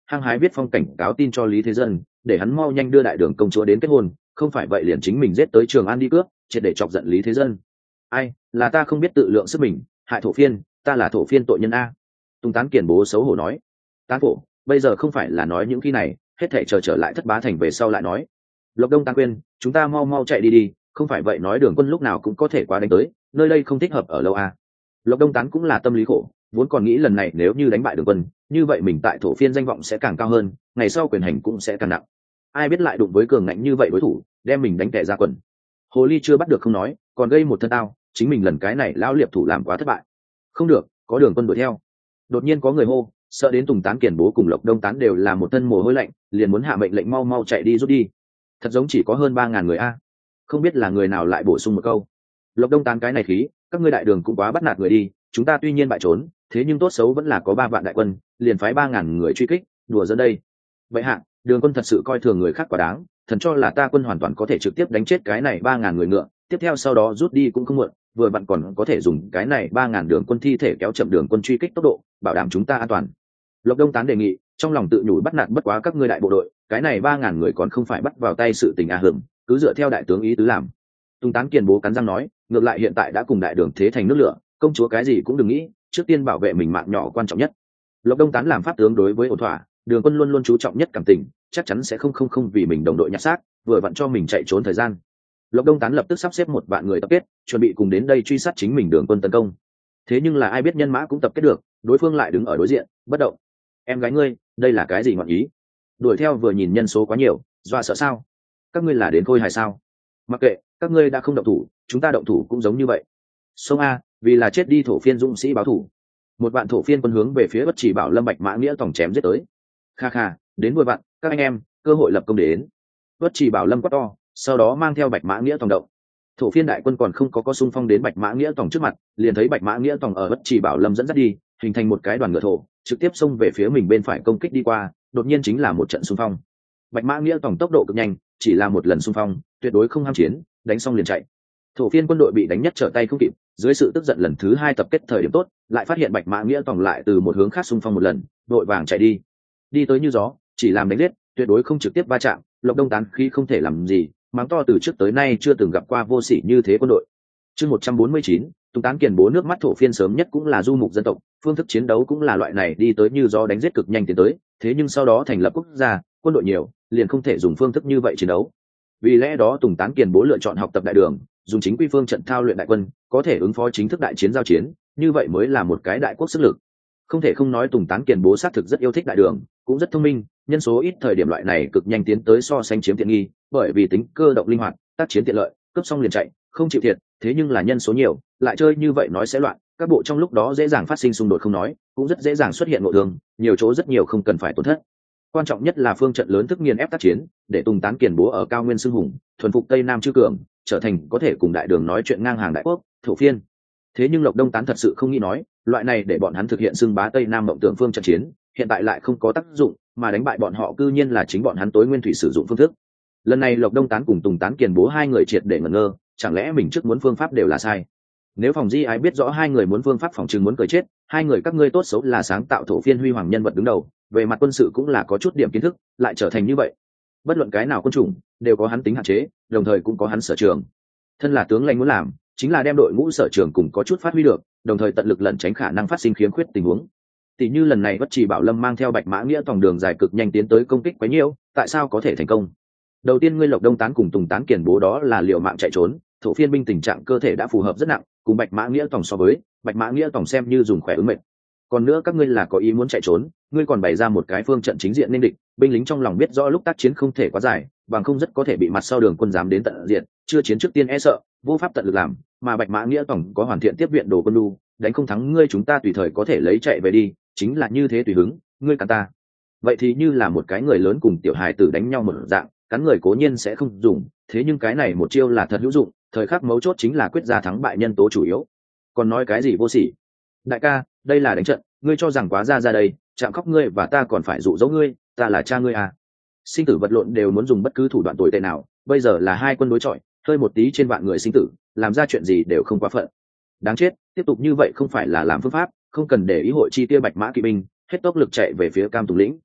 hăng hái viết phong cảnh cáo tin cho Lý Thế Dân, để hắn mau nhanh đưa đại đường công chúa đến kết hôn, không phải vậy liền chính mình giết tới Trường An đi cướp, triệt để chọc giận Lý Thế Dân. Ai, là ta không biết tự lượng sức mình, hại thổ phiên, ta là thổ phiên tội nhân a. Tùng Tán Kiền bố xấu hổ nói. Tán phổ, bây giờ không phải là nói những khi này, hết thảy chờ trở lại Thất Bá Thành về sau lại nói. Lộc Đông Tán khuyên, chúng ta mau mau chạy đi đi, không phải vậy nói đường quân lúc nào cũng có thể qua đánh tới, nơi đây không thích hợp ở lâu a. Lộc Đông Tán cũng là tâm lý khổ, vốn còn nghĩ lần này nếu như đánh bại đường quân, như vậy mình tại thổ phiên danh vọng sẽ càng cao hơn, ngày sau quyền hành cũng sẽ càng nặng. Ai biết lại đụng với cường ngạnh như vậy đối thủ, đem mình đánh tè ra quần. Hồ ly chưa bắt được không nói, còn gây một thân tao, chính mình lần cái này lão liệp thủ làm quá thất bại. Không được, có đường quân đuổi theo. Đột nhiên có người hô, sợ đến Tùng Tán Kiền bố cùng Lộc Đông Tán đều là một thân mồ hôi lạnh, liền muốn hạ mệnh lệnh mau mau chạy đi rút đi. Thật giống chỉ có hơn 3.000 người a. Không biết là người nào lại bổ sung một câu. Lộc Đông Tán cái này khí, các ngươi đại đường cũng quá bắt nạt người đi, chúng ta tuy nhiên bại trốn, thế nhưng tốt xấu vẫn là có 3 vạn đại quân, liền phái 3.000 người truy kích, đùa giỡn đây. Vậy hạ, đường quân thật sự coi thường người khác quá đáng, thần cho là ta quân hoàn toàn có thể trực tiếp đánh chết cái này 3.000 người ngựa, tiếp theo sau đó rút đi cũng không muộn, vừa bạn còn có thể dùng cái này 3.000 đường quân thi thể kéo chậm đường quân truy kích tốc độ, bảo đảm chúng ta an toàn. Lộc Đông Tán đề nghị, trong lòng tự nhủ bắt nạt bất quá các ngươi đại bộ đội, cái này 3.000 người còn không phải bắt vào tay sự tình hưởng, cứ dựa theo đại tướng ý tứ làm. Tùng Tán Kiền bố cắn răng nói, ngược lại hiện tại đã cùng đại đường thế thành nước lửa, công chúa cái gì cũng đừng nghĩ, trước tiên bảo vệ mình mạng nhỏ quan trọng nhất. Lộc Đông Tán làm pháp tướng đối với ổn thỏa, đường quân luôn luôn chú trọng nhất cảm tình, chắc chắn sẽ không vì mình đồng đội nhặt xác, vừa vặn cho mình chạy trốn thời gian. Lộc Đông Tán lập tức sắp xếp 1 vạn người tập kết, chuẩn bị cùng đến đây truy sát chính mình đường quân tấn công. Thế nhưng là ai biết nhân mã cũng tập kết được, đối phương lại đứng ở đối diện, bất động. Em gái ngươi, đây là cái gì ngọn ý? Đuổi theo vừa nhìn nhân số quá nhiều, dọa sợ sao? Các ngươi là đến khôi hài sao? Mặc kệ, các ngươi đã không động thủ, chúng ta động thủ cũng giống như vậy. Sông a, vì là chết đi thổ phiên dũng sĩ báo thủ. 1 vạn thổ phiên quân hướng về phía Bất Chỉ Bảo Lâm Bạch Mã Nghĩa tổng chém giết tới. Kha kha, đến vừa vặn, các anh em, cơ hội lập công đến. Bất Chỉ Bảo Lâm quát to, sau đó mang theo Bạch Mã Nghĩa tổng động. Thổ phiên đại quân còn không có xung phong đến Bạch Mã Nghĩa tổng trước mặt, liền thấy Bạch Mã Nghĩa tổng ở Bất Chỉ Bảo Lâm dẫn dắt đi, hình thành một cái đoàn ngựa thổ, trực tiếp xông về phía mình bên phải công kích đi qua, đột nhiên chính là một trận xung phong. Bạch Mã Nghĩa tổng tốc độ cực nhanh, chỉ là một lần xung phong, tuyệt đối không ham chiến, đánh xong liền chạy. Thổ phiên quân đội bị đánh nhất trở tay không kịp, dưới sự tức giận lần thứ 2 tập kết thời điểm tốt, lại phát hiện Bạch Mã Nghĩa tổng lại từ một hướng khác xung phong một lần, đội vàng chạy đi. Đi tới như gió, chỉ làm đánh giết, tuyệt đối không trực tiếp va chạm, Lộc Đông Tán khi không thể làm gì, mắng to từ trước tới nay chưa từng gặp qua vô sỉ như thế quân đội. Chương 149, Tùng Tán Kiền bố nước mắt thổ phiên sớm nhất cũng là du mục dân tộc, phương thức chiến đấu cũng là loại này đi tới như gió đánh giết cực nhanh tiến tới, thế nhưng sau đó thành lập quốc gia, quân đội nhiều, liền không thể dùng phương thức như vậy chiến đấu. Vì lẽ đó Tùng Tán Kiền bố lựa chọn học tập đại đường, dùng chính quy phương trận thao luyện đại quân, có thể ứng phó chính thức đại chiến giao chiến, như vậy mới là một cái đại quốc sức lực. Không thể không nói Tùng Tán Kiền bố xác thực rất yêu thích đại đường, cũng rất thông minh, nhân số ít thời điểm loại này cực nhanh tiến tới so sánh chiếm tiện nghi, bởi vì tính cơ động linh hoạt, tác chiến tiện lợi, cướp xong liền chạy, không chịu thiệt, thế nhưng là nhân số nhiều, lại chơi như vậy nói sẽ loạn, các bộ trong lúc đó dễ dàng phát sinh xung đột không nói, cũng rất dễ dàng xuất hiện ngộ thương, nhiều chỗ rất nhiều không cần phải tổn thất. Quan trọng nhất là phương trận lớn thức nghiền ép tác chiến, để Tùng Tán Kiền bố ở cao nguyên xưng hùng, thuần phục Tây Nam chư cường, trở thành có thể cùng đại đường nói chuyện ngang hàng đại quốc, thổ phiên. Thế nhưng Lộc Đông Tán thật sự không nghĩ nói, loại này để bọn hắn thực hiện xưng bá Tây Nam mộng tưởng phương trận chiến, hiện tại lại không có tác dụng, mà đánh bại bọn họ cư nhiên là chính bọn hắn tối nguyên thủy sử dụng phương thức. Lần này Lộc Đông Tán cùng Tùng Tán Kiền bố hai người triệt để ngẩn ngơ, chẳng lẽ mình trước muốn phương pháp đều là sai? Nếu Phòng Di Ái biết rõ hai người muốn phương pháp phòng chừng muốn cười chết, hai người các ngươi tốt xấu là sáng tạo thổ phiên huy hoàng nhân vật đứng đầu, về mặt quân sự cũng là có chút điểm kiến thức, lại trở thành như vậy. Bất luận cái nào quân chủng đều có hắn tính hạn chế, đồng thời cũng có hắn sở trường. Thân là tướng lãnh muốn làm, chính là đem đội ngũ sở trường cùng có chút phát huy được, đồng thời tận lực lẩn tránh khả năng phát sinh khiếm khuyết tình huống. Tỷ như lần này Bất Chỉ Bảo Lâm mang theo Bạch Mã Nghĩa tòng đường dài cực nhanh tiến tới công kích quấy nhiễu, tại sao có thể thành công? Đầu tiên ngươi Lộc Đông Tán cùng Tùng Tán Kiền bố đó là liều mạng chạy trốn, thổ phiên binh tình trạng cơ thể đã phù hợp rất nặng, cùng Bạch Mã Nghĩa tòng so với, Bạch Mã Nghĩa tòng xem như dùng khỏe ứng mệt. Còn nữa các ngươi là có ý muốn chạy trốn, ngươi còn bày ra một cái phương trận chính diện nên địch, binh lính trong lòng biết rõ lúc tác chiến không thể quá dài, bằng không rất có thể bị mặt sau đường quân dám đến tận diện, chưa chiến trước tiên e sợ, vô pháp tận lực làm, mà Bạch Mã Nghĩa tổng có hoàn thiện tiếp viện đồ quân lu, đánh không thắng ngươi chúng ta tùy thời có thể lấy chạy về đi, chính là như thế tùy hứng, ngươi cắn ta. Vậy thì như là một cái người lớn cùng tiểu hài tử đánh nhau một dạng, cắn người cố nhiên sẽ không dùng, thế nhưng cái này một chiêu là thật hữu dụng, thời khắc mấu chốt chính là quyết ra thắng bại nhân tố chủ yếu. Còn nói cái gì vô sỉ? Đại ca, đây là đánh trận, ngươi cho rằng quá ra đây, chạm khóc ngươi và ta còn phải dụ dỗ ngươi, ta là cha ngươi à? Sinh tử vật lộn đều muốn dùng bất cứ thủ đoạn tồi tệ nào, bây giờ là hai quân đối chọi, hơi một tí trên vạn người sinh tử, làm ra chuyện gì đều không quá phận. Đáng chết, tiếp tục như vậy không phải là làm phương pháp, không cần để ý hội chi tiêu Bạch Mã kỵ binh, hết tốc lực chạy về phía Cam Tùng lĩnh.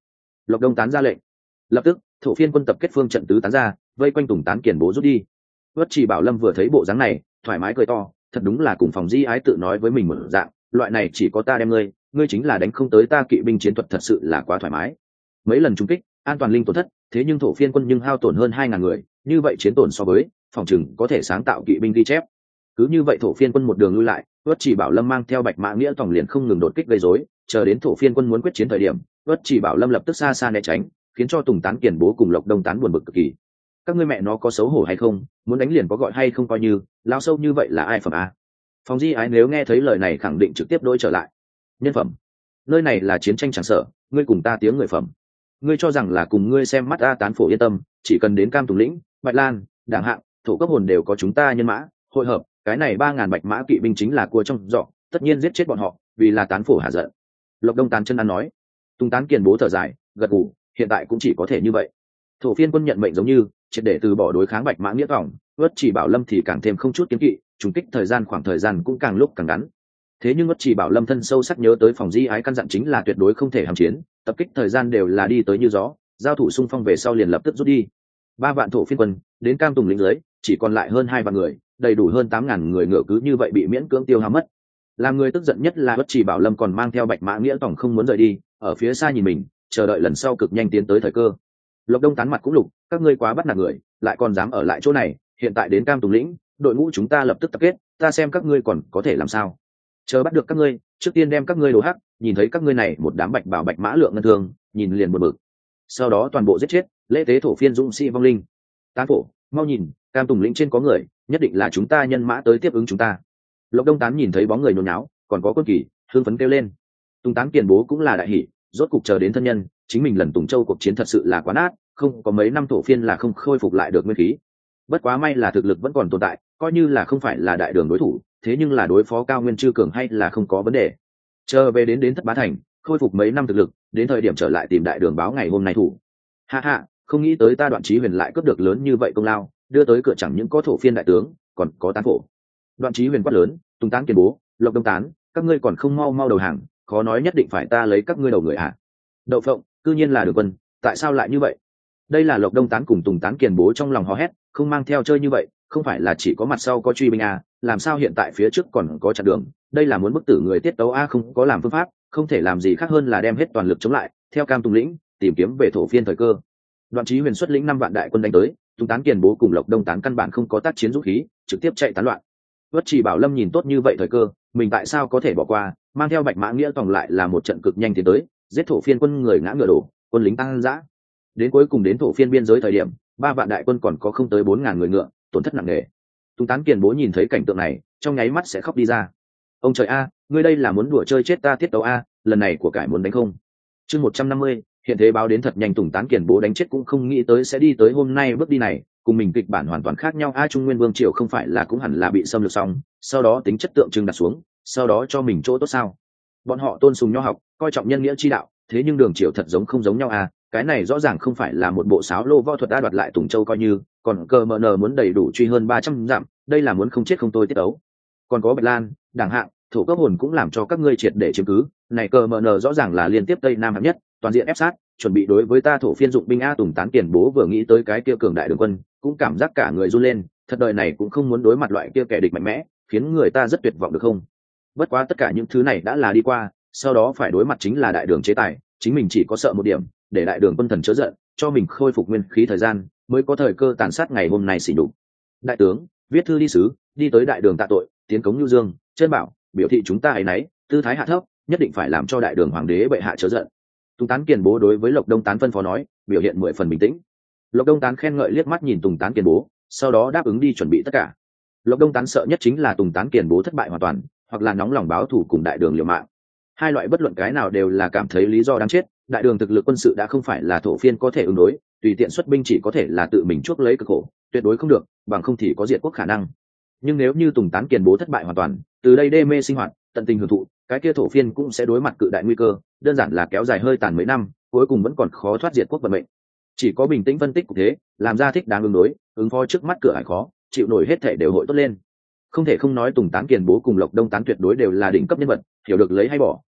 Lộc Đông Tán ra lệnh. Lập tức thổ phiên quân tập kết phương trận tứ tán ra, vây quanh Tùng Tán Kiền Bố rút đi. Vất Chỉ Bảo Lâm vừa thấy bộ dáng này, thoải mái cười to, thật đúng là cùng Phòng Di Ái tự nói với mình một dạng, loại này chỉ có ta đem ngươi chính là đánh không tới ta, kỵ binh chiến thuật thật sự là quá thoải mái. Mấy lần trúng kích, an toàn linh tổn thất, thế nhưng thổ phiên quân nhưng hao tổn hơn 2.000 người, như vậy chiến tổn so với phòng trừng có thể sáng tạo kỵ binh ghi chép. Cứ như vậy thổ phiên quân một đường lui lại, Vất Chỉ Bảo Lâm mang theo Bạch Mã Nghĩa tổng liền không ngừng đột kích gây rối, chờ đến thổ phiên quân muốn quyết chiến thời điểm, Vất Chỉ Bảo Lâm lập tức xa xa né tránh, khiến cho Tùng Tán Kiền Bố cùng Lộc Đông Tán buồn bực cực kỳ. Các ngươi mẹ nó có xấu hổ hay không, muốn đánh liền có gọi hay không, coi như lao sâu như vậy là ai phẩm a? Phòng Di Ái nếu nghe thấy lời này khẳng định trực tiếp đối trở lại. Nhân phẩm? Nơi này là chiến tranh chẳng sợ, ngươi cùng ta tiếng người phẩm. Ngươi cho rằng là cùng ngươi xem mắt a? Tán Phổ yên tâm, chỉ cần đến Cam Tùng Lĩnh, Bạch Lan, Đảng Hạng, Thổ Cấp Hồn đều có chúng ta nhân mã hội hợp, cái này 3.000 bạch mã kỵ binh chính là cua trong giỏ, tất nhiên giết chết bọn họ, vì là Tán Phổ hạ giận. Lộc Đông Tán chân ăn nói. Tùng Tán Kiền Bố thở dài, gật gù, hiện tại cũng chỉ có thể như vậy. Thổ phiên quân nhận mệnh giống như triệt để từ bỏ đối kháng Bạch Mã Nghĩa Vọng, Vất Chỉ Bảo Lâm thì càng thêm không chút kiêng kỵ, trùng kích khoảng thời gian cũng càng lúc càng ngắn. Thế nhưng Vất Chỉ Bảo Lâm thân sâu sắc nhớ tới Phòng Di Ái căn dặn chính là tuyệt đối không thể hàm chiến, tập kích thời gian đều là đi tới như gió, giao thủ xung phong về sau liền lập tức rút đi. 3 vạn thổ phiên quân đến Cam Tùng lĩnh dưới, chỉ còn lại hơn 2 vạn người, đầy đủ hơn 8.000 người ngựa cứ như vậy bị miễn cưỡng tiêu hao mất. Làm người tức giận nhất là Vất Chỉ Bảo Lâm còn mang theo Bạch Mã Nghĩa Tổng không muốn rời đi, ở phía xa nhìn mình, chờ đợi lần sau cực nhanh tiến tới thời cơ. Lộc Đông Tán mặt cũng lục, các ngươi quá bắt nạt người, lại còn dám ở lại chỗ này, hiện tại đến Cam Tùng lĩnh, đội ngũ chúng ta lập tức tập kết, ta xem các ngươi còn có thể làm sao. Chờ bắt được các ngươi, trước tiên đem các ngươi đồ hắc, nhìn thấy các ngươi này một đám bạch bảo bạch mã lượng ngân thương, nhìn liền buồn bực. Sau đó toàn bộ giết chết, lễ tế thổ phiên dũng sĩ vong linh. Tán Phổ, mau nhìn, Cam Tùng lĩnh trên có người, nhất định là chúng ta nhân mã tới tiếp ứng chúng ta. Lộc Đông Tán nhìn thấy bóng người nhốn nháo, còn có Quân Kỳ, hưng phấn kêu lên. Tùng Tán Kiền Bố cũng là đại hỉ, rốt cục chờ đến thân nhân, chính mình lần Tùng Châu cuộc chiến thật sự là quá nát, không có mấy năm thổ phiên là không khôi phục lại được nguyên khí. Bất quá may là thực lực vẫn còn tồn tại, coi như là không phải là đại đường đối thủ, thế nhưng là đối phó Cao Nguyên Chư cường hay là không có vấn đề. Chờ về đến Thất Bá Thành, khôi phục mấy năm thực lực, đến thời điểm trở lại tìm đại đường báo ngày hôm nay thủ. Ha ha, không nghĩ tới ta Đoạn Chí Huyền lại cướp được lớn như vậy công lao, đưa tới cửa chẳng những có thổ phiên đại tướng, còn có Tán Phổ. Đoạn Chí Huyền quát lớn, Tùng Tán Kiền Bố, Lộc Đông Tán, các ngươi còn không mau đầu hàng, khó nói nhất định phải ta lấy các ngươi đầu người à? Đậu phộng, cư nhiên là Đường Quân, tại sao lại như vậy? Đây là Lộc Đông Tán cùng Tùng Tán Kiền Bố trong lòng hò hét, không mang theo chơi như vậy, không phải là chỉ có mặt sau có truy binh à, làm sao hiện tại phía trước còn có chặn đường, đây là muốn bức tử người tiết tấu a, không có làm phương pháp, không thể làm gì khác hơn là đem hết toàn lực chống lại, theo Cam Tùng lĩnh, tìm kiếm về thổ phiên thời cơ. Đoạn Chí Huyền xuất lĩnh 5 vạn đại quân đánh tới, Tùng Tán Kiền Bố cùng Lộc Đông Tán căn bản không có tác chiến dũng khí, trực tiếp chạy tán loạn. Vất Chỉ Bảo Lâm nhìn tốt như vậy thời cơ, mình tại sao có thể bỏ qua, mang theo Bạch Mã Nghĩa Tổng lại là một trận cực nhanh tiến tới, giết thổ phiên quân người ngã ngựa đổ, quân lính tăng dã. Đến cuối cùng đến thổ phiên biên giới thời điểm, 3 vạn đại quân còn có không tới 4.000 người ngựa, tổn thất nặng nề. Tùng Tán Kiền Bố nhìn thấy cảnh tượng này, trong nháy mắt sẽ khóc đi ra. Ông trời a, ngươi đây là muốn đùa chơi chết ta tiết tấu a, lần này của cải muốn đánh không? Chương 150, hiện thế báo đến thật nhanh, Tùng Tán Kiền Bố đánh chết cũng không nghĩ tới sẽ đi tới hôm nay bước đi này, cùng mình kịch bản hoàn toàn khác nhau a. Trung Nguyên Vương triều không phải là cũng hẳn là bị xâm lược xong, sau đó tính chất tượng trưng đặt xuống, sau đó cho mình chỗ tốt sao? Bọn họ tôn sùng nho học, coi trọng nhân nghĩa chi đạo, thế nhưng đường triều thật giống không giống nhau a. Cái này rõ ràng không phải là một bộ sáo lô võ thuật đã đoạt lại Tùng Châu coi như, còn cờ mờ nờ muốn đầy đủ truy hơn 300 dặm, đây là muốn không chết không tôi tiết ấu. Còn có Bạch Lan, Đảng Hạng, Thổ Cấp Hồn cũng làm cho các ngươi triệt để chiếm cứ, này cờ mờ nờ rõ ràng là liên tiếp Tây Nam hạng nhất, toàn diện ép sát, chuẩn bị đối với ta thổ phiên dụng binh a. Tùng Tán Kiền Bố vừa nghĩ tới cái kia cường đại đường quân, cũng cảm giác cả người run lên, thật đời này cũng không muốn đối mặt loại kia kẻ địch mạnh mẽ, khiến người ta rất tuyệt vọng được không? Bất quá tất cả những thứ này đã là đi qua, sau đó phải đối mặt chính là đại đường chế tài, chính mình chỉ có sợ một điểm, để đại đường quân thần chớ giận, cho mình khôi phục nguyên khí thời gian, mới có thời cơ tàn sát ngày hôm nay xỉ nhục. Đại tướng, viết thư đi sứ, đi tới đại đường tạ tội, tiến cống Nhu Dương, chân bảo, biểu thị chúng ta ấy nấy, tư thái hạ thấp, nhất định phải làm cho đại đường hoàng đế bệ hạ chớ giận. Tùng Tán Kiền Bố đối với Lộc Đông Tán phân phó nói, biểu hiện 10 phần bình tĩnh. Lộc Đông Tán khen ngợi liếc mắt nhìn Tùng Tán Kiền Bố, sau đó đáp ứng đi chuẩn bị tất cả. Lộc Đông Tán sợ nhất chính là Tùng Tán Kiền Bố thất bại hoàn toàn, hoặc là nóng lòng báo thù cùng đại đường liều mạng. Hai loại bất luận cái nào đều là cảm thấy lý do đáng chết, đại đường thực lực quân sự đã không phải là thổ phiên có thể ứng đối, tùy tiện xuất binh chỉ có thể là tự mình chuốc lấy cực khổ, tuyệt đối không được, bằng không thì có diệt quốc khả năng. Nhưng nếu như Tùng Tán Kiền Bố thất bại hoàn toàn, từ đây đê mê sinh hoạt, tận tình hưởng thụ, cái kia thổ phiên cũng sẽ đối mặt cự đại nguy cơ, đơn giản là kéo dài hơi tàn mấy năm, cuối cùng vẫn còn khó thoát diệt quốc vận mệnh. Chỉ có bình tĩnh phân tích cục thế, làm ra thích đáng ứng đối, ứng phó trước mắt cửa ải khó, chịu nổi hết thể đều hội tốt lên. Không thể không nói Tùng Tán Kiền Bố cùng Lộc Đông Tán tuyệt đối đều là đỉnh cấp nhân vật, hiểu được lấy hay bỏ,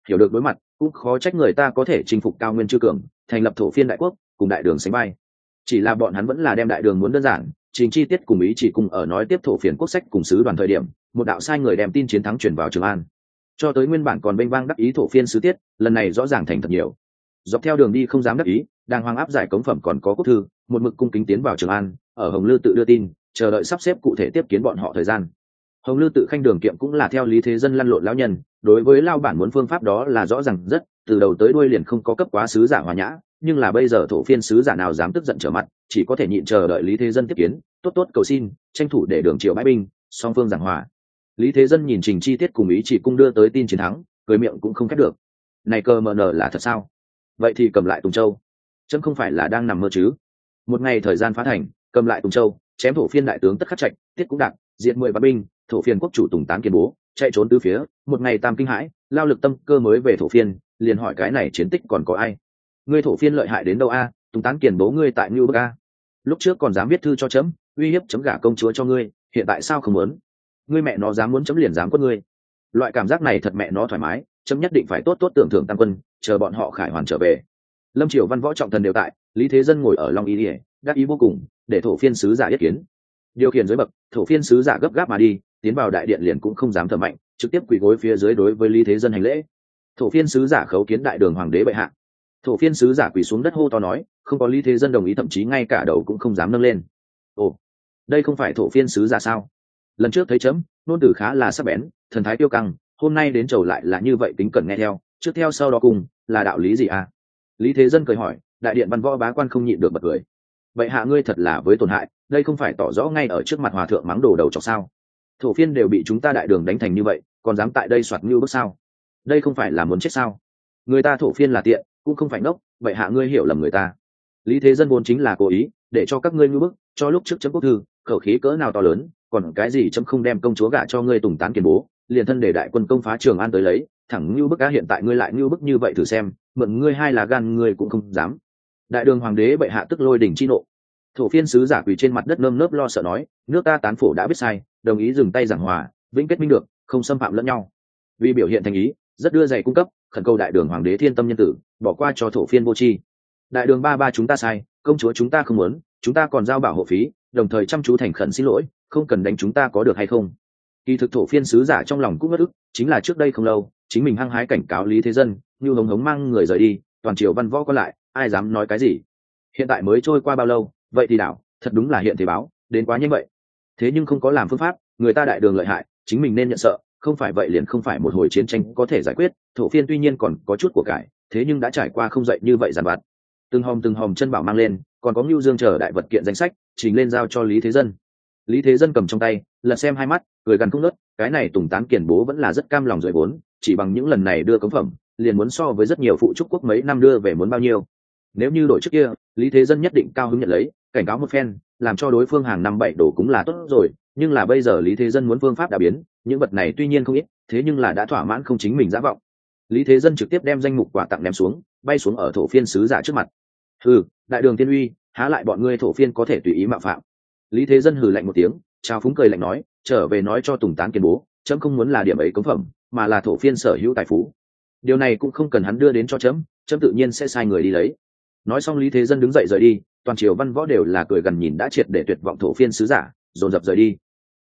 hiểu được đối mặt cũng khó trách người ta có thể chinh phục cao nguyên chư cường, thành lập thổ phiên đại quốc, cùng đại đường sánh vai. Chỉ là bọn hắn vẫn là đem đại đường muốn đơn giản, trình chi tiết cùng ý chỉ cùng ở nói tiếp thổ phiền quốc sách cùng sứ đoàn thời điểm, một đạo sai người đem tin chiến thắng truyền vào Trường An. Cho tới nguyên bản còn bênh vang đắc ý thổ phiên sứ tiết, lần này rõ ràng thành thật nhiều. Dọc theo đường đi không dám đắc ý, đang hoang áp giải cống phẩm còn có quốc thư, một mực cung kính tiến vào Trường An, ở Hồng Lư tự đưa tin, chờ đợi sắp xếp cụ thể tiếp kiến bọn họ thời gian. Hồng Lư tự khanh đường kiệm cũng là theo lý thế dân lăn lộn lão nhân, đối với lao bản muốn phương pháp đó là rõ ràng rất, từ đầu tới đuôi liền không có cấp quá sứ giả hòa nhã, nhưng là bây giờ thổ phiên sứ giả nào dám tức giận trở mặt, chỉ có thể nhịn chờ đợi lý thế dân tiếp kiến, tốt tốt cầu xin, tranh thủ để đường triệu bãi binh, song phương giảng hòa. Lý thế dân nhìn trình chi tiết cùng ý chỉ cung đưa tới tin chiến thắng, cười miệng cũng không khép được. Này cơ mờ nở là thật sao? Vậy thì cầm lại Tùng Châu, chấm không phải là đang nằm mơ chứ? Một ngày thời gian phá thành, cầm lại Tùng Châu, chém thổ phiên đại tướng Tất Khắc Trạch, Tiết cũng đặng, diệt 10 vạn binh, thổ phiên quốc chủ Tùng Tán Kiên Bố chạy trốn tứ phía, một ngày tam kinh hãi, lao lực tâm cơ mới về thổ phiên, liền hỏi cái này chiến tích còn có ai? Ngươi thổ phiên lợi hại đến đâu a? Tùng Tán Kiền Bố ngươi tại Ngưu Bức a? Lúc trước còn dám viết thư cho chấm, uy hiếp chấm gả công chúa cho ngươi, hiện tại sao không muốn? Ngươi mẹ nó dám muốn chấm liền dám quất ngươi. Loại cảm giác này thật mẹ nó thoải mái, chấm nhất định phải tốt tốt tưởng thưởng tam quân, chờ bọn họ khải hoàn trở về. Lâm Triều Văn võ trọng thần đều tại, Lý Thế Dân ngồi ở Long Y Điệp, đắc ý vô cùng, để thổ phiên sứ giả yết kiến. Điều khiển dưới bậc, thổ phiên sứ giả gấp gáp mà đi, tiến vào đại điện liền cũng không dám thở mạnh, trực tiếp quỳ gối phía dưới đối với Lý Thế Dân hành lễ. Thổ phiên sứ giả khấu kiến đại đường hoàng đế bệ hạ. Thổ phiên sứ giả quỳ xuống đất hô to nói, không có Lý Thế Dân đồng ý, thậm chí ngay cả đầu cũng không dám nâng lên. Ồ, đây không phải thổ phiên sứ giả sao? Lần trước thấy chấm nôn từ khá là sắc bén, thần thái tiêu căng, hôm nay đến chầu lại là như vậy, tính cẩn nghe theo, trước theo sau đó cùng là đạo lý gì à? Lý Thế Dân cười hỏi. Đại điện văn võ bá quan không nhịn được bật cười. Bệ hạ ngươi thật là với tổn hại, đây không phải tỏ rõ ngay ở trước mặt hòa thượng mắng đồ đầu chọc sao? Thổ phiên đều bị chúng ta đại đường đánh thành như vậy, còn dám tại đây soạt như bước sao? Đây không phải là muốn chết sao? Người ta thổ phiên là tiện, cũng không phải ngốc, bệ hạ ngươi hiểu lầm người ta. Lý Thế Dân vốn chính là cố ý để cho các ngươi như bức, cho lúc trước chấm quốc thư, khẩu khí cỡ nào to lớn, còn cái gì chấm không đem công chúa gả cho ngươi Tùng Tán Kiền Bố, liền thân để đại quân công phá Trường An tới lấy, thẳng như bức á, hiện tại ngươi lại như bức như vậy, thử xem, mượn ngươi hai là gan ngươi cũng không dám. Đại đường hoàng đế bệ hạ tức lôi đình chi nộ. Thổ phiên sứ giả quỳ trên mặt đất nơm nớp lo sợ nói, nước ta tán phổ đã biết sai, đồng ý dừng tay giảng hòa, vĩnh kết minh được, không xâm phạm lẫn nhau. Vì biểu hiện thành ý, rất đưa giày cung cấp, khẩn cầu đại đường hoàng đế thiên tâm nhân tử, bỏ qua cho thổ phiên vô tri. Đại đường ba chúng ta sai, công chúa chúng ta không muốn, chúng ta còn giao bảo hộ phí, đồng thời chăm chú thành khẩn xin lỗi, không cần đánh chúng ta có được hay không? Kỳ thực thổ phiên sứ giả trong lòng cũng ngất ức, chính là trước đây không lâu, chính mình hăng hái cảnh cáo Lý Thế Dân, như hống hống mang người rời đi, toàn triều văn võ có lại, ai dám nói cái gì? Hiện tại mới trôi qua bao lâu, vậy thì đảo, thật đúng là hiện thế báo, đến quá nhanh vậy. Thế nhưng không có làm phương pháp, người ta đại đường lợi hại, chính mình nên nhận sợ, không phải vậy liền không phải một hồi chiến tranh có thể giải quyết. Thổ phiên tuy nhiên còn có chút của cải, thế nhưng đã trải qua không dậy như vậy giàn vặt. Từng hòm chân bảo mang lên, còn có Nưu Dương chờ đại vật kiện danh sách, trình lên giao cho Lý Thế Dân. Lý Thế Dân cầm trong tay, lật xem hai mắt, cười gần không nớt, cái này Tùng Tán Kiền Bố vẫn là rất cam lòng rời vốn, chỉ bằng những lần này đưa cống phẩm, liền muốn so với rất nhiều phụ trúc quốc mấy năm đưa về muốn bao nhiêu. Nếu như đổi trước kia, Lý Thế Dân nhất định cao hứng nhận lấy, cảnh cáo một phen, làm cho đối phương hàng năm bảy đổ cũng là tốt rồi, nhưng là bây giờ Lý Thế Dân muốn phương pháp đã biến, những vật này tuy nhiên không ít, thế nhưng là đã thỏa mãn không chính mình dã vọng. Lý Thế Dân trực tiếp đem danh mục quà tặng ném xuống, bay xuống ở thổ phiên sứ giả trước mặt. Hừ, đại đường tiên uy, há lại bọn ngươi thổ phiên có thể tùy ý mạo phạm. Lý Thế Dân hừ lạnh một tiếng, chào phúng cười lạnh nói, trở về nói cho Tùng Tán Kiền Bố, chấm không muốn là điểm ấy cống phẩm, mà là thổ phiên sở hữu tài phú. Điều này cũng không cần hắn đưa đến cho chấm tự nhiên sẽ sai người đi lấy. Nói xong Lý Thế Dân đứng dậy rời đi, toàn triều văn võ đều là cười gần nhìn đã triệt để tuyệt vọng thổ phiên sứ giả, dồn dập rời đi.